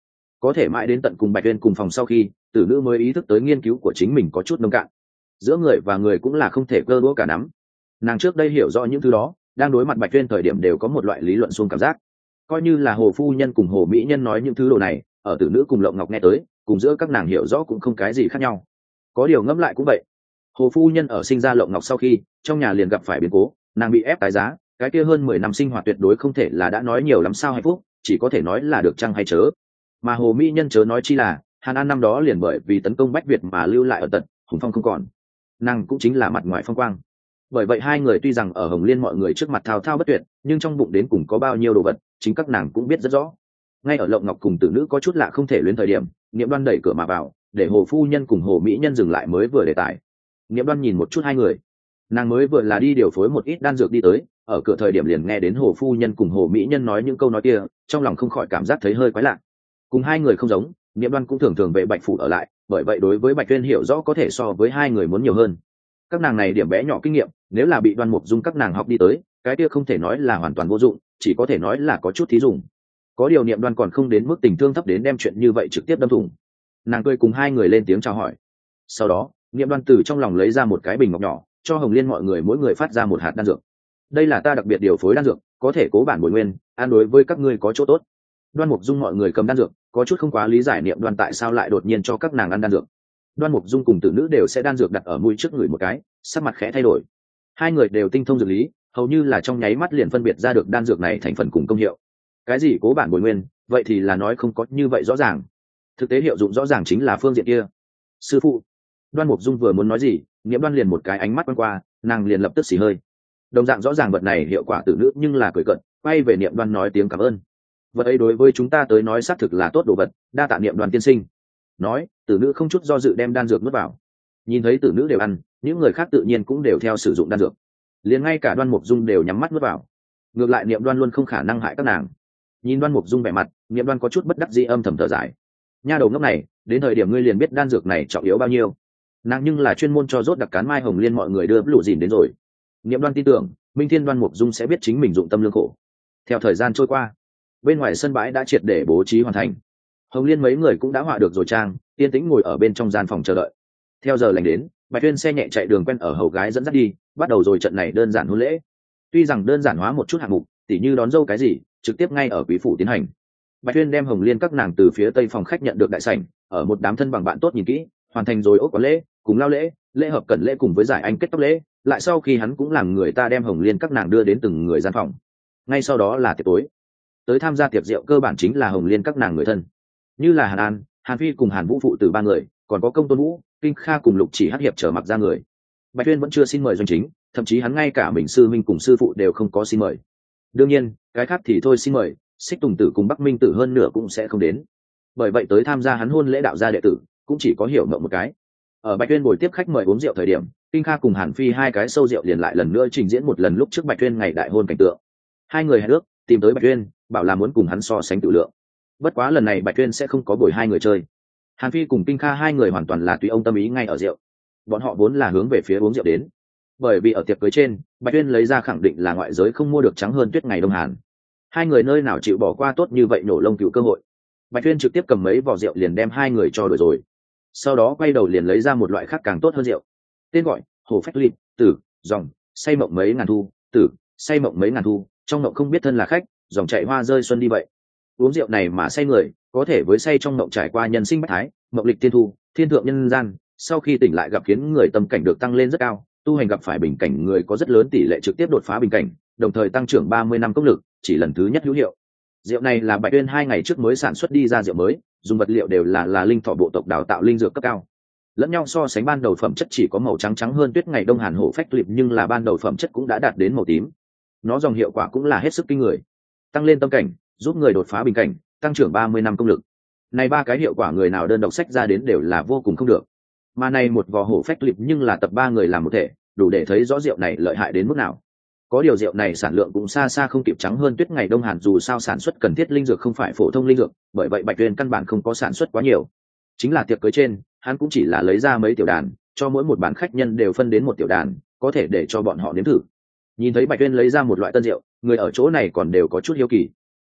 có thể mãi đến tận cùng Bạch Tuyên cùng phòng sau khi tử nữ mới ý thức tới nghiên cứu của chính mình có chút nông cạn, giữa người và người cũng là không thể cơ đũa cả nắm. Nàng trước đây hiểu rõ những thứ đó, đang đối mặt Bạch Tuyên thời điểm đều có một loại lý luận xuông cảm giác, coi như là Hồ phu nhân cùng Hồ mỹ nhân nói những thứ đồ này, ở tử nữ cùng Lộng Ngọc nghe tới, cùng giữa các nàng hiểu rõ cũng không cái gì khác nhau. Có điều ngẫm lại cũng vậy, Hồ phu nhân ở sinh ra Lộng Ngọc sau khi trong nhà liền gặp phải biến cố, nàng bị ép tái giá, cái kia hơn 10 năm sinh hoạt tuyệt đối không thể là đã nói nhiều lắm sao hạnh phúc, chỉ có thể nói là được chăng hay chớ. Mà Hồ mỹ nhân chớ nói chi là Hàn An năm đó liền bởi vì tấn công Bách Việt mà lưu lại ở tận hùng phong không còn, nàng cũng chính là mặt ngoài phong quang. Bởi vậy hai người tuy rằng ở Hồng Liên mọi người trước mặt thao thao bất tuyệt, nhưng trong bụng đến cùng có bao nhiêu đồ vật chính các nàng cũng biết rất rõ. Ngay ở Lộng Ngọc cùng tử nữ có chút lạ không thể luyến thời điểm, Niệm Đoan đẩy cửa mà vào, để Hồ phu nhân cùng Hồ mỹ nhân dừng lại mới vừa đề tài. Niệm Đoan nhìn một chút hai người, nàng mới vừa là đi điều phối một ít đan dược đi tới, ở cửa thời điểm liền nghe đến Hồ phu nhân cùng Hồ mỹ nhân nói những câu nói kia, trong lòng không khỏi cảm giác thấy hơi quái lạ. Cùng hai người không giống, Niệm Đoan cũng thường thường về Bạch phủ ở lại, bởi vậy đối với Bạch Tuyên hiểu rõ có thể so với hai người muốn nhiều hơn. Các nàng này điểm bé nhỏ kinh nghiệm, nếu là bị Đoan Mục Dung các nàng học đi tới, cái kia không thể nói là hoàn toàn vô dụng, chỉ có thể nói là có chút thí dụng. Có điều Niệm Đoan còn không đến mức tình thương thấp đến đem chuyện như vậy trực tiếp đâm thủng. Nàng cười cùng hai người lên tiếng chào hỏi. Sau đó, Niệm Đoan từ trong lòng lấy ra một cái bình ngọc nhỏ, cho Hồng Liên mọi người mỗi người phát ra một hạt đan dược. Đây là ta đặc biệt điều phối đan dược, có thể cố bản bồi nguyên, an đối với các ngươi có chỗ tốt. Đoan Mục Dung mọi người cầm đan dược, có chút không quá lý giải Niệm Đoan tại sao lại đột nhiên cho các nàng ăn đan dược. Đoan Mục Dung cùng tử nữ đều sẽ đan dược đặt ở mũi trước người một cái, sắc mặt khẽ thay đổi. Hai người đều tinh thông dược lý, hầu như là trong nháy mắt liền phân biệt ra được đan dược này thành phần cùng công hiệu. Cái gì cố bản bồi nguyên, vậy thì là nói không có như vậy rõ ràng. Thực tế hiệu dụng rõ ràng chính là phương diện kia. Sư phụ. Đoan Mục Dung vừa muốn nói gì, Niệm Đoan liền một cái ánh mắt quét qua, nàng liền lập tức xì hơi. Đồng dạng rõ ràng vật này hiệu quả tử nữ nhưng là cười cợt, quay về Niệm Đoan nói tiếng cảm ơn. Vật ấy đối với chúng ta tới nói xác thực là tốt đồ vật, đa tạ Niệm Đoan tiên sinh. Nói, tử nữ không chút do dự đem đan dược nuốt vào. Nhìn thấy tử nữ đều ăn, những người khác tự nhiên cũng đều theo sử dụng đan dược, liền ngay cả Đoan Mục Dung đều nhắm mắt nuốt vào. Ngược lại Niệm Đoan luôn không khả năng hại các nàng. Nhìn Đoan Mục Dung vẻ mặt, Niệm Đoan có chút bất đắc dĩ âm thầm thở dài. Nha đầu ngốc này, đến thời điểm ngươi liền biết đan dược này trọng yếu bao nhiêu. Nàng nhưng là chuyên môn cho rốt đặc cán Mai Hồng Liên mọi người đưa lũ dìn đến rồi. Niệm Đoan tin tưởng, Minh Thiên Đoan Mục Dung sẽ biết chính mình dụng tâm lương khổ. Theo thời gian trôi qua, bên ngoài sân bãi đã triệt để bố trí hoàn thành. Hồng Liên mấy người cũng đã họa được rồi trang, yên tĩnh ngồi ở bên trong gian phòng chờ đợi. Theo giờ lành đến, Bạch Tuyên xe nhẹ chạy đường quen ở hầu gái dẫn dắt đi, bắt đầu rồi trận này đơn giản hôn lễ. Tuy rằng đơn giản hóa một chút hạng mục, tỉ như đón dâu cái gì, trực tiếp ngay ở quý phủ tiến hành. Bạch Tuyên đem Hồng Liên các nàng từ phía tây phòng khách nhận được đại sảnh, ở một đám thân bằng bạn tốt nhìn kỹ, hoàn thành rồi ốc có lễ, cùng lao lễ, lễ hợp cẩn lễ cùng với giải anh kết tóc lễ. Lại sau khi hắn cũng làm người ta đem Hồng Liên các nàng đưa đến từng người gian phòng. Ngay sau đó là tiệc tối. Tới tham gia tiệc rượu cơ bản chính là Hồng Liên các nàng người thân, như là Hàn An, Hàn Phi cùng Hàn Vũ phụ từ ba người, còn có Công Tôn Vũ, Kinh Kha cùng Lục Chỉ Hắc hiệp trở mặc ra người. Bạch Tuyên vẫn chưa xin mời doanh chính, thậm chí hắn ngay cả mình sư minh cùng sư phụ đều không có xin mời. Đương nhiên, cái khác thì thôi xin mời, Xích Tùng Tử cùng Bắc Minh Tử hơn nửa cũng sẽ không đến. Bởi vậy tới tham gia hắn hôn lễ đạo gia đệ tử, cũng chỉ có Hiểu Mộng một cái. Ở Bạch Tuyên buổi tiếp khách mời uống rượu thời điểm, Kinh Kha cùng Hàn Phi hai cái sâu rượu liền lại lần nữa trình diễn một lần lúc trước Bạch Tuyên ngày đại hôn cảnh tượng. Hai người hẹn ước tìm tới Bạch Tuyên, bảo là muốn cùng hắn so sánh tự lượng. Bất quá lần này Bạch Tuyên sẽ không có buổi hai người chơi. Hàn Phi cùng Kinh Kha hai người hoàn toàn là tùy ông tâm ý ngay ở rượu. Bọn họ vốn là hướng về phía uống rượu đến. Bởi vì ở tiệc cưới trên, Bạch Tuyên lấy ra khẳng định là ngoại giới không mua được trắng hơn tuyết ngày Đông Hàn. Hai người nơi nào chịu bỏ qua tốt như vậy nổ lông cựu cơ hội. Bạch Tuyên trực tiếp cầm mấy vò rượu liền đem hai người cho đổi rồi. Sau đó quay đầu liền lấy ra một loại khác càng tốt hơn rượu. Tên gọi: Hồ Phách Lịp, Tử, Dòng, say mộng mấy ngàn thu, Tử, say mộng mấy ngàn thu, trong mộng không biết thân là khách, dòng chảy hoa rơi xuân đi vậy. Uống rượu này mà say người, có thể với say trong mộng trải qua nhân sinh bách thái, mộng lịch thiên thu, thiên thượng nhân gian, sau khi tỉnh lại gặp khiến người tâm cảnh được tăng lên rất cao, tu hành gặp phải bình cảnh người có rất lớn tỷ lệ trực tiếp đột phá bình cảnh, đồng thời tăng trưởng 30 năm công lực, chỉ lần thứ nhất hữu hiệu. Rượu này là Bạch Tuyên 2 ngày trước mới sản xuất đi ra rượu mới, dùng vật liệu đều là linh thọ bộ tộc đào tạo linh dược cấp cao. Lẫn nhau so sánh ban đầu phẩm chất chỉ có màu trắng trắng hơn tuyết ngày Đông Hàn Hổ Phách Lịp, nhưng là ban đầu phẩm chất cũng đã đạt đến màu tím. Nó dòng hiệu quả cũng là hết sức kinh người, tăng lên tâm cảnh, giúp người đột phá bình cảnh, tăng trưởng 30 năm công lực. Này ba cái hiệu quả người nào đơn độc sách ra đến đều là vô cùng không được. Mà này một vò Hổ Phách Lịp nhưng là tập 3 người làm một thể, đủ để thấy rõ rượu này lợi hại đến mức nào. Có điều rượu này sản lượng cũng xa xa không kịp trắng hơn tuyết ngày Đông Hàn, dù sao sản xuất cần thiết linh dược không phải phổ thông linh dược, bởi vậy Bạch Tuyên căn bản không có sản xuất quá nhiều. Chính là tiệc cưới trên, hắn cũng chỉ là lấy ra mấy tiểu đàn, cho mỗi một bàn khách nhân đều phân đến một tiểu đàn, có thể để cho bọn họ nếm thử. Nhìn thấy Bạch Tuyên lấy ra một loại tân rượu, người ở chỗ này còn đều có chút hiếu kỳ.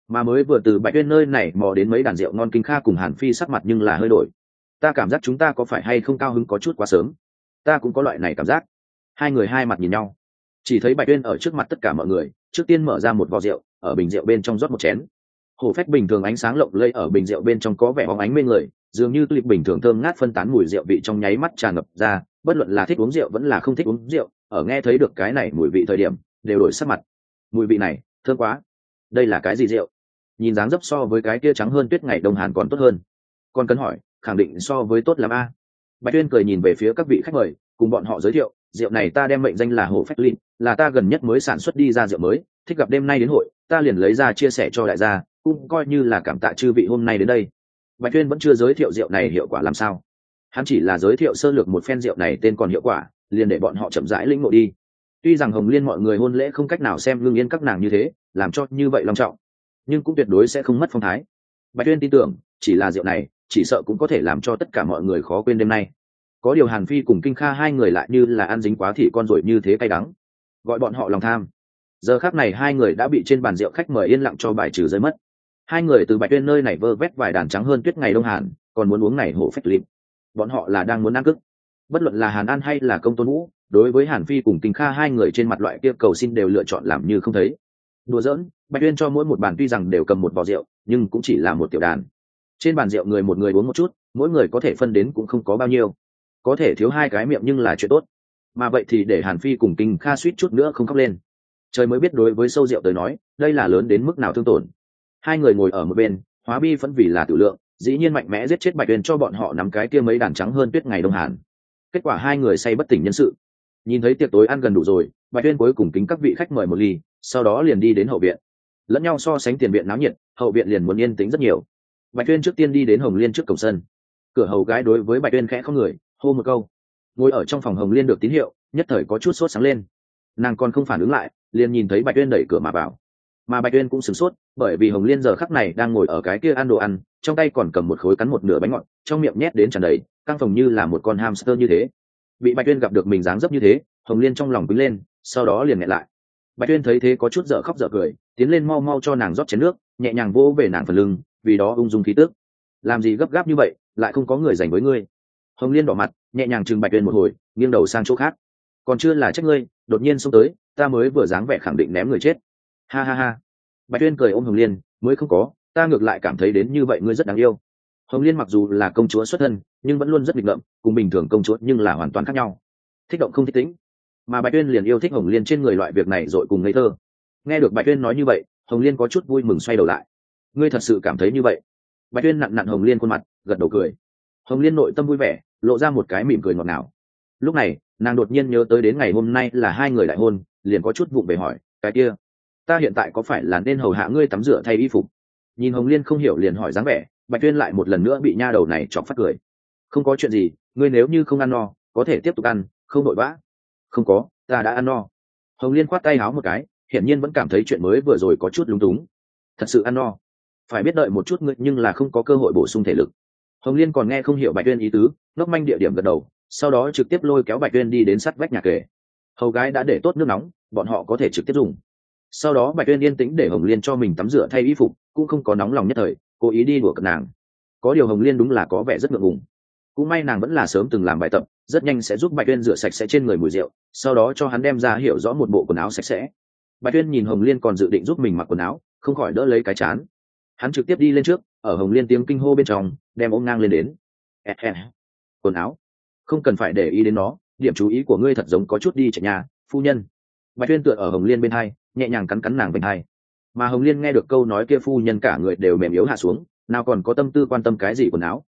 mà mới vừa từ Bạch Uyên nơi này mò đến mấy đàn rượu ngon, Kinh Kha cùng Hàn Phi sắc mặt nhưng là hơi đổi. Ta cảm giác chúng ta có phải hay không cao hứng có chút quá sớm. Ta cũng có loại này cảm giác. Hai người hai mặt nhìn nhau, chỉ thấy Bạch Uyên ở trước mặt tất cả mọi người trước tiên mở ra một vò rượu, ở bình rượu bên trong rót một chén. Hổ phách bình thường ánh sáng lộng lẫy ở bình rượu bên trong có vẻ bóng ánh mê người, dường như tulip bình thường thơm ngát phân tán mùi rượu vị trong nháy mắt tràn ngập ra, bất luận là thích uống rượu vẫn là không thích uống rượu, ở nghe thấy được cái này mùi vị thời điểm đều đổi sắc mặt. Mùi vị này thơm quá, đây là cái gì rượu? Nhìn dáng dấp so với cái kia trắng hơn tuyết ngày đông hàn còn tốt hơn. Còn cần hỏi, khẳng định so với tốt lắm a. Bạch Tuyên cười nhìn về phía các vị khách mời, cùng bọn họ giới thiệu, rượu này ta đem mệnh danh là Hổ Phách Linh, là ta gần nhất mới sản xuất đi ra rượu mới, thích gặp đêm nay đến hội, ta liền lấy ra chia sẻ cho đại gia, cũng coi như là cảm tạ chư vị hôm nay đến đây. Bạch Tuyên vẫn chưa giới thiệu rượu này hiệu quả làm sao, hắn chỉ là giới thiệu sơ lược một phen rượu này tên còn hiệu quả, liền để bọn họ chậm rãi lĩnh ngộ đi. Tuy rằng Hồng Liên mọi người hôn lễ không cách nào xem Ngưng Yên các nàng như thế, làm cho như vậy long trọng, nhưng cũng tuyệt đối sẽ không mất phong thái. Bạch Tuyên tin tưởng, chỉ là rượu này, chỉ sợ cũng có thể làm cho tất cả mọi người khó quên đêm nay. Có điều Hàn Phi cùng Kinh Kha hai người lại như là ăn dính quá thị con rồi như thế cay đắng, gọi bọn họ lòng tham. Giờ khắc này hai người đã bị trên bàn rượu khách mời yên lặng cho bài trừ rơi mất. Hai người từ Bạch Tuyên nơi này vơ vét vài đàn trắng hơn tuyết ngày đông hàn, còn muốn uống này Hổ Phách Linh. Bọn họ là đang muốn ăn cức. Bất luận là Hàn An hay là Công Tôn Vũ, đối với Hàn Phi cùng Kinh Kha hai người trên mặt loại kia cầu xin đều lựa chọn làm như không thấy. Đùa giỡn, Bạch Tuyên cho mỗi một bàn tuy rằng đều cầm một vò rượu, nhưng cũng chỉ là một tiểu đàn. Trên bàn rượu người một người uống một chút, mỗi người có thể phân đến cũng không có bao nhiêu, có thể thiếu hai cái miệng nhưng là chuyện tốt. Mà vậy thì để Hàn Phi cùng Kinh Kha suýt chút nữa không khóc lên. Trời mới biết đối với sâu rượu tới nói, đây là lớn đến mức nào thương tổn. Hai người ngồi ở một bên, hóa bi vẫn vì là tiểu lượng, dĩ nhiên mạnh mẽ giết chết Bạch Tuyên cho bọn họ nắm cái kia mấy đàn trắng hơn tuyết ngày đông hàn. Kết quả hai người say bất tỉnh nhân sự. Nhìn thấy tiệc tối ăn gần đủ rồi, Bạch Tuyên cuối cùng kính các vị khách mời một ly, sau đó liền đi đến hậu viện. Lẫn nhau so sánh tiền viện náo nhiệt, hậu viện liền muốn yên tĩnh rất nhiều. Bạch Tuyên trước tiên đi đến Hồng Liên trước cổng sân. Cửa hầu gái đối với Bạch Tuyên khẽ không người, hô một câu. Ngồi ở trong phòng Hồng Liên được tín hiệu, nhất thời có chút sốt sáng lên. Nàng còn không phản ứng lại, liền nhìn thấy Bạch Tuyên đẩy cửa mà vào. Mà Bạch Tuyên cũng sửng sốt, bởi vì Hồng Liên giờ khắc này đang ngồi ở cái kia ăn đồ ăn, trong tay còn cầm một khối cắn một nửa bánh ngọt, trong miệng nhét đến tràn đầy, căng phồng như là một con hamster như thế. Bị Bạch Tuyên gặp được mình dáng dấp như thế, Hồng Liên trong lòng quýnh lên, sau đó liền nghẹn lại. Bạch Tuyên thấy thế có chút dở khóc dở cười, tiến lên mau mau cho nàng rót chén nước, nhẹ nhàng vỗ về nàng phần lưng, vì đó ung dung khí tức. Làm gì gấp gáp như vậy, lại không có người dành với ngươi. Hồng Liên đỏ mặt, nhẹ nhàng trừng Bạch Tuyên một hồi, nghiêng đầu sang chỗ khác. Còn chưa là trách ngươi, đột nhiên xông tới, ta mới vừa dáng vẻ khẳng định ném người chết. Ha ha ha. Bạch Tuyên cười ôm Hồng Liên, mới không có, ta ngược lại cảm thấy đến như vậy ngươi rất đáng yêu. Hồng Liên mặc dù là công chúa xuất thân, nhưng vẫn luôn rất nghịch ngợm, cùng bình thường công chúa nhưng là hoàn toàn khác nhau. Thích động không thích tĩnh, mà Bạch Tuyên liền yêu thích Hồng Liên trên người loại việc này rồi cùng ngây thơ. Nghe được Bạch Tuyên nói như vậy, Hồng Liên có chút vui mừng xoay đầu lại. Ngươi thật sự cảm thấy như vậy? Bạch Tuyên nặn nặn Hồng Liên khuôn mặt, gật đầu cười. Hồng Liên nội tâm vui vẻ, lộ ra một cái mỉm cười ngọt ngào. Lúc này, nàng đột nhiên nhớ tới đến ngày hôm nay là hai người đại hôn, liền có chút vụng về hỏi, cái kia, ta hiện tại có phải là nên hầu hạ ngươi tắm rửa thay y phục? Nhìn Hồng Liên không hiểu liền hỏi dáng vẻ, Bạch Tuyên lại một lần nữa bị nha đầu này chọc phát cười. Không có chuyện gì, ngươi nếu như không ăn no, có thể tiếp tục ăn, không vội vã. Không có, ta đã ăn no. Hồng Liên khoát tay háo một cái, hiển nhiên vẫn cảm thấy chuyện mới vừa rồi có chút lúng túng. Thật sự ăn no, phải biết đợi một chút ngươi nhưng là không có cơ hội bổ sung thể lực. Hồng Liên còn nghe không hiểu Bạch Tuyên ý tứ, ngốc manh địa điểm gật đầu, sau đó trực tiếp lôi kéo Bạch Tuyên đi đến sát vách nhà kề. Hầu gái đã để tốt nước nóng, bọn họ có thể trực tiếp dùng. Sau đó Bạch Tuyên yên tĩnh để Hồng Liên cho mình tắm rửa thay y phục, cũng không có nóng lòng nhất thời, cố ý đi đùa cợt nàng. Có điều Hồng Liên đúng là có vẻ rất ngượng ngùng. Cũng may nàng vẫn là sớm từng làm bài tập, rất nhanh sẽ giúp Bạch Tuyên rửa sạch sẽ trên người mùi rượu, sau đó cho hắn đem ra hiểu rõ một bộ quần áo sạch sẽ. Bạch Tuyên nhìn Hồng Liên còn dự định giúp mình mặc quần áo, không khỏi đỡ lấy cái chán. Hắn trực tiếp đi lên trước, ở Hồng Liên tiếng kinh hô bên trong, đem ôm ngang lên đến. Quần áo, không cần phải để ý đến nó, điểm chú ý của ngươi thật giống có chút đi chạy nhà, phu nhân. Bạch Tuyên tựa ở Hồng Liên bên hai, nhẹ nhàng cắn cắn nàng bên hai. Mà Hồng Liên nghe được câu nói kia phu nhân cả người đều mềm yếu hạ xuống, nào còn có tâm tư quan tâm cái gì quần áo,